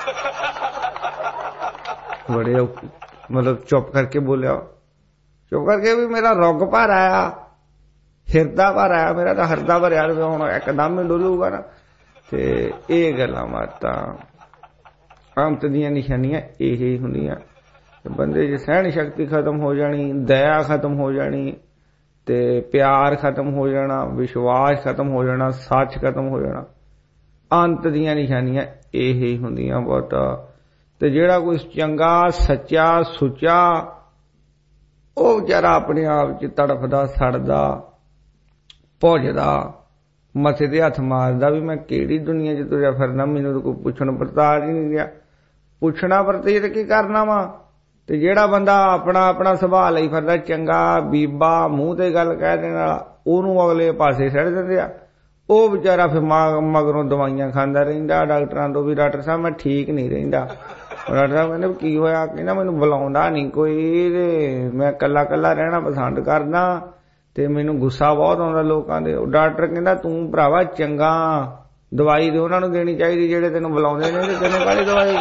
ਬੜੇ ਮਤਲਬ ਚੁੱਪ ਕਰਕੇ ਬੋਲਿਆ, ਚੁੱਪ ਕਰਕੇ ਵੀ ਮੇਰਾ ਰੁੱਗ ਭਰ ਆਇਆ, ਹਿਰਦਾ ਭਰ ਆਇਆ, ਮੇਰਾ ਤਾਂ ਹਿਰਦਾ ਭਰਿਆ ਹੁਣ ਇੱਕਦਮ ਹੀ ਡੁੱਲੂਗਾ ਨਾ। ਤੇ ਇਹ ਗੱਲਾਂ ਬਾਤਾਂ ਅੰਤ ਦੀਆਂ ਨਿਸ਼ਾਨੀਆਂ ਇਹ ਹੀ ਹੁੰਦੀਆਂ। ਬੰਦੇ ਦੀ ਸਹਿਣ ਸ਼ਕਤੀ ਖਤਮ ਹੋ ਜਾਣੀ, ਦਇਆ ਖਤਮ ਹੋ ਜਾਣੀ, ਤੇ ਪਿਆਰ ਖਤਮ ਹੋ ਜਾਣਾ, ਵਿਸ਼ਵਾਸ ਖਤਮ ਹੋ ਜਾਣਾ, ਸੱਚ ਖਤਮ ਹੋ ਜਾਣਾ। ਅੰਤ ਦੀਆਂ ਨਿਸ਼ਾਨੀਆਂ ਇਹ ਹੀ ਹੁੰਦੀਆਂ ਬਹੁਤ। ਤੇ ਜਿਹੜਾ ਕੋਈ ਚੰਗਾ ਸੱਚਾ ਸੁੱਚਾ ਉਹ ਵਿਚਾਰਾ ਆਪਣੇ ਆਪ ਚ ਤੜਫਦਾ ਸੜਦਾ ਭੁੱਜਦਾ, ਮੱਥੇ ਤੇ ਹੱਥ ਮਾਰਦਾ ਵੀ ਮੈਂ ਕਿਹੜੀ ਦੁਨੀਆ ਚ ਤੁਰਿਆ ਫਿਰਨਾ, ਮੈਨੂੰ ਕੋਈ ਪੁੱਛਣ ਪੜਤਾਲ ਹੀ ਨਹੀਂ ਗਿਆ। ਪੁੱਛਣਾ ਪੜਤਾਲ ਕੀ ਕਰਨਾ ਵਾ। ਤੇ ਜਿਹੜਾ ਬੰਦਾ ਆਪਣਾ ਆਪਣਾ ਸੁਭਾਅ ਲਈ ਫਿਰਦਾ ਚੰਗਾ ਬੀਬਾ ਮੂੰਹ ਤੇ ਗੱਲ ਕਹਿ ਦੇਣ ਵਾਲਾ, ਉਹਨੂੰ ਅਗਲੇ ਪਾਸੇ ਛੱਡ ਦਿੰਦੇ ਆ। ਉਹ ਵਿਚਾਰਾ ਫਿਰ ਮਗਰੋਂ ਦਵਾਈਆਂ ਖਾਂਦਾ ਰਹਿੰਦਾ ਡਾਕਟਰਾਂ ਤੋਂ ਵੀ, ਡਾਕਟਰ ਸਾਹਿਬ ਮੈਂ ਠੀਕ ਨਹੀਂ ਰਹਿੰਦਾ। ਡਾਕਟਰ ਸਾਹਿਬ ਕਹਿੰਦੇ ਕੀ ਹੋਇਆ? ਕਹਿੰਦਾ ਮੈਨੂੰ ਬੁਲਾਉਂਦਾ ਨਹੀਂ ਕੋਈ, ਤੇ ਮੈਂ ਇਕੱਲਾ ਇਕੱਲਾ ਰਹਿਣਾ ਪਸੰਦ ਕਰਦਾ ਤੇ ਮੈਨੂੰ ਗੁੱਸਾ ਬਹੁਤ ਆਉਂਦਾ ਲੋਕਾਂ ਦੇ। ਉਹ ਡਾਕਟਰ ਕਹਿੰਦਾ ਤੂੰ ਭਰਾਵਾ ਚੰਗਾ ਦਵਾਈ ਦੇ ਉਹਨਾਂ ਨੂੰ ਦੇਣੀ ਚਾਹੀਦੀ ਜਿਹੜੇ ਤੈਨੂੰ ਬੁਲਾਉਂਦੇ ਨੇ, ਤੇ ਤੈਨੂੰ ਕਾਹਦੀ ਦਵਾਈ।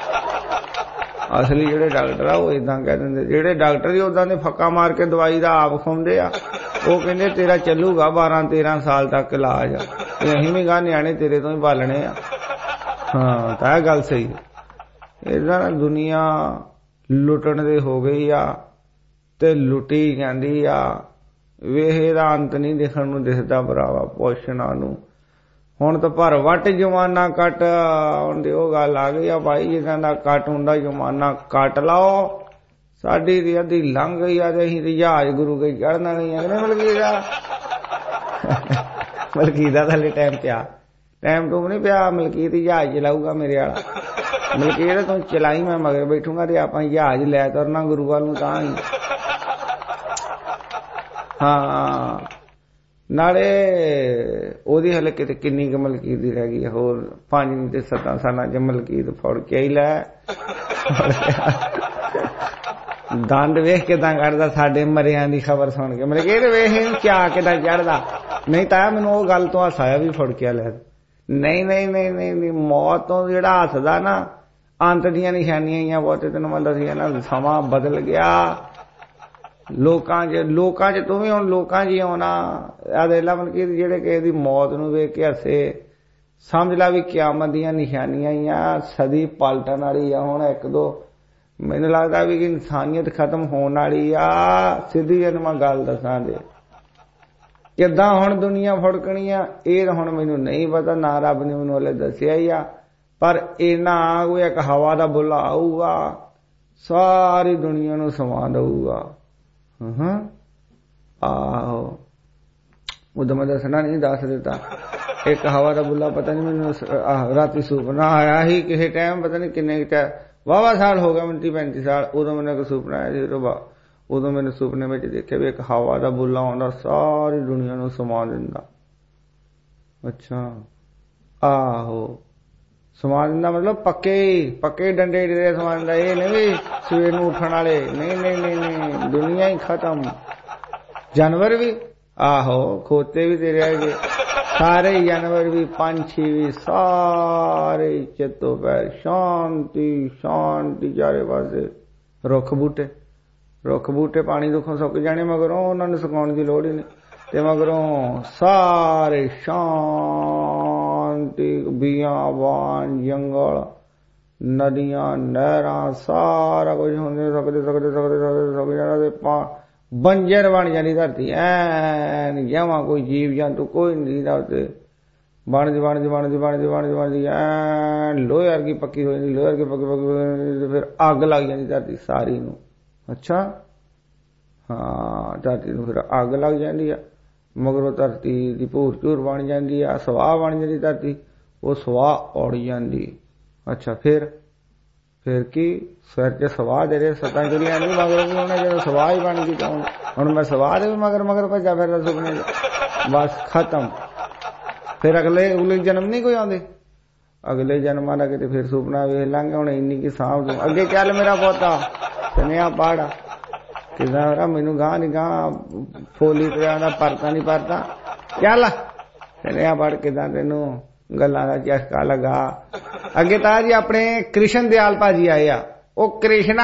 ਅਸਲੀ ਜਿਹੜੇ ਡਾਕਟਰ ਆ ਉਹ ਏਦਾਂ ਕਹਿ ਦਿੰਦੇ, ਜਿਹੜੇ ਡਾਕਟਰ ਹੀ ਓਦਾਂ ਦੇ ਫੱਕਾ ਮਾਰ ਕੇ ਦਵਾਈ ਦਾ ਆਪ ਖਾਉਂਦੇ ਆ। ਉਹ ਕਹਿੰਦੇ ਤੇਰਾ ਚੱਲੂਗਾ ਬਾਰਾਂ ਤੇਰਾਂ ਸਾਲ ਤੱਕ ਇਲਾਜ, ਤੇ ਅਸੀਂ ਵੀ ਗਾ ਨਿਆਣੇ ਤੇਰੇ ਤੋਂ ਹੀ ਪਾਲਣੇ ਆ। ਹਾਂ ਤਾਂ ਇਹ ਗੱਲ ਸਹੀ। ਏਦਾਂ ਦੁਨੀਆ ਲੁੱਟਣ ਦੇ ਹੋ ਗਈ ਆ ਤੇ ਲੁੱਟੀ ਜਾਂਦੀ ਆ। ਵੇਖ ਇਹਦਾ ਅੰਤ ਨਹੀਂ ਦੇਖਣ ਨੂੰ ਦਿਖਦਾ ਭਰਾਵਾ, ਪੁੱਛਣਾ ਨੂੰ। ਹੁਣ ਤਾਂ ਭਰ ਵੱਟ ਜਮਾਨਾ ਕੱਟ, ਹੁਣ ਦੀ ਉਹ ਗੱਲ ਆ ਗਈ ਆ ਭਾਈ ਜਿੱਦਾਂ ਦਾ ਕੱਟ ਹੁੰਦਾ ਜਮਾਨਾ ਕੱਟ ਲਾਓ। ਸਾਡੀ ਦੀ ਅੱਧੀ ਲੰਘ ਗਈ ਆ ਤੇ ਅਸੀਂ ਜਹਾਜ਼ ਗੁਰੂ ਕੇ ਚੜ੍ਹਨਾ ਨਹੀਂ ਆ। ਮਲਕੀ ਦਾ ਮਲਕੀ ਦਾ ਥੱਲੇ ਟਾਈਮ ਪਿਆ, ਟਾਈਮ ਟੂਮ ਨਹੀਂ ਪਿਆ। ਮਲਕੀਤ ਜਹਾਜ਼ ਚਲਾਊਗਾ ਮੇਰੇ ਵਾਲਾ। ਮਲਕੀਤ ਤੂੰ ਚਲਾਈ, ਮੈਂ ਮਗਰ ਬੈਠੂਗਾ ਤੇ ਆਪਾਂ ਜਹਾਜ਼ ਲੈ ਤੁਰਨਾ ਗੁਰੂ ਵੱਲ ਨੂੰ ਤਾਂ ਹੀ। ਹਾਂ ਨਾਲੇ ਉਹਦੀ ਹਲੇ ਕਿਤੇ ਕਿੰਨੀ ਕੁ ਮਲਕੀਤ ਦੀ ਰਹਿ ਗਈ, ਹੋਰ ਪੰਜ ਨਹੀਂ ਤੇ ਸੱਤਾਂ ਸਾਲਾਂ ਚ ਮਲਕੀਤ ਫੜ ਕੇ ਹੀ ਲੈ। ਦੰਦ ਵੇਖ ਕਿਦਾਂ ਕੱਢਦਾ ਸਾਡੇ ਮਰਿਆਂ ਦੀ ਖਬਰ ਸੁਣ ਕੇ। ਮਤਲਬ ਇਹ ਵੇਖ ਇਹਨੂੰ ਕਿਆ ਕਿਦਾਂ ਚੜਦਾ। ਨਹੀਂ ਤਾਂ ਮੈਨੂੰ ਉਹ ਗੱਲ ਤੋਂ ਹਸਾਇਆ ਵੀ ਫੜ ਕੇ ਲੈ। ਨਹੀਂ ਨਹੀਂ ਨਹੀਂ ਨਹੀਂ ਮੌਤ ਤੋਂ ਜਿਹੜਾ ਹੱਸਦਾ ਨਾ, ਅੰਤ ਦੀਆਂ ਨਿਸ਼ਾਨੀਆਂ ਹੀ ਆ ਬਹੁਤੇ। ਤੈਨੂੰ ਮੈਂ ਦੱਸਿਆ ਨਾ ਸਮਾਂ ਬਦਲ ਗਿਆ ਲੋਕਾਂ 'ਚ ਲੋਕਾਂ 'ਚ ਤੂੰ ਵੀ ਹੁਣ ਲੋਕਾਂ 'ਚ ਹੀ ਆਉਣਾ। ਆ ਦੇਖ ਲਾ ਮਲਕੀਤ ਜਿਹੜੇ ਕਿਸੇ ਦੀ ਮੌਤ ਨੂੰ ਵੇਖ ਕੇ ਹੱਸੇ ਸਮਝ ਲਾ ਵੀ ਕਿਆਮਤ ਦੀਆਂ ਨਿਸ਼ਾਨੀਆਂ ਹੀ ਆ। ਸਦੀ ਪਲਟਣ ਵਾਲੀ ਆ ਹੁਣ ਇੱਕ ਦੋ। ਮੈਨੂੰ ਲੱਗਦਾ ਵੀ ਕਿ ਇਨਸਾਨੀਅਤ ਖਤਮ ਹੋਣ ਵਾਲੀ ਆ। ਸਿੱਧੀ ਜਿਹੀ ਮੈਂ ਗੱਲ ਦੱਸਾਂ ਜੇ ਕਿੱਦਾਂ ਹੁਣ ਦੁਨੀਆ ਫੜਕਣੀ ਆ ਇਹ ਹੁਣ ਮੈਨੂੰ ਨਹੀਂ ਪਤਾ, ਨਾ ਰੱਬ ਨੇ ਮੈਨੂੰ ਹਲੇ ਦੱਸਿਆ ਹੀ ਆ। ਪਰ ਇਹਨਾਂ ਕੋਈ ਇੱਕ ਹਵਾ ਦਾ ਬੁੱਲਾ ਆਊਗਾ ਸਾਰੀ ਦੁਨੀਆ ਨੂੰ ਸਮਾ ਦਊਗਾ। ਹਾਂ ਆਹੋ ਉਦੋਂ ਮੈਂ ਦੱਸਣਾ ਨਹੀਂ ਦੱਸ ਦਿੱਤਾ। ਇੱਕ ਹਵਾ ਦਾ ਬੁੱਲਾ ਪਤਾ ਨਹੀਂ ਮੈਨੂੰ ਰਾਤੀ ਸੁਪਨਾ ਆਇਆ ਸੀ ਕਿਸੇ ਟਾਈਮ, ਪਤਾ ਨਹੀਂ ਕਿੰਨੇ ਵਾਹਵਾ ਸਾਲ ਹੋ ਗਿਆ, ਮਿੰਟੀ ਪੈਂਤੀ ਸਾਲ। ਉਦੋਂ ਮੈਨੂੰ ਇੱਕ ਸੁਪਨਾ ਆਇਆ ਸੀ। ਉਦੋਂ ਮੈਨੂੰ ਸੁਪਨੇ ਵਿੱਚ ਦੇਖਿਆ ਵੀ ਇੱਕ ਹਵਾ ਦਾ ਬੁੱਲਾ ਆਉਂਦਾ ਸਾਰੀ ਦੁਨੀਆ ਨੂੰ ਸਮਾ ਦਿੰਦਾ। ਅੱਛਾ ਆਹੋ ਸਮਾ ਦਿੰਦਾ ਮਤਲਬ ਪੱਕੇ ਪੱਕੇ ਡੰਡੇ ਜਿਹੜੇ ਸਮਾ ਦਿੰਦਾ। ਇਹ ਨਹੀਂ ਵੀ ਸਵੇਰ ਨੂੰ ਉੱਠਣ ਵਾਲੇ, ਨਹੀਂ ਨਹੀਂ ਨਹੀਂ ਨਹੀਂ ਦੁਨੀਆ ਹੀ ਖਤਮ। ਜਾਨਵਰ ਵੀ ਆਹੋ ਖੋਤੇ ਵੀ ਤੇਰੇ ਹੈਗੇ, ਸਾਰੇ ਜਾਨਵਰ ਵੀ ਪੰਛੀ ਵੀ ਸਾਰੇ ਚਿੱਤੋ ਪੈਰ ਸ਼ਾਂਤੀ ਸ਼ਾਂਤੀ ਚਾਰੇ ਪਾਸੇ। ਰੁੱਖ ਬੂਟੇ ਰੁੱਖ ਬੂਟੇ ਪਾਣੀ ਦੁੱਖੋਂ ਸੁੱਕ ਜਾਣੇ ਮਗਰੋਂ ਉਹਨਾਂ ਨੂੰ ਸੁਕਾਉਣ ਦੀ ਲੋੜ ਹੀ ਨਹੀਂ ਤੇ ਮਗਰੋਂ ਸਾਰੇ ਸ਼ਾਂਤੀ। ਬੀਆਂ ਬਾਣ ਜੰਗਲ ਨਦੀਆਂ ਨਹਿਰਾਂ ਸਾਰਾ ਕੁਝ ਹੁੰਦੇ ਸਕਦੇ ਸਕਦੇ ਸਕਦੇ ਸਕਦੇ ਸੁੱਕ ਜਾਣਾ ਤੇ ਬੰਜਰ ਬਣ ਜਾਂਦੀ ਧਰਤੀ ਐਨ ਜਮਾਂ। ਕੋਈ ਜੀਵ ਜੰਤੂ ਕੋਈ ਨਹੀਂ ਦਾ ਉੱਤੇ ਬਣਦੀ ਬਣਦੀ ਬਣਦੀ ਬਣਦੀ ਬਣਦੀ ਬਣਦੀ ਐਨ ਲੋਹੇ ਵਰਗੀ ਪੱਕੀ ਹੋ ਜਾਂਦੀ। ਲੋਹੇ ਵਰਗੀ ਪੱਕੀ ਪੱਕੀ ਫਿਰ ਅੱਗ ਲੱਗ ਜਾਂਦੀ ਧਰਤੀ ਸਾਰੀ ਨੂੰ। ਅੱਛਾ ਹਾਂ ਧਰਤੀ ਨੂੰ ਫਿਰ ਅੱਗ ਲੱਗ ਜਾਂਦੀ ਆ ਮਗਰੋਂ ਧਰਤੀ ਦੀ ਭੂਰ ਝੂਰ ਬਣ ਜਾਂਦੀ ਆ, ਸਵਾਹ ਬਣ ਜਾਂਦੀ ਧਰਤੀ। ਉਹ ਸਵਾਹ ਉੜ ਜਾਂਦੀ। ਅੱਛਾ ਫਿਰ ਫਿਰ ਕੀ ਸਿਰ 'ਚ ਸਵਾਹ ਦੇ ਰਹੇ ਸੱਤਾਂ ਚੁਰੀਆਂ ਨਹੀਂ ਮਗਰ ਵੀ ਉਹਨੇ ਜਦੋਂ ਸਵਾਹ ਹੀ ਬਣ ਗਈ ਤਾਂ ਹੁਣ ਮੈਂ ਸਵਾਹ ਦੇ ਵੀ ਮਗਰ ਮਗਰ ਭੱਜਾ ਫਿਰਦਾ ਸੁਪਨੇ 'ਚ। ਬਸ ਖਤਮ। ਫਿਰ ਅਗਲੇ ਅਗਲੇ ਜਨਮ ਨਹੀਂ ਕੋਈ ਆਉਂਦੇ। ਅਗਲੇ ਜਨਮਾਂ ਦਾ ਕਿਤੇ ਫਿਰ ਸੁਪਨਾ ਵੇਖ ਲਾਂਗੇ। ਹੁਣ ਇੰਨੀ ਕੀ ਸਾਂਭ ਦੂੰ ਅੱਗੇ ਚੱਲ ਮੇਰਾ ਪੋਤਾ ਸੁਨੇਹਾ ਪੜ ਕਿਦਾਂ ਮੈਨੂੰ ਗਾਂ ਨੀ ਗਾਂ ਫੋਲੀ ਪਿਆ ਦਾ ਪਰਤਾ ਨਹੀਂ ਪਰਤਾ ਚੱਲ ਸੁਨੇਹਾ ਪੜ ਕਿਦਾਂ ਤੈਨੂੰ ਗੱਲਾਂ ਦਾ ਚਸਕਾ ਲੱਗਾ। ਅੱਗੇ ਤਾਂ ਜੀ ਆਪਣੇ ਕ੍ਰਿਸ਼ਨ ਦਿਆਲ ਭਾਜੀ ਆਏ ਆ। ਉਹ ਕ੍ਰਿਸ਼ਨਾ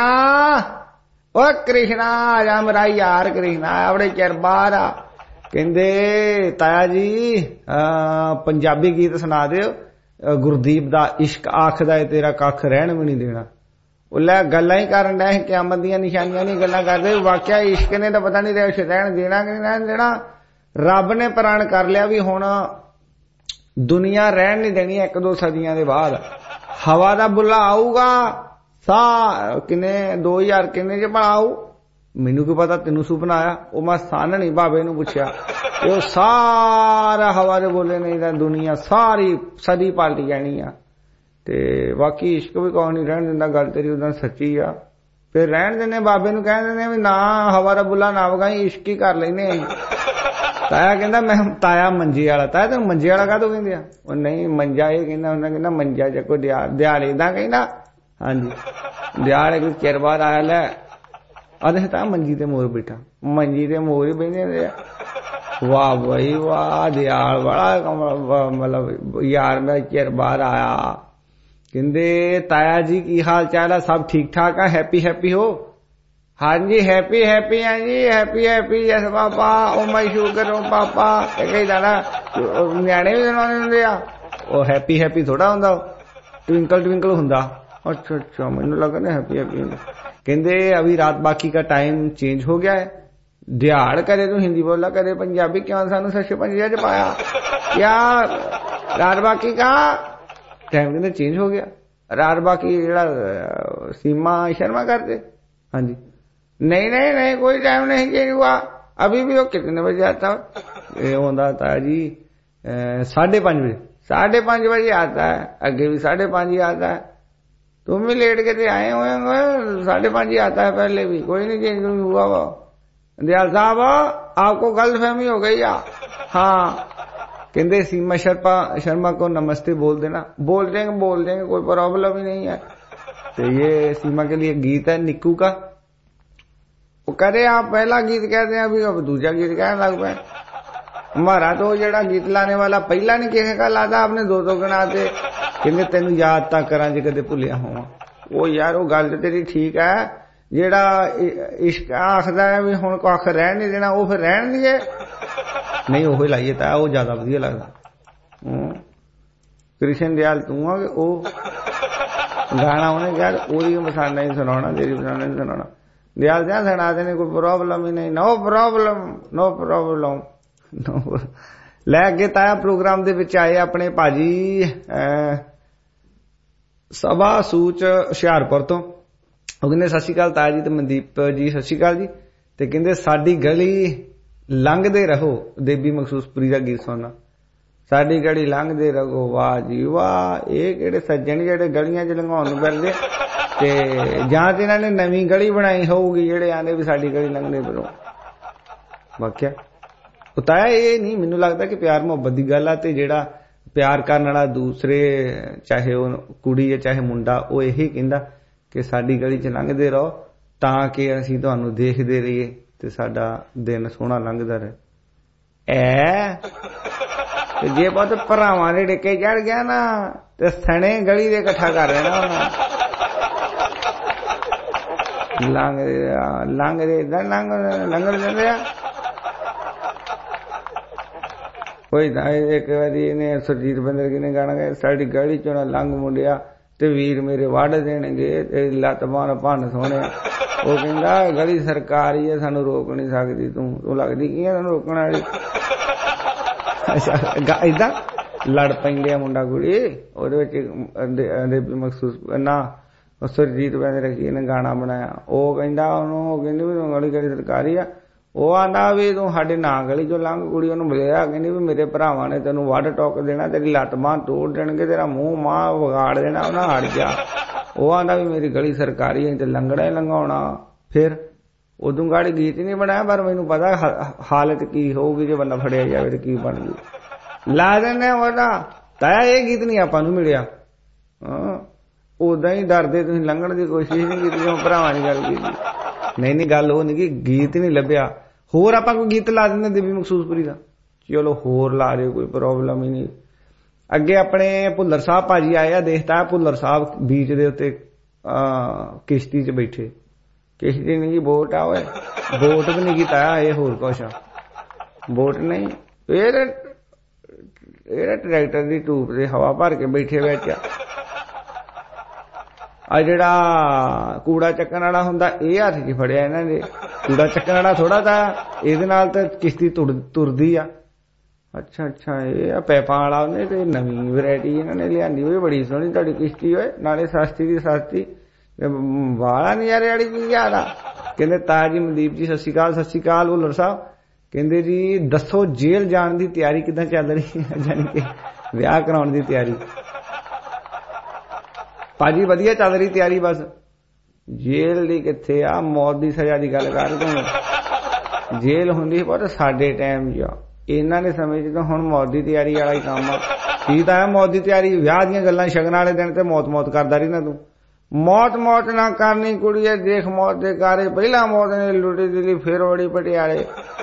ਉਹ ਕ੍ਰਿਸ਼ਨਾ ਆ ਜਾ ਮੇਰਾ ਯਾਰ ਕ੍ਰਿਸ਼ਨਾ ਆਪਣੇ ਚਿਰ ਬਾਹਰ ਆ। ਕਹਿੰਦੇ ਤਾਇਆ ਜੀ ਪੰਜਾਬੀ ਗੀਤ ਸੁਣਾ ਦਿਓ ਗੁਰਦੀਪ ਦਾ ਇਸ਼ਕ ਆਖਦਾ ਤੇਰਾ ਕੱਖ ਰਹਿਣ ਵੀ ਨਹੀਂ ਦੇਣਾ। ਉਹ ਲੈ ਗੱਲਾਂ ਹੀ ਕਰਨ ਡਿਆ ਕਿਆਮਤ ਦੀਆਂ ਨਿਸ਼ਾਨੀਆਂ ਨਹੀਂ ਗੱਲਾਂ ਕਰਦੇ। ਵਾਕਿਆ ਇਸ਼ਕ ਨੇ ਤਾਂ ਪਤਾ ਨਹੀਂ ਰਹਿ ਰਹਿਣ ਦੇਣਾ ਕਿ ਨਹੀਂ ਰਹਿਣ ਦੇਣਾ। ਰੱਬ ਨੇ ਪ੍ਰਾਣ ਕਰ ਲਿਆ ਵੀ ਹੁਣ ਦੁਨੀਆ ਰਹਿਣ ਨਹੀਂ ਦੇਣੀ। ਇੱਕ ਦੋ ਸਦੀਆਂ ਦੇ ਬਾਅਦ ਹਵਾ ਦਾ ਬੁੱਲਾ ਆਊਗਾ ਸਾ ਕਿੰਨੇ ਦੋ ਹਜ਼ਾਰ ਕਿੰਨੇ ਚ ਭਲਾ ਆਊ ਮੈਨੂੰ ਕੀ ਪਤਾ। ਤੈਨੂੰ ਸੁਪਨਾ ਆਇਆ ਉਹ ਮੈਂ ਸਨ ਨਹੀਂ ਬਾਬੇ ਨੂੰ ਪੁੱਛਿਆ। ਉਹ ਸਾਰਾ ਹਵਾ ਦੇ ਬੋਲੇ ਨਹੀਂ ਤਾਂ ਦੁਨੀਆ ਸਾਰੀ ਸਦੀ ਪਲਟ ਜਾਣੀ ਆ। ਤੇ ਬਾਕੀ ਇਸ਼ਕ ਵੀ ਕੋਈ ਨਹੀਂ ਰਹਿਣ ਦਿੰਦਾ। ਗੱਲ ਤੇਰੀ ਉਦਾਂ ਸੱਚੀ ਆ। ਫਿਰ ਰਹਿਣ ਦਿੰਦੇ ਬਾਬੇ ਨੂੰ ਕਹਿ ਦਿੰਦੇ ਵੀ ਨਾ ਹਵਾ ਦਾ ਬੁੱਲਾ ਨਾ ਵਗਾਈ ਇਸ਼ਕ ਹੀ ਕਰ ਲੈਨੇ। ਤਾਇਆ ਕਹਿੰਦਾ ਮੈਂ ਤਾਇਆ ਮੰਜੇ ਵਾਲਾ। ਤਾਇਆ ਤੈਨੂੰ ਮੰਜੇ ਵਾਲਾ ਕਾਹਤੋਂ ਕਹਿੰਦੇ ਆ? ਉਹ ਨਹੀਂ ਮੰਜਾ ਇਹ ਕਹਿੰਦਾ ਹੁੰਦਾ ਕਹਿੰਦਾ ਮੰਜਾ ਚੱਕੋ ਦਿਹਾੜ ਦਿਹਾੜ ਏਦਾਂ ਕਹਿੰਦਾ। ਹਾਂਜੀ ਦਿਹਾੜ ਕੋਈ ਚਿਰ ਬਾਅਦ ਆਇਆ ਲੈ ਆਦੇ ਤਾਂ ਮੰਜੀ ਤੇ ਮੋਰ ਬੈਠਾ। ਮੰਜੀ ਤੇ ਮੋਰ ਹੀ ਬਹਿੰਦੇ ਆ। ਵਾਹ ਬਈ ਵਾਹ ਦਿਹਾੜ ਬੜਾ ਮਤਲਬ ਯਾਰ ਮੇਰਾ ਚਿਰ ਬਾਅਦ ਆਇਆ। ਕਹਿੰਦੇ ਤਾਇਆ ਜੀ ਕੀ ਹਾਲ ਚਾਲ ਆ? ਸਭ ਠੀਕ ਠਾਕ ਆ? ਹੈਪੀ ਹੈਪੀ ਹੋ? ਹਾਂਜੀ ਹੈਪੀ ਹੈਪੀ ਆ ਜੀ ਹੈਪੀ ਹੈਪੀ ਯਸ ਪਾਪਾ। ਉਹ ਮੈਂ ਸ਼ੁਕਰ ਹਾਂ ਪਾਪਾ। ਇਹ ਕਹੀ ਜਾਣਾ ਨਿਆਣੇ ਵੀ ਸੁਣਾਉਂਦੇ ਹੁੰਦੇ ਆ। ਉਹ ਹੈਪੀ ਹੈਪੀ ਥੋੜਾ ਹੁੰਦਾ ਟਵਿੰਕਲ ਟਵਿੰਕਲ ਹੁੰਦਾ। अच्छा अच्छा मैंने लगा ना हैप्पी हैप्पी। कहते अभी रात बाकी का टाइम चेंज हो गया है। दिहाड़ करे तो हिंदी बोला करे पंजाबी क्यों सानू सशे पंजिया च पाया क्या? रात बाकी का टाइम कहते चेंज हो गया। रात बाकी जेड़ा सीमा शर्मा करते। हाँ जी नहीं नहीं नहीं कोई टाइम नहीं चेंज हुआ अभी भी। वो कितने बजे आता है? होता था जी साढ़े पांच बजे। साढ़े पांच बजे आता है। अगे भी साढ़े पांच ही आता है। तुम भी लेट के थे आए हुए साढ़े पांच ही आता है। पहले भी कोई नहीं चेंज हुआ। वो दयाल साहब आपको गलतफहमी हो गई। हाँ कहते सीमा शर्मा शर्मा को नमस्ते बोल देना। बोल देंगे बोल देंगे कोई प्रॉब्लम ही नहीं है। तो ये सीमा के लिए गीत है निक्कू का। वो कह रहे आप पहला गीत कहते हैं अभी अब दूसरा गीत कहने लग पाए। हमारा तो जड़ा गीत लाने वाला पहला नहीं किसी का लाता आपने दो दो गणाते। कहते तेन याद तक करा जे कदे भुलिया होवा। ਉਹ ਯਾਰ ਉਹ ਗੱਲ ਤੇ ਤੇਰੀ ਠੀਕ ਹੈ, ਜਿਹੜਾ ਇਸ਼ਕ ਆਖਦਾ ਹੈ ਵੀ ਹੁਣ ਕੱਖ ਰਹਿਣ ਨਹੀਂ ਦੇਣਾ, ਉਹ ਫਿਰ ਰਹਿਣ ਦੀਏ। ਨਹੀਂ ਉਹ ਲਾਈਏ ਤਾਂ ਉਹ ਜ਼ਿਆਦਾ ਵਧੀਆ ਲੱਗਦਾ। ਕ੍ਰਿਸ਼ਨ ਦਿਆਲ ਤੂੰ ਆ, ਉਹ ਗਾਣਾ ਉਹਨੇ ਯਾਰ ਉਹਦੀ ਪਸੰਦ ਨਹੀਂ ਸੁਣਾਉਣਾ, ਤੇਰੀ ਪਸੰਦ ਨਹੀਂ ਸੁਣਾਉਣਾ। ਦਿਆਲ ਦਿਆ ਸੁਣਾ ਦੇਣੇ, ਕੋਈ ਪ੍ਰੋਬਲਮ ਹੀ ਨਹੀਂ। No problem, no problem. ਲੈ ਅੱਗੇ ਤਾਇਆ ਪ੍ਰੋਗਰਾਮ ਦੇ ਵਿੱਚ ਆਏ ਆਪਣੇ ਭਾਜੀ ਸਭਾ ਸੂਚ ਹੁਸ਼ਿਆਰਪੁਰ ਤੋਂ। ਉਹ ਕਹਿੰਦੇ ਸਤਿ ਸ਼੍ਰੀ ਅਕਾਲ ਤਾਇਆ ਜੀ ਤੇ ਮਨਦੀਪ ਜੀ, ਸਤਿ ਸ਼੍ਰੀ ਅਕਾਲ ਜੀ। ਤੇ ਕਹਿੰਦੇ ਸਾਡੀ ਗਲੀ ਲੰਘਦੇ ਰਹੋ, ਦੇਬੀ ਮਖਸੂਸਪੁਰੀ ਦਾ ਗੀਤ ਸੁਣਨਾ। ਸਾਡੀ ਗਲੀ ਲੰਘਦੇ ਰਹੋ, ਵਾਹ ਜੀ ਵਾਹ। ਇਹ ਕਿਹੜੇ ਸੱਜਣ ਜਿਹੜੇ ਗਲੀਆਂ ਚ ਲੰਘਾਉਣ ਨੂੰ ਫਿਰਦੇ, ਤੇ ਜਾਂ ਤੇ ਇਹਨਾਂ ਨੇ ਨਵੀਂ ਗਲੀ ਬਣਾਈ ਹੋਊਗੀ ਜਿਹੜੇ ਆਂਦੇ ਵੀ ਸਾਡੀ ਗਲੀ ਲੰਘਦੇ ਫਿਰੋ। ਵਾਕਿਆ ਉਤਾਇਆ ਇਹ ਨਹੀਂ ਮੈਨੂੰ ਲੱਗਦਾ ਕਿ ਪਿਆਰ ਮੁਹੱਬਤ ਦੀ ਗੱਲ ਆ, ਤੇ ਜਿਹੜਾ ਪਿਆਰ ਕਰਨ ਵਾਲਾ ਦੂਸਰੇ ਚਾਹੇ ਉਹ ਕੁੜੀ ਹੈ ਚਾਹੇ ਮੁੰਡਾ, ਉਹ ਇਹੀ ਕਹਿੰਦਾ ਕਿ ਸਾਡੀ ਗਲੀ ਚ ਲੰਘਦੇ ਰਹੋ ਤਾਂ ਕਿ ਅਸੀਂ ਤੁਹਾਨੂੰ ਦੇਖਦੇ ਰਹੀਏ ਤੇ ਸਾਡਾ ਦਿਨ ਸੋਹਣਾ ਲੰਘਦਾ ਰਹੇ। ਐ ਜੇ ਬਹੁਤ ਭਰਾਵਾਂ ਦੇ ਡਿੱਕੇ ਚੜ ਗਿਆ ਨਾ ਤੇ ਸਣੇ ਗਲੀ ਦੇ ਇਕੱਠਾ ਕਰ ਲੈਣਾ ਉਹਨਾਂ। ਲੰਘਦੇ ਲੰਘਦੇ ਲੰਘ ਲੰਘਣ ਦਿੰਦੇ ਆ। ਕੋਈ ਤਾਂ ਇੱਕ ਵਾਰੀ ਇਹਨੇ ਸੁਰਜੀਤ ਬੰਦਰ ਨੇ ਗਾਣਾ ਗਾਇਆ, ਸਾਡੀ ਗਲੀ ਚੋਂ ਨਾ ਲੰਘ ਮੁੰਡਿਆ ਤੇ ਵੀਰ ਮੇਰੇ ਵੱਢ ਦੇਣਗੇ ਤੇਰੀ ਲੱਤ ਬਾਂਹ ਭੰਨ ਸੋਹਣਿਆ। ਉਹ ਕਹਿੰਦਾ ਗਲੀ ਸਰਕਾਰੀ ਹੈ, ਸਾਨੂੰ ਰੋਕ ਨਹੀਂ ਸਕਦੀ ਤੂੰ, ਤੂੰ ਲੱਗਦੀ ਕੀ ਹੈ ਸਾਨੂੰ ਰੋਕਣ ਵਾਲੀ। ਅੱਛਾ ਏਦਾਂ ਲੜ ਪੈਂਦੇ ਆ ਮੁੰਡਾ ਕੁੜੀ। ਉਹਦੇ ਵਿੱਚ ਮਖਸੂਸ ਨਾ ਸੁਰਜੀਤ ਬੰਦਰ ਕੀ ਨੇ ਗਾਣਾ ਬਣਾਇਆ। ਉਹ ਕਹਿੰਦਾ ਉਹਨੂੰ, ਉਹ ਕਹਿੰਦੀ ਵੀ ਗਲੀ ਗਲੀ ਸਰਕਾਰੀ ਆ। ਉਹ ਆਂਦਾ ਵੀ ਤੂੰ ਸਾਡੇ ਨਾਂ ਗਲੀ ਚੋਂ ਲੰਘ। ਕੁੜੀ ਉਹਨੂੰ ਮਿਲਿਆ, ਕਹਿੰਦੀ ਵੀ ਮੇਰੇ ਭਰਾਵਾਂ ਨੇ ਤੈਨੂੰ ਵੱਢ ਟੁੱਕ ਦੇਣਾ, ਤੇਰੀ ਲੱਤ ਬਾਂਹ ਤੋੜ ਦੇਣਗੇ, ਤੇਰਾ ਮੂੰਹ ਮਾਂ ਵਿਗਾੜ ਦੇਣਾ। ਉਹਨਾਂ ਹਟ ਗਿਆ। ਉਹ ਆਂਦਾ ਵੀ ਮੇਰੀ ਗਲੀ ਸਰਕਾਰੀ ਹੈ ਤੇ ਲੰਘਣਾ ਹੀ ਲੰਘਾਉਣਾ। ਫਿਰ ਉਦੋਂ ਗਾੜੀ ਗੀਤ ਨਹੀਂ ਬਣਾਇਆ, ਪਰ ਮੈਨੂੰ ਪਤਾ ਹਾਲਤ ਕੀ ਹੋਊਗੀ ਜੇ ਬੰਦਾ ਫੜਿਆ ਜਾਵੇ ਤੇ ਕੀ ਬਣ ਗਈ। ਲਾ ਦਿੰਦੇ ਉਹਦਾ ਤਾਇਆ ਇਹ ਗੀਤ ਨਹੀਂ ਆਪਾਂ ਨੂੰ ਮਿਲਿਆ। ਹਾਂ ਉਦਾਂ ਹੀ ਡਰਦੇ ਤੁਸੀਂ ਲੰਘਣ ਦੀ ਕੋਸ਼ਿਸ਼ ਨਹੀਂ ਕੀਤੀ, ਭਰਾਵਾਂ ਦੀ ਗੱਲ ਕੀਤੀ। ਨਹੀਂ ਨਹੀਂ ਗੱਲ ਉਹ ਨਹੀਂ ਕਿ ਗੀਤ ਨਹੀਂ ਲੱਭਿਆ, ਹੋਰ ਆਪਾਂ ਕੋਈ ਗੀਤ ਲਾ ਦਿੰਦੇ ਦੇਵੀ ਮਖਸੂਸਪੁਰੀ ਦਾ। ਚਲੋ ਹੋਰ ਲਾ ਦਿਓ, ਕੋਈ ਪ੍ਰੋਬਲਮ ਹੀ ਨਹੀਂ। ਅੱਗੇ ਆਪਣੇ ਭੁੱਲਰ ਸਾਹਿਬ ਭਾਜੀ ਆਏ ਆ। ਦੇਖਤਾ ਭੁੱਲਰ ਸਾਹਿਬ ਬੀਚ ਦੇ ਉੱਤੇ ਕਿਸ਼ਤੀ ਚ ਬੈਠੇ। ਕਿਸ਼ਤੀ ਨਹੀਂ ਜੀ ਬੋਟ ਆ। ਓਏ ਬੋਟ ਵੀ ਨਹੀਂ ਕੀਤਾ, ਇਹ ਹੋਰ ਕੁਛ ਆ। ਬੋਟ ਨਹੀਂ, ਇਹ ਇਹ ਟਰੈਕਟਰ ਦੀ ਟੂਬ ਦੇ ਹਵਾ ਭਰ ਕੇ ਬੈਠੇ ਵਿੱਚ। ਆ ਜਿਹੜਾ ਕੂੜਾ ਚੱਕਣ ਵਾਲਾ ਹੁੰਦਾ ਇਹ ਹੱਥ 'ਚ ਫੜਿਆ ਇਹਨਾਂ ਨੇ। ਕੂੜਾ ਚੱਕਣ ਵਾਲਾ ਥੋੜਾ ਤਾਂ ਇਹਦੇ ਨਾਲ ਤਾਂ ਕਿਸ਼ਤੀ ਤੁਰਦੀ ਆ। ਅੱਛਾ ਅੱਛਾ ਇਹ ਆ ਪੈਪਾਂ ਵਾਲਾ ਉਹਨੇ ਤੇ ਨਵੀਂ ਵੈਰਾਈਟੀ ਇਹਨਾਂ ਨੇ ਲਿਆਂਦੀ ਹੋਈ। ਬੜੀ ਸੋਹਣੀ ਤੁਹਾਡੀ ਕਿਸ਼ਤੀ ਹੋਏ, ਨਾਲੇ ਸਸਤੀ ਦੀ ਸਸਤੀ, ਵਾਲਾ ਨਜ਼ਾਰੇ ਵਾਲੀ ਚੀਜ਼ ਆ। ਕਹਿੰਦੇ ਤਾਇਆ ਜੀ ਮਨਦੀਪ ਜੀ ਸਤਿ ਸ਼੍ਰੀ ਅਕਾਲ। ਸਤਿ ਸ਼੍ਰੀ ਅਕਾਲ ਭੁੱਲਰ ਸਾਹਿਬ। ਕਹਿੰਦੇ ਜੀ ਦੱਸੋ ਜੇਲ੍ਹ ਜਾਣ ਦੀ ਤਿਆਰੀ ਕਿੱਦਾਂ ਚੱਲ ਰਹੀ ਹੈ, ਜਾਨੀ ਕਿ ਵਿਆਹ ਕਰਾਉਣ ਦੀ ਤਿਆਰੀ। ਭਾਜੀ ਵਧੀਆ ਚੱਲ ਰਹੀ ਤਿਆਰੀ, ਬਸ ਜੇਲ੍ਹ ਦੀ ਕਿੱਥੇ ਆ, ਮੌਤ ਦੀ ਸਜ਼ਾ ਦੀ ਗੱਲ ਕਰ ਤੂੰ। ਜੇਲ੍ਹ ਹੁੰਦੀ ਪਰ ਸਾਡੇ ਟਾਈਮ ਜਾਂ ਇਹਨਾਂ ਦੇ ਸਮੇਂ ਚ ਤਾਂ ਹੁਣ ਮੌਤ ਦੀ ਤਿਆਰੀ ਵਾਲਾ ਹੀ ਕੰਮ ਆ। ਕੀ ਤਾਂ ਹੈ ਮੌਤ ਦੀ ਤਿਆਰੀ, ਵਿਆਹ ਦੀਆਂ ਗੱਲਾਂ ਸ਼ਗਨਾਂ ਵਾਲੇ ਦਿਨ ਤੇ ਮੌਤ ਮੌਤ ਕਰਦਾ ਰਹੀ ਨਾ ਤੂੰ। ਮੌਤ ਮੌਤ ਨਾ ਕਰਨੀ ਕੁੜੀਏ, ਦੇਖ ਮੌਤ ਦੇ ਕਾਰੇ, ਪਹਿਲਾਂ ਮੌਤ ਨੇ ਲੁੱਟੀ ਦਿੱਲੀ ਫਿਰ ਬੜੀ ਪਟਿਆਲੇ।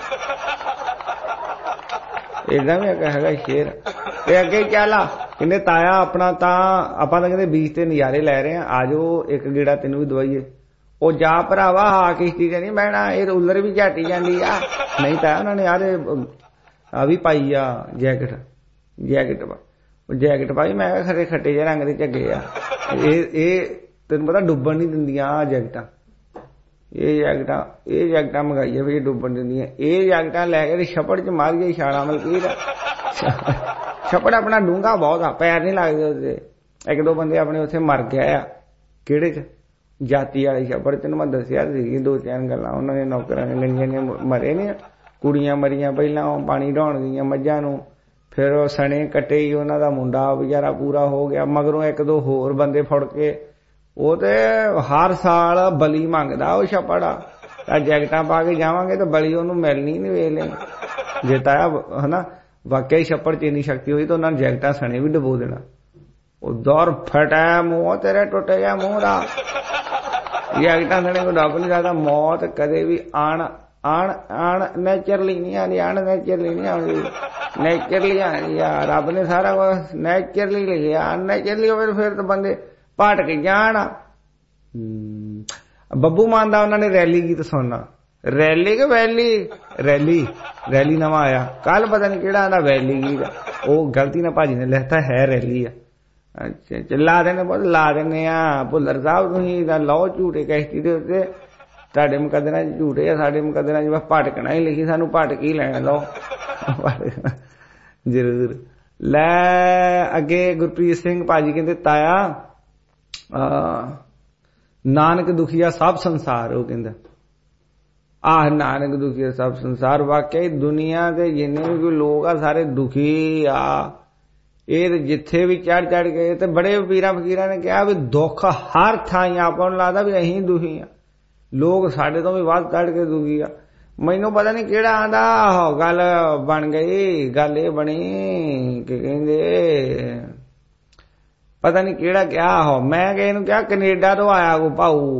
ਏਦਾਂ ਵੀ ਹੈਗਾ ਸ਼ੇਰ। ਤੇ ਅੱਗੇ ਚੱਲ ਆ ਕਹਿੰਦੇ ਤਾਇਆ ਆਪਣਾ ਤਾਂ ਆਪਾਂ ਤਾਂ ਕਹਿੰਦੇ ਬੀਚ ਤੇ ਨਜ਼ਾਰੇ ਲੈ ਰਹੇ ਆ, ਆ ਜਾਓ ਇੱਕ ਗੇੜਾ ਤੈਨੂੰ ਵੀ ਦਵਾਈਏ। ਉਹ ਜਾ ਭਰਾਵਾ ਹਾਂ ਕਿਸ਼ਤੀ ਤੇ ਨਹੀਂ ਬਹਿਣਾ, ਇਹ ਉਲਰ ਵੀ ਝਾਟੀ ਜਾਂਦੀ ਆ। ਨਹੀਂ ਤਾਂ ਉਹਨਾਂ ਨੇ ਯਾਰ ਆ ਵੀ ਪਾਈ ਆ ਜੈਕਟ, ਜੈਕਟ ਉਹ ਜੈਕਟ ਪਾਈ। ਮੈਂ ਕਿਹਾ ਖਰੇ ਖੱਟੇ ਜਿਹੇ ਰੰਗ ਦੇ ਝੱਗੇ ਆ ਇਹ। ਇਹ ਤੈਨੂੰ ਪਤਾ ਡੁੱਬਣ ਨਹੀਂ ਦਿੰਦੀਆਂ ਜੈਕਟਾਂ। ਇਹ ਜੈਕਟਾਂ ਇਹ ਜੈਕਟਾਂ ਮੰਗਾਈ ਆ ਵੀ ਇਹ ਡੁੱਬਣ ਦਿੰਦੀਆਂ। ਇਹ ਜੈਕਟਾਂ ਲੈ ਕੇ ਛੱਪੜ ਚ ਮਾਰ ਗਈ ਛਾਲਾ ਮਲਕੀਰ। ਛੱਪੜ ਆਪਣਾ ਡੂੰਘਾ ਬਹੁਤ ਆ, ਪੈਰ ਨਹੀਂ ਲੱਗਦੇ ਉਹਦੇ। ਇੱਕ ਦੋ ਬੰਦੇ ਆਪਣੇ ਉੱਥੇ ਮਰ ਗਿਆ ਆ। ਕਿਹੜੇ ਚ? ਜਾਤੀ ਵਾਲੇ ਛੱਪੜ। ਤੈਨੂੰ ਮੈਂ ਦੱਸਿਆ ਸੀ ਦੋ ਤਿੰਨ ਗੱਲਾਂ। ਉਹਨਾਂ ਨੇ ਨੌਕਰਾਂ ਨੇ ਲੰਗੀਆਂ ਨੇ ਮਰੇ ਨੇ। ਕੁੜੀਆਂ ਮਰੀਆਂ ਪਹਿਲਾਂ, ਉਹ ਪਾਣੀ ਢਾਉਣ ਗਈਆਂ ਮੱਝਾਂ ਨੂੰ, ਫਿਰ ਉਹ ਸਣੇ ਕੱਟੇ ਹੀ ਉਹਨਾਂ ਦਾ ਮੁੰਡਾ ਵਿਚਾਰਾ ਪੂਰਾ ਹੋ ਗਿਆ। ਮਗਰੋਂ ਇੱਕ ਦੋ ਹੋਰ ਬੰਦੇ ਫੜ ਕੇ, ਉਹ ਤੇ ਹਰ ਸਾਲ ਬਲੀ ਮੰਗਦਾ ਉਹ ਛੱਪੜ ਆ। ਤਾਂ ਜੈਕਟਾਂ ਪਾ ਕੇ ਜਾਵਾਂਗੇ ਤਾਂ ਬਲੀ ਉਹਨੂੰ ਮਿਲਣੀ ਨਹੀਂ। ਵੇਖ ਲੈ ਜੇ ਤਾਇਆ ਹਨਾ ਵਾਕਿਆ ਹੀ ਛੱਪੜ ਚ ਇੰਨੀ ਸ਼ਕਤੀ ਹੋਈ ਤਾਂ ਉਹਨਾਂ ਨੇ ਜੈਕਟਾਂ ਸਣੇ ਵੀ ਡੁਬੋ ਦੇਣਾ। ਉਹ ਦੌਰ ਫਟਿਆ ਮੂੰਹ ਤੇਰੇ, ਟੁੱਟ ਗਿਆ ਮੂੰਹ ਦਾ। ਜੈਕਟਾਂ ਸਣੇ ਕੋਈ ਡੱਬ ਨਹੀਂ ਸਕਦਾ। ਮੌਤ ਕਦੇ ਵੀ ਆਣ ਆਣ ਆਣ ਨੈਚਰਲੀ ਨਹੀਂ ਆਉਂਦੀ, ਆਣ ਨੈਚਰਲੀ ਨਹੀਂ ਆਉਂਦੀ। ਨੈਚਰਲੀ ਆਉਂਦੀ ਆ। ਰੱਬ ਨੇ ਸਾਰਾ ਕੁਛ ਨੈਚਰਲੀ ਲਿਖਿਆ। ਅਨਨੈਚਰਲੀ ਹੋਵੇ ਫਿਰ ਤਾਂ ਬੰਦੇ ਭਟਕ ਜਾਣ। ਬੱਬੂ ਮਾਨ ਦਾ ਉਹਨਾਂ ਨੇ ਰੈਲੀ ਗੀਤ ਸੁਣਨਾ। ਰੈਲੀ ਕਿ ਵੈਲੀ? ਰੈਲੀ ਰੈਲੀ ਨਵਾਂ ਆਇਆ ਕੱਲ, ਪਤਾ ਨਹੀਂ ਕਿਹੜਾ ਆਂਦਾ ਵੈਲੀ ਗੀਤ, ਉਹ ਗਲਤੀ ਨਾਲ ਭਾਜੀ ਨੇ ਲਿਖਤਾ ਹੈ ਰੈਲੀ ਆ। ਅੱਛਾ ਲਾ ਦੇਣੇ ਬਹੁਤ ਲਾ ਦਿੰਦੇ ਆ। ਭੁੱਲਰ ਸਾਹਿਬ ਤੁਸੀਂ ਤਾਂ ਲਾਓ ਝੂਠੇ ਕਸ਼ਤੀ ਦੇ ਉੱਤੇ, ਤੁਹਾਡੇ ਮੁਕੱਦਰਾਂ ਚ ਝੂਠੇ ਆ, ਸਾਡੇ ਮੁਕੱਦਰਾਂ ਚ ਬਸ ਭਟਕਣਾ ਹੀ ਲਿਖੀ, ਸਾਨੂੰ ਭਟਕ ਹੀ ਲੈਣ ਲਓ ਜ਼ਰੂਰ। ਲੈ ਅੱਗੇ ਗੁਰਪ੍ਰੀਤ ਸਿੰਘ ਭਾਜੀ ਕਹਿੰਦੇ ਤਾਇਆ ਨਾਨਕ ਦੁਖੀਆ ਸਭ ਸੰਸਾਰ, ਉਹ ਕਹਿੰਦਾ ਆਹ ਨਾਨਕ ਦੁਖੀਆ ਸਭ ਸੰਸਾਰ। ਵਾਕਿਆ ਦੁਨੀਆ ਦੇ ਜਿੰਨੇ ਵੀ ਕੋਈ ਲੋਕ ਆ ਸਾਰੇ ਦੁਖੀ ਆ। ਇਹ ਜਿੱਥੇ ਵੀ ਚੜ ਚੜ ਗਏ ਤੇ ਬੜੇ ਪੀਰਾਂ ਫਕੀਰਾਂ ਨੇ ਕਿਹਾ ਵੀ ਦੁੱਖ ਹਰ ਥਾਂ ਆਪਾਂ ਨੂੰ ਲੱਗਦਾ ਵੀ ਅਸੀਂ ਦੁਖੀ ਆ, ਲੋਕ ਸਾਡੇ ਤੋਂ ਵੀ ਵੱਧ ਚੜ ਕੇ ਦੁਖੀ ਆ। ਮੈਨੂੰ ਪਤਾ ਨਹੀਂ ਕਿਹੜਾ ਆਂਦਾ ਆਹੋ ਗੱਲ ਬਣ ਗਈ, ਗੱਲ ਇਹ ਬਣੀ ਕਿ ਕਹਿੰਦੇ ਪਤਾ ਨਹੀਂ ਕਿਹੜਾ ਕਿਹਾ ਆਹੋ, ਮੈਂ ਕਿਸੇ ਨੂੰ ਕਿਹਾ ਕੈਨੇਡਾ ਤੋਂ ਆਇਆ ਕੋ ਭਾਊ,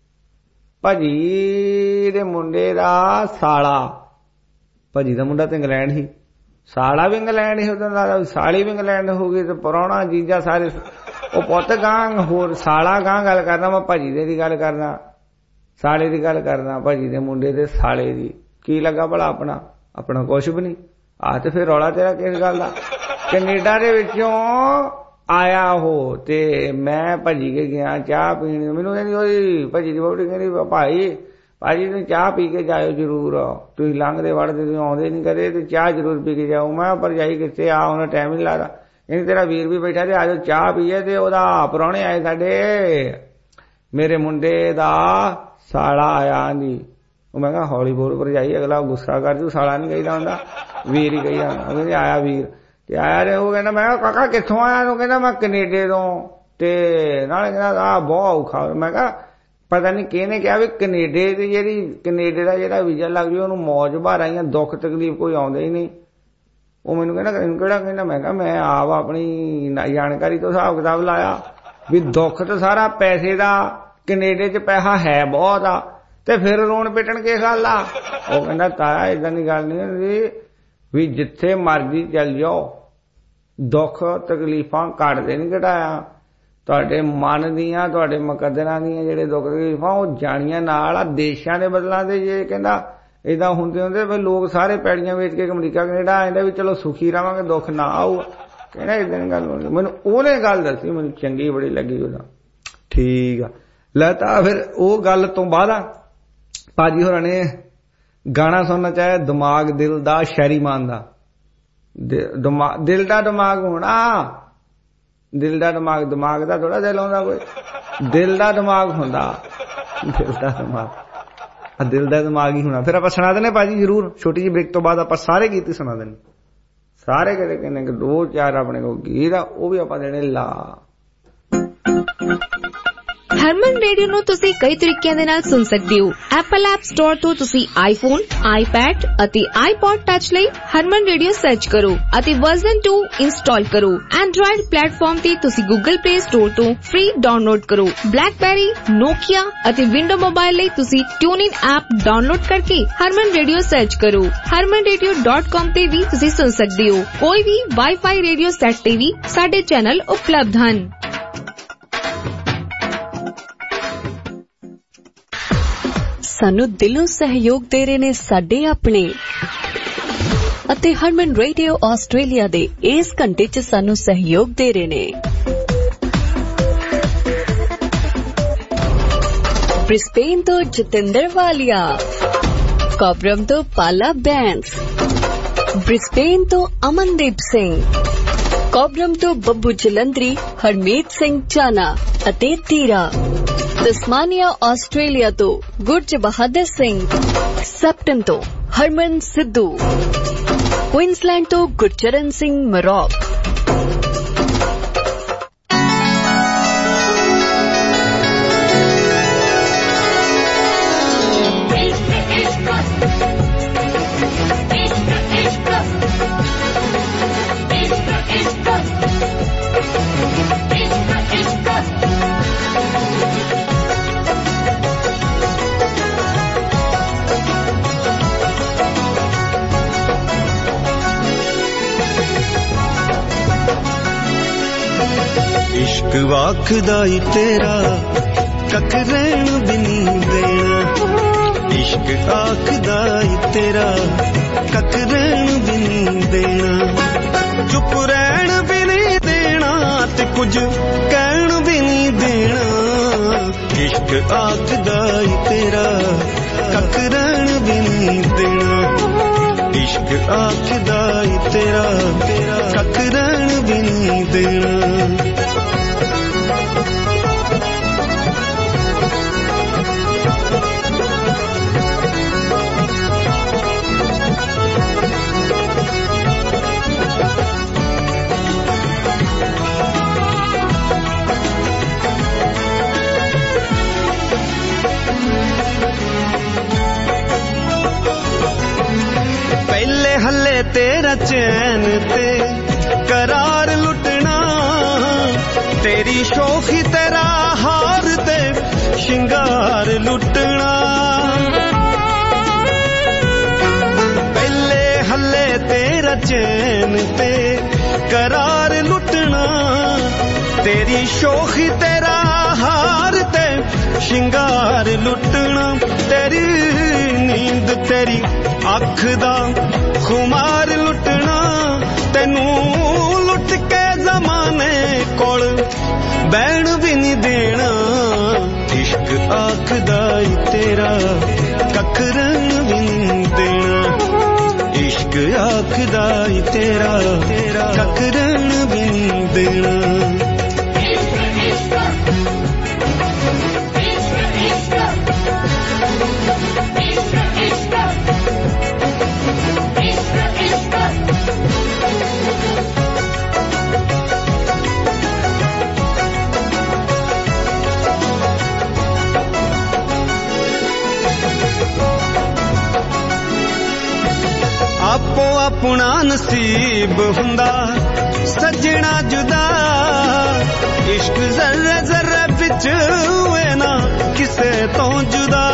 ਭਾਜੀ ਦੇ ਮੁੰਡੇ ਦਾ ਸਾਲਾ, ਭਾਜੀ ਦਾ ਮੁੰਡਾ ਤੇ ਇੰਗਲੈਂਡ ਸੀ, ਸਾਲਾ ਵੀ ਇੰਗਲੈਂਡ ਸੀ, ਉਹਦਾ ਸਾਲੀ ਵੀ ਇੰਗਲੈਂਡ ਹੋ ਗਈ ਤੇ ਪੁਰਾਣਾ ਜੀਜਾ ਸਾਰੇ ਉਹ ਪੁੱਤ ਗਾਂ ਹੋਰ ਸਾਲਾ ਗਾਂ ਗੱਲ ਕਰਨਾ, ਮੈਂ ਭਾਜੀ ਦੇ ਦੀ ਗੱਲ ਕਰਨਾ, ਸਾਲੇ ਦੀ ਗੱਲ ਕਰਨਾ, ਭਾਜੀ ਦੇ ਮੁੰਡੇ ਦੇ ਸਾਲੇ ਦੀ। ਕੀ ਲੱਗਾ ਭਲਾ ਆਪਣਾ? ਆਪਣਾ ਕੁਛ ਵੀ ਨਹੀਂ। ਆਹ ਤੇ ਫਿਰ ਰੌਲਾ ਤੇਰਾ ਕਿਸ ਗੱਲ ਦਾ? ਕੈਨੇਡਾ ਦੇ ਵਿੱਚੋਂ ਆਇਆ ਉਹ ਤੇ ਮੈਂ ਭਾਜੀ ਕੇ ਗਿਆ ਚਾਹ ਪੀਣ, ਮੈਨੂੰ ਕਹਿੰਦੀ ਉਹਦੀ ਭਾਜੀ ਦੀ ਵਹੁਟੀ ਕਹਿੰਦੀ ਭਾਈ ਭਾਜੀ ਤੁਸੀਂ ਚਾਹ ਪੀ ਕੇ ਜਾਇਓ ਜ਼ਰੂਰ, ਤੁਸੀਂ ਲੰਘਦੇ ਵੜਦੇ ਤੁਸੀਂ ਆਉਂਦੇ ਨਹੀਂ ਕਦੇ ਤੇ ਚਾਹ ਜ਼ਰੂਰ ਪੀ ਕੇ ਜਾਓ। ਮੈਂ ਭਰਜਾਈ ਕਿੱਥੇ ਆ, ਉਹਨੇ ਟਾਈਮ ਨਹੀਂ ਲੱਗਦਾ। ਕਹਿੰਦੀ ਤੇਰਾ ਵੀਰ ਵੀ ਬੈਠਾ ਤੇ ਆਜੋ ਚਾਹ ਪੀਏ। ਤੇ ਉਹਦਾ ਪ੍ਰਾਹੁਣੇ ਆਏ ਸਾਡੇ, ਮੇਰੇ ਮੁੰਡੇ ਦਾ ਸਾਲਾ ਆਇਆ ਆਂਦੀ। ਉਹ ਮੈਂ ਕਿਹਾ ਹੌਲੀ ਬੋਲ ਭਰਜਾਈ, ਅਗਲਾ ਗੁੱਸਾ ਕਰ ਜੂ, ਸਾਲਾ ਨਹੀਂ ਕਹੀਦਾ ਹੁੰਦਾ, ਵੀਰ ਹੀ ਕਹੀਦਾ ਹੁੰਦਾ। ਉਹ ਕਹਿੰਦੀ ਆਇਆ ਵੀਰ ਤੇ ਆਇਆ ਰੇ। ਉਹ ਕਹਿੰਦਾ ਮੈਂ ਕਿਹਾ ਕਾਕਾ ਕਿੱਥੋਂ ਆਇਆ? ਉਹ ਕਹਿੰਦਾ ਮੈਂ ਕੈਨੇਡੇ ਤੋਂ, ਤੇ ਨਾਲੇ ਕਹਿੰਦਾ ਆਹ ਬਹੁਤ ਔਖਾ। ਮੈਂ ਕਿਹਾ ਪਤਾ ਨਹੀਂ ਕਿਹਨੇ ਕਿਹਾ ਵੀ ਕੈਨੇਡੇ ਦੀ ਜਿਹੜੀ ਕੈਨੇਡੇ ਦਾ ਜਿਹੜਾ ਵੀਜ਼ਾ ਲੱਗ ਜਾਊ ਉਹਨੂੰ ਮੌਜ ਭਾਰ ਆਈਆਂ, ਦੁੱਖ ਤਕਲੀਫ ਕੋਈ ਆਉਂਦਾ ਹੀ ਨਹੀਂ। ਉਹ ਮੈਨੂੰ ਕਹਿੰਦਾ ਕਿਹੜਾ? ਕਹਿੰਦਾ ਮੈਂ ਕਿਹਾ ਮੈਂ ਆਪ ਆਪਣੀ ਜਾਣਕਾਰੀ ਤੋਂ ਹਿਸਾਬ ਕਿਤਾਬ ਲਾਇਆ ਵੀ ਦੁੱਖ ਤਾਂ ਸਾਰਾ ਪੈਸੇ ਦਾ, ਕੈਨੇਡੇ ਚ ਪੈਸਾ ਹੈ ਬਹੁਤ ਆ, ਤੇ ਫਿਰ ਰੋਣ ਪਿੱਟਣ ਕਿਸ ਗੱਲ ਆ? ਉਹ ਕਹਿੰਦਾ ਤਾਇਆ ਏਦਾਂ ਦੀ ਗੱਲ ਨਹੀਂ ਹੁੰਦੀ ਵੀ ਜਿੱਥੇ ਮਰਜ਼ੀ ਚੱਲ ਜਾਓ ਦੁੱਖ ਤਕਲੀਫਾਂ ਘਟਦੇ ਨਹੀਂ ਘਟਾਇਆ, ਤੁਹਾਡੇ ਮਨ ਦੀਆਂ ਤੁਹਾਡੇ ਮੁਕੱਦਰਾਂ ਦੀਆਂ ਜਿਹੜੇ ਦੁੱਖ ਤਕਲੀਫਾਂ ਉਹ ਜਾਣੀਆਂ ਨਾਲ ਆ, ਦੇਸ਼ਾਂ ਦੇ ਬਦਲਾਂ ਦੇ। ਜੇ ਕਹਿੰਦਾ ਏਦਾਂ ਹੁੰਦੇ ਹੁੰਦੇ ਫਿਰ ਲੋਕ ਸਾਰੇ ਪੈੜੀਆਂ ਵੇਚ ਕੇ ਅਮਰੀਕਾ ਕੈਨੇਡਾ ਆ ਜਾਂਦੇ ਵੀ ਚਲੋ ਸੁਖੀ ਰਵਾਂਗੇ, ਦੁੱਖ ਨਾ ਆਊ। ਕਹਿੰਦਾ ਏਦਾਂ ਦੀ ਗੱਲ ਹੋਣੀ। ਮੈਨੂੰ ਉਹਨੇ ਗੱਲ ਦੱਸੀ, ਮੈਨੂੰ ਚੰਗੀ ਬੜੀ ਲੱਗੀ ਉਹਦਾ। ਠੀਕ ਆ ਲੈ ਤਾਂ ਫਿਰ ਉਹ ਗੱਲ ਤੋਂ ਬਾਅਦ ਆ ਭਾਜੀ ਹੋਰਾਂ ਨੇ ਗਾਣਾ ਸੁਣਨਾ ਚਾਹਿਆ ਦਿਮਾਗ ਦਿਲ ਦਾ ਸ਼ੈਰੀਮਾਨ ਦਾ। ਦਿਲ ਦਾ ਦਿਮਾਗ ਹੋਣਾ, ਦਿਲ ਦਾ ਦਿਮਾਗ, ਦਿਮਾਗ ਦਾ ਥੋੜਾ ਦਿਲ ਆਉਂਦਾ ਕੋਈ, ਦਿਲ ਦਾ ਦਿਮਾਗ ਹੁੰਦਾ, ਦਿਲ ਦਾ ਦਿਮਾਗ, ਦਿਲ ਦਾ ਦਿਮਾਗ ਹੀ ਹੋਣਾ। ਫਿਰ ਆਪਾਂ ਸੁਣਾ ਦਿੰਦੇ ਭਾਜੀ ਜ਼ਰੂਰ, ਛੋਟੀ ਜਿਹੀ ਬ੍ਰੇਕ ਤੋਂ ਬਾਅਦ ਆਪਾਂ ਸਾਰੇ ਗੀਤ ਹੀ ਸੁਣਾ ਦਿੰਦੇ, ਸਾਰੇ ਕਿਤੇ ਕਿੰਨੇ ਦੋ ਚਾਰ ਆਪਣੇ ਕੋਲ ਗੀਤ ਆ ਉਹ ਵੀ ਆਪਾਂ ਦੇਣੇ ਲਾ। ਹਰਮਨ ਰੇਡੀਓ ਨੂੰ ਤੁਸੀਂ ਕਈ ਤਰੀਕਿਆਂ ਦੇ ਨਾਲ ਸੁਣ ਸਕਦੇ ਹੋ। ਐਪਲ ਐਪ ਸਟੋਰ ਤੋਂ ਤੁਸੀਂ ਆਈਫੋਨ, ਆਈਪੈਡ ਅਤੇ ਆਈਪੌਡ ਟੱਚ ਲਈ ਹਰਮਨ ਰੇਡੀਓ ਸਰਚ ਕਰੋ ਅਤੇ ਵਰਜ਼ਨ ਟੂ ਇੰਸਟਾਲ ਕਰੋ। ਐਂਡਰੋਇਡ ਪਲੇਟਫਾਰਮ ਤੇ ਤੁਸੀਂ ਗੂਗਲ ਪਲੇ ਸਟੋਰ ਤੋਂ ਫ੍ਰੀ ਡਾਊਨਲੋਡ ਕਰੋ। ਬਲੈਕਬੈਰੀ, ਨੋਕੀਆ ਅਤੇ ਵਿੰਡੋ ਮੋਬਾਈਲ ਲਈ ਤੁਸੀਂ ਟਿਊਨਇਨ ਐਪ ਡਾਊਨਲੋਡ ਕਰਕੇ ਹਰਮਨ ਰੇਡੀਓ ਸਰਚ ਕਰੋ। ਹਰਮਨ ਰੇਡੀਓ ਡਾਟ ਕਾਮ ਤੇ ਵੀ ਤੁਸੀਂ ਸੁਣ ਸਕਦੇ ਹੋ। ਕੋਈ ਵੀ ਵਾਈਫਾਈ ਰੇਡੀਓ ਸੈੱਟ ਤੇ ਵੀ ਸਾਡੇ ਚੈਨਲ ਉਪਲਬਧ ਹਨ। ਸਾਨੂੰ ਦਿਲੋਂ ਸਹਿਯੋਗ ਦੇ ਰਹੇ ਨੇ ਸਾਡੇ ਆਪਣੇ, ਅਤੇ ਹਰਮਨ ਰੇਡੀਓ ਆਸਟ੍ਰੇਲੀਆ ਦੇ ਇਸ ਘੰਟੇ 'ਚ ਸਾਨੂੰ ਸਹਿਯੋਗ ਦੇ ਰਹੇ ਨੇ ਬ੍ਰਿਸਬੇਨ ਤੋਂ ਜਤਿੰਦਰ ਵਾਲੀਆ, ਕੋਬਰਮ ਤੋਂ ਪਾਲਾ ਬੈਂਸ, ਬ੍ਰਿਸਬੇਨ ਤੋਂ ਅਮਨਦੀਪ ਸਿੰਘ, ਕੋਬਰਮ ਤੋਂ ਬੱਬੂ ਜਲੰਧਰੀ, ਹਰਮੀਤ ਸਿੰਘ ਚਾਨਾ ਅਤੇ ਤੀਰਾ, ਤਸਮਾਨੀਆ ਆਸਟ੍ਰੇਲੀਆ ਤੋਂ ਗੁਰਜ ਬਹਾਦਰ ਸਿੰਘ, ਸੈਪਟਨ ਤੋਂ ਹਰਮਨ ਸਿੱਧੂ, ਕੁਇਨਸਲੈਂਡ ਤੋਂ ਗੁਰਚਰਨ ਸਿੰਘ ਮਰੋਕ। ਇਸ਼ਕ ਵਾਖਦਾ ਈ ਤੇਰਾ ਕੱਖ ਰਹਿਣ ਵੀ ਨਹੀਂ ਦੇਣਾ ਇਸ਼ਕ ਆਖਦਾ ਈ ਤੇਰਾ ਕੱਖ ਰਹਿਣ ਵੀ ਨਹੀਂ ਦੇਣਾ ਚੁੱਪ ਰਹਿਣ ਵੀ ਨਹੀਂ ਦੇਣਾ ਤੇ ਕੁਝ ਕਹਿਣ ਵੀ ਨਹੀਂ ਦੇਣਾ ਇਸ਼ਕ ਆਖਦਾ ਈ ਤੇਰਾ ਕੱਖ ਰਹਿਣ ਵੀ ਨਹੀਂ ਦੇਣਾ ਇਸ਼ਕ ਆਖਦਾ ਈ ਤੇਰਾ ਕੱਖ ਰਹਿਣ ਵੀ ਨਹੀਂ ਦੇਣਾ ਹੱਲੇ ਤੇਰਾ ਚੈਨ ਤੇ ਕਰਾਰ ਲੁੱਟਣਾ ਤੇਰੀ ਸ਼ੌਖੀ ਤੇਰਾ ਹਾਰ ਤੇ ਸ਼ਿੰਗਾਰ ਲੁੱਟਣਾ ਪਹਿਲੇ ਹੱਲੇ ਤੇਰਾ ਚੈਨ ਤੇ ਕਰਾਰ ਲੁੱਟਣਾ ਤੇਰੀ ਸ਼ੌਖੀ ਤੇਰਾ ਹਾਰ ਤੇ ਸ਼ਿੰਗਾਰ ਲੁੱਟਣਾ ਤੇਰੀ ਨੀਂਦ ਤੇਰੀ ਅੱਖ ਦਾ ਖੁਮਾਰ ਲੁੱਟਣਾ ਤੈਨੂੰ ਲੁੱਟ ਕੇ ਜ਼ਮਾਨੇ ਕੋਲ ਬਹਿਣ ਵੀ ਨਹੀਂ ਦੇਣਾ ਇਸ਼ਕ ਆਖਦਾ ਈ ਤੇਰਾ ਕੱਖ ਰਹਿਣ ਵੀ ਨਹੀਂ ਦੇਣਾ ਇਸ਼ਕ ਆਖਦਾ ਈ ਤੇਰਾ ਕੱਖ ਰਹਿਣ ਵੀ ਨਹੀਂ ਦੇਣਾ ਆਪੋ ਆਪਣਾ ਨਸੀਬ ਹੁੰਦਾ ਸੱਜਣਾ ਜੁਦਾ ਇਸ਼ਕ ਜ਼ਰੇ ਜ਼ਰੇ ਵਿੱਚ ਹੋਏ ਨਾ ਕਿਸੇ ਤੋਂ ਜੁਦਾ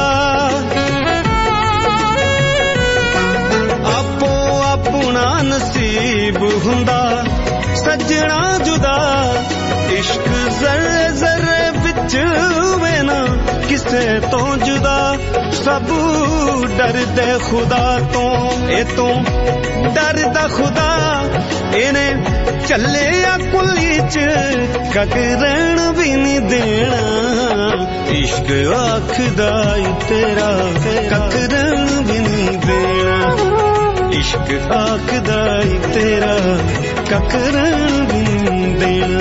ਆਪੋ ਆਪਣਾ ਨਸੀਬ ਹੁੰਦਾ ਸੱਜਣਾ ਜੁਦਾ ਇਸ਼ਕ ਜ਼ਰੇ ਜ਼ਰੇ ਵਿੱਚ ਹੋਏ ਨਾ ਕਿਸੇ ਤੋਂ ਜੁਦਾ ਸਭ ਡਰਦੇ ਖੁਦਾ ਤੋਂ ਇਹ ਤੋਂ ਡਰਦਾ ਖੁਦਾ ਇਹਨੇ ਚੱਲਿਆ ਕੁੱਲੀ ਚ ਕੱਖ ਰਹਿਣ ਵੀ ਨਹੀਂ ਦੇਣਾ ਇਸ਼ਕ ਆਖਦਾ ਈ ਤੇਰਾ ਕੱਖ ਰਹਿਣ ਵੀ ਨਹੀਂ ਦੇਣਾ ਇਸ਼ਕ ਆਖਦਾ ਈ ਤੇਰਾ ਕੱਖ ਰਹਿਣ ਵੀ ਨਹੀਂ ਦੇਣਾ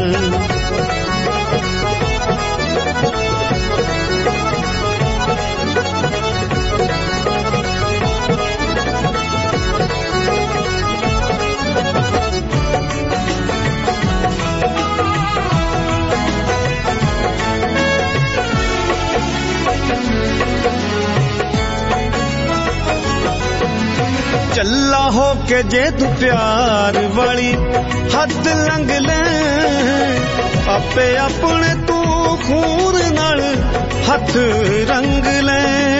ਚੱਲਾ ਹੋ ਕੇ ਜੇ ਤੂੰ ਪਿਆਰ ਵਾਲੀ ਹੱਦ ਲੰਘ ਲੈ ਆਪੇ ਆਪਣੇ ਤੂੰ ਖੂਨ ਨਾਲ ਹੱਥ ਰੰਗ ਲੈ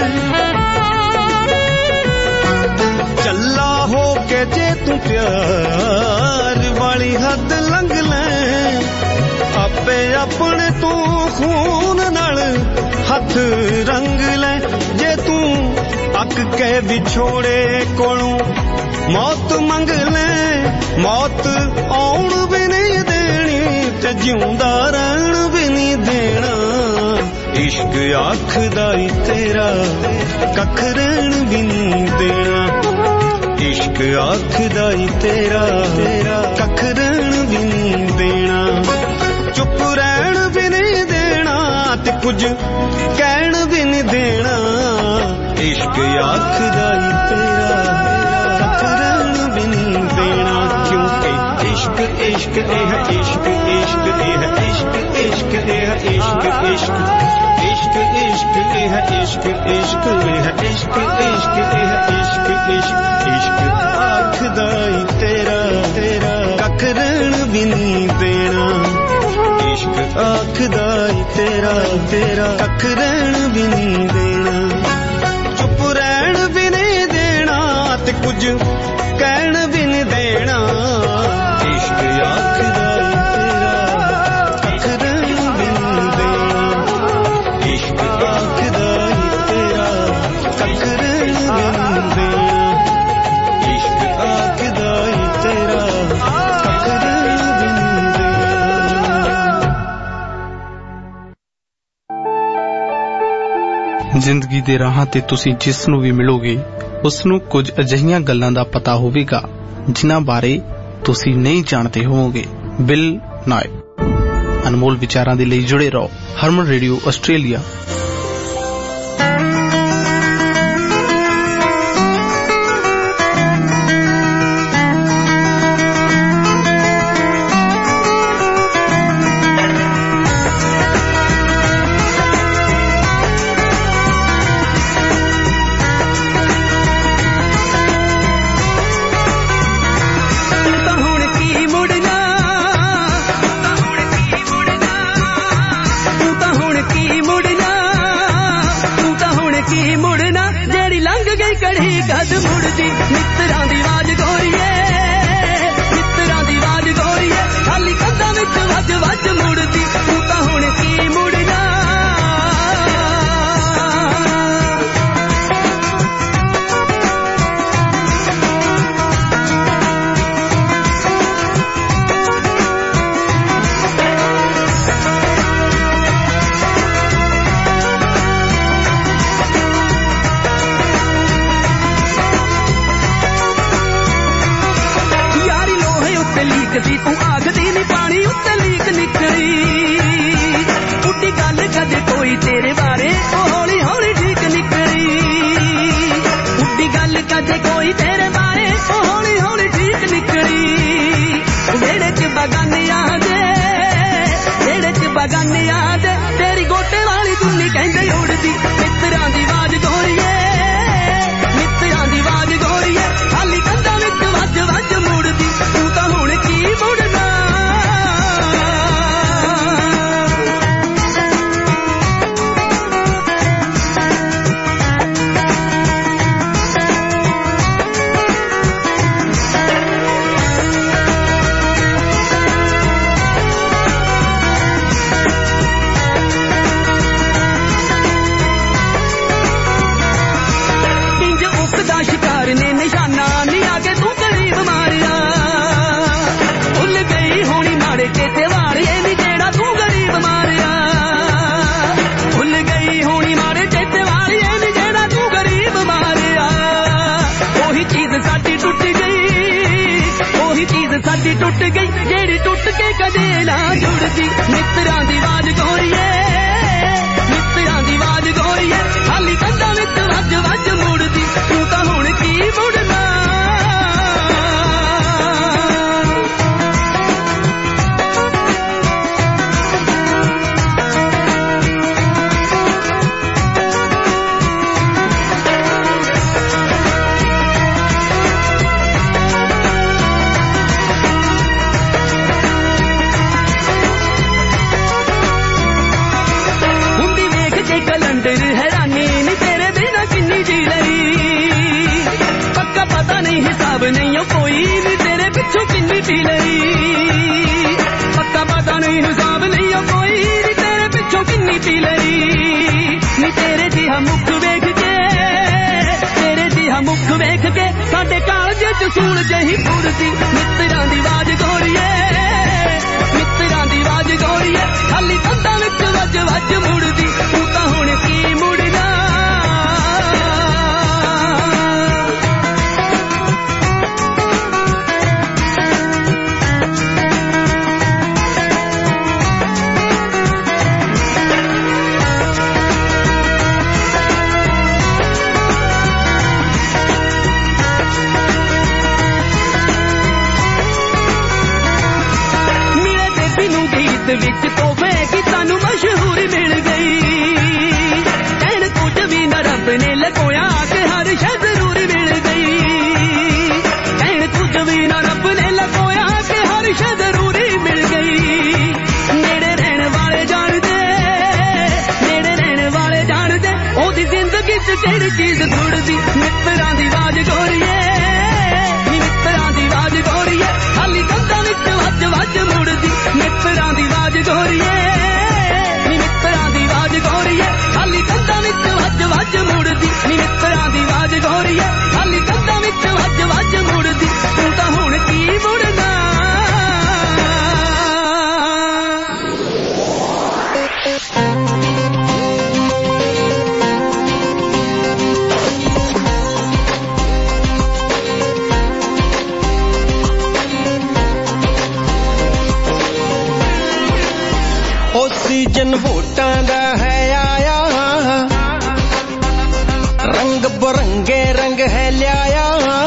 ਚੱਲਾ ਹੋ ਕੇ ਜੇ ਤੂੰ ਪਿਆਰ ਵਾਲੀ ਹੱਦ ਲੰਘ ਲੈ ਆਪੇ ਆਪਣੇ ਤੂੰ ਖੂਨ ਨਾਲ ਹੱਥ ਰੰਗ ਲੈ ਜੇ ਤੂੰ ਅੱਕ ਕੇ ਵਿਛੋੜੇ ਕੋਲੋਂ ਮੌਤ ਮੰਗ ਲੈ ਮੌਤ ਆਉਣ ਵੀ ਨਹੀਂ ਦੇਣੀ ਤੇ ਜਿਉਂਦਾ ਰਹਿਣ ਵੀ ਨਹੀਂ ਦੇਣਾ ਇਸ਼ਕ ਆਖਦਾ ਈ ਤੇਰਾ ਕੱਖ ਰਹਿਣ ਵੀ ਨਹੀਂ ਦੇਣਾ ਇਸ਼ਕ ਆਖਦਾ ਈ ਤੇਰਾ ਕੱਖ ਰਹਿਣ ਵੀ ਨਹੀਂ ਦੇਣਾ ਚੁੱਪ ਰਹਿਣ ਵੀ ਨਹੀਂ ਦੇਣਾ ਤੇ ਕੁਝ ਕਹਿਣ ਵੀ ਨਹੀਂ ਦੇਣਾ ਇਸ਼ਕ ਆਖਦਾ ਈ ਤੇਰਾ ਕੱਖ ਰਹਿਣ ਵੀ ਨਹੀਂ ਦੇਣਾ ਕਿਉਂਕਿ ਇਸ਼ਕ ਇਸ਼ਕ ਇਹ ਇਸ਼ਕ ਇਸ਼ਕ ਇਹ ਇਸ਼ਕ ਇਸ਼ਕ ਇਹ ਇਸ਼ਕ ਇਸ਼ਕ ਇਸ਼ਕ ਇਸ਼ਕ ਇਹ ਇਸ਼ਕ ਇਸ਼ਕ ਇਹ ਇਸ਼ਕ ਇਸ਼ਕ ਇਹ ਇਸ਼ਕ ਇਸ਼ਕ ਇਸ਼ਕ ਆਖਦਾ ਈ ਤੇਰਾ ਕੱਖ ਰਹਿਣ ਵੀ ਨਹੀਂ ਦੇਣਾ ਇਸ਼ਕ ਆਖਦਾ ਈ ਤੇਰਾ ਕੱਖ ਰਹਿਣ ਵੀ ਨਹੀਂ ਦੇਣਾ ਚੁੱਪ ਰਹਿਣ ਵੀ ਨਹੀਂ ਦੇਣਾ ਤੇ ਕੁਝ ਕਹਿਣ ਵੀ ਨਹੀਂ ਦੇਣਾ ਇਸ਼ਕ ਆਖਦਾ ਈ ਤੇਰਾ ਕੱਖ ਰਹਿਣ ਵੀ ਨਹੀਂ ਦੇਣਾ ਜ਼ਿੰਦਗੀ ਦੇ ਰਾਹਾਂ ਤੇ ਤੁਸੀਂ ਜਿਸ ਨੂੰ ਵੀ ਮਿਲੋਗੇ ਉਸ ਨੂੰ ਕੁਝ ਅਜਿਹੀਆਂ ਗੱਲਾਂ ਦਾ ਪਤਾ ਹੋਵੇਗਾ ਜਿਨ੍ਹਾਂ ਬਾਰੇ ਤੁਸੀਂ ਨਹੀਂ ਜਾਣਦੇ ਹੋਵੋਗੇ। ਬਿਲ ਨਾਇਕ। ਅਨਮੋਲ ਵਿਚਾਰਾਂ ਦੇ ਲਈ ਜੁੜੇ ਰਹੋ ਹਰਮਨ ਰੇਡੀਓ ਆਸਟ੍ਰੇਲੀਆ। रंग बरंगे रंग है लियाया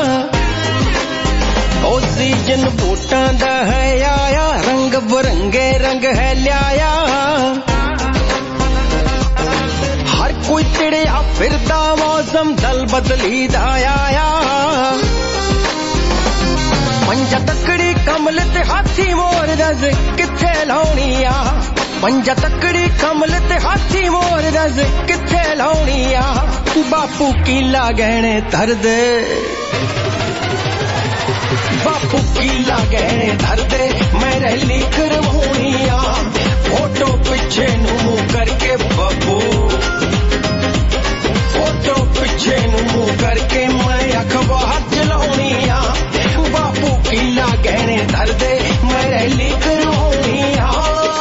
ओ सीजन बूटां दा है आया रंग बरंगे रंग है लियाया हर कोई तिड़िया फिरदा मौसम दल बदली दा आया पंजा तकड़ी कमल ते हाथी मोर दस किथे लाउणी आ पंजा तकड़ी कमल ते हाथी मोर दस किथे लाउणी आ बापू कीला गहने धर दे बापू कीला गहने धर दे मैं रैली करवाउणी आ फोटो पिछे नू मुंह करके बापू फोटो पिछे नू मुंह करके मैं अखबार चलाउणी आ बापू कीला गहने धर दे मैं रैली करवाउणी आ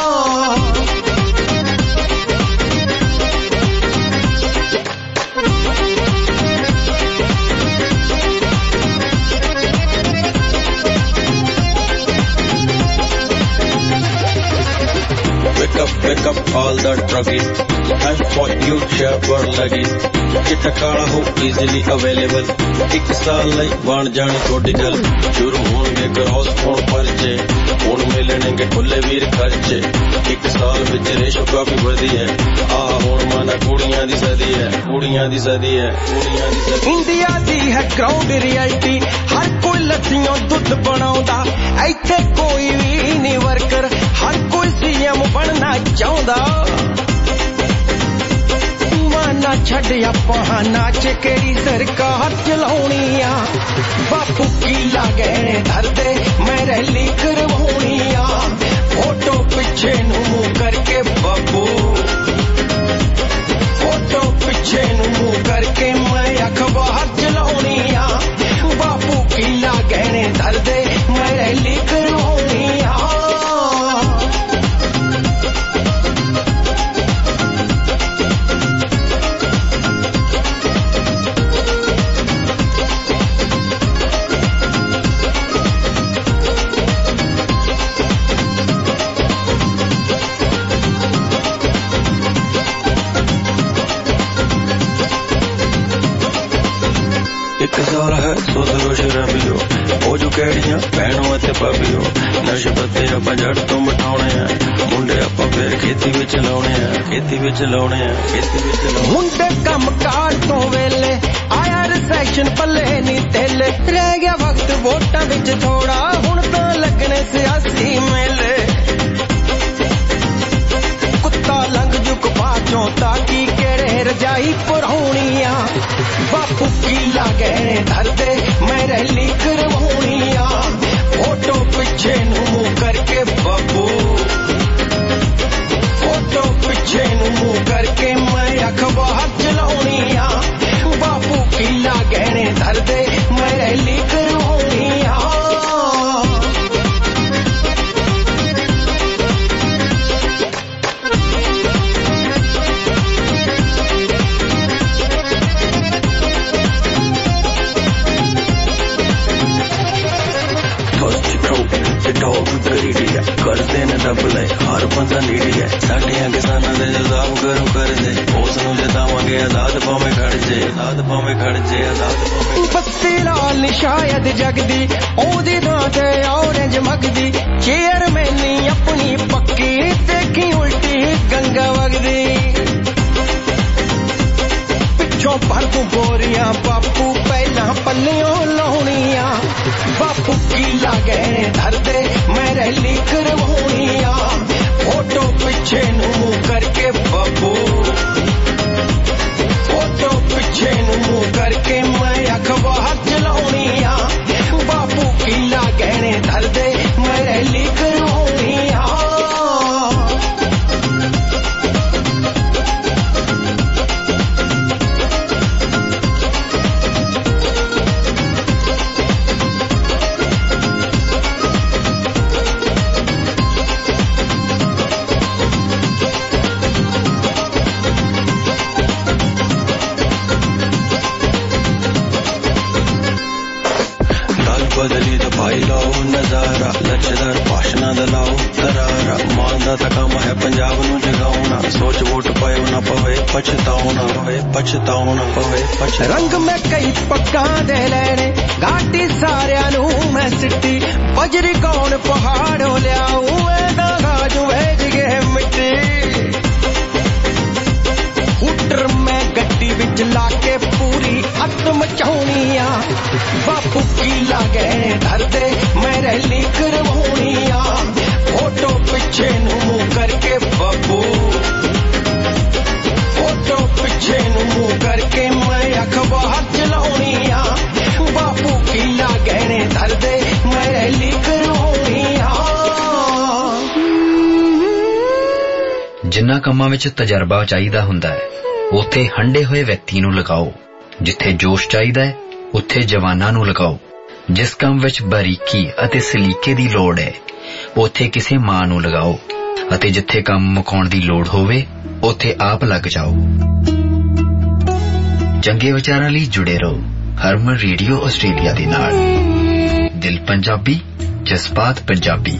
Pick up, pick up all the druggies and for you shepherd luggies चिट्टा काला हो easily available एक साल ਲਈ ਬਣ ਜਾਣੀ ਤੁਹਾਡੀ ਗੱਲ ਸ਼ੁਰੂ ਹੋਣਗੇ ਕ੍ਰਾਸ ਫੋਨ ਪਰਚੇ ਹੁਣ ਮਿਲਣਗੇ ਖੁੱਲੇ ਵੀਰ ਖਰਚੇ ਇੱਕ ਸਾਲ ਵਿੱਚ ਰੇਸ਼ੋ ਕਾਫੀ ਵਧੀ ਹੈ ਆ ਹੁਣ ਮਾਨਾ ਕੁੜੀਆਂ ਦੀ ਸਦੀ ਹੈ ਕੁੜੀਆਂ ਦੀ ਸਦੀ ਹੈ ਕੁੜੀਆਂ ਦੀ ਸਦੀ ਇੰਡੀਆ ਦੀ ਹੈ ਗਰਾਊਂਡ ਰਿਐਲਿਟੀ ਹਰ ਕੋਈ ਲੱਸੀਆਂ ਦੁੱਧ ਬਣਾਉਂਦਾ ਇੱਥੇ ਕੋਈ ਵੀ ਨਹੀਂ ਵਰਕਰ ਹਰ ਕੋਈ ਸੀਐਮ ਬਣਨਾ ਚਾਹੁੰਦਾ ਮਾਨਾ ਛੱਡ ਆਪਾਂ ਨਾਚ ਕਿਹੜੀ ਸਰਕਾਰ ਚਲਾਉਣੀ ਆ ਬਾਪੂ ਕੀਲਾ ਗਹਿਣੇ ਧਰਦੇ ਮੈਂ ਰੈਲੀ ਕਰਵਾਉਣੀ ਆ ਫੋਟੋ ਪਿੱਛੇ ਨੂੰ ਮੂੰਹ ਕਰਕੇ ਬਾਪੂ फोटो पिछे नू करके मैं अखबार चलाउणी आ बापू कीला गहने धर दे मैं रैली करवाउणी आ ਇੱਕ ਸਾਲ ਹੈ ਸੋਦਰੋ ਸ਼ਰਾਬੀਓ ਉਹ ਜੋ ਕਿਹੜੀਆਂ ਭੈਣੋਂ ਅਤੇ ਭਾਬੀਓ ਨਸ਼ੇ ਪੱਤੇ ਆਪਾਂ ਜੜ ਤੋਂ ਮਟਾਉਣੇ ਆ ਮੁੰਡੇ ਆਪਾਂ ਫੇਰ ਖੇਤੀ ਵਿੱਚ ਲਾਉਣੇ ਆ ਖੇਤੀ ਵਿੱਚ ਲਾਉਣੇ ਆ ਖੇਤੀ ਵਿੱਚ ਲਾਉਣੇ ਮੁੰਡੇ ਕੰਮ ਕਾਰ ਤੋਂ ਵੇਲੇ ਆਇਆ ਰਿਸੈਸ਼ਨ ਪੱਲੇ ਨਹੀਂ ਤੇਲੇ ਰਹਿ ਗਿਆ ਵਕਤ ਵੋਟਾਂ ਵਿੱਚ ਥੋੜਾ ਹੁਣ ਤਾਂ ਲੱਗਣੇ ਸਿਆਸੀ ਮੇਲੇ ਕੁੱਤਾ ਲੰਘ ਜੁਕ ਬਾਚੋਂ ਤਾਂ ਕੀ ਕਿਹੜੇ ਰਜਾਈ ਪਰੌਣੀ ਆ ਬਾਪੂ कीला गहने धर दे मैं रैली करवाउणी आ फोटो पिछे नू मुंह करके बापू फोटो पिछे नू मुंह करके मैं अखबार चलाउणी आ बापू कीला गहने धर दे मैं रैली करवाउणी आ ਡੌਗ ਗਰੀਡੀ ਹੈ ਕਰਦੇ ਨੇ ਡਬਲੇ ਹਰ ਬੰਦਾ ਨੀਡੀ ਹੈ ਸਾਡੀਆਂ ਕਿਸਾਨਾਂ ਦੇ ਜਜ਼ਾਬ ਗਰਮ ਕਰਦੇ ਉਸ ਨੂੰ ਜਿਤਾਵਾਂਗੇ ਆਜ਼ਾਦ ਭਾਵੇਂ ਖੜ ਜੇ ਆਜ਼ਾਦ ਭਾਵੇਂ ਖੜ ਜੇ ਆਜ਼ਾਦ ਭਾਵੇਂ ਬੱਤੀ ਲਾਲ ਸ਼ਾਇਦ ਜਗਦੀ ਉਹਦੀ ਥਾਂ ਤੇ ਔਰੰਜ ਮਗਦੀ ਚੇਅਰਮੈਨੀ ਆਪਣੀ ਪੱਕੀ ਦੇਖੀ ਉਲਟੀ ਗੰਗਾ ਵਗਦੀ ਪਿੱਛੋਂ ਭਰ ਤੂੰ ਬੋਰੀਆਂ ਬਾਪੂ ਪਹਿਲਾਂ ਪੱਲਿਓਂ ਲਾਉਣੀਆਂ बापू कीला गहने धर दे मैं रैली करवाउणी आ फोटो पिछे नू मुंह करके बापू फोटो पिछे नू मुंह करके मैं अखबार चलाउणी आ बापू कीला गहने धर दे मैं रैली करवाउणी आ ਦੇਖੋ ਨਜ਼ਾਰਾ ਲੱਚਦਾਰ ਭਾਸ਼ਣਾਂ ਦਾ ਲਾਓ ਕਰਾਰਾ ਮਾਨ ਦਾ ਤਾਂ ਕੰਮ ਹੈ ਪੰਜਾਬ ਨੂੰ ਜਗਾਉਣਾ ਸੋਚ ਵੋਟ ਪਾਇਓ ਨਾ ਪਵੇ ਪਛਤਾਉਣਾ ਪਵੇ ਪਛਤਾਉਣਾ ਪਵੇ ਪਛਤਾਉਣਾ ਰੰਗ ਮੈਂ ਕਈ ਪੱਕਾਂ ਦੇ ਲੈਣੇ ਗਾਟੀ ਸਾਰਿਆਂ ਨੂੰ ਮੈਂ ਸਿੱਟੀ ਬਜਰੀ ਕੌਣ ਪਹਾੜੋਂ ਲਿਆਉ ਇਹਦਾ ਗਾਜ ਵੇਚ ਗਏ ਮਿੱਟੀ ਹੁਟਰ ਮੈਂ ਗੱਡੀ ਵਿੱਚ ਲਾ ਕੇ ਪੂਰੀ ਅੱਤ ਮਚਾਉਣੀ ਆ ਬਾਪੂ ਕੀ ਲਾਗੇ ਧਰਦੇ ਮੈਂ ਰੈਲੀ ਕਰਵਾਉਣੀ ਆ ਫੋਟੋ ਪਿੱਛੇ ਨੂੰ ਮੂੰਹ ਕਰਕੇ ਬਾਪੂ ਫੋਟੋ ਪਿੱਛੇ ਨੂੰ ਮੂੰਹ ਕਰਕੇ ਮੈਂ ਅਖਬਾਰ ਚਲਾਉਣੀ ਆ ਬਾਪੂ ਕੀ ਲਾਗੇ ਧਰਦੇ ਮੈਂ ਰੈਲੀ ਕਰਵਾਉਣੀ ਆ ਜਿੰਨਾ ਕੰਮਾਂ ਵਿੱਚ ਤਜਰਬਾ ਚਾਹੀਦਾ ਹੁੰਦਾ ਹੈ ਉੱਥੇ ਹੰਢੇ ਹੋਏ ਵਿਅਕਤੀ ਨੂੰ ਲਗਾਓ ਜਿੱਥੇ ਜੋਸ਼ ਚਾਹੀਦਾ ਹੈ ਉੱਥੇ ਜਵਾਨਾਂ ਨੂੰ ਲਗਾਓ ਜਿਸ ਕੰਮ ਵਿੱਚ ਬਾਰੀਕੀ ਅਤੇ ਸਲੀਕੇ ਦੀ ਲੋੜ ਹੈ ਉੱਥੇ ਕਿਸੇ ਮਾਂ ਨੂੰ ਲਗਾਓ ਅਤੇ ਜਿੱਥੇ ਕੰਮ ਮੁਕਾਉਣ ਦੀ ਲੋੜ ਹੋਵੇ ਉੱਥੇ ਆਪ ਲੱਗ ਜਾਓ ਚੰਗੇ ਵਿਚਾਰਾਂ ਲਈ ਜੁੜੇ ਰਹੋ ਹਰਮਨ ਰੇਡੀਓ ਆਸਟ੍ਰੇਲੀਆ ਦੇ ਨਾਲ ਦਿਲ ਪੰਜਾਬੀ ਜਜ਼ਬਾਤ ਪੰਜਾਬੀ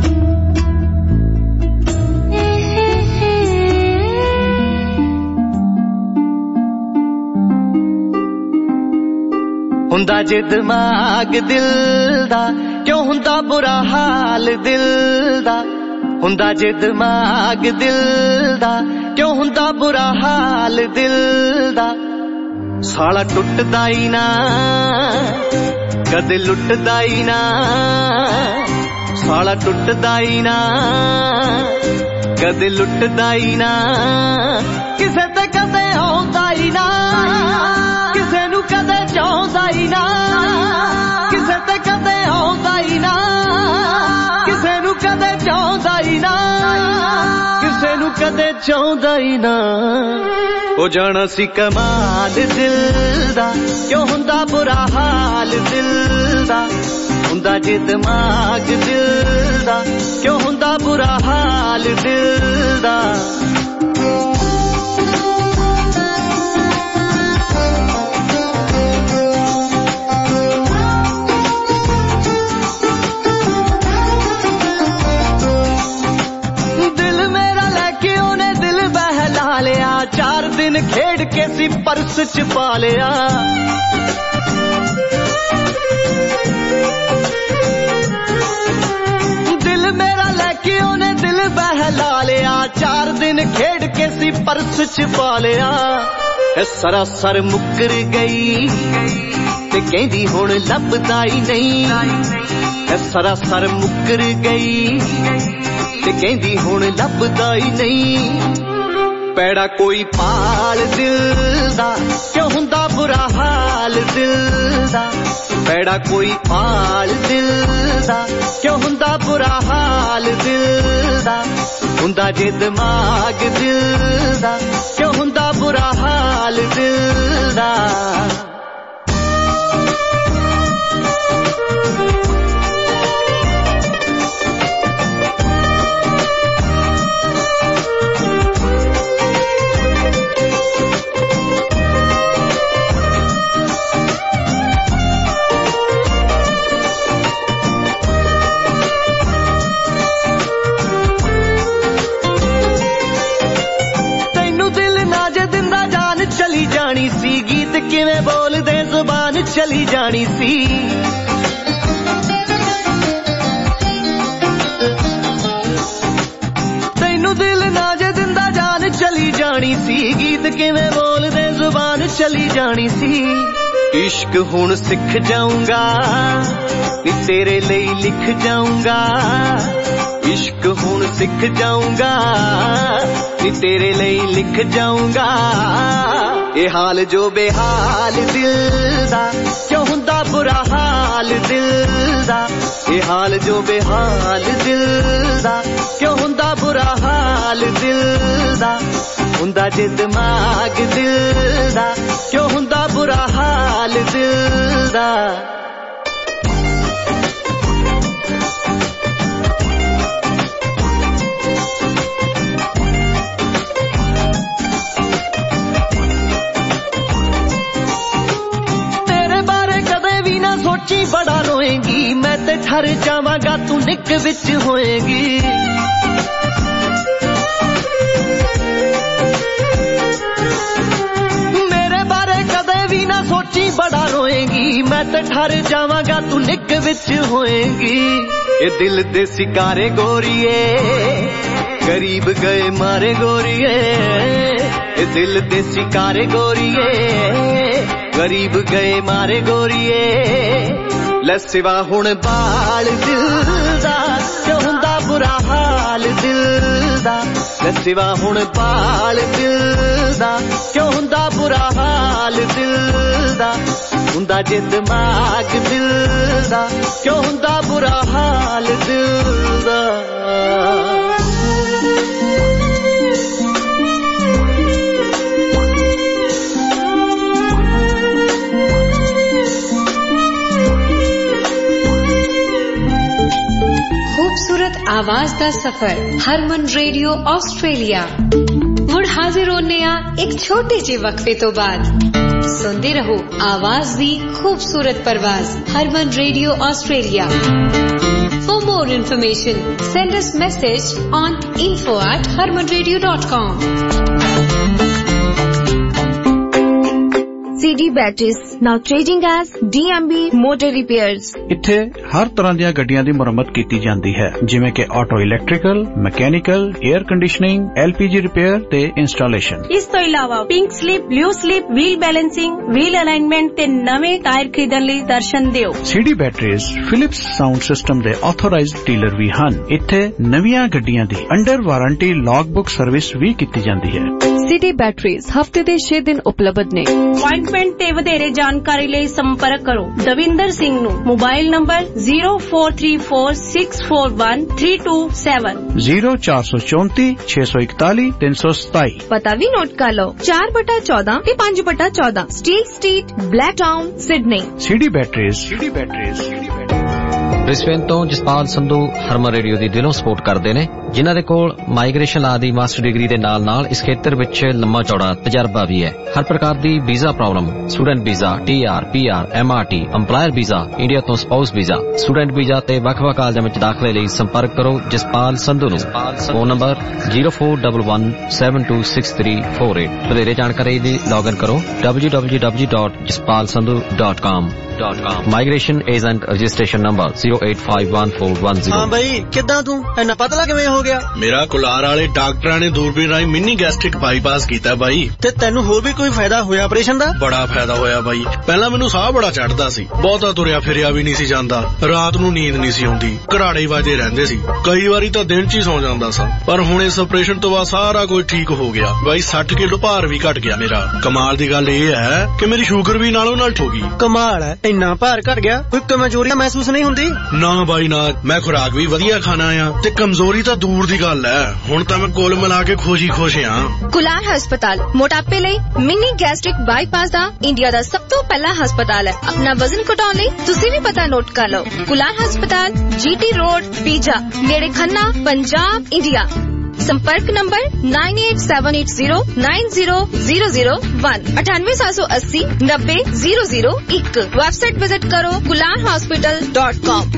ਹੁੰਦਾ ਜੇ ਦਿਮਾਗ ਦਿਲ ਦਾ ਕਿਉਂ ਹੁੰਦਾ ਬੁਰਾ ਹਾਲ ਦਿਲ ਦਾ ਹੁੰਦਾ ਜੇ ਦਿਮਾਗ ਦਿਲ ਦਾ ਕਿਉਂ ਹੁੰਦਾ ਬੁਰਾ ਹਾਲ ਦਿਲ ਦਾ ਸਾਲਾ ਟੁੱਟਦਾ ਹੀ ਨਾ ਕਦੇ ਲੁੱਟਦਾ ਹੀ ਨਾ ਸਾਲਾ ਟੁੱਟਦਾ ਹੀ ਨਾ ਕਦੇ ਲੁੱਟਦਾ ਹੀ ਨਾ ਕਿਸੇ ਤੇ ਕਦੇ ਆਉਂਦਾ ਹੀ ਨਾ ਕਿਸੇ ਨੂੰ ਕਦੇ ਚਾਹੁੰਦਾ ਹੀ ਨਾ ਕਿਸੇ ਤੇ ਕਦੇ ਆਉਂਦਾ ਹੀ ਨਾ ਕਿਸੇ ਨੂੰ ਕਦੇ ਚਾਹੁੰਦਾ ਹੀ ਨਾ ਕਿਸੇ ਨੂੰ ਕਦੇ ਚਾਹੁੰਦਾ ਹੀ ਨਾ ਉਹ ਜਾਣਾ ਸੀ ਕਮਾਲ ਦਿਲ ਦਾ ਕਿਉਂ ਹੁੰਦਾ ਬੁਰਾ ਹਾਲ ਦਿਲ ਦਾ ਹੁੰਦਾ ਜੇ ਦਿਮਾਗ ਦਿਲ ਦਾ ਕਿਉਂ ਹੁੰਦਾ ਬੁਰਾ ਹਾਲ ਦਿਲ ਦਾ ਚਾਰ ਦਿਨ ਖੇਡ ਕੇ ਸੀ ਪਰਸ ਚ ਪਾ ਲਿਆ ਦਿਲ ਮੇਰਾ ਲੈ ਕੇ ਉਹਨੇ ਦਿਲ ਬਹਿਲਾ ਲਿਆ ਚਾਰ ਦਿਨ ਖੇਡ ਕੇ ਸੀ ਪਰਸ ਚ ਪਾ ਲਿਆ ਇਹ ਸਰਾਸਰ ਮੁੱਕਰ ਗਈ ਤੇ ਕਹਿੰਦੀ ਹੁਣ ਲੱਭਦਾ ਹੀ ਨਹੀਂ ਇਹ ਸਰਾਸਰ ਮੁੱਕਰ ਗਈ ਤੇ ਕਹਿੰਦੀ ਹੁਣ ਲੱਭਦਾ ਹੀ ਨਹੀਂ ਪੈੜਾ ਕੋਈ ਪਾਲ ਦਿਲ ਦਾ ਕਿਉਂ ਹੁੰਦਾ ਬੁਰਾ ਹਾਲ ਦਿਲ ਦਾ ਪੈੜਾ ਕੋਈ ਪਾਲ ਦਿਲ ਦਾ ਕਿਉਂ ਹੁੰਦਾ ਬੁਰਾ ਹਾਲ ਦਿਲ ਦਾ ਹੁੰਦਾ ਜੇ ਦਿਮਾਗ ਦਿਲ ਦਾ ਕਿਉਂ ਹੁੰਦਾ ਬੁਰਾ ਹਾਲ ਦਿਲ ਦਾ ਕਿਵੇਂ ਬੋਲਦੇ ਜ਼ੁਬਾਨ ਚਲੀ ਜਾਣੀ ਸੀ ਤੈਨੂੰ ਦਿਲ ਨਾ ਜੇ ਦਿੰਦਾ ਜਾਨ ਚਲੀ ਜਾਣੀ ਸੀ ਗੀਤ ਕਿਵੇਂ ਬੋਲਦੇ ਜ਼ੁਬਾਨ ਚਲੀ ਜਾਣੀ ਸੀ ਇਸ਼ਕ ਹੁਣ ਸਿੱਖ ਜਾਊਂਗਾ ਨੀ ਤੇਰੇ ਲਈ ਲਿਖ ਜਾਊਂਗਾ ਇਸ਼ਕ ਹੁਣ ਸਿੱਖ ਜਾਊਂਗਾ ਨੀ ਤੇਰੇ ਲਈ ਲਿਖ ਜਾਊਂਗਾ ਇਹ ਹਾਲ ਜੋ ਬੇਹਾਲ ਦਿਲ ਦਾ ਕਿਉਂ ਹੁੰਦਾ ਬੁਰਾ ਹਾਲ ਦਿਲ ਦਾ ਇਹ ਹਾਲ ਜੋ ਬੇਹਾਲ ਦਿਲ ਦਾ ਕਿਉਂ ਹੁੰਦਾ ਬੁਰਾ ਹਾਲ ਦਿਲ ਦਾ ਹੁੰਦਾ ਜੇ ਦਿਮਾਗ ਦਿਲ ਦਾ ਕਿਉਂ ਹੁੰਦਾ ਬੁਰਾ ਹਾਲ ਦਿਲ ਦਾ सोची बड़ा रोएंगी मैं ते ठर जावांगा तू निक विच होएगी मेरे बारे कदे भी ना सोची बड़ा रोएंगी मैं ते ठर जावांगा तू निक विच होएगी ये दिल दे सिकारे गोरिए गरीब गए मारे गोरिए ये दिल दे सिकारे गोरिए गरीब गए मारे गोरिए ले सिवा हुण बाल दिल दा क्यों हुंदा बुरा हाल दिल दा ले सिवा हुण बाल दिल दा क्यों हुंदा बुरा हाल दिल दा हुंदा जे दिमाग दिल दा क्यों हुंदा बुरा हाल दिल दा खूबसूरत आवाज दा सफर हरमन रेडियो ऑस्ट्रेलिया मुड़ हाजिर होने आ एक छोटे जे वक्फे तो बाद सुनते रहो आवाज दी खूबसूरत परवाज Harman radio Australia For more information send us message on info at harman radio dot com C D Batteries now trading as D M B Motor Repairs. ਇੱਥੇ ਹਰ ਤਰ੍ਹਾਂ ਦੀਆਂ ਗੱਡੀਆਂ ਦੀ ਮੁਰੰਮਤ ਕੀਤੀ ਜਾਂਦੀ ਹੈ ਜਿਵੇਂ ਕਿ auto electrical, mechanical, air conditioning, L P G repair ਤੇ ਇੰਸਟਾਲੇਸ਼ਨ। ਇਸ ਤੋਂ ਇਲਾਵਾ pink slip, blue slip, wheel balancing, wheel alignment ਤੇ ਨਵੇਂ ਟਾਇਰ ਖਰੀਦਣ ਲਈ ਦਰਸ਼ਨ ਦਿਓ। C D Batteries Philips sound system ਦੇ ਆਥੋਰਾਈਜ਼ਡ ਡੀਲਰ ਵੀ ਹਨ। ਇੱਥੇ ਨਵੀਆਂ ਗੱਡੀਆਂ ਦੀ under warranty log book service ਵੀ ਕੀਤੀ ਜਾਂਦੀ ਹੈ। C D Batteries ਹਫਤੇ ਦੇ ਛੇ ਦਿਨ ਉਪਲਬਧ ਨੇ। ਅਪਾਇੰਟਮੈਂਟ ਤੇ ਵਧੇਰੇ ਜਾਣਕਾਰੀ ਲਈ ਸੰਪਰਕ ਕਰੋ ਦਵਿੰਦਰ ਸਿੰਘ ਨੂੰ mobile number zero four three four six four one three two seven zero four four four six one one three seven seven। ਪਤਾ ਵੀ ਨੋਟ ਕਰ ਲਓ ਚਾਰ ਬਟਾ ਚੌਦਾਂ ਤੇ ਪੰਜ ਬਟਾ ਚੌਦਾਂ steel street Blacktown Sydney. C D Batteries C D Batteries Brisbane ਤੋਂ ਜਸਪਾਲ ਸੰਧੂ ਹਰਮਨ ਰੇਡੀਓ ਦੀ ਦਿਲੋਂ ਸਪੋਰਟ ਕਰਦੇ ਨੇ ਜਿਨ੍ਹਾਂ ਦੇ ਕੋਲ ਮਾਈਗ੍ਰੇਸ਼ਨ ਲਾ ਦੀ ਮਾਸਟਰ ਡਿਗਰੀ ਦੇ ਨਾਲ ਨਾਲ ਇਸ ਖੇਤਰ ਵਿੱਚ ਲੰਮਾ ਚੌੜਾ ਤਜਰਬਾ ਵੀ ਹੈ। ਹਰ ਪ੍ਰਕਾਰ ਦੀ visa problem student visa, T R, P R, M R T, employer visa, India ਤੋਂ ਸਪਾਊਸ ਵੀਜ਼ਾ, ਸਟੂਡੈਂਟ ਵੀਜ਼ਾ ਤੇ ਵੱਖ-ਵੱਖ ਕਾਲਜਾਂ ਵਿੱਚ ਦਾਖਲੇ ਲਈ ਸੰਪਰਕ ਕਰੋ ਜਸਪਾਲ ਸੰਧੂ ਨੂੰ। Phone number zero four one one seven two six three four eight। ਵਧੇਰੇ ਜਾਣਕਾਰੀ ਲਈ ਲੌਗਇਨ ਕਰੋ w w w dot jaspal sandhu dot com। Migration agent registration number zero eight five one four one zero। ਹਾਂ ਬਈ ਕਿੱਦਾਂ ਤੂੰ ਇੰਨਾ ਪਤਲਾ ਕਿਵੇਂ ਹੋ ਗਿਆ? ਮੇਰਾ ਕੁਲਾਰ ਵਾਲੇ ਡਾਕਟਰਾਂ ਨੇ ਦੂਰਬੀਨ ਰਾਹੀਂ ਮਿੰਨੀ ਗੈਸਟ੍ਰਿਕ ਬਾਈਪਾਸ ਕੀਤਾ ਬਾਈ। ਤੇ ਤੈਨੂੰ ਹੋਰ ਵੀ ਕੋਈ ਫਾਇਦਾ ਹੋਇਆ ਆਪਰੇਸ਼ਨ ਦਾ? ਬੜਾ ਫਾਇਦਾ ਹੋਇਆ ਬਾਈ। ਪਹਿਲਾਂ ਮੈਨੂੰ ਸਾਹ ਬੜਾ ਚੜਦਾ ਸੀ, ਬਹੁਤਾ ਤੁਰਿਆ ਫਿਰਿਆ ਵੀ ਨਹੀਂ ਸੀ ਜਾਂਦਾ, ਰਾਤ ਨੂੰ ਨੀਂਦ ਨਹੀਂ ਸੀ ਆਉਂਦੀ, ਘਰਾੜੇ ਵਾਜੇ ਰਹਿੰਦੇ ਸੀ, ਕਈ ਵਾਰੀ ਤਾਂ ਦਿਨ ਚ ਹੀ ਸੌ ਜਾਂਦਾ ਸਾਂ। ਪਰ ਹੁਣ ਇਸ ਆਪਰੇਸ਼ਨ ਤੋਂ ਬਾਅਦ ਸਾਰਾ ਕੁਝ ਠੀਕ ਹੋ ਗਿਆ ਬਾਈ। ਸੱਠ ਕਿਲੋ ਭਾਰ ਵੀ ਘਟ ਗਿਆ ਮੇਰਾ। ਕਮਾਲ ਦੀ ਗੱਲ ਇਹ ਹੈ ਕਿ ਮੇਰੀ ਸ਼ੂਗਰ ਵੀ ਨਾਲੋਂ ਨਾਲ ਠੋ ਗਈ। ਕਮਾਲ ਹੈ, ਇੰਨਾ ਭਾਰ ਘਟ ਗਿਆ, ਕੋਈ ਕਮਜ਼ੋਰੀ ਮਹਿਸੂਸ ਨਹੀਂ ਹੁੰਦੀ? ਨਾ ਬਾਈ ਨਾ, ਮੈਂ ਖੁਰਾਕ ਵੀ ਵਧੀਆ ਖਾਣਾ ਆ ਤੇ ਕਮਜ਼ੋਰੀ ਤਾਂ ਦੂਰ ਦੀ ਗੱਲ ਹੈ। ਹੁਣ ਤਾਂ ਮੈਂ ਕੁੱਲ ਮਿਲਾ ਕੇ ਖੁਸ਼ ਹੀ ਖੁਸ਼ ਹਾਂ। ਕੁਲਾਰ ਹਸਪਤਾਲ ਮੋਟਾਪੇ ਲਈ ਮਿੰਨੀ ਗੈਸਟ੍ਰਿਕ ਬਾਈਪਾਸ ਦਾ ਇੰਡੀਆ ਦਾ ਸਭ ਤੋਂ ਪਹਿਲਾ ਹਸਪਤਾਲ ਹੈ। ਆਪਣਾ ਵਜ਼ਨ ਘਟਾਉਣ ਲਈ ਤੁਸੀਂ ਵੀ ਪਤਾ ਨੋਟ ਕਰ ਲਓ ਕੁਲਾਰ ਹਸਪਤਾਲ G T ਰੋਡ ਪੀਜਾ ਨੇੜੇ ਖੰਨਾ ਪੰਜਾਬ ਇੰਡੀਆ। संपर्क number nine eight seven eight zero nine zero zero zero one अठानवे सात सौ अस्सी नब्बे जीरो जीरो एक। वेबसाइट विजिट करो कुलार हॉस्पिटल डॉट कॉम।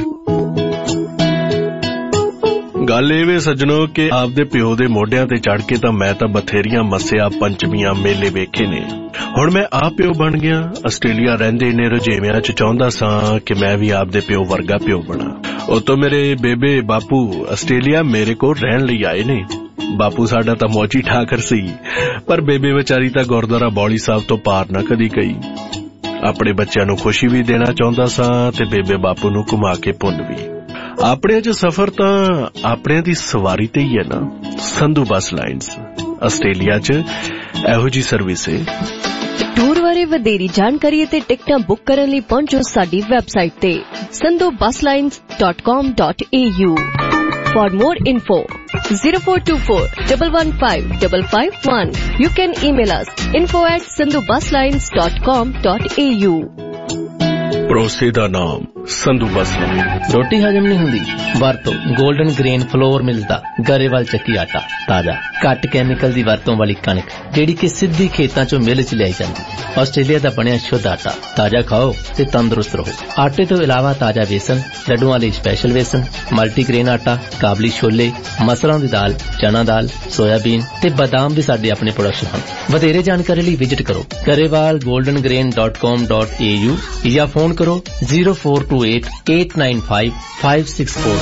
ਗੱਲ ਇਹ ਵੇ ਸੱਜਣੋ ਕਿ ਆਪਦੇ ਪਿਓ ਦੇ ਮੋਢਿਆਂ ਤੇ ਚੜ ਕੇ ਤਾਂ ਮੈਂ ਤਾਂ ਬਥੇਰੀਆਂ ਮੱਸਿਆ ਪੰਚਮੀਆਂ ਮੇਲੇ ਵੇਖੇ ਨੇ। ਹੁਣ ਮੈਂ ਆਪ ਪਿਓ ਬਣ ਗਿਆ। ਆਸਟ੍ਰੇਲੀਆ ਰਹਿੰਦੇ ਨੇ ਰੁਝੇਵਿਆਂ ਚ ਚਾਹੁੰਦਾ ਸਾਂ ਕਿ ਮੈਂ ਵੀ ਆਪਦੇ ਪਿਓ ਵਰਗਾ ਪਿਓ ਬਣਾ। ਉਤੋਂ ਮੇਰੇ ਬੇਬੇ ਬਾਪੂ ਆਸਟ੍ਰੇਲੀਆ ਮੇਰੇ ਕੋਲ ਰਹਿਣ ਲਈ ਆਏ ਨੇ। ਬਾਪੂ ਸਾਡਾ ਤਾਂ ਮੌਜੀ ਠਾਕਰ ਸੀ, ਪਰ ਬੇਬੇ ਵਿਚਾਰੀ ਤਾਂ ਗੁਰਦੁਆਰਾ ਬੌਲੀ ਸਾਹਿਬ ਤੋਂ ਪਾਰ ਨਾ ਕਦੀ ਗਈ। ਆਪਣੇ ਬੱਚਿਆਂ ਨੂੰ ਖੁਸ਼ੀ ਵੀ ਦੇਣਾ ਚਾਹੁੰਦਾ ਸਾਂ ਤੇ ਬੇਬੇ ਬਾਪੂ ਨੂੰ ਘੁਮਾ ਕੇ ਪੁੰਨ ਵੀ। ਆਪਣੇ ਚ ਸਫ਼ਰ ਤਾਂ ਆਪਣੇ ਦੀ ਸਵਾਰੀ ਤੇ ਹੀ ਹੈ ਨਾ। ਸੰਧੂ ਬੱਸ ਲਾਈਨਸ ਆਸਟ੍ਰੇਲੀਆ ਚ ਇਹੋ ਜੀ ਸਰਵਿਸ ਹੈ। ਟੂਰ ਬਾਰੇ ਵਧੇਰੀ ਜਾਣਕਾਰੀ ਅਤੇ ਟਿਕਟਾਂ ਬੁੱਕ ਕਰਨ ਲਈ ਪਹੁੰਚੋ ਸਾਡੀ ਵੈਬਸਾਈਟ ਤੇ Sandhu bus lines dot com dot a u। For more info zero four two four one one five five five one। You can email us info at sandhu bus lines dot com dot a u। ਪੜੋਸੀ ਦਾ ਨਾਮ ਸੰਧੂ ਬਸਲਾ। ਰੋਟੀ ਹਜਮ ਨਹੀਂ ਹੁੰਦੀ, ਵਰਤੋ golden grain flour mills ਦਾ ਗਰੇਵਾਲ ਚੱਕੀ ਆਟਾ। ਤਾਜ਼ਾ ਘੱਟ ਕੈਮੀਕਲ ਦੀ ਵਰਤੋਂ ਵਾਲੀ ਕਣਕ ਜਿਹੜੀ ਕਿ ਸਿੱਧੀ ਖੇਤਾਂ ਚੋਂ ਮਿਲ ਚ ਲਿਆਈ ਜਾਂਦੀ। ਆਸਟ੍ਰੇਲੀਆ ਦਾ ਬਣਿਆ ਸ਼ੁੱਧ ਆਟਾ। ਤਾਜ਼ਾ ਖਾਓ ਤੇ ਤੰਦਰੁਸਤ ਰਹੋ। ਆਟੇ ਤੋਂ ਇਲਾਵਾ ਤਾਜ਼ਾ ਵੇਸਣ, ਲੱਡੂਆਂ ਲਈ ਸਪੈਸ਼ਲ ਵੇਸਣ, ਮਲਟੀਗ੍ਰੇਨ ਆਟਾ, ਕਾਬਲੀ ਛੋਲੇ, ਮਸਰਾਂ ਦੀ ਦਾਲ, ਚਨਾ ਦਾਲ, ਸੋਇਆਬੀਨ ਤੇ ਬਾਦਾਮ ਵੀ ਸਾਡੇ ਆਪਣੇ ਪ੍ਰੋਡਕਸ਼ਨ ਹਨ। ਵਧੇਰੇ ਜਾਣਕਾਰੀ ਲਈ ਵਿਜ਼ਿਟ ਕਰੋ Grewal golden grain dot com dot A U ਜਾਂ ਫੋਨ ਕਰੋ zero four two eight eight nine five five six four.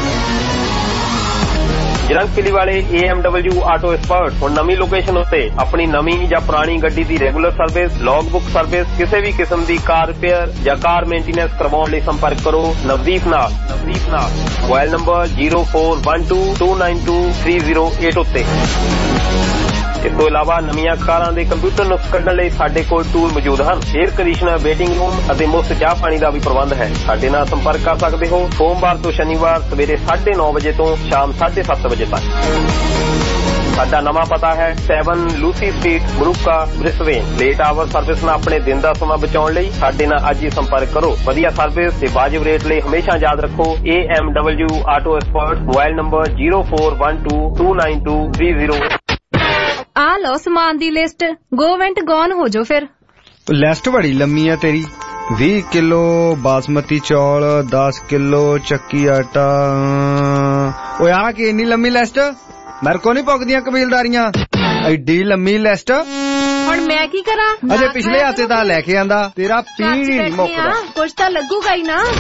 ਜਰੰਗਪਿਲੀ ਵਾਲੇ A M W auto expert ਹੁਣ ਨਵੀਂ ਲੋਕੇਸ਼ਨ ਉੱਤੇ ਆਪਣੀ ਨਵੀਂ ਜਾਂ ਪੁਰਾਣੀ ਗੱਡੀ ਦੀ regular service, log book service, ਕਿਸੇ ਵੀ ਕਿਸਮ ਦੀ ਕਾਰ ਰਿਪੇਅਰ ਜਾਂ ਕਾਰ ਮੇਨਟੇਨੈਂਸ ਕਰਵਾਉਣ ਲਈ ਸੰਪਰਕ ਕਰੋ ਨਵਦੀਪ ਨਾਲ। ਨਵਦੀਪ ਨਾਲ mobile number zero four one two two nine two three zero eight ਉੱਤੇ। ਇਸ ਤੋਂ ਇਲਾਵਾ ਨਵੀਆਂ ਕਾਰਾਂ ਦੇ ਕੰਪਿਊਟਰ ਨੁਕਸ ਕੱਢਣ ਲਈ ਸਾਡੇ ਕੋਲ ਟੂਲ ਮੌਜੂਦ ਹਨ। ਏਅਰ ਕੰਡੀਸ਼ਨਰ, ਵੇਟਿੰਗ ਰੂਮ ਅਤੇ ਮੁਫਤ ਚਾਹ ਪਾਣੀ ਦਾ ਵੀ ਪ੍ਰਬੰਧ ਹੈ। ਸਾਡੇ ਨਾਲ ਸੰਪਰਕ ਕਰ ਸਕਦੇ ਹੋ ਸੋਮਵਾਰ ਤੋਂ ਸ਼ਨੀਵਾਰ ਸਵੇਰੇ ਸਾਢੇ ਨੌ ਵਜੇ ਤੋਂ ਸ਼ਾਮ ਸਾਢੇ ਸੱਤ ਵਜੇ ਤੱਕ। ਸਾਡਾ ਨਵਾਂ ਪਤਾ ਹੈ seven Lucy street, Moorooka, Brisbane. Late hour service ਨਾਲ ਆਪਣੇ ਦਿਨ ਦਾ ਸਮਾਂ ਬਚਾਉਣ ਲਈ ਸਾਡੇ ਨਾਲ ਅੱਜ ਹੀ ਸੰਪਰਕ ਕਰੋ। ਵਧੀਆ ਸਰਵਿਸ ਤੇ ਵਾਜਿਬ ਰੇਟ ਲਈ ਹਮੇਸ਼ਾ ਯਾਦ ਰੱਖੋ A M W auto expert. Mobile number zero four one two two nine two three zero. ਆ ਲਓ ਸਮਾਨ ਦੀ ਲਿਸਟ, ਗੋ ਵੈਂਟ ਗੌਨ ਹੋ ਜਾਓ ਫਿਰ। ਲਿਸਟ ਬੜੀ ਲੰਮੀ ਆ ਤੇਰੀ। ਵੀਹ ਕਿਲੋ ਬਾਸਮਤੀ ਚੌਲ, ਦਸ ਕਿਲੋ ਚੱਕੀ ਆਟਾ। ਓਏ ਆ ਕੀ ਇੰਨੀ ਲੰਮੀ ਲਿਸਟ? ਮੇਰੇ ਕੋ ਨਹੀਂ ਪੁੱਗਦੀਆਂ ਕਬੀਲਦਾਰੀਆਂ। ਐਡੀ ਲੰਮੀ ਲਿਸਟ ਹੁਣ ਮੈਂ ਕੀ ਕਰਾਂ? ਅਜੇ ਪਿਛਲੇ ਹਫ਼ਤੇ ਤਾਂ ਲੈ ਕੇ ਆਂਦਾ, ਤੇਰਾ ਪੀੜ ਹੀ ਨਹੀਂ ਮੁੱਕਦਾ। ਕੁਛ ਤਾਂ ਲੱਗੂਗਾ ਹੀ ਨਾ।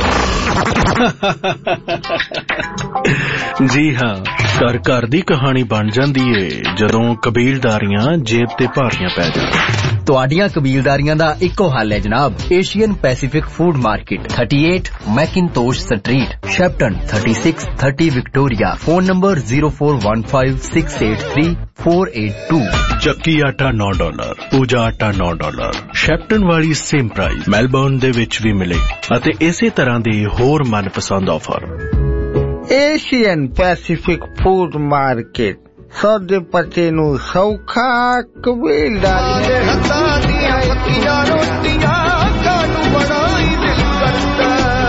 ਜੀ ਹਾਂ, ਘਰ ਘਰ ਦੀ ਕਹਾਣੀ ਬਣ ਜਾਂਦੀ ਏ ਜਦੋਂ ਕਬੀਲਦਾਰੀਆਂ ਜੇਬ ਤੇ ਭਾਰੀਆਂ ਪੈ ਜਾਣ। ਤੁਹਾਡੀਆਂ ਕਬੀਲਦਾਰੀਆਂ ਦਾ ਇੱਕੋ ਹੱਲ ਹੈ ਜਨਾਬ, Asian Pacific food market, thirty eight Macintosh street, Shepparton, thirty six thirty Victoria. Phone number zero four one five six eight three four eight two. ਚੱਕੀ ਆਟਾ ਨੌ ਡਾਲਰ, ਪੂਜਾ ਆਟਾ ਨੌ ਡਾਲਰ। ਸ਼ੈਪਟਨ ਵਾਲੀ ਸੇਮ ਪ੍ਰਾਈਸ ਮੈਲਬੌਰਨ ਦੇ ਵਿੱਚ ਵੀ ਮਿਲੇ ਅਤੇ ਇਸੇ ਤਰ੍ਹਾਂ ਦੇ ਹੋਰ ਮਨਪਸੰਦ offer. Asian Pacific food market, ਸੌਦੇ ਪੱਤੇ ਨੂੰ ਸੌਖਾ, ਕਬੀਲਦਾਰੀ ਦੇ ਹੱਥਾਂ ਦੀਆਂ ਪੱਕੀਆਂ ਰੋਟੀਆਂ ਕਾਨੂੰ ਬਣਾਈ ਦਿਲ ਕਰਦਾ।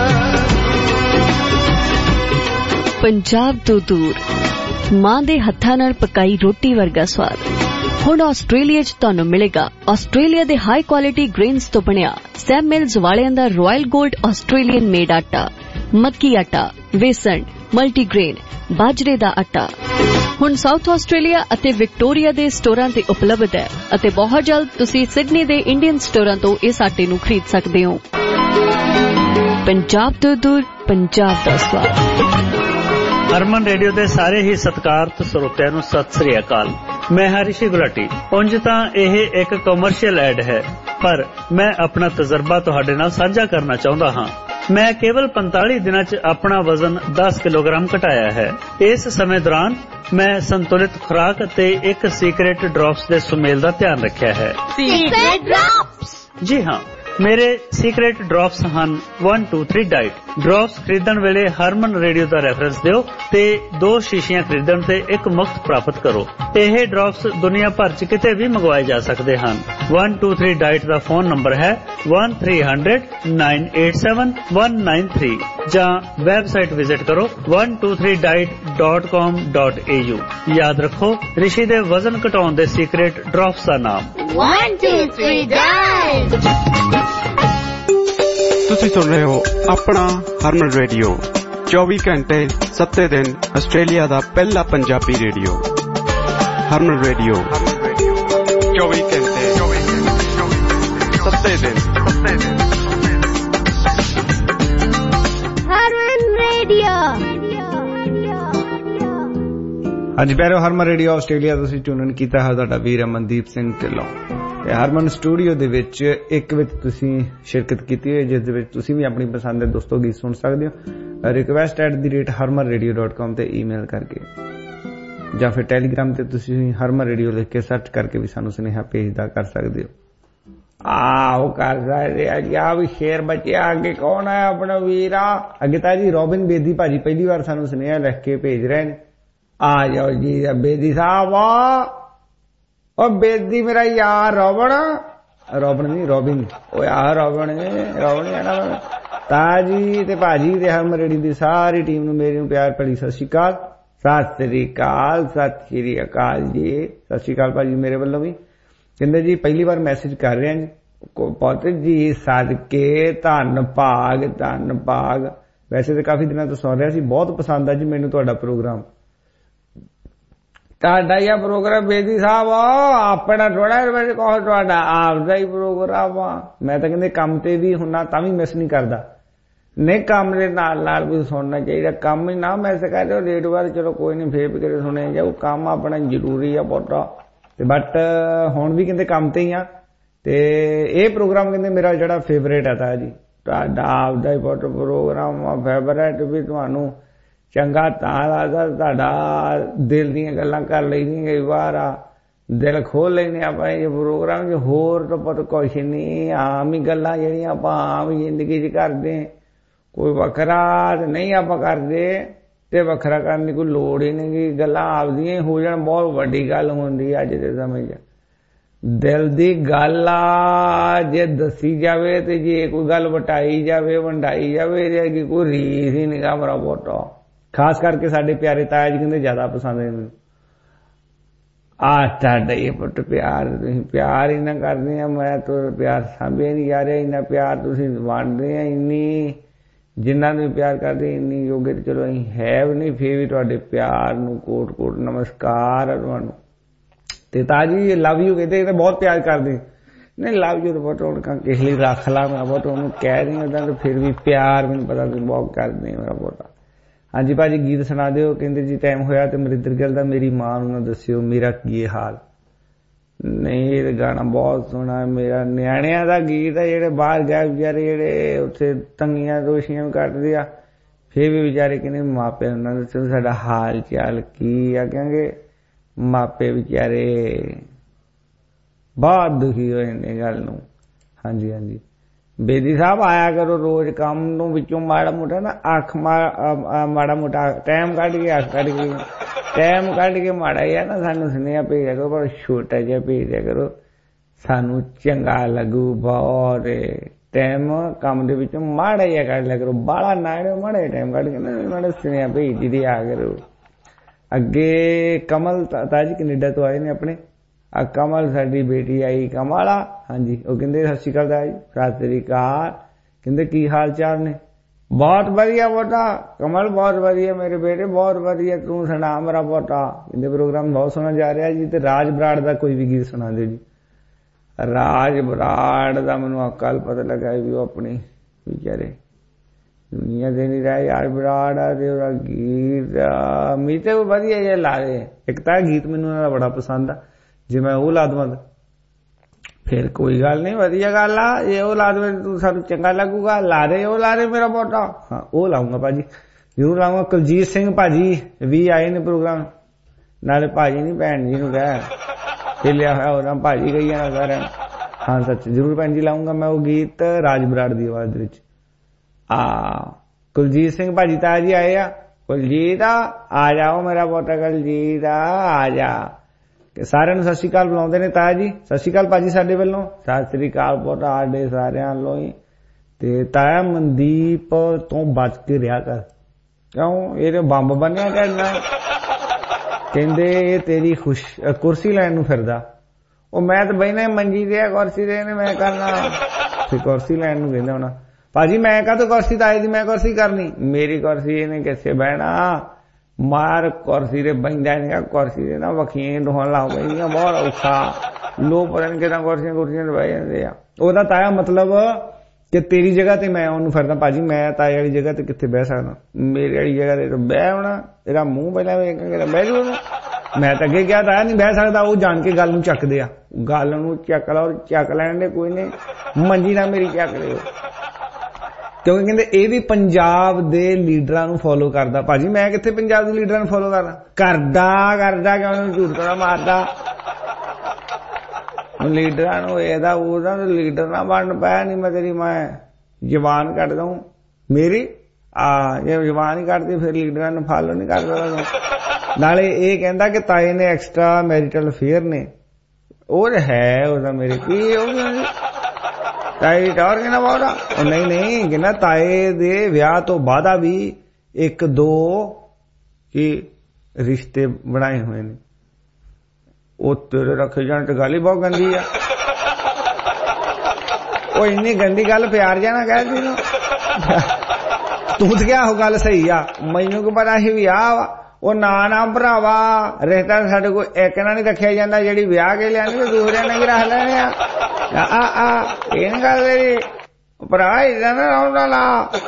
ਪੰਜਾਬ ਤੋਂ ਦੂਰ ਮਾਂ ਦੇ ਹੱਥਾਂ ਨਾਲ ਪਕਾਈ ਰੋਟੀ ਵਰਗਾ ਸਵਾਦ ਹੁਣ ਆਸਟ੍ਰੇਲੀਆ 'ਚ ਤੁਹਾਨੂੰ ਮਿਲੇਗਾ। ਆਸਟ੍ਰੇਲੀਆ ਦੇ ਹਾਈ ਕੁਆਲਿਟੀ ਗ੍ਰੇਨਸ ਤੋਂ ਬਣਿਆ ਸੈਮ ਮਿਲਸ ਵਾਲਿਆਂ ਦਾ ਰਾਇਲ ਗੋਲਡ ਆਸਟ੍ਰੇਲੀਅਨ ਮੇਡ ਆਟਾ, ਮੱਕੀ ਆਟਾ, ਵੇਸਣ, ਮਲਟੀਗ੍ਰੇਨ, ਬਾਜਰੇ ਦਾ ਆਟਾ ਹੁਣ ਸਾਊਥ ਆਸਟ੍ਰੇਲੀਆ ਅਤੇ ਵਿਕਟੋਰੀਆ ਦੇ ਸਟੋਰਾਂ ਤੇ ਉਪਲਬਧ ਹੈ ਅਤੇ ਬਹੁਤ ਜਲਦ ਤੁਸੀਂ ਸਿਡਨੀ ਦੇ ਇੰਡੀਅਨ ਸਟੋਰਾਂ ਤੋਂ ਇਸ ਆਟੇ ਨੂੰ ਖਰੀਦ ਸਕਦੇ ਹੋ। ਪੰਜਾਬ ਤੋਂ ਦੂਰ, ਪੰਜਾਬ ਦਾ ਸਵਾਦ। ਹਰਮਨ ਰੇਡੀਓ ਦੇ ਸਾਰੇ ਹੀ ਸਤਿਕਾਰਤ ਸਰੋਤਿਆਂ ਨੂੰ ਸਤਿ ਸ੍ਰੀ ਅਕਾਲ। ਮੈਂ ਹਰੀਸ਼ੀ ਗੁਲਾਟੀ। ਉਂਝ ਤਾਂ ਇਹ ਇੱਕ ਕਮਰਸ਼ੀਅਲ ਐਡ ਹੈ, ਪਰ ਮੈਂ ਆਪਣਾ ਤਜਰਬਾ ਤੁਹਾਡੇ ਨਾਲ ਸਾਂਝਾ ਕਰਨਾ ਚਾਹੁੰਦਾ ਹਾਂ। ਮੈਂ ਕੇਵਲ ਪੰਤਾਲੀ ਦਿਨਾਂ 'ਚ ਆਪਣਾ ਵਜ਼ਨ ਦਸ ਕਿਲੋਗ੍ਰਾਮ ਘਟਾਇਆ ਹੈ। ਇਸ ਸਮੇਂ ਦੌਰਾਨ ਮੈਂ ਸੰਤੁਲਿਤ ਖੁਰਾਕ ਅਤੇ ਇੱਕ ਸੀਕ੍ਰੇਟ ਡ੍ਰੌਪਸ ਦੇ ਸੁਮੇਲ ਦਾ ਧਿਆਨ ਰੱਖਿਆ ਹੈ। Secret drops? ਜੀ ਹਾਂ, ਮੇਰੇ ਸੀਕ੍ਰੇਟ ਡ੍ਰੌਪਸ ਹਨ one two three diet. Drops ਖਰੀਦਣ ਵੇਲੇ ਹਰਮਨ ਰੇਡੀਓ ਦਾ ਰੈਫਰੈਂਸ ਦਿਓ ਤੇ ਦੋ ਸ਼ੀਸ਼ੀਆਂ ਖਰੀਦਣ ਤੇ ਇੱਕ ਮੁਫਤ ਪ੍ਰਾਪਤ ਕਰੋ। ਇਹ ਡ੍ਰੌਪਸ ਦੁਨੀਆ ਭਰ 'ਚ ਕਿਤੇ ਵੀ ਮੰਗਵਾਏ ਜਾ ਸਕਦੇ ਹਨ। ਵਨ ਟੂ ਥ੍ਰੀ ਡਾਈਟ ਦਾ ਫੋਨ ਨੰਬਰ ਹੈ one three hundred nine eight seven one nine three ਜਾਂ ਵੈਬਸਾਈਟ ਵਿਜ਼ਿਟ ਕਰੋ one two three diet dot com dot A U. ਯਾਦ ਰੱਖੋ ਰਿਸ਼ੀ ਦੇ ਵਜ਼ਨ ਘਟਾਉਣ ਦੇ ਸੀਕ੍ਰੇਟ ਡ੍ਰੌਪਸ ਦਾ ਨਾਮ ਵਨ ਟੂ ਥ੍ਰੀ ਡਾਈਟ। ਤੁਸੀਂ ਸੁਣ ਰਹੇ ਹੋ ਆਪਣਾ ਹਰਮਨ ਰੇਡੀਓ, ਚੌਵੀ ਘੰਟੇ ਸੱਤੇ ਦਿਨ ਆਸਟ੍ਰੇਲੀਆ ਦਾ ਪਹਿਲਾ ਪੰਜਾਬੀ ਰੇਡੀਓ। ਹਰਮਨ ਰੇਡੀਓ ਚੌਵੀ ਘੰਟੇ ਸੱਤੇ ਦਿਨ। ਹਰਮਨ ਰੇਡੀਓ। ਅੱਜ ਪੈਰੋ ਹਰਮਨ ਰੇਡੀਓ ਆਸਟ੍ਰੇਲੀਆ ਤੁਸੀਂ ਟਿਊਨ ਕੀਤਾ ਹੈ। ਤੁਹਾਡਾ ਵੀਰ ਅਮਨਦੀਪ ਸਿੰਘ ਢਿੱਲੋਂ। ਹਰਮਨ ਸਟੂਡੀਓ ਦੇ ਵਿੱਚ ਇੱਕ ਵਿੱਚ ਤੁਸੀਂ ਸ਼ਿਰਕਤ ਕੀਤੀ ਹੋਈ, ਜਿਸ ਦੇ ਵਿੱਚ ਤੁਸੀਂ ਵੀ ਆਪਣੀ ਪਸੰਦ ਦੇ ਦੋਸਤੋ ਗੀਤ ਸੁਣ ਸਕਦੇ ਹੋ। Request at the rate Harman radio dot com ਤੇ ਈਮੇਲ ਕਰਕੇ ਜਾਂ ਫਿਰ ਟੈਲੀਗ੍ਰਾਮ ਤੇ ਤੁਸੀਂ ਹਰਮਨ ਰੇਡੀਓ ਲਿਖ ਕੇ ਸਰਚ ਕਰਕੇ ਵੀ ਸਾਨੂੰ ਸੁਨੇਹਾ ਭੇਜਦਾ ਕਰ ਸਕਦੇ ਹੋ। ਆਹ ਕਰ ਸਕਦੇ ਆ ਜੀ। ਆ ਵੀ ਸ਼ੇਰ ਬਚਿਆ। ਅੱਗੇ ਕੌਣ ਹੈ ਆਪਣਾ ਵੀਰਾ? ਅੱਗੇ ਤਾਂ ਜੀ ਰੋਬਿਨ ਬੇਦੀ ਭਾਜੀ ਪਹਿਲੀ ਵਾਰ ਸਾਨੂੰ ਸੁਨੇਹਾ ਲਿਖ ਕੇ ਭੇਜ ਰਹੇ ਨੇ। ਆ ਜਾਓ ਜੀ ਬੇਦੀ ਸਾਹਿਬ। ਉਹ ਬੇਦੀ ਮੇਰਾ ਯਾਰ ਰੋਬਨ, ਰੋਬਨ ਨਹੀਂ ਰੋਬਿਨ। ਉਹ ਯਾਰ ਰੋਬਨ ਰੋਬਨ ਤਾਜੀ ਤੇ ਭਾਜੀ ਤੇ ਹਰਮਨ ਰੇਡੀਓ ਦੀ ਸਾਰੀ ਟੀਮ ਨੂੰ ਮੇਰੀ ਨੂੰ ਪਿਆਰ ਭਰੀ ਸਤਿ ਸ਼੍ਰੀ ਅਕਾਲ। ਸਤਿ ਸ਼੍ਰੀ ਅਕਾਲ, ਸਤਿ ਸ਼੍ਰੀ ਅਕਾਲ ਜੀ। ਸਤਿ ਸ਼੍ਰੀ ਅਕਾਲ ਭਾਜੀ ਮੇਰੇ ਵੱਲੋਂ ਵੀ। ਕਹਿੰਦੇ ਜੀ ਪਹਿਲੀ ਵਾਰ ਮੈਸੇਜ ਕਰ ਰਿਹਾ ਜੀ, ਪੁੱਤ ਜੀ ਸਦਕੇ ਧੰਨ ਭਾਗ ਧੰਨ ਭਾਗ। ਵੈਸੇ ਤਾਂ ਕਾਫੀ ਦਿਨਾਂ ਤੋਂ ਸੁਣ ਰਿਹਾ ਸੀ, ਬਹੁਤ ਪਸੰਦ ਆ ਜੀ ਮੈਨੂੰ ਤੁਹਾਡਾ ਪ੍ਰੋਗਰਾਮ। ਤੁਹਾਡਾ ਹੀ ਪ੍ਰੋਗਰਾਮ ਬੇਦੀ ਸਾਹਿਬ ਆਪਣਾ ਥੋੜਾ ਵੈਸੇ ਕਹੋ, ਤੁਹਾਡਾ ਆਪਦਾ ਹੀ ਪ੍ਰੋਗਰਾਮ ਆ। ਮੈਂ ਤਾਂ ਕਹਿੰਦੇ ਕੰਮ ਤੇ ਵੀ ਹੁੰਨਾ ਤਾਂ ਵੀ ਮਿਸ ਨਹੀਂ ਕਰਦਾ। ਨਹੀਂ ਕੰਮ ਦੇ ਨਾਲ ਨਾਲ ਵੀ ਸੁਣਨਾ ਚਾਹੀਦਾ, ਕੰਮ ਹੀ ਨਾ ਮਿਸ ਕਰਦੇ ਰੇਟ ਵਾਰ ਚਲੋ ਕੋਈ ਨਹੀਂ ਫੇਰ ਵੀ ਕਰੇ ਸੁਣਿਆ ਜਾਊ, ਕੰਮ ਆਪਣਾ ਜ਼ਰੂਰੀ ਆ ਪੋਟਾ। ਤੇ ਬਟ ਹੁਣ ਵੀ ਕਹਿੰਦੇ ਕੰਮ ਤੇ ਹੀ ਆ ਤੇ ਇਹ ਪ੍ਰੋਗਰਾਮ ਕਹਿੰਦੇ ਮੇਰਾ ਜਿਹੜਾ ਫੇਵਰੇਟ ਆ ਤਾਂ ਜੀ ਤੁਹਾਡਾ ਆਪਦਾ ਹੀ ਪੋਟ ਪ੍ਰੋਗਰਾਮ ਆ। ਫੇਵਰੇਟ ਵੀ ਤੁਹਾਨੂੰ ਚੰਗਾ ਤਾਂ ਲੱਗਦਾ, ਤੁਹਾਡਾ ਦਿਲ ਦੀਆਂ ਗੱਲਾਂ ਕਰ ਲੈਂਦੀਆਂ ਕਈ ਵਾਰ ਆ, ਦਿਲ ਖੋਲ ਲੈਂਦੇ ਆਪਾਂ ਇਹ ਪ੍ਰੋਗਰਾਮ 'ਚ। ਹੋਰ ਤਾਂ ਪਤਾ ਕੁਛ ਨਹੀਂ, ਆਮ ਹੀ ਗੱਲਾਂ ਜਿਹੜੀਆਂ ਆਪਾਂ ਆਮ ਹੀ ਜ਼ਿੰਦਗੀ 'ਚ ਕਰਦੇ, ਕੋਈ ਵੱਖਰਾ ਤੇ ਨਹੀਂ ਆਪਾਂ ਕਰਦੇ ਤੇ ਵੱਖਰਾ ਕਰਨ ਦੀ ਕੋਈ ਲੋੜ ਹੀ ਨਹੀਂ ਗੀ। ਗੱਲਾਂ ਆਪਦੀਆਂ ਹੀ ਹੋ ਜਾਣ ਬਹੁਤ ਵੱਡੀ ਗੱਲ ਹੁੰਦੀ ਅੱਜ ਦੇ ਸਮੇਂ 'ਚ। ਦਿਲ ਦੀ ਗੱਲ ਆ ਜੇ ਦੱਸੀ ਜਾਵੇ ਤੇ ਜੇ ਕੋਈ ਗੱਲ ਵਟਾਈ ਜਾਵੇ ਵੰਡਾਈ ਜਾਵੇ ਜੇ ਕੋਈ ਰੀਸ ਹੀ ਨਿਗਾ ਮੇਰਾ ਫੋਟੋ। ਖਾਸ ਕਰਕੇ ਸਾਡੇ ਪਿਆਰੇ ਤਾਇਆ ਜੀ ਕਹਿੰਦੇ ਜ਼ਿਆਦਾ ਪਸੰਦ ਹੈ ਮੈਨੂੰ। ਆ ਤੁਹਾਡਾ ਇਹ ਪੁੱਤ ਪਿਆਰ, ਤੁਸੀਂ ਪਿਆਰ ਹੀ ਨਾ ਕਰਦੇ ਆ, ਮੈਂ ਤਾਂ ਪਿਆਰ ਸਾਂਭਿਆ ਨਹੀਂ ਜਾ ਰਿਹਾ। ਇੰਨਾ ਪਿਆਰ ਤੁਸੀਂ ਵੰਡਦੇ ਆ, ਇੰਨੀ ਜਿੰਨਾ ਨੂੰ ਪਿਆਰ ਕਰਦੇ ਇੰਨੀ ਯੋਗੇ ਤੇ ਚਲੋ ਅਸੀਂ ਹੈ ਵੀ ਨਹੀਂ, ਫੇਰ ਵੀ ਤੁਹਾਡੇ ਪਿਆਰ ਨੂੰ ਕੋਟ ਕੋਟ ਨਮਸਕਾਰ ਆ ਤੁਹਾਨੂੰ। ਤੇ ਤਾਜੀ ਲਵ ਯੂ ਕਹਿੰਦੇ ਬਹੁਤ ਪਿਆਰ ਕਰਦੇ। ਨਹੀਂ ਲਵ ਯੂ ਤਾਂ ਬਹੁਤ ਹੁਣ ਕਿਸ ਲਈ ਰੱਖ ਲਾ, ਮੈਂ ਬਹੁਤ ਉਹਨੂੰ ਕਹਿ ਰਹੀ ਹਾਂ ਤਾਂ ਫਿਰ ਵੀ ਪਿਆਰ ਮੈਨੂੰ ਪਤਾ ਤੁਸੀਂ ਬਹੁਤ ਕਰਦੇ ਮੇਰਾ ਬਹੁਤਾ। ਹਾਂਜੀ ਭਾਜੀ ਗੀਤ ਸੁਣਾ ਦਿਓ। ਕਹਿੰਦੇ ਜੀ ਟਾਈਮ ਹੋਇਆ ਤੇ ਅਮਰਿੰਦਰ ਗਿੱਲ ਦਾ ਮੇਰੀ ਮਾਂ ਨੂੰ ਨਾ ਦੱਸਿਓ ਮੇਰਾ ਕੀ ਹਾਲ। ਨਹੀਂ ਇਹ ਗਾਣਾ ਬਹੁਤ ਸੋਹਣਾ, ਮੇਰਾ ਨਿਆਣਿਆਂ ਦਾ ਗੀਤ ਹੈ। ਜਿਹੜੇ ਬਾਹਰ ਗਏ ਵਿਚਾਰੇ ਜਿਹੜੇ ਉੱਥੇ ਤੰਗੀਆਂ ਦੋਸ਼ੀਆਂ ਕੱਟਦੇ ਆ, ਫੇਰ ਵੀ ਵਿਚਾਰੇ ਕਹਿੰਦੇ ਮਾਪੇ ਉਹਨਾਂ ਨੂੰ ਸਾਡਾ ਹਾਲ ਚਾਲ ਕੀ ਆ। ਕਹਿੰਗੇ ਮਾਪੇ ਵਿਚਾਰੇ ਬਹੁਤ ਦੁਖੀ ਹੋਏ ਨੇ ਗੱਲ ਨੂੰ। ਹਾਂਜੀ ਹਾਂਜੀ ਬੇਦੀ ਸਾਹਿਬ ਆਇਆ ਕਰੋ ਰੋਜ਼ ਕੰਮ ਨੂੰ ਵਿੱਚੋਂ ਮਾੜਾ ਮੋਟਾ ਨਾ ਅੱਖ ਮਾੜਾ ਮੋਟਾ ਟਾਈਮ ਕੱਢ ਕੇ ਅੱਖ ਕੱਢ ਕੇ ਟਾਈਮ ਕੱਢ ਕੇ ਮਾੜਾ ਜਿਹਾ ਨਾ ਸਾਨੂੰ ਸੁਨੇਹਾ ਭੇਜਿਆ ਕਰੋ, ਪਰ ਛੋਟਾ ਜਿਹਾ ਭੇਜਿਆ ਕਰੋ, ਸਾਨੂੰ ਚੰਗਾ ਲੱਗੂ ਬਹੁਤ। ਟਾਈਮ ਕੰਮ ਦੇ ਵਿੱਚੋਂ ਮਾੜਾ ਜਿਹਾ ਕੱਢ ਲਿਆ ਕਰੋ, ਬਾਹਲਾ ਨਾ ਮਾੜਾ ਜਿਹਾ ਟਾਈਮ ਕੱਢ ਕੇ ਨਾ ਮਾੜਾ ਸੁਨੇਹਾ ਭੇਜਦੀ ਦੀ ਆ ਕਰੋ। ਅੱਗੇ ਕਮਲ ਤਾਜੀ ਕੈਨੇਡਾ ਤੋਂ ਆਏ ਨੇ ਆਪਣੇ, ਆ ਕਮਲ ਸਾਡੀ ਬੇਟੀ ਆਈ ਕਮਲਾ। ਹਾਂਜੀ ਉਹ ਕਹਿੰਦੇ ਸਤਿ ਸ਼੍ਰੀ ਅਕਾਲ ਤਾਜੀ। ਸਤਿ ਸ਼੍ਰੀ ਅਕਾਲ। ਕਹਿੰਦੇ ਕੀ ਹਾਲ ਚਾਲ ਨੇ? ਬਹੁਤ ਵਧੀਆ ਬੋਟਾ ਕਮਲ, ਬਹੁਤ ਵਧੀਆ ਮੇਰੇ ਬੇਟੇ, ਬਹੁਤ ਵਧੀਆ। ਤੂੰ ਸੁਣਾ ਮੇਰਾ ਬੋਟਾ। ਕਹਿੰਦੇ ਪ੍ਰੋਗਰਾਮ ਬਹੁਤ ਸੋਹਣਾ ਜਾ ਰਿਹਾ ਜੀ। ਤੇ ਰਾਜ ਬਰਾੜ ਦਾ ਕੋਈ ਵੀ ਗੀਤ ਸੁਣਾ ਦਿਓ ਜੀ। ਰਾਜ ਬਰਾੜ ਦਾ ਮੈਨੂੰ ਕੱਲ ਪਤਾ ਲੱਗਾ ਵੀ ਉਹ ਆਪਣੀ ਵਿਚਾਰੇ ਦੁਨੀਆ ਦੇ ਨਹੀਂ ਰਿਹਾ ਯਾਰ ਬਰਾੜ ਆ ਤੇ ਉਹਦਾ ਗੀਤ ਮੀਤੇ ਉਹ ਵਧੀਆ ਜਿਹਾ ਲਾ ਦੇ। ਇੱਕ ਤਾਂ ਗੀਤ ਮੈਨੂੰ ਉਹਨਾਂ ਦਾ ਬੜਾ ਪਸੰਦ ਆ, ਜੇ ਮੈਂ ਉਹ ਲਾ ਦੇਵਾਂ ਫਿਰ ਕੋਈ ਗੱਲ ਨਹੀਂ, ਵਧੀਆ ਗੱਲ ਆ। ਜੇ ਉਹ ਲਾ ਦੇਵੇ ਤੂੰ ਸਾਨੂੰ ਚੰਗਾ ਲੱਗੂਗਾ, ਲਾ ਦੇ ਉਹ ਲਾ ਦੇ ਮੇਰਾ ਬੋਟਾ। ਹਾਂ ਉਹ ਲਾਊਂਗਾ ਭਾਜੀ, ਜ਼ਰੂਰ ਲਾਊਂਗਾ। ਕੁਲਜੀਤ ਸਿੰਘ ਭਾਜੀ ਵੀ ਆਏ ਨੇ ਪ੍ਰੋਗਰਾਮ, ਨਾਲੇ ਭਾਜੀ ਨਹੀਂ ਭੈਣ ਜੀ ਨੂੰ ਕਹਿ ਹਿੱਲਿਆ ਹੋਇਆ ਉਹਨਾਂ ਭਾਜੀ ਗਈ ਨਾ ਸਾਰਿਆਂ। ਹਾਂ ਸੱਚ ਜ਼ਰੂਰ ਭੈਣ ਜੀ ਲਾਊਂਗਾ ਮੈਂ ਉਹ ਗੀਤ ਰਾਜ ਬਰਾੜ ਦੀ ਆਵਾਜ਼ ਦੇ ਵਿੱਚ। ਆ ਕੁਲਜੀਤ ਸਿੰਘ ਭਾਜੀ ਤਾਂ ਜੀ ਆਏ ਆ। ਕੁਲਜੀਤ ਆ ਜਾਓ ਮੇਰਾ ਬੋਟਾ, ਕੁਲਜੀਤ ਆ ਜਾ। ਸਾਰਿਆਂ ਨੂੰ ਸਤਿ ਸ਼੍ਰੀ ਅਕਾਲ ਬੁਲਾਉਂਦੇ ਨੇ ਤਾਇਆ ਜੀ। ਸਤਿ ਸ਼੍ਰੀ ਅਕਾਲ ਭਾਜੀ ਸਾਡੇ ਵੱਲੋਂ। ਸਤਿ ਸ਼੍ਰੀ ਅਕਾਲ ਪੋਟਾ ਸਾਡੇ ਸਾਰਿਆਂ ਵੱਲੋਂ ਹੀ। ਤੇ ਤਾਇਆ ਮਨਦੀਪ ਤੋਂ ਬਚ ਕੇ ਰਿਹਾ ਕਰ, ਕਿਉਂ ਇਹ ਬੰਬ ਬੰਨਿਆ ਕਰਨਾ। ਕਹਿੰਦੇ ਇਹ ਤੇਰੀ ਖੁਸ਼ ਕੁਰਸੀ ਲੈਣ ਨੂੰ ਫਿਰਦਾ। ਉਹ ਮੈਂ ਤਾਂ ਬਹਿਣਾ ਮੰਜੀ ਤੇ ਆ, ਕੁਰਸੀ ਦੇ ਨੇ ਮੈਂ ਕਰਨਾ ਤੇ ਕੁਰਸੀ ਲੈਣ ਨੂੰ ਕਹਿੰਦਾ ਹੋਣਾ। ਭਾਜੀ ਮੈਂ ਕਾਹਤੋਂ ਕੁਰਸੀ ਤਾਂ ਆਈ ਦੀ ਮੈਂ ਕੁਰਸੀ ਕਰਨੀ, ਮੇਰੀ ਕੁਰਸੀ ਇਹਨੇ ਕਿੱਥੇ ਬਹਿਣਾ। ਮਾਰ ਕੁਰਸੀ ਦੇ ਬਹਿੰਦਾ ਨਹੀਂ, ਕੁਰਸੀ ਦੇ ਨਾ ਵਖੀਆਂ ਦੋਹਾਂ ਲਾ ਪੈਂਦੀਆਂ, ਬਹੁਤ ਔਖਾ। ਲੋਕ ਪਤਾ ਨਹੀਂ ਕਿਦਾਂ ਕੁਰਸੀਆਂ ਕੁਰਸੀਆਂ ਬਹਿ ਜਾਂਦੇ ਆ। ਉਹਦਾ ਤਾਇਆ ਮਤਲਬ ਕਿ ਤੇਰੀ ਜਗ੍ਹਾ ਤੇ ਮੈਂ ਉਹਨੂੰ ਫਿਰਦਾ। ਭਾਜੀ ਮੈਂ ਤਾਏ ਵਾਲੀ ਜਗ੍ਹਾ ਤੇ ਕਿੱਥੇ ਬਹਿ ਸਕਦਾ, ਮੇਰੀ ਵਾਲੀ ਜਗ੍ਹਾ ਤੇ ਬਹਿ ਹੋਣਾ। ਇਹਦਾ ਮੂੰਹ ਪਹਿਲਾਂ ਵੇਖ ਕੇ ਬਹਿ ਜੂ। ਮੈਂ ਤਾਂ ਅੱਗੇ ਕਿਹਾ ਤਾਇਆ ਨਹੀਂ ਬਹਿ ਸਕਦਾ। ਉਹ ਜਾਣ ਕੇ ਗੱਲ ਨੂੰ ਚੱਕਦੇ ਆ, ਗੱਲ ਨੂੰ ਚੱਕ ਲਾ ਔਰ ਚੱਕ ਲੈਣ ਦੇ ਕੋਈ ਨਹੀਂ, ਮੰਜੀ ਨਾ ਮੇਰੀ ਚੱਕ ਲਿਓ। ਕਿਉਂਕਿ ਕਹਿੰਦੇ ਇਹ ਵੀ ਪੰਜਾਬ ਦੇ ਲੀਡਰਾਂ ਨੂੰ ਫੋਲੋ ਕਰਦਾ। ਭਾਜੀ ਮੈਂ ਕਿੱਥੇ ਪੰਜਾਬ ਦੇ ਲੀਡਰਾਂ ਨੂੰ ਫੋਲੋ ਕਰਦਾ, ਕਰਦਾ ਕਰਦਾ ਕਿਉਂ ਉਹਨੂੰ ਝੂਠ ਥੋੜਾ ਮਾਰਦਾ। ਲੀਡਰਾਂ ਨੂੰ ਇਹਦਾ ਉਹਦਾ ਲੀਡਰ ਨਾ ਬਣਨ ਪਾਇਆ ਨਹੀਂ ਮੈਂ ਤੇਰੀ ਮੈਂ ਜ਼ਬਾਨ ਕੱਢ ਦਊਂ ਮੇਰੀ। ਆ ਜੇ ਜ਼ਬਾਨ ਹੀ ਕੱਢਦੀ ਫਿਰ ਲੀਡਰਾਂ ਨੂੰ ਫਾਲੋ ਨਹੀਂ ਕਰਦਾ। ਨਾਲੇ ਇਹ ਕਹਿੰਦਾ ਕਿ ਤਾਏ ਨੇ ਐਕਸਟਰਾ ਮੈਰਿਟਲ ਅਫੇਅਰ ਨੇ, ਉਹ ਹੈ ਉਹਦਾ ਮੇਰੇ ਕੀ ਉਹ ਤਾਏ ਦੀ ਟੌਰ ਕਿੰਨਾ ਬਹੁਤਾ? ਉਹ ਨਹੀਂ ਨਹੀਂ ਕਹਿੰਦਾ ਤਾਏ ਦੇ ਵਿਆਹ ਤੋਂ ਬਾਅਦ ਵੀ ਇੱਕ ਦੋ ਕੀ ਰਿਸ਼ਤੇ ਬਣਾਏ ਹੋਏ ਨੇ। ਉਹ ਤੇਰੇ ਰੱਖੇ ਜਾਣ ਤੇ ਗੱਲ ਹੀ ਬਹੁਤ ਗੰਦੀ ਆ। ਉਹ ਇੰਨੀ ਗੰਦੀ ਗੱਲ ਪਿਆਰ ਜਾਣਾ ਕਹਿ ਦੀ ਨੂੰ ਤੂੰ ਤੇ ਕਿਹਾ ਉਹ ਗੱਲ ਸਹੀ ਆ, ਮੈਨੂੰ ਕੀ ਪਤਾ ਸੀ ਵਿਆਹ ਵਾ। ਉਹ ਨਾ ਨਾ ਭਰਾਵਾ, ਰਿਸ਼ਤਾ ਸਾਡੇ ਕੋਲ ਇੱਕ ਨਾਲ ਨਹੀਂ ਰੱਖਿਆ ਜਾਂਦਾ, ਜਿਹੜੀ ਵਿਆਹ ਕੇ ਲਿਆਂਦੀ ਤੇ ਦੂਸਰਿਆਂ ਨੇ ਵੀ ਰੱਖ ਲੈਣੇ ਆ। ਆ ਆ ਇਹ ਨੀ ਗੱਲ ਤੇਰੀ ਭਰਾ, ਇਦਾਂ ਨਾ ਆਉਂਦਾ ਲਾ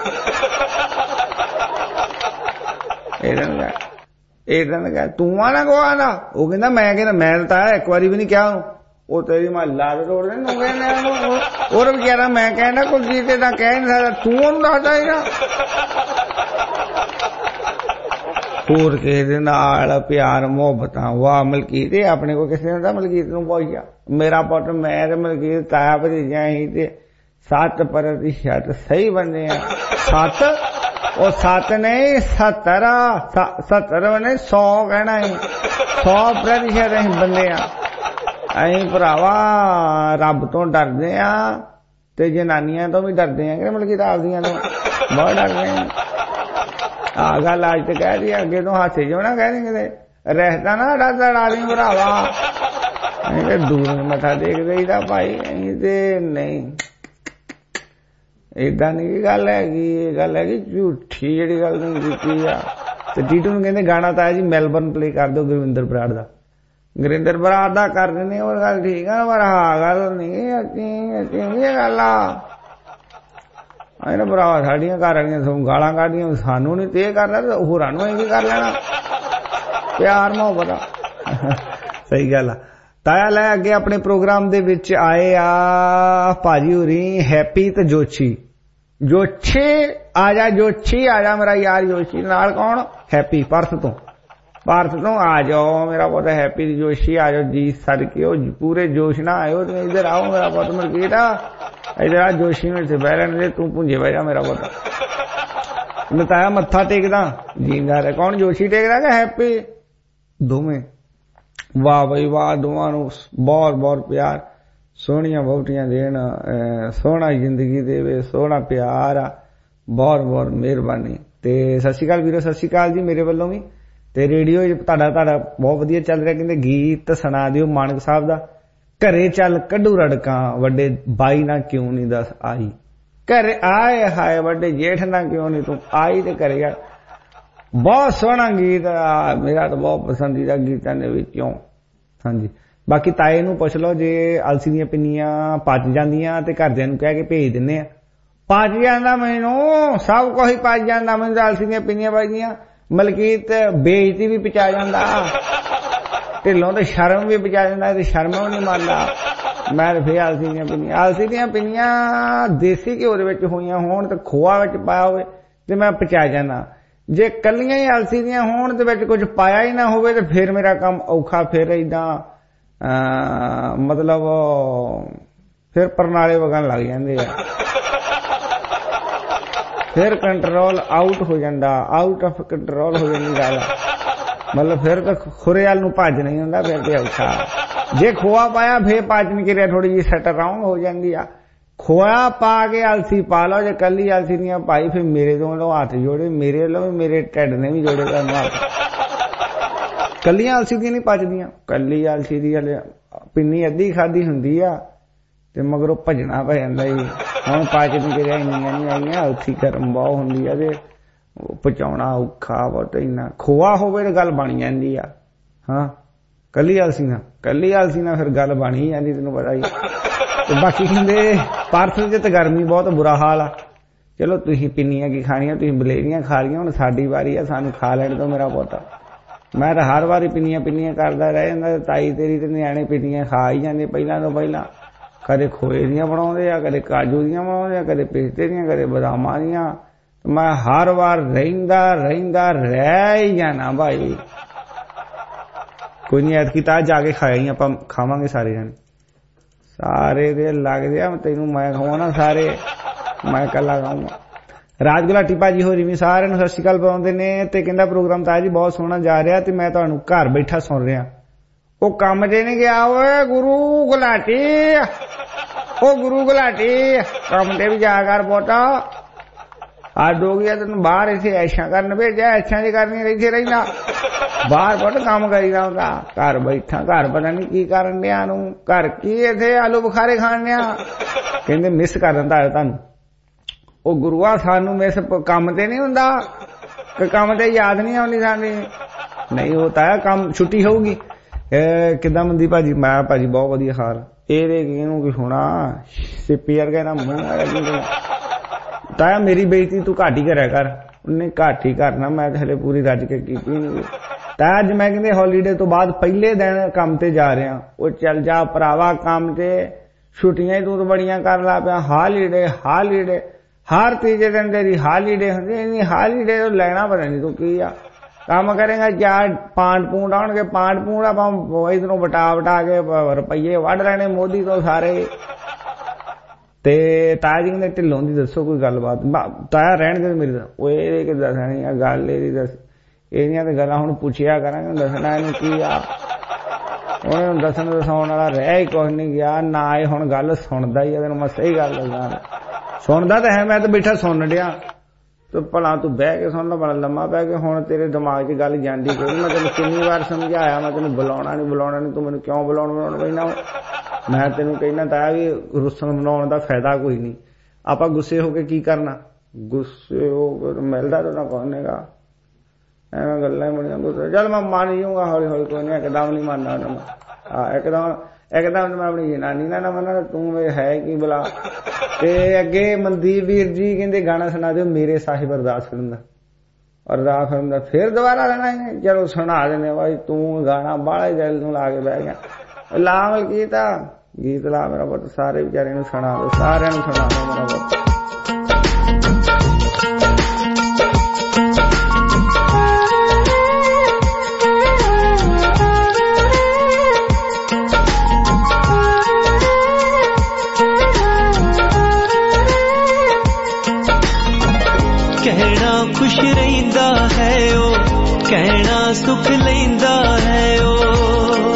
ਇਦਾਂ ਇਦਾਂ ਦਾ ਤੂੰ ਆ ਨਾ ਕੋ ਆਂਦਾ। ਉਹ ਕਹਿੰਦਾ ਮੈਂ ਕਹਿੰਦਾ ਮੈਂ ਤਾਂ ਇੱਕ ਵਾਰੀ ਵੀ ਨਹੀਂ ਕਿਹਾ ਉਹਨੂੰ। ਉਹ ਤੇਰੀ ਮਹੱਲਾ ਦੇ ਤੋੜ ਦੇ ਨੂੰ ਕਹਿੰਦੇ ਉਹ ਵਿਚਾਰਾ ਮੈਂ ਕਹਿੰਦਾ ਕੁਲਜੀਤ ਏਦਾਂ ਕਹਿ ਨਹੀਂ ਸਕਦਾ, ਤੂੰ ਉਹਨੂੰ ਦੱਸਦਾ ਹੈਗਾ। ਹੋਰ ਕਿਸੇ ਦੇ ਨਾਲ ਪਿਆਰ ਮੁਹੱਬਤਾਂ ਵਾਹ ਮਲਕੀਤ ਆਪਣੇ ਕੋਲ ਕਿਸੇ ਨੇ ਤਾਂ ਮਲਕੀਤ ਨੂੰ ਪੁੱਛਿਆ। ਮੇਰਾ ਪੁੱਤ ਮੈਂ ਤੇ ਮਲਕੀਤ ਤਾਇਆ ਭਤੀਜਾ ਹੀ ਤੇ ਸੱਤ ਪ੍ਰਤੀਸ਼ਤ ਸਹੀ ਬੰਦੇ ਆ। ਸੱਤ ਉਹ ਸੱਤ ਨਹੀਂ ਸੱਤਰ ਸੱਤਰ ਨੇ ਸੌ ਕਹਿਣਾ ਹੈ, ਸੌ ਪ੍ਰਤੀਸ਼ਤ ਅਸੀਂ ਬੰਦੇ ਆ। ਅਸੀਂ ਭਰਾਵਾ ਰੱਬ ਤੋਂ ਡਰਦੇ ਆ ਤੇ ਜਨਾਨੀਆਂ ਤੋਂ ਵੀ ਡਰਦੇ ਆ ਕਿ ਮਲਕੀਤ ਆਪਦੀਆਂ ਤੋਂ ਬਹੁਤ ਡਰਦੇ ਆ। ਆ ਗੱਲ ਅੱਜ ਤੇ ਕਹਿ ਰਹੀ ਅੱਗੇ ਤੋਂ ਹਾਸੇ ਜੋ ਨਾ ਕਹਿ ਕਿਤੇ ਰਹਿਤਾ ਨਾ ਸਾਡਾ ਲੜਾ ਦੀ ਭਰਾਵਾ। ਅਸੀਂ ਤੇ ਦੂਰ ਮੱਥਾ ਦੇਖਦੇ ਹੀ ਤਾਂ ਭਾਈ, ਅਸੀਂ ਤੇ ਨਹੀਂ ਏਦਾਂ ਨਹੀਂ ਗੱਲ ਹੈਗੀ। ਇਹ ਗੱਲ ਹੈਗੀ ਝੂਠੀ ਜਿਹੜੀ ਗੱਲ ਤੁਸੀਂ ਕੀਤੀ ਆ। ਤੇ ਟੀਟੂ ਨੂੰ ਕਹਿੰਦੇ ਗਾਣਾ ਤਾਂ ਜੀ ਮੈਲਬਰਨ ਪਲੇ ਕਰ ਦਿਓ ਗੁਰਵਿੰਦਰ ਬਰਾੜ ਦਾ। ਗੁਰਵਿੰਦਰ ਬਰਾੜ ਦਾ ਕਰ ਦਿੰਦੇ ਉਹ ਗੱਲ ਠੀਕ ਆ, ਪਰ ਆਹ ਗੱਲ ਨਹੀਂ ਚੰਗੀ ਗੱਲ ਆ। ਨਾ ਭਰਾਵਾ ਸਾਡੀਆਂ ਘਰ ਵਾਲੀਆਂ ਸਗੋਂ ਗਾਲਾਂ ਕੱਢਦੀਆਂ, ਸਾਨੂੰ ਨੀ ਤੇ ਕਰ ਲਿਆ ਹੋਰਾਂ ਨੂੰ ਅਸੀਂ ਕਰ ਲੈਣਾ। ਪਿਆਰ ਮੁਹੱਬਤ ਆ ਸਹੀ ਗੱਲ ਆ। ਤਾਇਆ ਲੈ ਅੱਗੇ ਆਪਣੇ ਪ੍ਰੋਗਰਾਮ ਦੇ ਵਿੱਚ ਆਏ ਆ ਭਾਜੀ ਹੋਰੀ ਹੈਪੀ ਤੇ ਜੋਸ਼ੀ। ਜੋਸ਼ੀ ਆ ਜਾ, ਜੋਸ਼ੀ ਆ ਜਾ ਮੇਰਾ ਯਾਰ। ਜੋਸ਼ੀ ਨਾਲ ਕੌਣ? ਹੈਪੀ ਪਰਸ ਤੋਂ, ਭਾਰਤ ਤੋਂ ਆ ਜਾਓ ਮੇਰਾ ਪੁੱਤ ਹੈਪੀ ਜੋਸ਼ੀ ਆ ਜਾਓ ਜੀ ਸੜ ਕੇ। ਉਹ ਪੂਰੇ ਜੋਸ਼ ਨਾਲ ਆਇਓ ਤੇ ਇੱਧਰ ਆਓ ਮੇਰਾ ਪੁੱਤ ਮਲਕੀਤ ਇੱਧਰ ਆ। ਜੋਸ਼ੀ ਨੂੰ ਇੱਥੇ ਬਹਿ ਰਹਿਣ ਦੇ, ਤੂੰ ਪੁੰਜੇ ਬਹਿ ਜਾ ਮੇਰਾ ਪੁੱਤ। ਨਤਾਇਆ ਮੱਥਾ ਟੇਕਦਾ ਜੀਂਦਾ ਰਿਹਾ। ਕੌਣ? ਜੋਸ਼ੀ ਟੇਕਦਾ ਕਿ ਹੈਪੀ? ਦੋਵੇਂ। ਵਾਹ ਬਈ ਵਾਹ, ਦੋਵਾਂ ਨੂੰ ਬਹੁਤ ਬਹੁਤ ਪਿਆਰ, ਸੋਹਣੀਆਂ ਵਹੁਟੀਆਂ ਦੇਣ, ਸੋਹਣਾ ਜ਼ਿੰਦਗੀ ਦੇਵੇ, ਸੋਹਣਾ ਪਿਆਰ ਆ। ਬਹੁਤ ਬਹੁਤ ਮਿਹਰਬਾਨੀ। ਤੇ ਸਤਿ ਸ਼੍ਰੀ ਅਕਾਲ ਵੀਰੋ, ਸਤਿ ਸ਼੍ਰੀ ਅਕਾਲ ਜੀ ਮੇਰੇ ਵੱਲੋਂ ਵੀ। ਤੇ ਰੇਡੀਓ ਤੁਹਾਡਾ ਤੁਹਾਡਾ ਬਹੁਤ ਵਧੀਆ ਚੱਲ ਰਿਹਾ। ਕਹਿੰਦੇ ਗੀਤ ਸੁਣਾ ਦਿਓ ਮਾਨਕ ਸਾਹਿਬ ਦਾ, ਘਰੇ ਚੱਲ ਕੱਢੂ ਰੜਕਾਂ ਵੱਡੇ ਬਾਈ ਨਾ ਕਿਉਂ ਨਹੀਂ ਦੱਸ ਆਈ। ਘਰੇ ਆਏ ਹਾਏ ਵੱਡੇ ਜੇਠ ਨਾ ਕਿਉਂ ਨਹੀਂ ਤੂੰ ਆਈ ਤੇ ਘਰੇ ਯਾਰ। ਬਹੁਤ ਸੋਹਣਾ ਗੀਤ ਆ, ਮੇਰਾ ਤਾਂ ਬਹੁਤ ਪਸੰਦੀਦਾ ਗੀਤਾਂ ਦੇ ਵਿੱਚੋਂ। ਹਾਂਜੀ ਬਾਕੀ ਤਾਏ ਨੂੰ ਪੁੱਛ ਲਓ ਜੇ ਅਲਸੀ ਦੀਆਂ ਪਿੰਨੀਆਂ ਪਚ ਜਾਂਦੀਆਂ ਤੇ ਘਰਦਿਆਂ ਨੂੰ ਕਹਿ ਕੇ ਭੇਜ ਦਿੰਦੇ ਆ। ਪਚ ਜਾਂਦਾ ਮੈਨੂੰ, ਸਭ ਕੁਝ ਹੀ ਪਚ ਜਾਂਦਾ ਮੈਨੂੰ ਤਾਂ ਅਲਸੀ ਦੀਆਂ ਪਿੰਨੀਆਂ ਪਚਦੀਆਂ। ਮਲਕੀਤ ਬੇਇੱਜ਼ਤੀ ਵੀ ਪਚਾ ਜਾਂਦਾ, ਢਿੱਲੋਂ ਤੇ ਸ਼ਰਮ ਵੀ ਪਚਾ ਜਾਂਦਾ ਤੇ ਸ਼ਰਮ ਵੀ ਨਹੀਂ ਮੰਨਦਾ। ਮੈਂ ਤੇ ਫੇਰ ਅਲਸੀ ਦੀਆਂ ਪਿੰਨੀਆਂ, ਅਲਸੀ ਦੀਆਂ ਪਿੰਨੀਆਂ ਦੇਸੀ ਘਿਓ ਦੇ ਵਿੱਚ ਹੋਈਆਂ ਹੋਣ ਤੇ ਖੋਆ ਵਿੱਚ ਪਾਇਆ ਹੋਵੇ ਤੇ ਮੈਂ ਪਚਾ ਜਾਂਦਾ। ਜੇ ਕੱਲੀਆਂ ਹੀ ਅਲਸੀ ਦੀਆਂ ਹੋਣ ਤੇ ਵਿੱਚ ਕੁਝ ਪਾਇਆ ਹੀ ਨਾ ਹੋਵੇ ਤੇ ਫਿਰ ਮੇਰਾ ਕੰਮ ਔਖਾ। ਫਿਰ ਏਦਾਂ ਮਤਲਬ ਫਿਰ ਪਰਨਾਲੇ ਵਗਣ ਲੱਗ ਜਾਂਦੇ ਆ, ਫਿਰ ਕੰਟਰੋਲ ਆਊਟ ਹੋ ਜਾਂਦਾ, ਆਊਟ ਆਫ ਕੰਟਰੋਲ ਹੋ ਜਾਂਦੀ ਗੱਲ। ਮਤਲਬ ਫਿਰ ਤਾਂ ਖੁਰੇ ਵੱਲ ਨੂੰ ਭੱਜ ਨਹੀਂ ਹੁੰਦਾ, ਫਿਰ ਤੇ ਔਖਾ। ਜੇ ਖੋਆ ਪਾਇਆ ਫਿਰ ਪਾਚਨ ਕਿਰਿਆ ਥੋੜੀ ਜਿਹੀ ਸੈਟ ਰਾਉਂਡ ਹੋ ਜਾਂਦੀ ਆ। ਖੋਆ ਪਾ ਕੇ ਅਲਸੀ ਪਾ ਲਓ, ਜੇ ਕੱਲੀ ਅਲਸੀ ਦੀਆਂ ਭਾਈ ਫਿਰ ਮੇਰੇ ਤੋਂ ਹੱਥ ਜੋੜੇ, ਮੇਰੇ ਵੱਲੋਂ ਵੀ ਮੇਰੇ ਢਿੱਡ ਨੇ ਵੀ ਜੋੜੇ ਤੁਹਾਨੂੰ ਹੱਥ। ਕੱਲੀਆਂ ਅਲਸੀ ਦੀਆਂ ਨਹੀਂ ਪਚਦੀਆਂ, ਕੱਲੀ ਅਲਸੀ ਦੀ ਪਿੰਨੀ ਅੱਧੀ ਖਾਦੀ ਹੁੰਦੀ ਆ ਤੇ ਮਗਰੋਂ ਭੱਜਣਾ ਪੈ ਜਾਂਦਾ ਜੀ। ਹੁਣ ਪਾਚਨ ਕਿਰਿਆ ਇੰਨੀਆਂ ਨਹੀਂ ਆਈਆਂ, ਅਲਸੀ ਗਰਮ ਬਹੁਤ ਹੁੰਦੀ ਆ ਤੇ ਪਚਾਉਣਾ ਔਖਾ ਬਹੁਤ। ਇੰਨਾ ਖੋਆ ਹੋਵੇ ਤਾਂ ਗੱਲ ਬਣ ਜਾਂਦੀ ਆ। ਹਾਂ ਕੱਲੀ ਅਲਸੀ ਨਾਲ, ਕੱਲੀ ਅਲਸੀ ਨਾਲ ਫਿਰ ਗੱਲ ਬਣ ਹੀ ਜਾਂਦੀ, ਤੈਨੂੰ ਪਤਾ ਹੀ। ਤੇ ਬਾਕੀ ਕਹਿੰਦੇ ਭਾਰਤ ਚ ਤਾਂ ਗਰਮੀ ਬਹੁਤ ਬੁਰਾ ਹਾਲ ਆ। ਚਲੋ ਤੁਸੀਂ ਪਿੰਨੀਆਂ ਕੀ ਖਾਣੀਆਂ, ਤੁਸੀਂ ਬਲੇਰੀਆਂ ਖਾ ਲਈਆਂ, ਹੁਣ ਸਾਡੀ ਵਾਰੀ ਆ, ਸਾਨੂੰ ਖਾ ਲੈਣ ਤੋਂ ਮੇਰਾ ਪੁੱਤ। ਮੈਂ ਤਾਂ ਹਰ ਵਾਰੀ ਪਿੰਨੀਆਂ ਪਿੰਨੀਆਂ ਕਰਦਾ ਰਹਿ ਜਾਂਦਾ। ਤਾਈ ਤੇਰੀ ਤੇ ਨਿਆਣੇ ਪਿੰਨੀਆਂ ਖਾ ਹੀ ਜਾਂਦੇ ਪਹਿਲਾਂ ਤੋਂ ਪਹਿਲਾਂ। ਕਦੇ ਖੋਏ ਦੀਆਂ ਬਣਾਉਂਦੇ ਆ, ਕਦੇ ਕਾਜੂ ਦੀਆਂ ਬਣਾਉਂਦੇ ਆ, ਕਦੇ ਪਿਸਤੇ ਦੀਆਂ, ਕਦੇ ਬਦਾਮਾਂ ਦੀਆਂ। ਮੈਂ ਹਰ ਵਾਰ ਰਹਿੰਦਾ ਰਹਿੰਦਾ ਰਹਿ ਹੀ ਜਾਣਾ ਭਾਈ। ਕੋਈ ਨਹੀਂ ਐਤਕੀ ਤਾਂ ਜਾ ਕੇ ਖਾਇਆ ਆਪਾਂ ਖਾਵਾਂਗੇ ਸਾਰੇ ਜਾਣੇ। ਸਾਰੇ ਦੇ ਲੱਗਦੇ ਆ ਤੈਨੂੰ ਮੈਂ ਖਾਵਾਂ ਨਾ ਸਾਰੇ, ਮੈਂ ਕੱਲਾ ਖਾਊਂਗਾ। ਰਾਜ ਗੁਲਾਟੀ ਭਾਜੀ ਹੋਰੀ ਵੀ ਸਾਰਿਆਂ ਨੂੰ ਸਤਿ ਸ਼੍ਰੀ ਅਕਾਲ ਬੁਲਾਉਂਦੇ ਨੇ ਤੇ ਕਹਿੰਦਾ ਪ੍ਰੋਗਰਾਮ ਤਾਂ ਜੀ ਬਹੁਤ ਸੋਹਣਾ ਜਾ ਰਿਹਾ ਤੇ ਮੈਂ ਤੁਹਾਨੂੰ ਘਰ ਬੈਠਾ ਸੁਣ ਰਿਹਾ। ਉਹ ਕੰਮ ਤੇ ਨਹੀਂ ਗਿਆ ਓਏ ਗੁਰੂ ਗੁਲਾਟੀ, ओ गुरु घलाटी कम ते भी जा कर पोटा आज हो गया तेन बाहर इसे ऐशा करन भेजा ऐशा जी करनी इत्थे रहिंदा बाहर पुट काम करीदा हुंदा घर बैठा घर पता नहीं की करन दिया नूं घर की इत्थे आलू बुखारे खाण दिया कहंदे मिस कर दिंदा है तुहानूं ओ गुरुआ सानू मिस काम ते नहीं हुंदा कि काम ते याद नहीं आउंदी साडी नहीं होता है काम छुट्टी होगी किदा मंदी भाजी मैं भाजी बहुत वधिया हाल ਇਹਦੇ ਕਿਹਨੂੰ ਕੀ ਹੋਣਾ ਸਿਪੀਅਰ ਕਹਿੰਦਾ ਮੂੰਹ ਤਾਇਆ ਮੇਰੀ ਬੇਇੱਜ਼ਤੀ ਤੂੰ ਘੱਟ ਹੀ ਕਰਿਆ ਕਰ ਉਹਨੇ ਘੱਟ ਹੀ ਕਰਨਾ ਮੈਂ ਤਾਂ ਹਲੇ ਪੂਰੀ ਰੱਜ ਕੇ ਕੀਤੀ ਨਹੀਂ ਤਾਇਆ ਅੱਜ ਮੈਂ ਕਹਿੰਦੇ ਹੌਲੀਡੇ ਤੋਂ ਬਾਅਦ ਪਹਿਲੇ ਦਿਨ ਕੰਮ ਤੇ ਜਾ ਰਿਹਾ ਉਹ ਚੱਲ ਜਾ ਭਰਾਵਾ ਕੰਮ ਤੇ ਛੁੱਟੀਆਂ ਹੀ ਤੂੰ ਤਾਂ ਬੜੀਆਂ ਕਰ ਲਾ ਪਿਆ ਹਾਲੀਡੇ ਹਾਲੀਡੇ ਹਰ ਤੀਜੇ ਦਿਨ ਤੇਰੀ ਹਾਲੀਡੇ ਹੁੰਦੀ ਨਹੀਂ ਹਾਲੀਡੇ ਤੋਂ ਲੈਣਾ ਪਤਾ ਨਹੀਂ ਤੂੰ ਕੀ ਆ काम करेगा क्या पांड पूंड आउणगे पांड पूंड आप इधरों बटा बटा के रुपये वढ़ लेने मोदी तो सारे ते ताया जी ने ढिल्लों दी दसो कोई गलबात ताया रहन दे मेरी ओए कि दसनी आ गल एदी दस एदियां ते गल्लां हुण पुछिया करांगे दसना इहनूं की आ हुण दसन दसाउण वाला रह ही कुछ नहीं गया ना ए हुण गल सुणदा ही आ तैनूं मैं सही गल दस्सां सुणदा तां है मैं तां बैठा सुण डिया तो भला तू बह के सुन ला बड़ा लम्मा पै के हुण तेरे दिमाग च गल जांदी कोई मैं तेन किन्नी बार समझाया मैं तेन बुलाउणा नहीं बुलाउणा नहीं तू मैनूं क्यों बुलाउण बुलाउण पैंदा मैं तेनूं कहना ताया कि रुस्सन बनाउण दा फायदा कोई नहीं आपां गुस्से हो के की करना गुस्से हो के मिलदा तो ना कहनेगा ਐਵੇਂ ਗੱਲਾਂ ਹੀ ਬੜੀਆਂ ਗੁੱਸੇ ਚੱਲ ਮੈਂ ਮੰਨ ਜਾਊਂਗਾ ਹੌਲੀ ਹੌਲੀ ਕੋਈ ਨਹੀਂ ਇੱਕਦਮ ਨਹੀਂ ਮੰਨਦਾ ਉਹਨੂੰ ਮੈਂ ਆ ਇੱਕਦਮ ਇੱਕਦਮ ਮੈਂ ਆਪਣੀ ਜਨਾਨੀ ਨਾਲ ਨਾ ਮੰਨਾਂ ਤੂੰ ਮੇਰੇ ਹੈ ਕੀ ਬਲਾ ਤੇ ਅੱਗੇ ਮਨਦੀਪ ਵੀਰ ਜੀ ਕਹਿੰਦੇ ਗਾਣਾ ਸੁਣਾ ਦਿਓ ਮੇਰੇ ਸਾਹਿਬ ਅਰਦਾਸ ਫਿਲਮ ਦਾ ਅਰਦਾਸ ਫਿਲਮ ਦਾ ਫਿਰ ਦੁਬਾਰਾ ਲੈਣਾ ਹੈ ਚਲੋ ਸੁਣਾ ਦਿੰਦੇ ਬਾਈ ਤੂੰ ਗਾਣਾ ਬਾਹਲਾ ਦਿਲ ਨੂੰ ਲਾ ਕੇ ਬਹਿ ਗਿਆ ਲਾਵਲ ਗੀਤ ਆ ਗੀਤ ਲਾ ਮੇਰਾ ਪੁੱਤ ਸਾਰੇ ਵਿਚਾਰੇ ਨੂੰ ਸੁਣਾ ਦਿਓ ਸਾਰਿਆਂ ਨੂੰ ਸੁਣਾ ਦਿਓ ਮੇਰਾ ਪੁੱਤ खुश रहिंदा है ओ कहना सुख लैंदा है ओ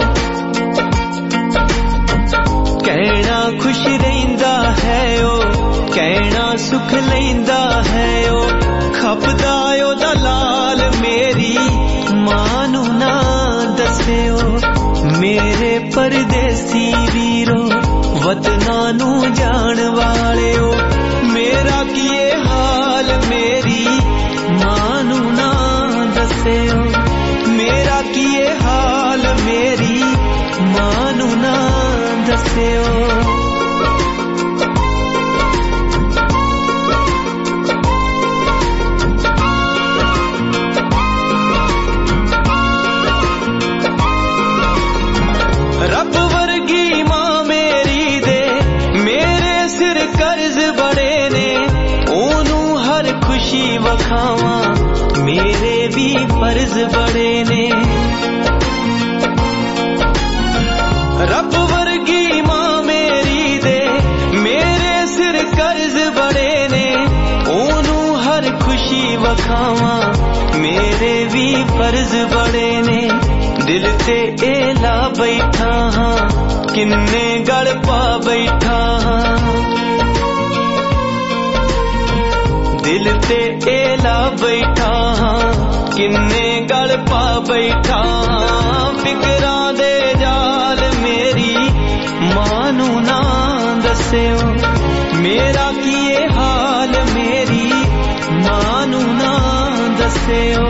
कहना खुश रहिंदा है ओ कहना सुख लैंदा है ओ खपदा ओदा लाल मेरी मां नू ना दस्सिओ मेरे परदेसी वीरो वतना नू जान वालिओ मेरा कीए हाल मेरी मानू ना दस्सिओ मेरा कीए हाल मेरी मानू ना दस्सिओ रब वर्गी मां मेरी दे मेरे सिर कर्ज बड़े ने ओनू हर खुशी वखावा मेरे भी फर्ज बड़े ने रब वर्गी मां मेरी दे मेरे सिर कर्ज बड़े ने ओनू हर खुशी वखावा मेरे भी फर्ज बड़े ने दिल ते एला बैठा हाँ किन्ने गल पा बैठा हाँ दिल ते एला बैठा किन्ने गल पा बैठा फिकरां दे जाल मेरी मानू ना दस्सिओ मेरा कीए हाल मेरी मानू ना दस्सिओ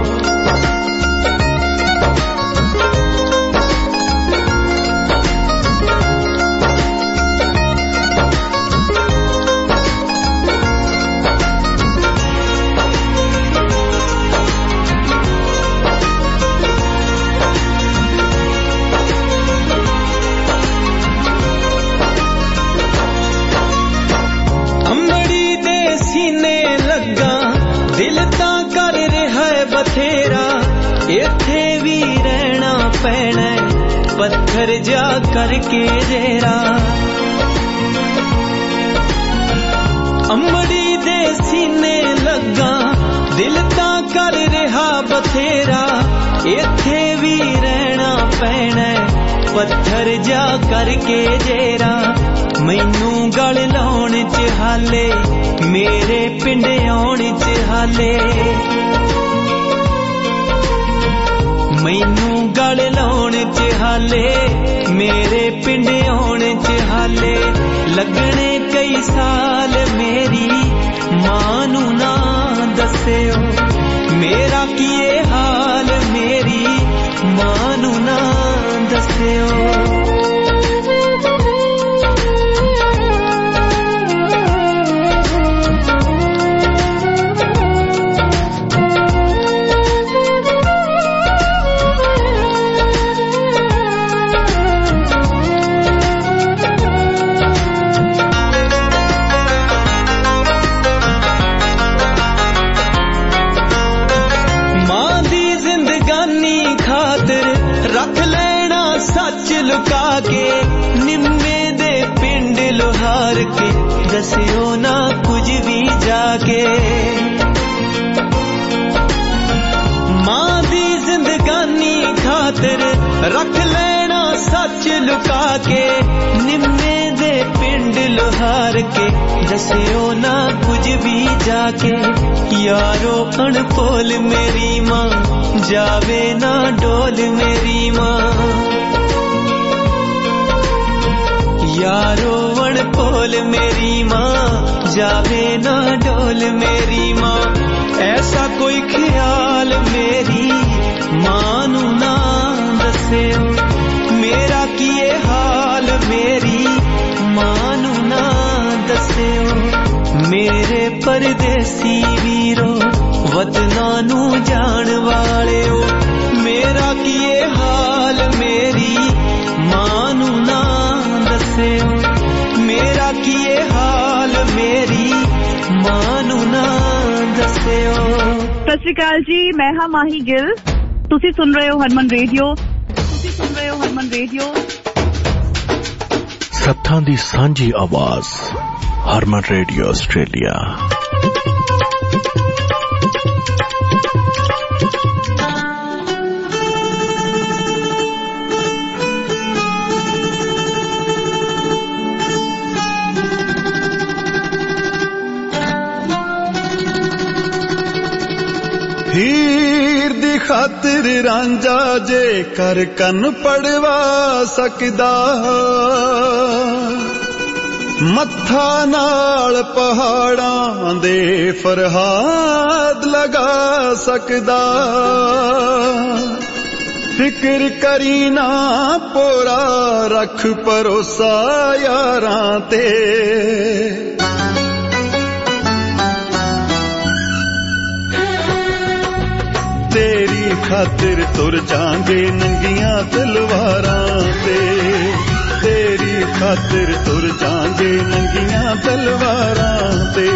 दिल तां कर रहा है बथेरा इत्थे भी रहना पैना पत्थर जा करके जेरा अमड़ी दे सीने लगा दिल तां कर रहा बथेरा इत्थे भी रहना पैना पत्थर जा करके जेरा मैनू गल लाउण च हाले मेरे पिंड आउण च हाले मैनू गल लाउण च हाले मेरे पिंड आउण च हाले लगने कई साल मेरी मां नू ना दस्सिओ मेरा किए हाल मेरी मां नू ना दस्सिओ लुका के निम्मे दे पिंड लोहार के दसियो ना कुछ भी जाके मां दी जिंदगानी खातिर रख लेना सच लुका के निम्मे दे पिंड लोहार के दसियो ना कुछ भी जाके यारो अनपोल मेरी मां जावे ना डोल मेरी मां यारो वण पोल मेरी मां जावे ना डोल मेरी मां ऐसा कोई ख्याल मेरी मां नू ना दस्सिओ मेरा किए हाल मेरी मां नू ना दस्सिओ मेरे परदेसी वीरो वतना नू जान वालिओ मेरा किए हाल मेरी मां नू ना मेरा किए हाल मेरी मां नू ना दस्सिओ। सत श्री अकाल जी, मैं हां माही गिल, तुसी सुन रहे हो हरमन रेडियो, तुसी सुन रहे हो हरमन रेडियो। सत्थां दी सांझी आवाज हरमन रेडियो आस्ट्रेलिया। हीर दी खातिर रांझा जे कर कन पड़वा सकदा मत्था नाल पहाड़ां दे फरहाद लगा सकदा फिक्र करी ना पोरा रख भरोसा यारां ते तेरी खातिर तुर जांगे नंगियां तलवारां ते तेरी खातिर तुर जांगे नंगियां तलवारां ते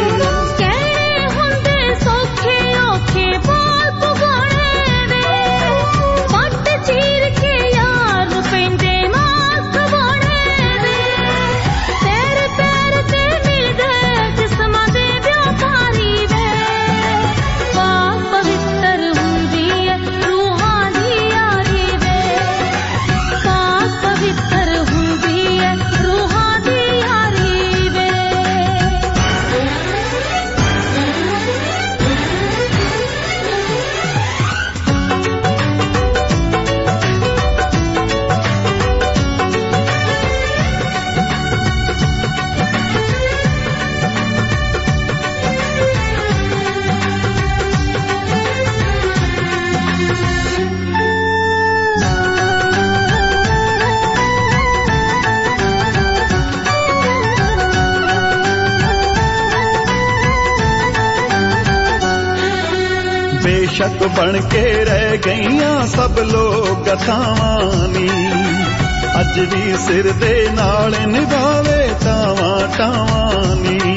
बेशक बन के रह गईयां सब लोग गथावानी अज भी सिर दे नाल निभावे टावां टावानी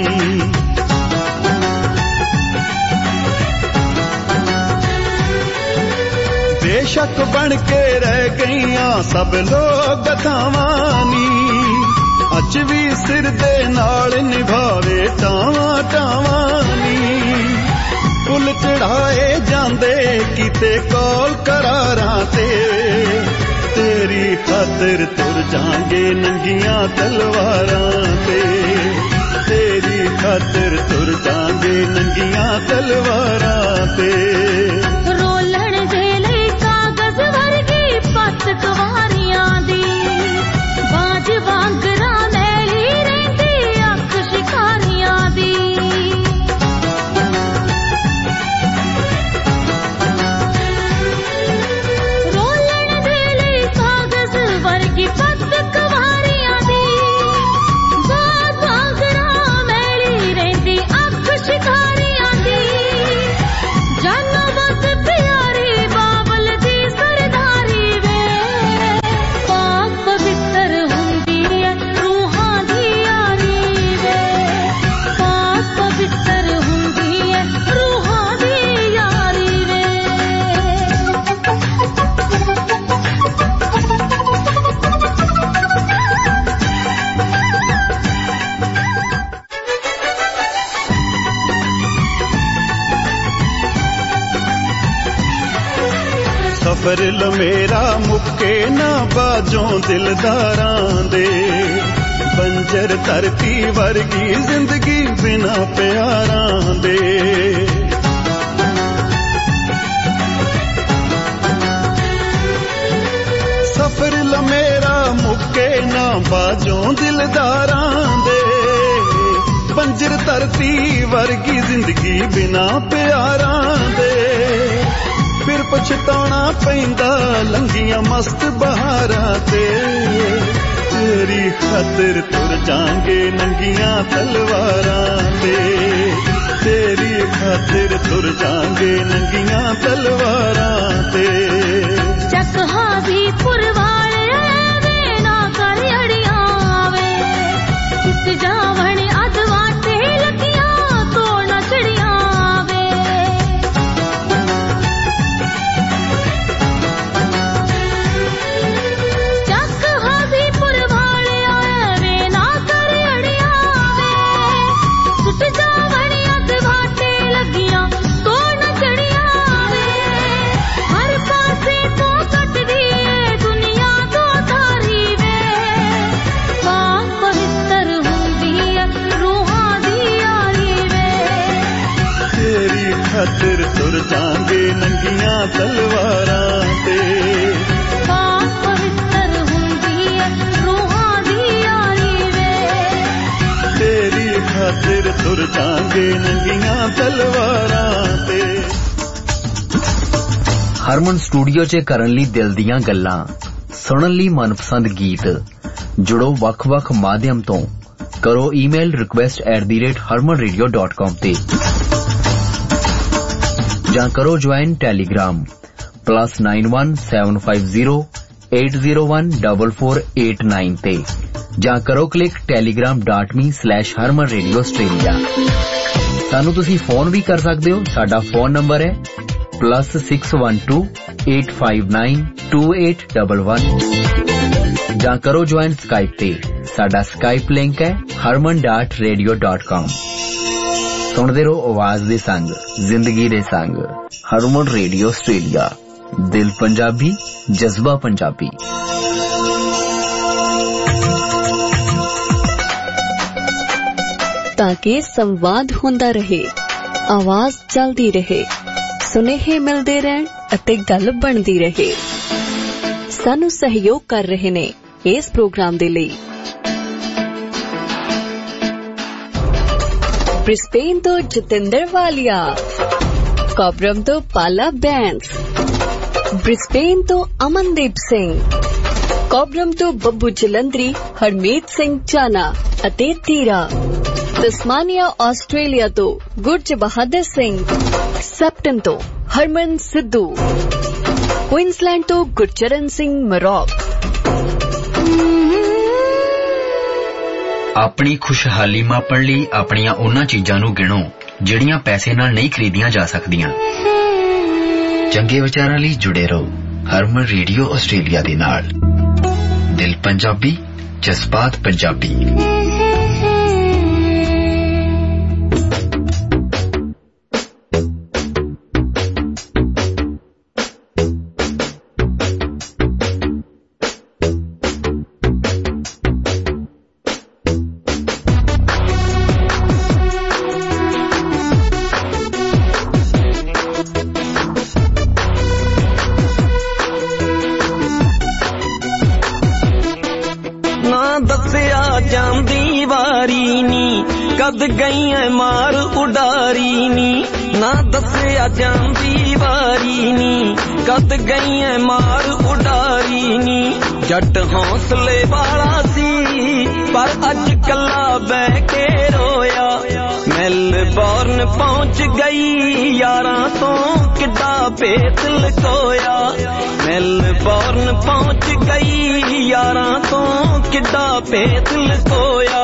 बेशक बन के रह गईयां सब लोग गथावानी अज भी सिर दे नाल निभावे टावां टावानी फुल चढ़ाए जांदे किते कौल करारां ते ते तेरी खातिर तुर जांगे नंगियां तलवारां ते, तेरी खातिर तुर जांगे नंगियां तलवारां ते। रोलण दे लई कागज वर्गी पत कुवारियां दी, बाज वांगरा मैली रहिंदी अख शिकारियां दी। सफर लमेरा मुक्के ना बाजों दिलदारां दे, बंजर धरती वर्गी जिंदगी बिना प्यारां दे। सफर लमेरा मुक्के ना बाजों दिलदारां दे, बंजर धरती वर्गी जिंदगी बिना प्यारां दे। फिर पछताना पैंदा लंघियां मस्त बहारां ते, तेरी खातिर तुर जांगे नंगियां तलवारां ते, तेरी खातिर तुर जांगे नंगियां तलवारां ते। चक हाजीपुर वाले वे ना कर अड़ियां वे, किस जावण अधवाटे लगियां तो न चढ़ियां। खातिर तुर जांगे नंगियां तलवारां ते, पाक पवित्र हुंदी है रूहां दी यारी वे। तेरी खातिर तुर जांगे नंगियां तलवारां ते। हरमन स्टूडियो च करन लई दिल दियां गल्लां, सुनन लई मनपसंद गीत, जुड़ो वख-वख माध्यम तो, करो email request at the rate Harman radio dot com ते, ਜਾਂ ਕਰੋ join telegram plus nine one seven five zero eight zero one four four eight nine ਤੇ, ਜਾਂ ਕਰੋ click telegram dot me slash harman radio australia। ਸਾਨੂੰ ਤੁਸੀਂ phone ਵੀ ਕਰ ਸਕਦੇ ਹੋ। ਸਾਡਾ ਫੋਨ ਨੰਬਰ ਹੈ plus six one two eight five nine two eight one one. ਜਾਂ ਕਰੋ ਜੁਆਇਨ ਸਕਾਈਪ ਤੇ, ਸਾਡਾ ਸਕਾਈਪ ਲਿੰਕ ਹੈ harman dot radio dot com। ਸੁਣਦੇ ਰਹੋ ਆਵਾਜ਼ ਦੇ ਸੰਗ, ਜ਼ਿੰਦਗੀ ਦੇ ਸੰਗ। ਹਰਮਨ ਰੇਡੀਓ ਆਸਟ੍ਰੇਲੀਆ, ਦਿਲ ਪੰਜਾਬੀ, ਜਜ਼ਬਾ ਪੰਜਾਬੀ। ਤਾਂ ਕਿ ਸੰਵਾਦ ਹੁੰਦਾ ਰਹੇ, ਆਵਾਜ਼ ਚੱਲਦੀ ਰਹੇ, ਸੁਨੇਹੇ ਮਿਲਦੇ ਰਹਿਣ ਅਤੇ ਗੱਲ ਬਣਦੀ ਰਹੇ। ਸਾਨੂੰ ਸਹਿਯੋਗ ਕਰ ਰਹੇ ਨੇ ਇਸ ਪ੍ਰੋਗਰਾਮ ਦੇ ਲਈ ब्रिस्बेन तो जतिंदर वालिया, कॉबरम तो पाला बैंस, ब्रिस्बेन तो अमनदीप सिंह, कॉबरम तो बब्बू जलंधरी हरमीत सिंह चाना अते तीरा, तस्मानिया ऑस्ट्रेलिया तो गुरज बहादुर सिंह, सैप्टन तो हरमन सिद्धू, क्वींसलैंड तो गुरचरण सिंह मरॉक। ਆਪਣੀ ਖੁਸ਼ਹਾਲੀ ਮਾਪਣ ਲਈ ਆਪਣੀਆਂ ਉਹਨਾਂ ਚੀਜ਼ਾਂ ਨੂੰ ਗਿਣੋ ਜਿਹੜੀਆਂ ਪੈਸੇ ਨਾਲ ਨਹੀਂ ਖਰੀਦੀਆਂ ਜਾ ਸਕਦੀਆਂ। ਚੰਗੇ ਵਿਚਾਰਾਂ ਲਈ ਜੁੜੇ ਰਹੋ ਹਰਮਨ ਰੇਡੀਓ ਆਸਟ੍ਰੇਲੀਆ ਦੇ ਨਾਲ। ਦਿਲ ਪੰਜਾਬੀ, ਜਜ਼ਬਾਤ ਪੰਜਾਬੀ। कद गई है मार उडारी नी ना दसिया जांदी वारी नी कद गई है मार उडारी नी जट हौसले वाला सी पर अज कला बह के रोया मेलबोर्न पहुंच गई यारां तो किड्डा भेत लकोया मेलबोर्न पहुंच गई यारां तो किड्डा भेत लकोया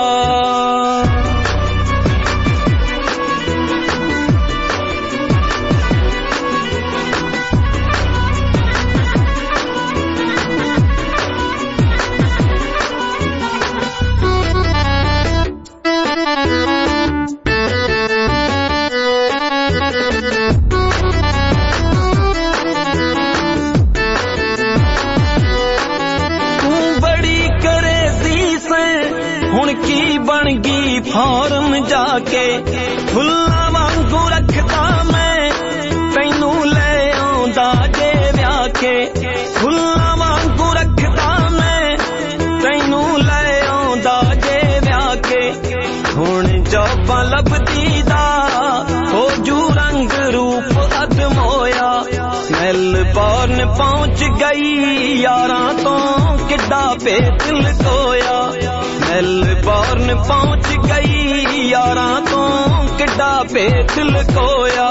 फॉर्म जाके फुल्ला वांगू रखदा मैं तैनू ले आंदा जे व्याह के फुल्ला वांगू रखदा मैं तैनू ले आंदा जे व्याह के हुण जौबां लभदी दा हो जू रंग रूप अदमोया मेलबोर्न पहुंच गई यारां तो किड्डा भेत लकोया मेलबोर्न पहुंच गई यारां तो किड्डा भेत लकोया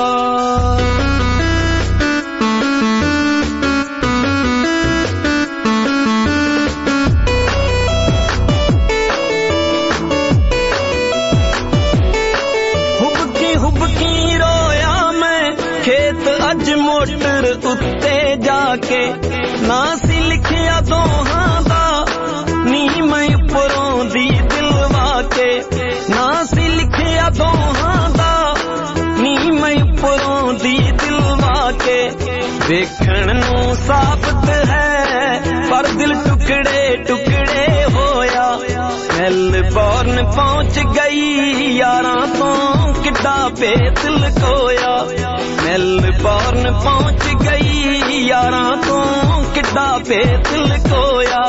हुबकी हुबकी रोया मैं खेत अज मोटर उत्ते जाके ना सी लिखिया दोहां दा नी मैं उपरों दी दिलवा के ना सी लिखिया दोहां दा नी मैं उपरों दी दिलवा के देखण नू साबित है पर दिल टुकड़े टुकड़े होया मेलबोर्न पहुंच गई यारां तो किड्डा भेत लकोया मेलबोर्न पहुंच गई यारां तो किड्डा भेत लकोया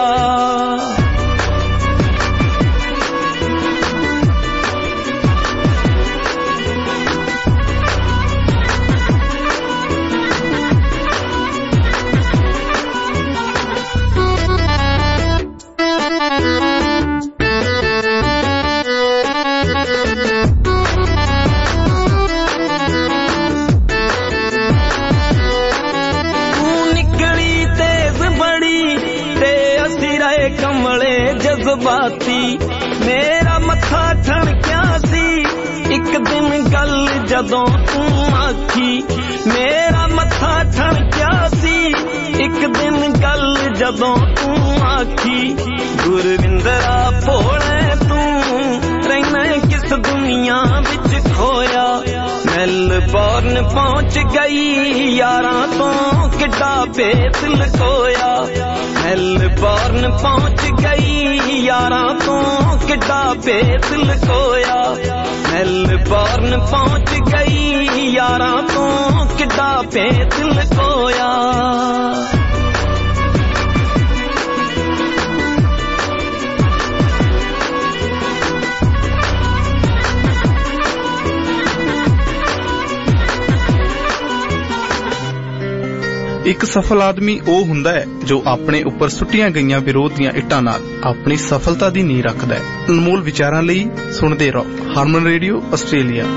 जज्बाती मेरा मथा ठणकिया सी एक दिन गल जदों तू आखी मेरा मथा ठणकिया सी एक दिन गल जदों तू आखी गुरविंदरा भोले तू रहना किस दुनिया विच खोया मेलबोर्न पहुंच गई यारां तो किड्डा भेत लकोया मेलबोर्न पहुंच गई यारां तो किड्डा भेत लकोया मेलबोर्न पहुंच गई यारां तो किड्डा भेत लकोया ਇੱਕ ਸਫਲ ਆਦਮੀ ਉਹ ਹੁੰਦਾ ਹੈ ਜੋ ਆਪਣੇ ਉੱਪਰ ਸੁੱਟੀਆਂ ਗਈਆਂ ਵਿਰੋਧ ਦੀਆਂ ਇੱਟਾਂ ਨਾਲ ਆਪਣੀ ਸਫਲਤਾ ਦੀ ਨੀਂਹ ਰੱਖਦਾ ਹੈ। ਅਨਮੋਲ ਵਿਚਾਰਾਂ ਲਈ ਸੁਣਦੇ ਰਹੋ ਹਾਰਮਨ ਰੇਡੀਓ ਆਸਟ੍ਰੇਲੀਆ।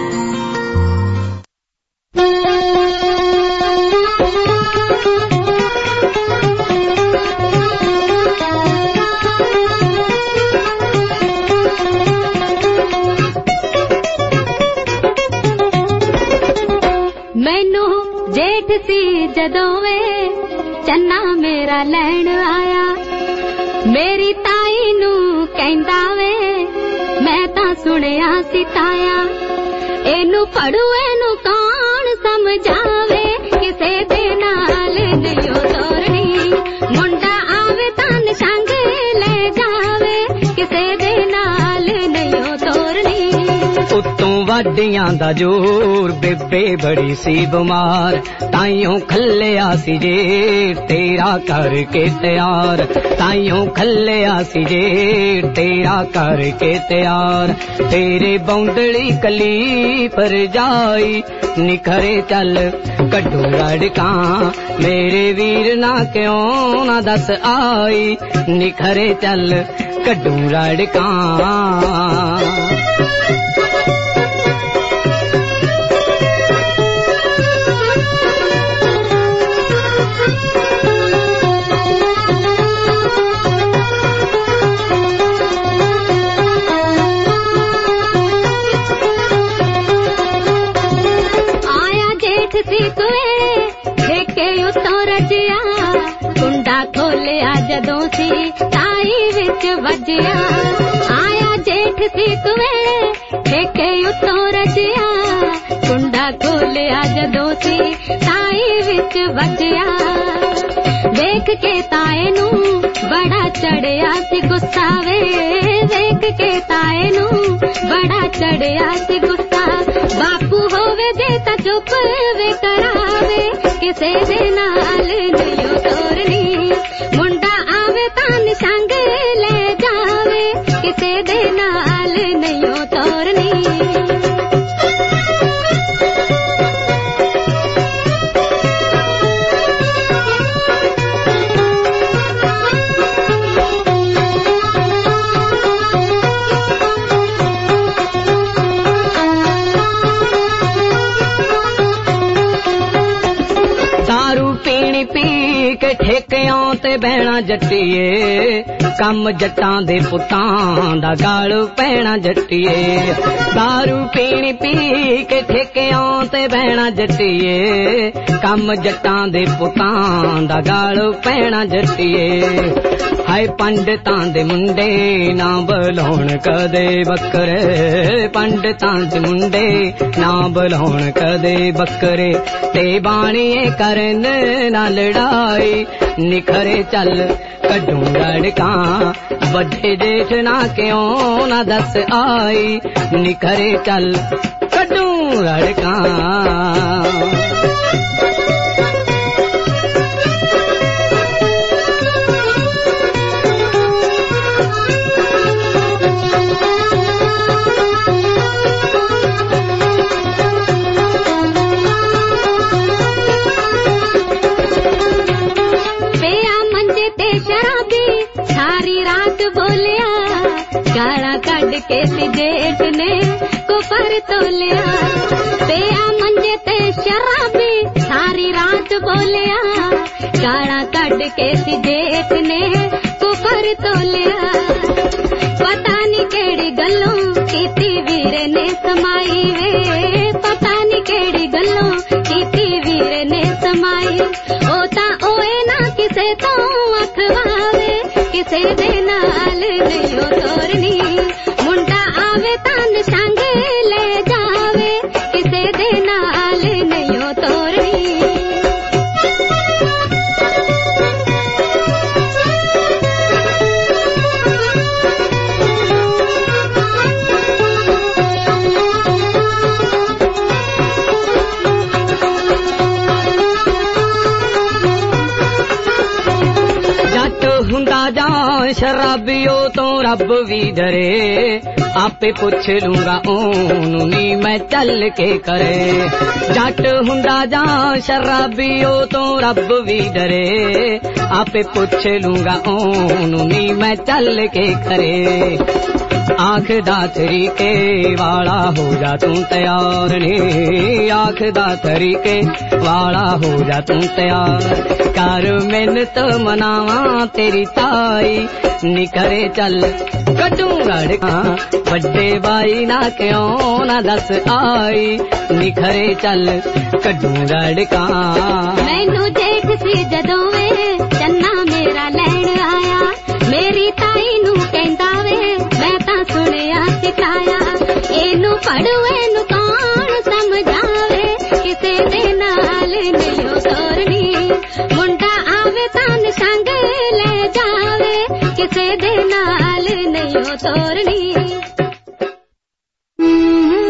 ਜਦੋਂ ਵੇ ਚੰਨਾ ਮੇਰਾ ਲੈਣ ਆਇਆ ਮੇਰੀ ਤਾਈ ਨੂੰ ਕਹਿੰਦਾ ਵੇ ਮੈਂ ਤਾਂ ਸੁਣਿਆ ਸੀ ਤਾਇਆ ਇਹਨੂੰ ਫੜੂ ਇਹਨੂੰ ਕੌਣ ਸਮਝਾਵੇ ਕਿਸੇ ਦੇ ਨਾਲ ਨਹੀਂ ਤੋਰਨੀ ਮੁੰਡਾ ਆਵੇ ਤਾਂ ਸੰਗ ਲੈ ਜਾਵੇ ਕਿਸੇ ਦੇ ਨਾਲ ਨਹੀਂ ਤੋਰਨੀ उत्तों वाडियां दा जोर बेबे बड़ी सी बीमार ताइयों खल्लिया सी जे तेरा करके तैयार ताइयों खल्लिया सी जे तेरा करके तैयार तेरे बौंदड़ी कली पर जाई निखरे चल कड्डू रड़का मेरे वीर ना क्यों ना दस आई निखरे चल कड्डू रड़का जदों सी ताई विच वजिया आया जेठ सी कुवे ठेके उत्तों रजिया कुंडा खोलिया जदों सी ताई विच वजिया देख के ताए नू बड़ा चढ़िया सी गुस्सा वे देख के ताए नू बड़ा चढ़िया सी गुस्सा बापू होवे जे ता चुप वे करावे किसे दे नाल नहीं तोरनी तान संग ले जावे किसे दे नाल नहीं तोरनी दारू पीनी पी के ठेकियां ते बहना जट्टीए कम जट्टां दे पुत्तां दा गाल पैना जट्टीए दारू पीनी पी के ठेकियां ते बहना जट्टीए कम जट्टां दे पुत्तां दा गाल पैना जट्टीए हाय पंडितां दे मुंडे ना बलाउण कदे बकरे पंडितां दे मुंडे ना बलाउण कदे बकरे ते बाणीए करन ना लड़ाई निखरे चल कड्डू रड़का बड़े जेठ ना क्यों ना दस आई निखरे चल कड्डू रड़का गाला कड के जेठ ने कुफर तोलिया पिया मंजे ते शराबी सारी रात बोलिया गाला कड के जेठ ने कुफर तोलिया पता नी केड़ी गल्लों कीती वीर ने समाई वे पता नी केड़ी गल्लों कीती वीर ने समाई ओ ता ओए ना किसे तो अखवावे किसे दे नाल नहीं तोरनी मुंडा आवे तान संग ले जावे किसे दे नाल नहीं तोरनी हुंदा जा शराबियो तो रब भी डरे आपे पुछ लूंगा ओनू नी मैं चल के करे जट हुंदा जा शराबियो तो रब भी डरे आपे पुछ लूंगा ओनू नी मैं चल के करे आँख दा तरीके वाला हो जा तू तैयार नी आँख दा तरीके वाला हो जा तू तैयार कर मिन्नत मनावा तेरी ताई निकरे चल कटू रड़का बड़े बाई ना क्यों ना दस आई निखरे चल कटू रड़का मैनू जेठ सी जदों वे चन्ना मेरा लैण आया मेरी ताई नू कहंदा वे मैं तां सुनिया सिखाया एनू पढ़ू एनू कौन समझावे किसे दे नाल नहीं तोरनी मुंडा आवे तान संग ले जावे किसे दे नाल नहीं तोरनी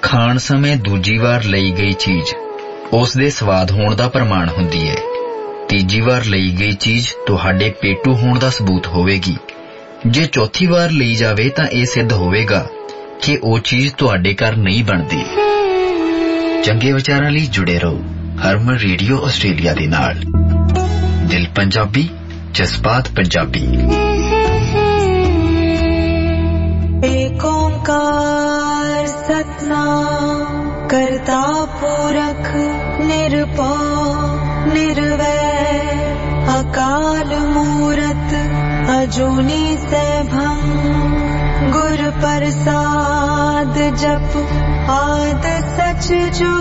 ਖਾਣ ਸਮੇਂ ਦੂਜੀ ਵਾਰ ਲਈ ਗਈ ਚੀਜ਼ ਉਸ ਦੇ ਸਵਾਦ ਹੋਣ ਦਾ ਪ੍ਰਮਾਣ ਹੁੰਦੀ ਹੈ। ਤੀਜੀ ਵਾਰ ਲਈ ਗਈ ਚੀਜ਼ ਤੁਹਾਡੇ ਪੇਟੂ ਹੋਣ ਦਾ ਸਬੂਤ ਹੋਵੇਗੀ। ਜੇ ਚੌਥੀ ਵਾਰ ਲਈ ਜਾਵੇ ਤਾਂ ਇਹ ਸਿੱਧ ਹੋਵੇਗਾ ਕਿ ਉਹ ਚੀਜ਼ ਤੁਹਾਡੇ ਘਰ ਨਹੀਂ ਬਣਦੀ। ਚੰਗੇ ਵਿਚਾਰਾਂ ਲਈ ਜੁੜੇ ਰਹੋ ਹਰਮਨ ਰੇਡੀਓ ਆਸਟ੍ਰੇਲੀਆ ਦੇ ਨਾਲ। ਦਿਲ ਪੰਜਾਬੀ, ਜਜ਼ਬਾਤ ਪੰਜਾਬੀ। ਏਕ ਓਂਕਾਰ ਸਤਨਾਮ ਕਰਤਾ ਪੁਰਖ ਨਿਰਭਉ ਨਿਰਵੈਰ ਅਕਾਲ ਮੂਰਤ ਅਜੂਨੀ ਸੈਭੰ ਗੁਰ ਪ੍ਰਸਾਦ ਜਪ ਆਦ ਸਚ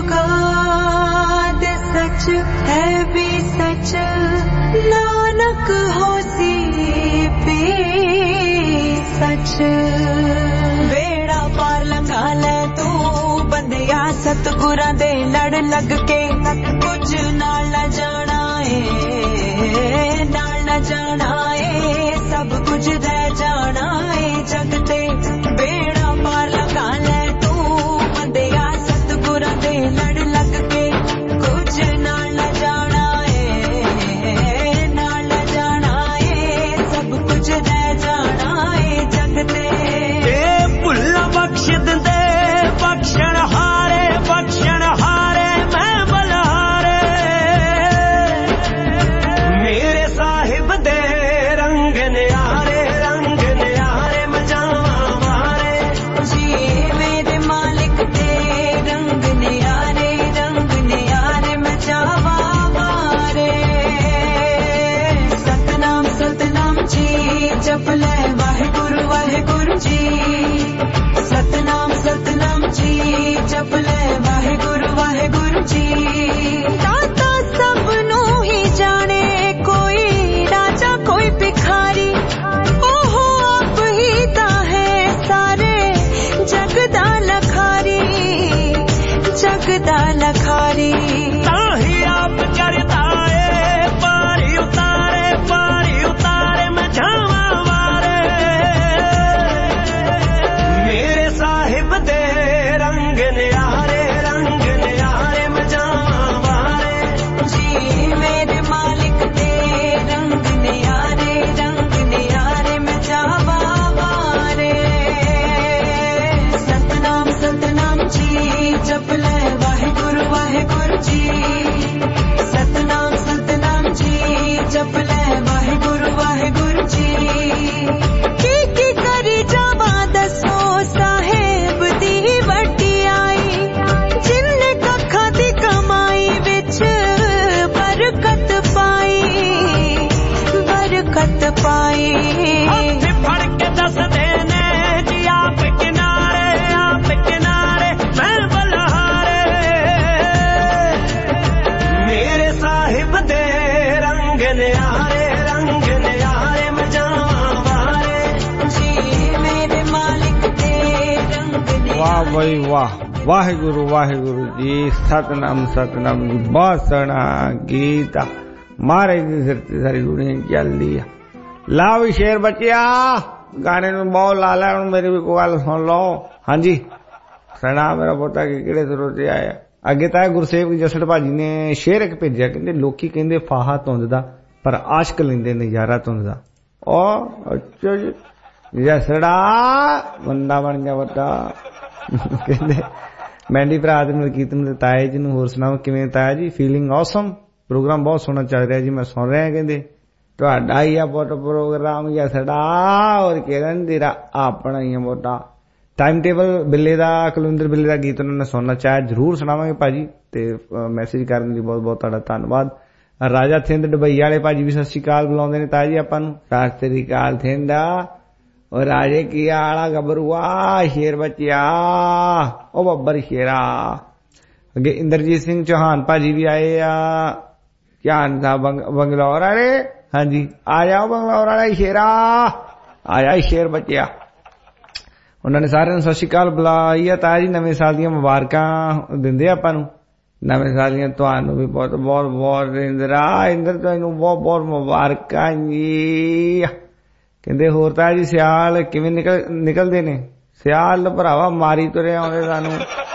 ਜੁਗਾਦ ਸਚ ਹੈ ਵੀ ਸਚ ਨਾਨਕ ਹੋਸੀ ਪੀ ਸਚ। ਵੇੜਾ ਪਾਰ ਲੰਘਾ ਲੈ ਤੂੰ ਬੰਦਿਆ ਸਤਿਗੁਰਾਂ ਦੇ ਲੜ ਲੱਗ ਕੇ ਕੁਝ ਨਾਲ ਨਾ ਜਾਣਾ ਏ ਨਾਲ ਨਾ ਜਾਣਾ ਏ ਸਭ ਕੁਝ ਰਹਿ ਜਾਣਾ ਏ ਜਗ ਤੇ। ਵੇੜਾ ਪਾਰ ਲੰਘਾ ਲੈ ਤੂੰ ਬੰਦਿਆ ਸਤਿਗੁਰਾਂ ਦੇ ਲੜ ਲੱਗ ਕੇ ਕੁਝ ਨਾਲ ਨਾ ਜਾਣਾ ਏ ਨਾਲ ਨਾ ਜਾਣਾ ਏ ਸਭ ਕੁਝ ਰਹਿ ਜਾਣਾ ਏ ਜਗ ਤੇ। ਇਹ ਭੁੱਲਾਂ ਬਖਸ਼ ਦਿੰਦੇ ਬਖਸ਼ਣ ਹਾਰੇ ਬਖਸ਼ਣ ਹਾਰੇ ਮੈਂ ਬਲਹਾਰੇ ਮੇਰੇ ਸਾਹਿਬ ਦੇ ਰੰਗ ਨਿਆਰੇ ਰੰਗ ਨਿਆਰੇ ਮਜਾਵਾਂ ਮਾਰੇ ਜੀ ਮੇਰੇ ਮਾਲਿਕ ਦੇ ਰੰਗ ਨਿਆਰੇ ਰੰਗ ਨਿਆਰੇ ਮਜਾਵਾਂ ਮਾਰੇ। ਸਤਨਾਮ ਸਤਨਾਮ ਜੀ ਜਪ ਲੈ ਵਾਹਿਗੁਰੂ ਵਾਹਿਗੁਰੂ ਜੀ। ਸਤਨਾਮ ਸਤਨਾਮ ਜੀ ਜਪ ਲੈ ਵਾਹਿਗੁਰੂ ਵਾਹਿਗੁਰੂ ਜੀ। ਦਾਤਾ ਸਭ ਨੂੰ ਹੀ ਜਾਣੇ ਕੋਈ ਰਾਜਾ ਕੋਈ ਭਿਖਾਰੀ ਉਹ ਆਪ ਹੀ ਤਾਂ ਹੈ ਸਾਰੇ ਜਗ ਦਾ ਲਖਾਰੀ ਜਗ ਦਾ ਲਖਾਰੀ। ਤਾਂ ਹੀ ਆਪ ਕਰਦਾ ਏ ਪਾਰੀ ਉਤਾਰੇ ਪਾਰੀ ਉਤਾਰੇ ਮੈਂ ਜਾਵਾਂ ਵਾਰੇ ਮੇਰੇ ਸਾਹਿਬ ਦੇ ਰੰਗ ਨਿਆਰੇ ਰੰਗ ਨਿਆਰੇ ਮੈਂ ਜਾਵਾਂ ਵਾਰੇ ਜੀ ਮੇਰੇ ਮਾਲਿਕ ਦੇ ਰੰਗ ਨਿਆਰੇ ਰੰਗ ਨਿਆਰੇ ਮੈਂ ਜਾਵਾਂ ਵਾਰੇ। ਸਤਨਾਮ ਸਤਨਾਮ ਜੀ ਜਪ ਲੈ ਵਾਹਿਗੁਰੂ ਵਾਹਿਗੁਰੂ ਜੀ। ਸਤਨਾਮ ਸਤਨਾਮ ਜੀ ਜਪ ਲੈ ਵਾਹਿਗੁਰੂ ਵਾਹਿਗੁਰੂ ਜੀ। ਕੀ ਕੀ ਕਰੀ ਜਾਵਾਂ ਦੱਸੋ ਸਾਹਿਬ ਦੀ ਵਡਿਆਈ ਜਿੰਨੇ ਕੱਖਾਂ ਦੀ ਕਮਾਈ ਵਿੱਚ ਬਰਕਤ ਪਾਈ ਬਰਕਤ ਪਾਈ। ਹੱਥ ਫੜ ਕੇ ਦੱਸਦੇ ਨੇ ਜੀ ਆਪ ਕਿਨਾਰੇ ਆਪ ਕਿਨਾਰੇ ਮੈਂ ਬਲਹਾਰੇ ਮੇਰੇ ਸਾਹਿਬ ਦੇ ਰੰਗ ਨਿਆਰੇ ਰੰਗ ਨਿਆਰੇ ਮਜਾਵਾਂ ਵਾਰੇ ਜੀ ਮੇਰੇ ਮਾਲਿਕ ਦੇ ਰੰਗ ਨਿਆਰੇ। ਵਾਹ ਬਈ ਵਾਹ ਵਾਹਿਗੁਰੂ ਵਾਹਿਗੁਰੂ ਜੀ। ਸਤਨਾਮ ਸਤਨਾਮ ਜੀ ਬਹੁਤ ਸੋਹਣਾ ਗੀਤ ਆ। ਮਹਾਰਾਜ ਦੀ ਸਿਰ ਤੇ ਸਾਰੀ ਦੁਨੀਆ ਚੱਲਦੀ ਆ। ਲਾ ਵੀ ਸ਼ੇਰ ਬੱਚਿਆ ਗਾਣੇ ਨੂੰ ਬਹੁਤ ਲਾ ਲੈ। ਹੁਣ ਮੇਰੀ ਵੀ ਕੋਈ ਗੱਲ ਸੁਣ ਲਓ। ਹਾਂਜੀ ਸੁਣਾ ਮੇਰਾ ਪੋਤਾ ਕਿ ਕਿਹੜੇ ਸਰੋਂ ਤੇ ਆਇਆ। ਅੱਗੇ ਤਾਂ ਗੁਰਸੇਵਕ ਜਸੜ ਭਾਜੀ ਨੇ ਸ਼ੇਰ ਇੱਕ ਭੇਜਿਆ ਕਹਿੰਦੇ ਲੋਕੀ ਕਹਿੰਦੇ ਫਾਹਾ ਧੁੰਦ ਦਾ ਪਰ ਆਸ਼ਕ ਲੈਂਦੇ ਨਜ਼ਾਰਾ ਧੁੰਦ ਦਾ। ਉਹ ਅੱਛਾ ਜੀ ਜਸੜਾ ਬੰਦਾ ਬਣ ਗਿਆ ਵੱਡਾ। ਕਹਿੰਦੇ ਮੈਂਡੀ ਭਰਾ ਤੇ ਮਲਕੀਤ ਨੂੰ ਤਾਏ ਜੀ ਨੂੰ ਹੋਰ ਸੁਣਾਓ ਕਿਵੇਂ ਤਾਇਆ ਜੀ ਫੀਲਿੰਗ ਆਸਮ ਪ੍ਰੋਗਰਾਮ ਬਹੁਤ ਸੋਹਣਾ ਚੱਲ ਰਿਹਾ ਜੀ ਮੈਂ ਸੁਣ ਰਿਹਾ। ਕਹਿੰਦੇ ਤੁਹਾਡਾ ਹੀ ਆ ਪੁੱਤ ਪ੍ਰੋਗਰਾਮ ਜਸੜਾ ਹੋਰ ਕਿਰਨ ਤੇਰਾ ਆਪਣਾ ਹੀ ਆ ਮੋਟਾ ਟਾਈਮ ਟੇਬਲ ਬਿੱਲੇ ਦਾ ਕੁਲਵਿੰਦਰ ਬਿੱਲੇ ਦਾ ਗੀਤ ਉਹਨਾਂ ਨੇ ਸੁਣਨਾ ਚਾਹਿਆ ਜ਼ਰੂਰ ਸੁਣਾਵਾਂਗੇ ਭਾਜੀ ਤੇ ਮੈਸੇਜ ਕਰਨ ਲਈ ਬਹੁਤ ਬਹੁਤ ਤੁਹਾਡਾ ਧੰਨਵਾਦ। ਰਾਜਾ ਥਿੰਦ ਦੁਬਈ ਵਾਲੇ ਭਾਜੀ ਵੀ ਸਤਿ ਸ਼੍ਰੀ ਅਕਾਲ ਬੁਲਾਉਂਦੇ ਨੇ ਤਾਇਆ ਜੀ ਆਪਾਂ ਨੂੰ। ਸਤਿ ਸ਼੍ਰੀ ਅਕਾਲ ਥਿੰਦਾ ਉਹ ਰਾਜੇ ਕੀ ਆਲਾ ਗੱਭਰੂਆ ਸ਼ੇਰ ਬੱਚਿਆ ਉਹ ਬੱਬਰ ਸ਼ੇਰਾ। ਅੱਗੇ ਇੰਦਰਜੀਤ ਸਿੰਘ ਚੌਹਾਨ ਭਾਜੀ ਵੀ ਆਏ ਆ। ਧਿਆਨ ਦਾ ਬੰਗਲੌਰ ਵਾਲੇ ਹਾਂਜੀ ਆ ਜਾਓ ਬੰਗਲੌਰ ਵਾਲਾ ਸ਼ੇਰਾ ਆ ਜਾ ਸ਼ੇਰ ਬੱਚਿਆ। ਉਹਨਾਂ ਨੇ ਸਾਰਿਆਂ ਨੂੰ ਸਤਿ ਸ਼੍ਰੀ ਅਕਾਲ ਬੁਲਾਈ ਆ। ਤਾਇਆ ਜੀ ਨਵੇਂ ਸਾਲ ਦੀਆਂ ਮੁਬਾਰਕਾਂ ਦਿੰਦੇ ਆਪਾਂ ਨੂੰ। ਨਵੇਂ ਸਾਲ ਦੀਆਂ ਤੁਹਾਨੂੰ ਵੀ ਬਹੁਤ ਬਹੁਤ ਬਹੁਤ ਇੰਦਰਾ ਇੰਦਰ ਤੁਹਾਨੂੰ ਬਹੁਤ ਬਹੁਤ ਮੁਬਾਰਕਾਂ ਜੀ। ਕਹਿੰਦੇ ਹੋਰ ਤਾਇਆ ਜੀ ਸਿਆਲ ਕਿਵੇਂ ਨਿਕਲ ਨਿਕਲਦੇ ਨੇ। ਸਿਆਲ ਭਰਾਵਾ ਮਾਰੀ ਤੁਰੇ ਆਉਂਦੇ ਸਾਨੂੰ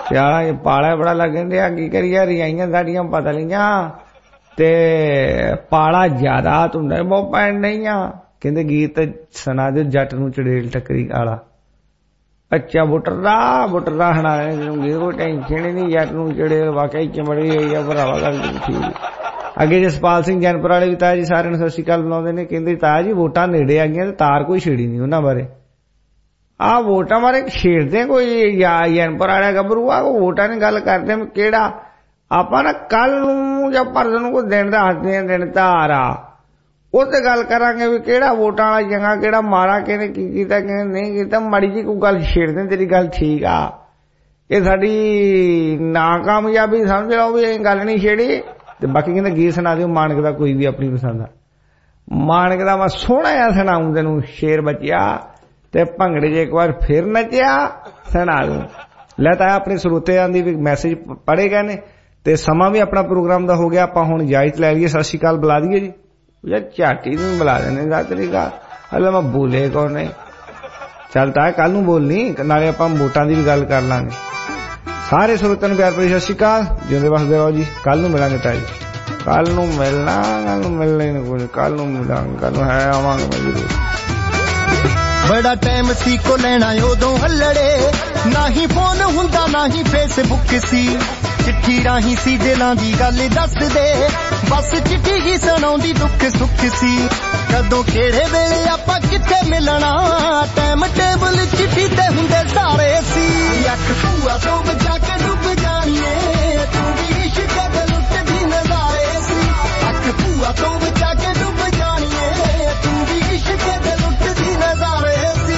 ਸਿਆਲਾ ਇਹ ਪਾਲਾ ਬੜਾ ਲੱਗਣ ਡਿਆ ਕੀ ਕਰੀਏ ਰਜਾਈਆਂ ਸਾਡੀਆਂ ਪਤਲੀਆਂ ਤੇ ਪਾਲਾ ਜ਼ਿਆਦਾ ਧੁੰਦਾ ਬਹੁਤ ਪੈਣ ਨਹੀਂ ਆ ਕਹਿੰਦੇ ਗੀਤ ਸੁਣਾ ਦਿਓ ਜੱਟ ਨੂੰ ਚੜੇਲ ਟੱਕਰੀ ਆਲਾ ਅੱਛਾ ਬੁੱਟਰਦਾ ਬੁੱਟਰਦਾ ਹਣਾ ਕੋਈ ਟੈਨਸ਼ਨ ਹੀ ਨਹੀਂ ਜੱਟ ਨੂੰ ਚੜੇਲ ਵਾਕਈ ਚਮੜੀ ਹੋਈ ਆ ਭਰਾਵਾ ਗੱਲ ਠੀਕ। ਅੱਗੇ ਜਸਪਾਲ ਸਿੰਘ ਜੈਨਪੁਰ ਵਾਲੇ ਵੀ ਤਾਇਆ ਜੀ ਸਾਰਿਆਂ ਨੂੰ ਸਤਿ ਸ਼੍ਰੀ ਅਕਾਲ ਬੁਲਾਉਂਦੇ ਨੇ ਕਹਿੰਦੇ ਤਾਇਆ ਜੀ ਵੋਟਾਂ ਨੇੜੇ ਆ ਗਈਆਂ ਤੇ ਤਾਰ ਕੋਈ ਛੇੜੀ ਨਹੀਂ ਉਹਨਾਂ ਬਾਰੇ ਆਹ ਵੋਟਾਂ ਬਾਰੇ ਛੇੜਦੇ ਕੋਈ ਜੈਨਪੁਰ ਵਾਲਾ ਗੱਭਰੂ ਆ ਵੋਟਾਂ ਦੀ ਗੱਲ ਕਰਦੇ ਕਿਹੜਾ ਆਪਾਂ ਨਾ ਕੱਲ ਨੂੰ ਜਾਂ ਪਰਸੋਂ ਨੂੰ ਕੋਈ ਦਿਨ ਦੱਸਦੇ ਆ ਦਿਨ ਧਾਰ ਆ ਉਹ ਤੇ ਗੱਲ ਕਰਾਂਗੇ ਵੀ ਕਿਹੜਾ ਵੋਟਾਂ ਵਾਲਾ ਚੰਗਾ ਕਿਹੜਾ ਮਾੜਾ ਕਿਹਨੇ ਕੀ ਕੀਤਾ ਕਿਹਨੇ ਨਹੀਂ ਕੀਤਾ ਮਾੜੀ ਜੀ ਕੋਈ ਗੱਲ ਛੇੜਦੇ ਤੇਰੀ ਗੱਲ ਠੀਕ ਆ ਇਹ ਸਾਡੀ ਨਾਕਾਮਯਾਬੀ ਸਮਝ ਲਓ ਵੀ ਇਹ ਗੱਲ ਨਹੀਂ ਛੇੜੀ ਤੇ ਬਾਕੀ ਕਹਿੰਦੇ ਗੀਤ ਸੁਣਾ ਦਿਓ ਮਾਨਕ ਦਾ ਕੋਈ ਵੀ ਆਪਣੀ ਪਸੰਦ ਦਾ ਮਾਨਕ ਦਾ ਮੈਂ ਸੋਹਣਾ ਜਿਹਾ ਸੁਣਾਊਂ ਤੈਨੂੰ ਸ਼ੇਰ ਬਚਿਆ ਤੇ ਭੰਗੜੇ 'ਚ ਇੱਕ ਵਾਰ ਫਿਰ ਨੱਚਿਆ ਸੁਣਾ ਦੂੰ ਲੈ ਤਾਂ ਆਪਣੇ ਸਰੋਤਿਆਂ ਦੀ ਵੀ ਮੈਸੇਜ ਪੜ੍ਹੇ ਗਏ ਨੇ ਤੇ ਸਮਾਂ ਵੀ ਆਪਣਾ ਪ੍ਰੋਗਰਾਮ ਦਾ ਹੋ ਗਿਆ ਆਪਾਂ ਹੁਣ ਇਜਾਜ਼ਤ ਲੈ ਲਈਏ। ਸਤਿ ਸ਼੍ਰੀ ਅਕਾਲ ਬੁਲਾ ਦਈਏ ਜੀ ਯਾਰ ਝਾਟੀ ਨੂੰ ਬੁਲਾ ਦੇਣੇ ਦਾ ਤਰੀਕਾ ਹਲੇ ਮੈਂ ਬੋਲੇ ਕੌਣ ਨਹੀਂ ਚੱਲਦਾ ਕੱਲ ਨੂੰ ਬੋਲਣੀ ਨਾਲੇ ਆਪਾਂ ਵੋਟਾਂ ਦੀ ਵੀ ਗੱਲ ਕਰ ਲਾਂਗੇ। ਸਾਰੇ ਸਰੋਤਿਆਂ ਨੂੰ ਪਿਆਰ ਭਰੀ ਸਤਿ ਸ਼੍ਰੀ ਅਕਾਲ ਜਿਉਂਦੇ ਵਸਦੇ ਰਹੋ ਜੀ। ਕੱਲ ਨੂੰ ਮਿਲਾਂਗੇ ਤਾਈ ਕੱਲ ਨੂੰ ਮਿਲਣਾ ਕੱਲ ਨੂੰ ਮਿਲਣਾ ਹੀ ਨਹੀਂ ਕੱਲ ਨੂੰ ਮਿਲਾਂਗੇ ਕੱਲ ਨੂੰ ਹੈ ਆਵਾਂਗੇ ਮੈਂ ਜ਼ਰੂਰ। बड़ा टाइम सी को लेना उदों हल्लड़े ना ही फोन हुंदा ना ही फेसबुक सी चिट्ठी राही सी दिलां दी गल दस दे बस चिट्ठी ही सुनाउंदी दुख सुख सी कदों केड़े वेले आपां किथे मिलना टाइम टेबल चिट्ठी ते हुंदे सारे सी अख भूआ तो बचा के डुब जाणीए तू भी इश्क दे लुट दी नज़ारे सी अख भूआ तो बचा के डुब जाणीए तू भी इश्क दे लुट दी नज़ारे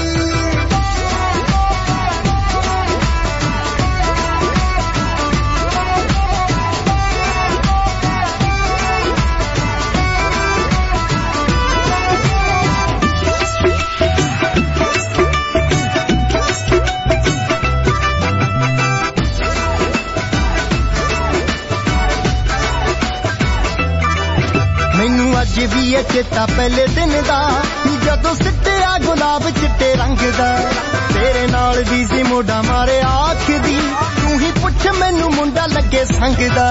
अज भी है चेता पहले दिन दा जदों सिट्टिया गुलाब चिट्टे रंग दा तेरे नाल दी सी मोड़ा मारे आख दी तू ही पुछ मैनू मुंडा लगे संग दा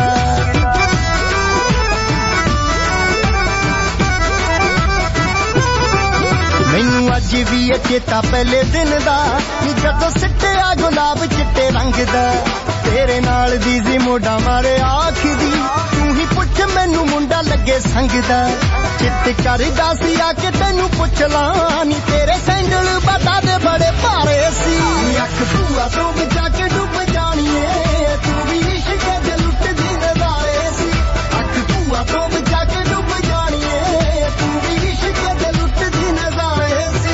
मैनू अज भी है चेता पहले दिन दा जदों सिट्टिया गुलाब चिट्टे रंग दा तेरे नाल दी सी मोड़ा मारे आख दी तू ही पुछ मैनू मुंडा लगे संग दा चित करदा सी आके तैनू पुछ लां नी तेरे सैंडल बता दे बड़े भारे सी अख भूआ तो बचा के डुब जाणीए तू भी इश्क दे लुट दी नज़ारे सी अख भूआ तो बचा के डुब जाणीए तू भी इश्क दे लुट दी नज़ारे सी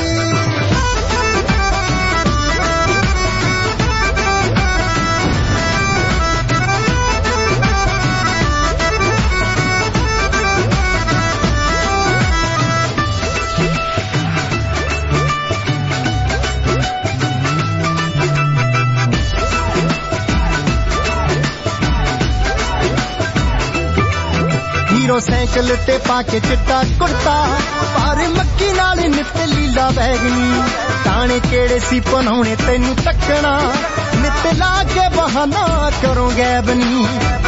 साइकिल ते पाके चिट्टा कुर्ता पर मक्की नाल नित लीला बैगनी ताने केड़े सी पनाउणे तैनू तकना नित ला के बहाना करो गैबनी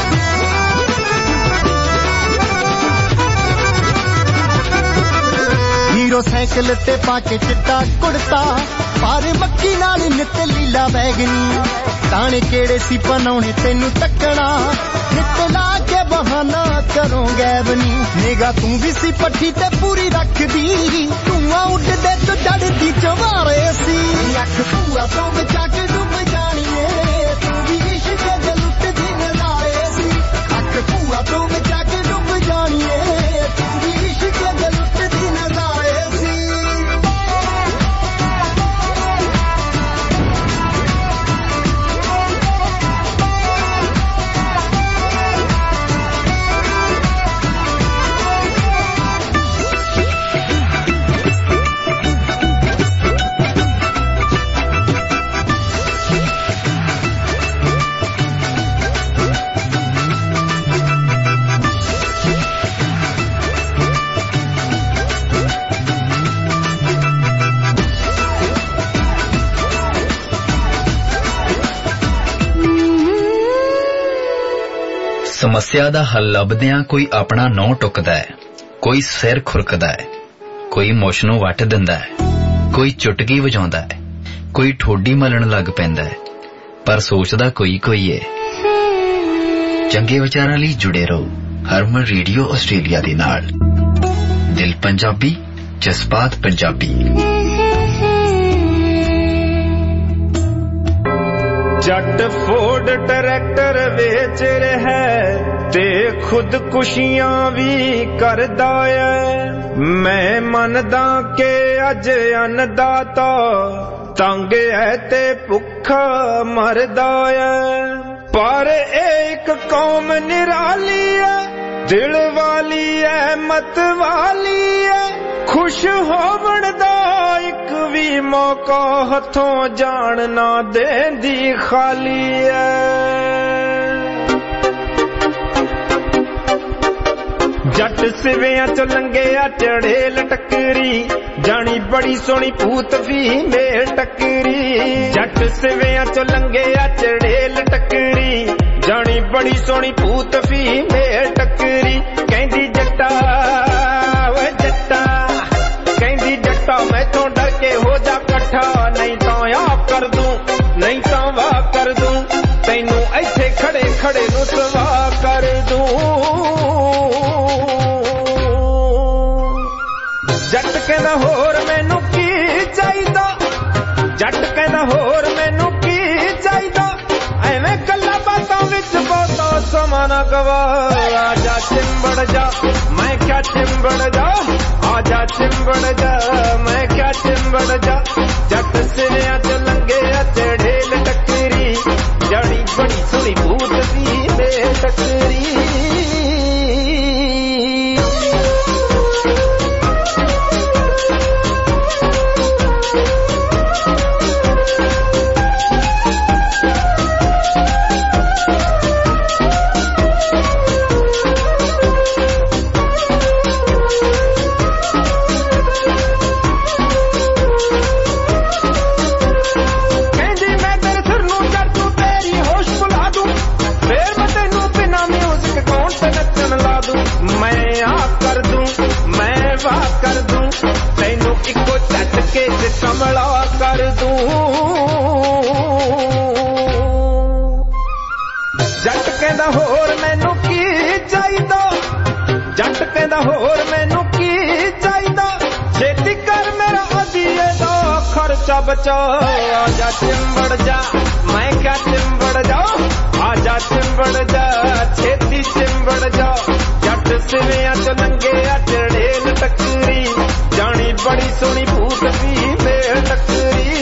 हीरो साइकिल ते पाके चिट्टा कुर्ता पर मक्की नाल नित लीला बैगनी ताने केड़े सी पनाउणे तैनू तकना नित ला के बहाना करो गैबनी निगा तू भी सी पट्टी ते पूरी रख दी धुआं उड़दे तो चढ़दी चवारे सी अख भूआ तो बचा के डुब जाणीए तू भी इश्क दे लुट दी नज़ारे सी अख भूआ तो बचा के डुब जाणीए तू भी इश्क दे लुट दी नज़ारे सी ਸਮੱਸਿਆ ਦਾ ਹੱਲ ਲੱਭਦਿਆਂ ਕੋਈ ਆਪਣਾ ਨਹੁੰ ਟੁੱਕਦਾ ਹੈ, ਕੋਈ ਸਿਰ ਖੁਰਕਦਾ ਹੈ, ਕੋਈ ਮੁੱਛ ਨੂੰ ਵੱਟ ਦਿੰਦਾ ਹੈ, ਕੋਈ ਚੁਟਕੀ ਵਜਾਉਂਦਾ ਹੈ, ਕੋਈ ਠੋਡੀ ਮਲਣ ਲੱਗ ਪੈਂਦਾ ਹੈ, ਪਰ ਸੋਚਦਾ ਕੋਈ ਕੋਈ ਹੈ। ਚੰਗੇ ਵਿਚਾਰਾਂ ਲਈ ਜੁੜੇ ਰਹੋ ਹਰਮਨ ਰੇਡੀਓ ਆਸਟ੍ਰੇਲੀਆ ਦੇ ਨਾਲ। ਦਿਲ ਪੰਜਾਬੀ, ਜਜ਼ਬਾਤ ਪੰਜਾਬੀ। ਜੱਟ ਫੋਰਡ ਟਰੈਕਟਰ ਵੇਚ ਰਿਹਾ ਤੇ ਖੁਦਕੁਸ਼ੀਆਂ ਵੀ ਕਰਦਾ ਏ। ਮੈਂ ਮੰਨਦਾ ਕਿ ਅੱਜ ਅੰਨਦਾਤਾ ਤੰਗ ਐ ਤੇ ਭੁੱਖਾ ਮਰਦਾ ਏ, ਪਰ ਇਹ ਇੱਕ ਕੌਮ ਨਿਰਾਲੀ ਐ, ਦਿਲ ਵਾਲੀ ਐ, ਮਤ ਵਾਲੀ ਐ। ਖੁਸ਼ ਹੋਵਣ ਦਾ ਇੱਕ ਵੀ ਮੌਕਾ ਹੱਥੋਂ ਜਾਣ ਨਾ ਦੇਂਦੀ ਖਾਲੀ ਐ। ਜੱਟ ਸਿਵਿਆਂ ਚ ਲੰਘਿਆ ਚੜੇਲ ਟੱਕਰੀ, ਜਾਣੀ ਬੜੀ ਸੋਹਣੀ ਭੂਤ ਫੀਮੇਲ ਟੱਕਰੀ। ਜੱਟ ਸਿਵਿਆਂ ਚ ਲੰਘਿਆ ਚੜੇਲ ਟੱਕਰੀ, ਜਾਣੀ ਬੜੀ ਸੋਹਣੀ ਭੂਤ ਫੀਮੇਲ ਟੱਕਰੀ। ਕਹਿੰਦੀ ਜੱਟਾ ਵੇ ਜੱਟਾ, ਕਹਿੰਦੀ ਜੱਟਾ ਮੈਥੋਂ ਡਰ ਕੇ ਹੋ ਜਾ ਇਕੱਠਾ, ਨਹੀਂ ਤਾਂ ਆ ਕਰ ਦੂੰ, ਨਹੀਂ ਤਾਂ ਵਾਹ ਕਰ ਦੂੰ, ਤੈਨੂੰ ਇੱਥੇ ਖੜੇ ਖੜੇ ਨੂੰ ਸਵਾ ਕਰ ਦੂੰ। ਜੱਟ ਕਹਿੰਦਾ ਹੋਰ ਮੈਨੂੰ ਕੀ ਚਾਹੀਦਾ, ਜੱਟ ਕਹਿੰਦਾ ਹੋਰ ਮੈਨੂੰ ਕੀ ਚਾਹੀਦਾ, ਐਵੇਂ ਗੱਲਾਂ ਬਾਤਾਂ ਵਿੱਚ ਬਹੁਤਾ ਸਮਾਂ ਨਾ ਗਵਾ। ਆਜਾ ਚਿੰਬੜ ਜਾ, ਮੈਂ ਕਿਆ ਚਿੰਬੜ ਜਾ, ਆਜਾ ਚਿੰਬੜ ਜਾ, ਮੈਂ ਕਿਆ ਚਿੰਬੜ ਜਾ। ਜੱਟ ਸਿਰਿਆਂ ਚ ਲੰਘਿਆ ਚੜੇਲ ਟੱਕਰੀ, ਜਾਣੀ ਬੜੀ ਸੋਹਣੀ ਭੂਤ ਦੀ ਮੇ ਟੱਕਰੀ। ਮੈਂ ਆ ਕਰ ਦੂੰ, ਮੈਂ ਵਾਹ ਕਰ ਦੂੰ, ਤੈਨੂੰ ਇੱਕੋ ਝਟਕੇ ਚ ਕਮਲਾ ਕਰ ਦੂੰ। ਜੱਟ ਕਹਿੰਦਾ ਹੋਰ ਮੈਨੂੰ ਕੀ ਚਾਹੀਦਾ, ਜੱਟ ਕਹਿੰਦਾ ਹੋਰ ਮੈਨੂੰ ਕੀ ਚਾਹੀਦਾ, ਛੇਤੀ ਕਰ ਮੇਰਾ ਅਧੀਏ ਦਾ ਖਰਚਾ ਬਚਾ। ਆਜਾ ਚਿੰਬੜ ਜਾ, ਮੈਂ ਕਿਆ ਚਿੰਬੜ ਜਾ, ਆਜਾ ਚਿੰਬੜ ਜਾ, ਛੇਤੀ ਚਿੰਬੜ ਜਾ। ਜੱਟ ਸਿਵਿਆਂ ਚ ਲੰਘਿਆ ਚੜੇਲ ਟੱਕਰੀ, ਜਾਣੀ ਬੜੀ ਸੋਹਣੀ ਭੂਤ ਦੀ ਮੇਲ ਟੱਕਰੀ।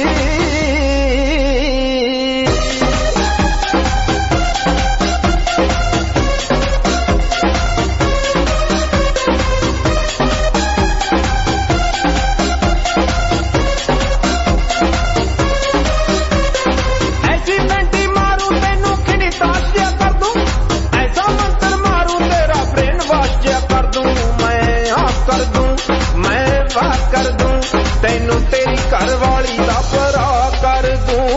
ਐਸੀ ਬੈਂਟੀ ਮਾਰੂ ਤੈਨੂੰ ਖਿੜੀ ਤਾਸ਼ਿਆ ਕਰ ਦੂੰ, ਐਸਾ ਮੰਤਰ ਮਾਰੂ ਤੇਰਾ ਬ੍ਰੇਨ ਵਾਸ਼ ਜਿਆ ਕਰ ਦੂੰ। ਮੈਂ ਆ ਕਰ ਦੂੰ, ਮੈਂ ਵਾਹ ਕਰ ਦੂੰ, ਤੈਨੂੰ ਤੇਰੀ ਘਰ ਵਾਲੀ ਦਾ ਭਰਾ ਕਰ ਦੂੰ।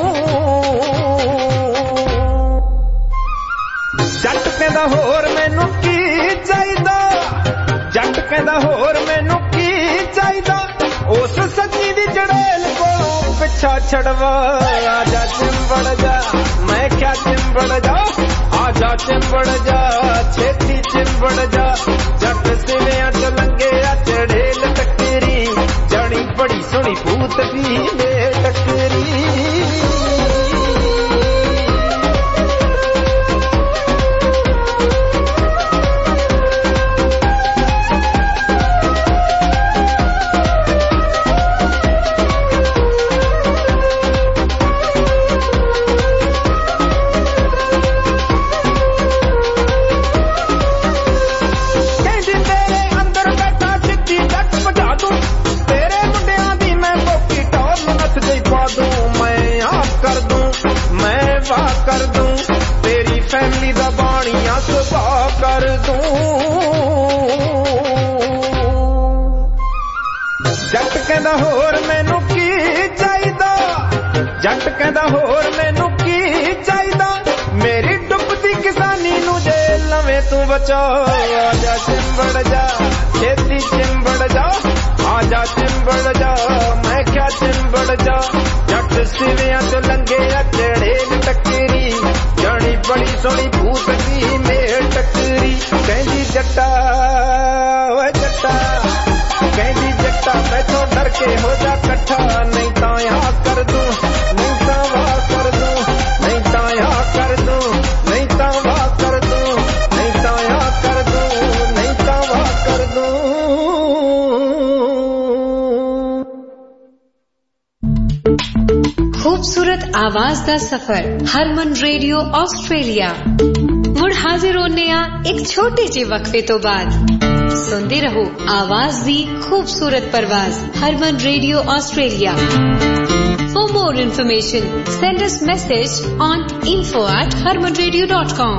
ਜੱਟ ਕਹਿੰਦਾ ਹੋਰ ਮੈਨੂੰ ਕੀ ਚਾਹੀਦਾ, ਜੱਟ ਕਹਿੰਦਾ ਹੋਰ ਮੈਨੂੰ ਕੀ ਚਾਹੀਦਾ, ਉਸ ਸੱਜੀ ਦੀ ਚੜੇਲ ਕੋਲੋਂ ਪਿੱਛਾ ਛੜਵਾ। ਆਜਾ ਚਿੰਬੜ ਜਾ, ਮੈਂ ਕਿਆ ਚਿੰਬੜ ਜਾ, ਆਜਾ ਚਿੰਬੜ ਜਾ, ਛੇਤੀ ਚਿੰਬੜ ਜਾ। ਜੱਟ ਸਿਵਿਆਂ ਚ ਲੰਘਿਆ ਚੜੇਲ ਟੱਕਰੀ, ਜਾਣੀ ਬੜੀ ਸੋਹਣੀ ਭੂਤ ਦੀ ਮੇ ਟੱਕਰੀ। ਕਰ ਦੂੰ, ਤੇਰੀ ਫੈਮਲੀ ਦਾ ਬਾਣੀਆਂ ਸੁਭਾ ਕਰ ਦੂੰ। ਜੱਟ ਕਹਿੰਦਾ ਹੋਰ ਮੈਨੂੰ ਕੀ ਚਾਹੀਦਾ, ਜੱਟ ਕਹਿੰਦਾ ਹੋਰ ਮੈਨੂੰ ਕੀ ਚਾਹੀਦਾ, ਮੇਰੀ ਡੁੱਬਦੀ ਕਿਸਾਨੀ ਨੂੰ ਜੇ मैने तू बचा आजा चिंबड़ जा खेती चिंबड़ जा आजा चिंबड़ जा मैं क्या चिंबड़ जा जट सिवियां तो लंगे चढ़े टकरी जानी बड़ी सोनी भूत की मेल टकरी कहती जट्टा वे जट्टा कहती जट्टा मैं तो डर के हो जा कट्ठा नहीं तो यहाँ कर दूं नहीं तो वहाँ कर दूं नहीं तो यहाँ कर दूं नहीं तो वहाँ कर दूं नहीं तो यहाँ कर दूं नहीं तो वहाँ कर दूं। खूबसूरत आवाज दा सफर हरमन रेडियो ऑस्ट्रेलिया मुड़ हाजिर होने आ एक छोटे जे वक्फे तो बाद सुनते रहो आवाज दी खूबसूरत परवाज Harman radio Australia. For more information send us message on info at harman radio dot com।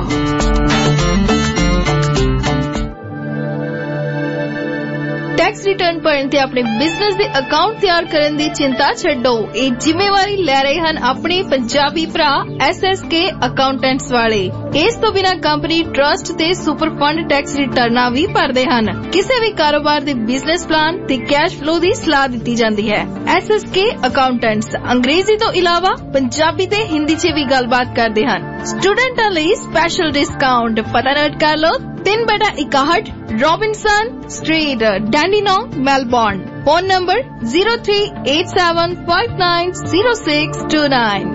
Tax return भरन ते अपने बिजनेस दे अकाउंट तैयार करन दी चिंता छड्डो। ਇਹ ਜ਼ਿੰਮੇਵਾਰੀ ਲੈ ਰਹੇ ਹਨ ਆਪਣੇ ਪੰਜਾਬੀ ਭਰਾ ਐਸ ਐਸ ਕੇ ਅਕਾਊਂਟੈਂਟਸ ਵਾਲੇ। ਇਸ ਤੋਂ ਬਿਨਾਂ ਕੰਪਨੀ ਟਰਸਟ ਤੇ ਸੁਪਰ ਫੰਡ ਟੈਕਸ ਰਿਟਰਨਾਂ ਵੀ ਭਰਦੇ ਹਨ। ਕਿਸੇ ਵੀ ਕਾਰੋਬਾਰ ਦੇ ਬਿਜ਼ਨਸ ਪਲਾਨ ਤੇ ਕੈਸ਼ ਫਲੋ ਦੀ ਸਲਾਹ ਦਿੱਤੀ ਜਾਂਦੀ ਹੈ। ਐਸ ਐਸ ਕੇ ਅਕਾਊਂਟੈਂਟਸ ਅੰਗਰੇਜ਼ੀ ਤੋਂ ਇਲਾਵਾ ਪੰਜਾਬੀ ਤੇ ਹਿੰਦੀ 'ਚ ਵੀ ਗੱਲਬਾਤ ਕਰਦੇ ਹਨ। ਸਟੂਡੈਂਟਾਂ ਲਈ ਸਪੈਸ਼ਲ ਡਿਸਕਾਊਂਟ ਪਤਾ ਨੋਟ ਕਰ ਲਓ। तीन बटा इकाहठ Robinson street Dandenong Melbourne. Phone number zero three eight seven five nine zero six two nine.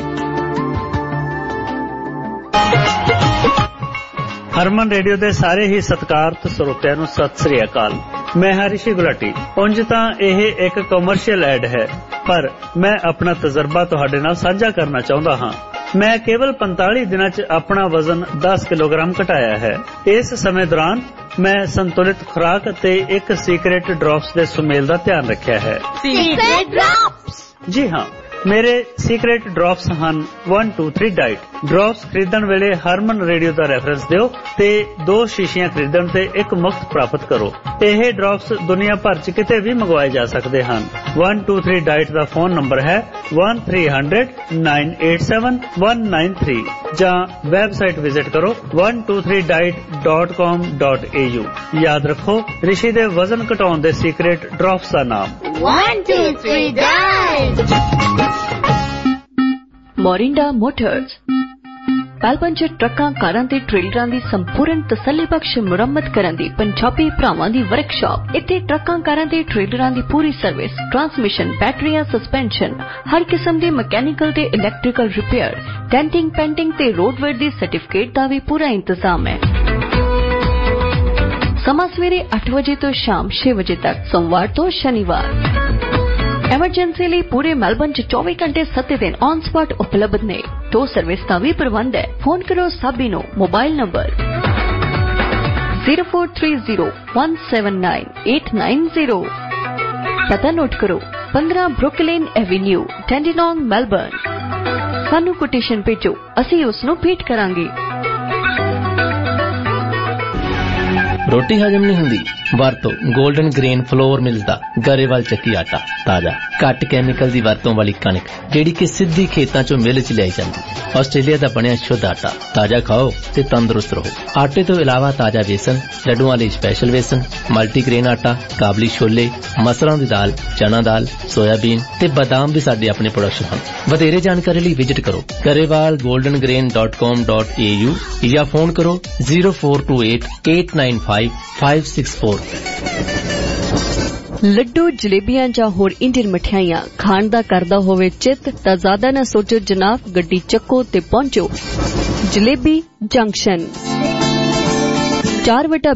Harman radio ਦੇ ਸਾਰੇ ਹੀ ਸਤਿਕਾਰਤ ਸਰੋਤਿਆਂ ਨੂੰ ਸਤਿ ਸ੍ਰੀ ਅਕਾਲ। ਮੈਂ ਹਰੀਸ਼ੀ ਗੁਲਾਟੀ। ਉਂਝ ਤਾਂ ਇਹ ਇੱਕ ਕਮਰਸ਼ੀਅਲ ਐਡ ਹੈ ਪਰ ਮੈਂ ਆਪਣਾ ਤਜਰਬਾ ਤੁਹਾਡੇ ਨਾਲ ਸਾਂਝਾ ਕਰਨਾ ਚਾਹੁੰਦਾ ਹਾਂ। ਮੈਂ ਕੇਵਲ ਪੰਤਾਲੀ ਦਿਨਾਂ 'ਚ ਆਪਣਾ ਵਜ਼ਨ ਦਸ ਕਿਲੋਗ੍ਰਾਮ ਘਟਾਇਆ ਹੈ। ਇਸ ਸਮੇਂ ਦੌਰਾਨ ਮੈਂ ਸੰਤੁਲਿਤ ਖੁਰਾਕ ਅਤੇ ਇੱਕ ਸੀਕ੍ਰੇਟ ਡ੍ਰੌਪਸ ਦੇ ਸੁਮੇਲ ਦਾ ਧਿਆਨ ਰੱਖਿਆ ਹੈ। Secret drops? ਜੀ ਹਾਂ, ਮੇਰੇ ਸੀਕ੍ਰੇਟ ਡ੍ਰੌਪਸ ਹਨ one two three diet. Drops ਖਰੀਦਣ ਵੇਲੇ ਹਰਮਨ ਰੇਡੀਓ ਦਾ ਰੈਫਰੈਂਸ ਦਿਓ ਤੇ ਦੋ ਸ਼ੀਸ਼ੀਆਂ ਖਰੀਦਣ ਤੇ ਇੱਕ ਮੁਫਤ ਪ੍ਰਾਪਤ ਕਰੋ। ਇਹ ਡ੍ਰੌਪਸ ਦੁਨੀਆ ਭਰ 'ਚ ਕਿਤੇ ਵੀ ਮੰਗਵਾਏ ਜਾ ਸਕਦੇ ਹਨ। वन टू थ्री ਡਾਈਟ ਦਾ ਫੋਨ ਨੰਬਰ ਹੈ one three hundred nine eight seven one nine three ਜਾਂ ਵੈਬਸਾਈਟ ਵਿਜ਼ਿਟ ਕਰੋ one two three diet dot com dot A U. ਯਾਦ ਰੱਖੋ ਰਿਸ਼ੀ ਦੇ ਵਜ਼ਨ ਘਟਾਉਣ ਦੇ ਸੀਕ੍ਰੇਟ ਡ੍ਰੌਪਸ ਦਾ ਨਾਮ one two three diet. Morinda motors Melbourne 'ਚ ਟਰੱਕਾਂ ਕਾਰਾਂ ਤੇ ਟ੍ਰੇਲਰਾਂ ਦੀ ਸੰਪੂਰਨ ਤਸੱਲੀਬਖਸ਼ ਮੁਰੰਮਤ ਕਰਨ ਦੀ ਪੰਜਾਬੀ ਭਰਾਵਾਂ ਦੀ ਵਰਕਸ਼ਾਪ। ਇੱਥੇ ਟਰੱਕਾਂ ਕਾਰਾਂ ਤੇ ਟ੍ਰੇਲਰਾਂ ਦੀ ਪੂਰੀ ਸਰਵਿਸ, ਟਰਾਂਸਮਿਸ਼ਨ, ਬੈਟਰੀਆਂ, ਸਸਪੈਂਸ਼ਨ, ਹਰ ਕਿਸਮ ਦੀ ਮਕੈਨੀਕਲ ਤੇ ਇਲੈਕਟ੍ਰੀਕਲ ਰਿਪੇਅਰ, ਡੈਂਟਿੰਗ, ਪੈਂਟਿੰਗ ਤੇ ਰੋਡਵੇਅਰ ਦੀ ਸਰਟੀਫਿਕੇਟ ਦਾ ਵੀ ਪੂਰਾ ਇੰਤਜ਼ਾਮ ਹੈ। ਸਮਾਂ ਸਵੇਰੇ ਅੱਠ ਵਜੇ ਤੋਂ ਸ਼ਾਮ ਛੇ ਵਜੇ ਤੱਕ, ਸੋਮਵਾਰ ਤੋਂ ਸ਼ਨੀਵਾਰ। ਐਮਰਜੈਂਸੀ ਲਈ ਪੂਰੇ ਮੈਲਬਨ 'ਚ ਚੌਵੀ ਘੰਟੇ ਸੱਤ ਦਿਨ ਔਨ ਸਪੌਟ ਉਪਲਬਧ ਨੇ। ਟੋ ਸਰਵਿਸ ਦਾ ਵੀ ਪ੍ਰਬੰਧ ਹੈ। ਫੋਨ ਕਰੋ ਸਾਬੀ ਨੂੰ। Mobile number zero four three zero one seven nine eight nine zero. ਪਤਾ ਨੋਟ ਕਰੋ पंद्रह ਬਰੁਕਲਿਨ ਐਵੇਨਿਊ, ਡੈਂਡੀਨੋਂਗ, ਮੈਲਬਨ। ਸਾਨੂੰ ਕੋਟੇਸ਼ਨ ਭੇਜੋ, ਅਸੀਂ ਉਸ ਨੂੰ ਭੇਟ ਕਰਾਂਗੇ। ਰੋਟੀ ਹਜਮ ਨਹੀਂ ਹੁੰਦੀ? ਵਰਤੋ 골ਡਨ ਗ੍ਰੇਨ ਫਲੋਰ ਮਿਲਸ ਦਾ ਗਰੇਵਾਲ ਚੱਕੀ ਆਟਾ। ਤਾਜ਼ਾ ਘੱਟ ਕੈਮੀਕਲ ਦੀ ਵਰਤੋਂ ਵਾਲੀ ਕਣਕ ਜਿਹੜੀ ਕਿ ਸਿੱਧੀ ਖੇਤਾਂ ਚੋਂ ਮਿਲ 'ਚ ਲਿਆਈ ਜਾਂਦੀ। ਆਸਟ੍ਰੇਲੀਆ ਦਾ ਬਣਿਆ ਸ਼ੁੱਧ ਆਟਾ। ਤਾਜ਼ਾ ਖਾਓ ਤੇ ਤੰਦਰੁਸਤ ਰਹੋ। ਆਟੇ ਤੋਂ ਇਲਾਵਾ ਤਾਜ਼ਾ ਵੇਸਣ, ਲੱਡੂਆਂ ਲਈ ਸਪੈਸ਼ਲ ਵੇਸਣ, ਮਲਟੀਗ੍ਰੇਨ ਆਟਾ, ਕਾਬਲੀ ਛੋਲੇ, ਮਸਰਾਂ ਦੀ ਦਾਲ, ਚਨਾ ਦਾਲ, ਸੋਇਆਬੀਨ ਤੇ ਬਾਦਾਮ ਵੀ ਸਾਡੇ ਆਪਣੇ ਪ੍ਰੋਡਕਸ਼ਨ ਹਨ। ਵਧੇਰੇ ਜਾਣਕਾਰੀ ਲਈ ਵਿਜ਼ਿਟ ਕਰੋ Grewal golden grain dot com dot A U ਜਾਂ ਫੋਨ ਕਰੋ zero four two eight eight nine five five six four. ਲੱਡੂ, ਜਲੇਬੀਆਂ ਜਾਂ ਹੋਰ ਇੰਡੀਅਨ ਮਠਿਆਈਆਂ ਖਾਣ ਦਾ ਕਰਦਾ ਹੋਵੇ ਚਿੱਤ ਤਾਂ ਜ਼ਿਆਦਾ ਨਾ ਸੋਚੋ ਜਨਾਬ, ਗੱਡੀ ਚੱਕੋ ਤੇ ਪਹੁੰਚੋ ਜਲੇਬੀ ਜੰਕਸ਼ਨ। ਚਾਰ ਵਟਾ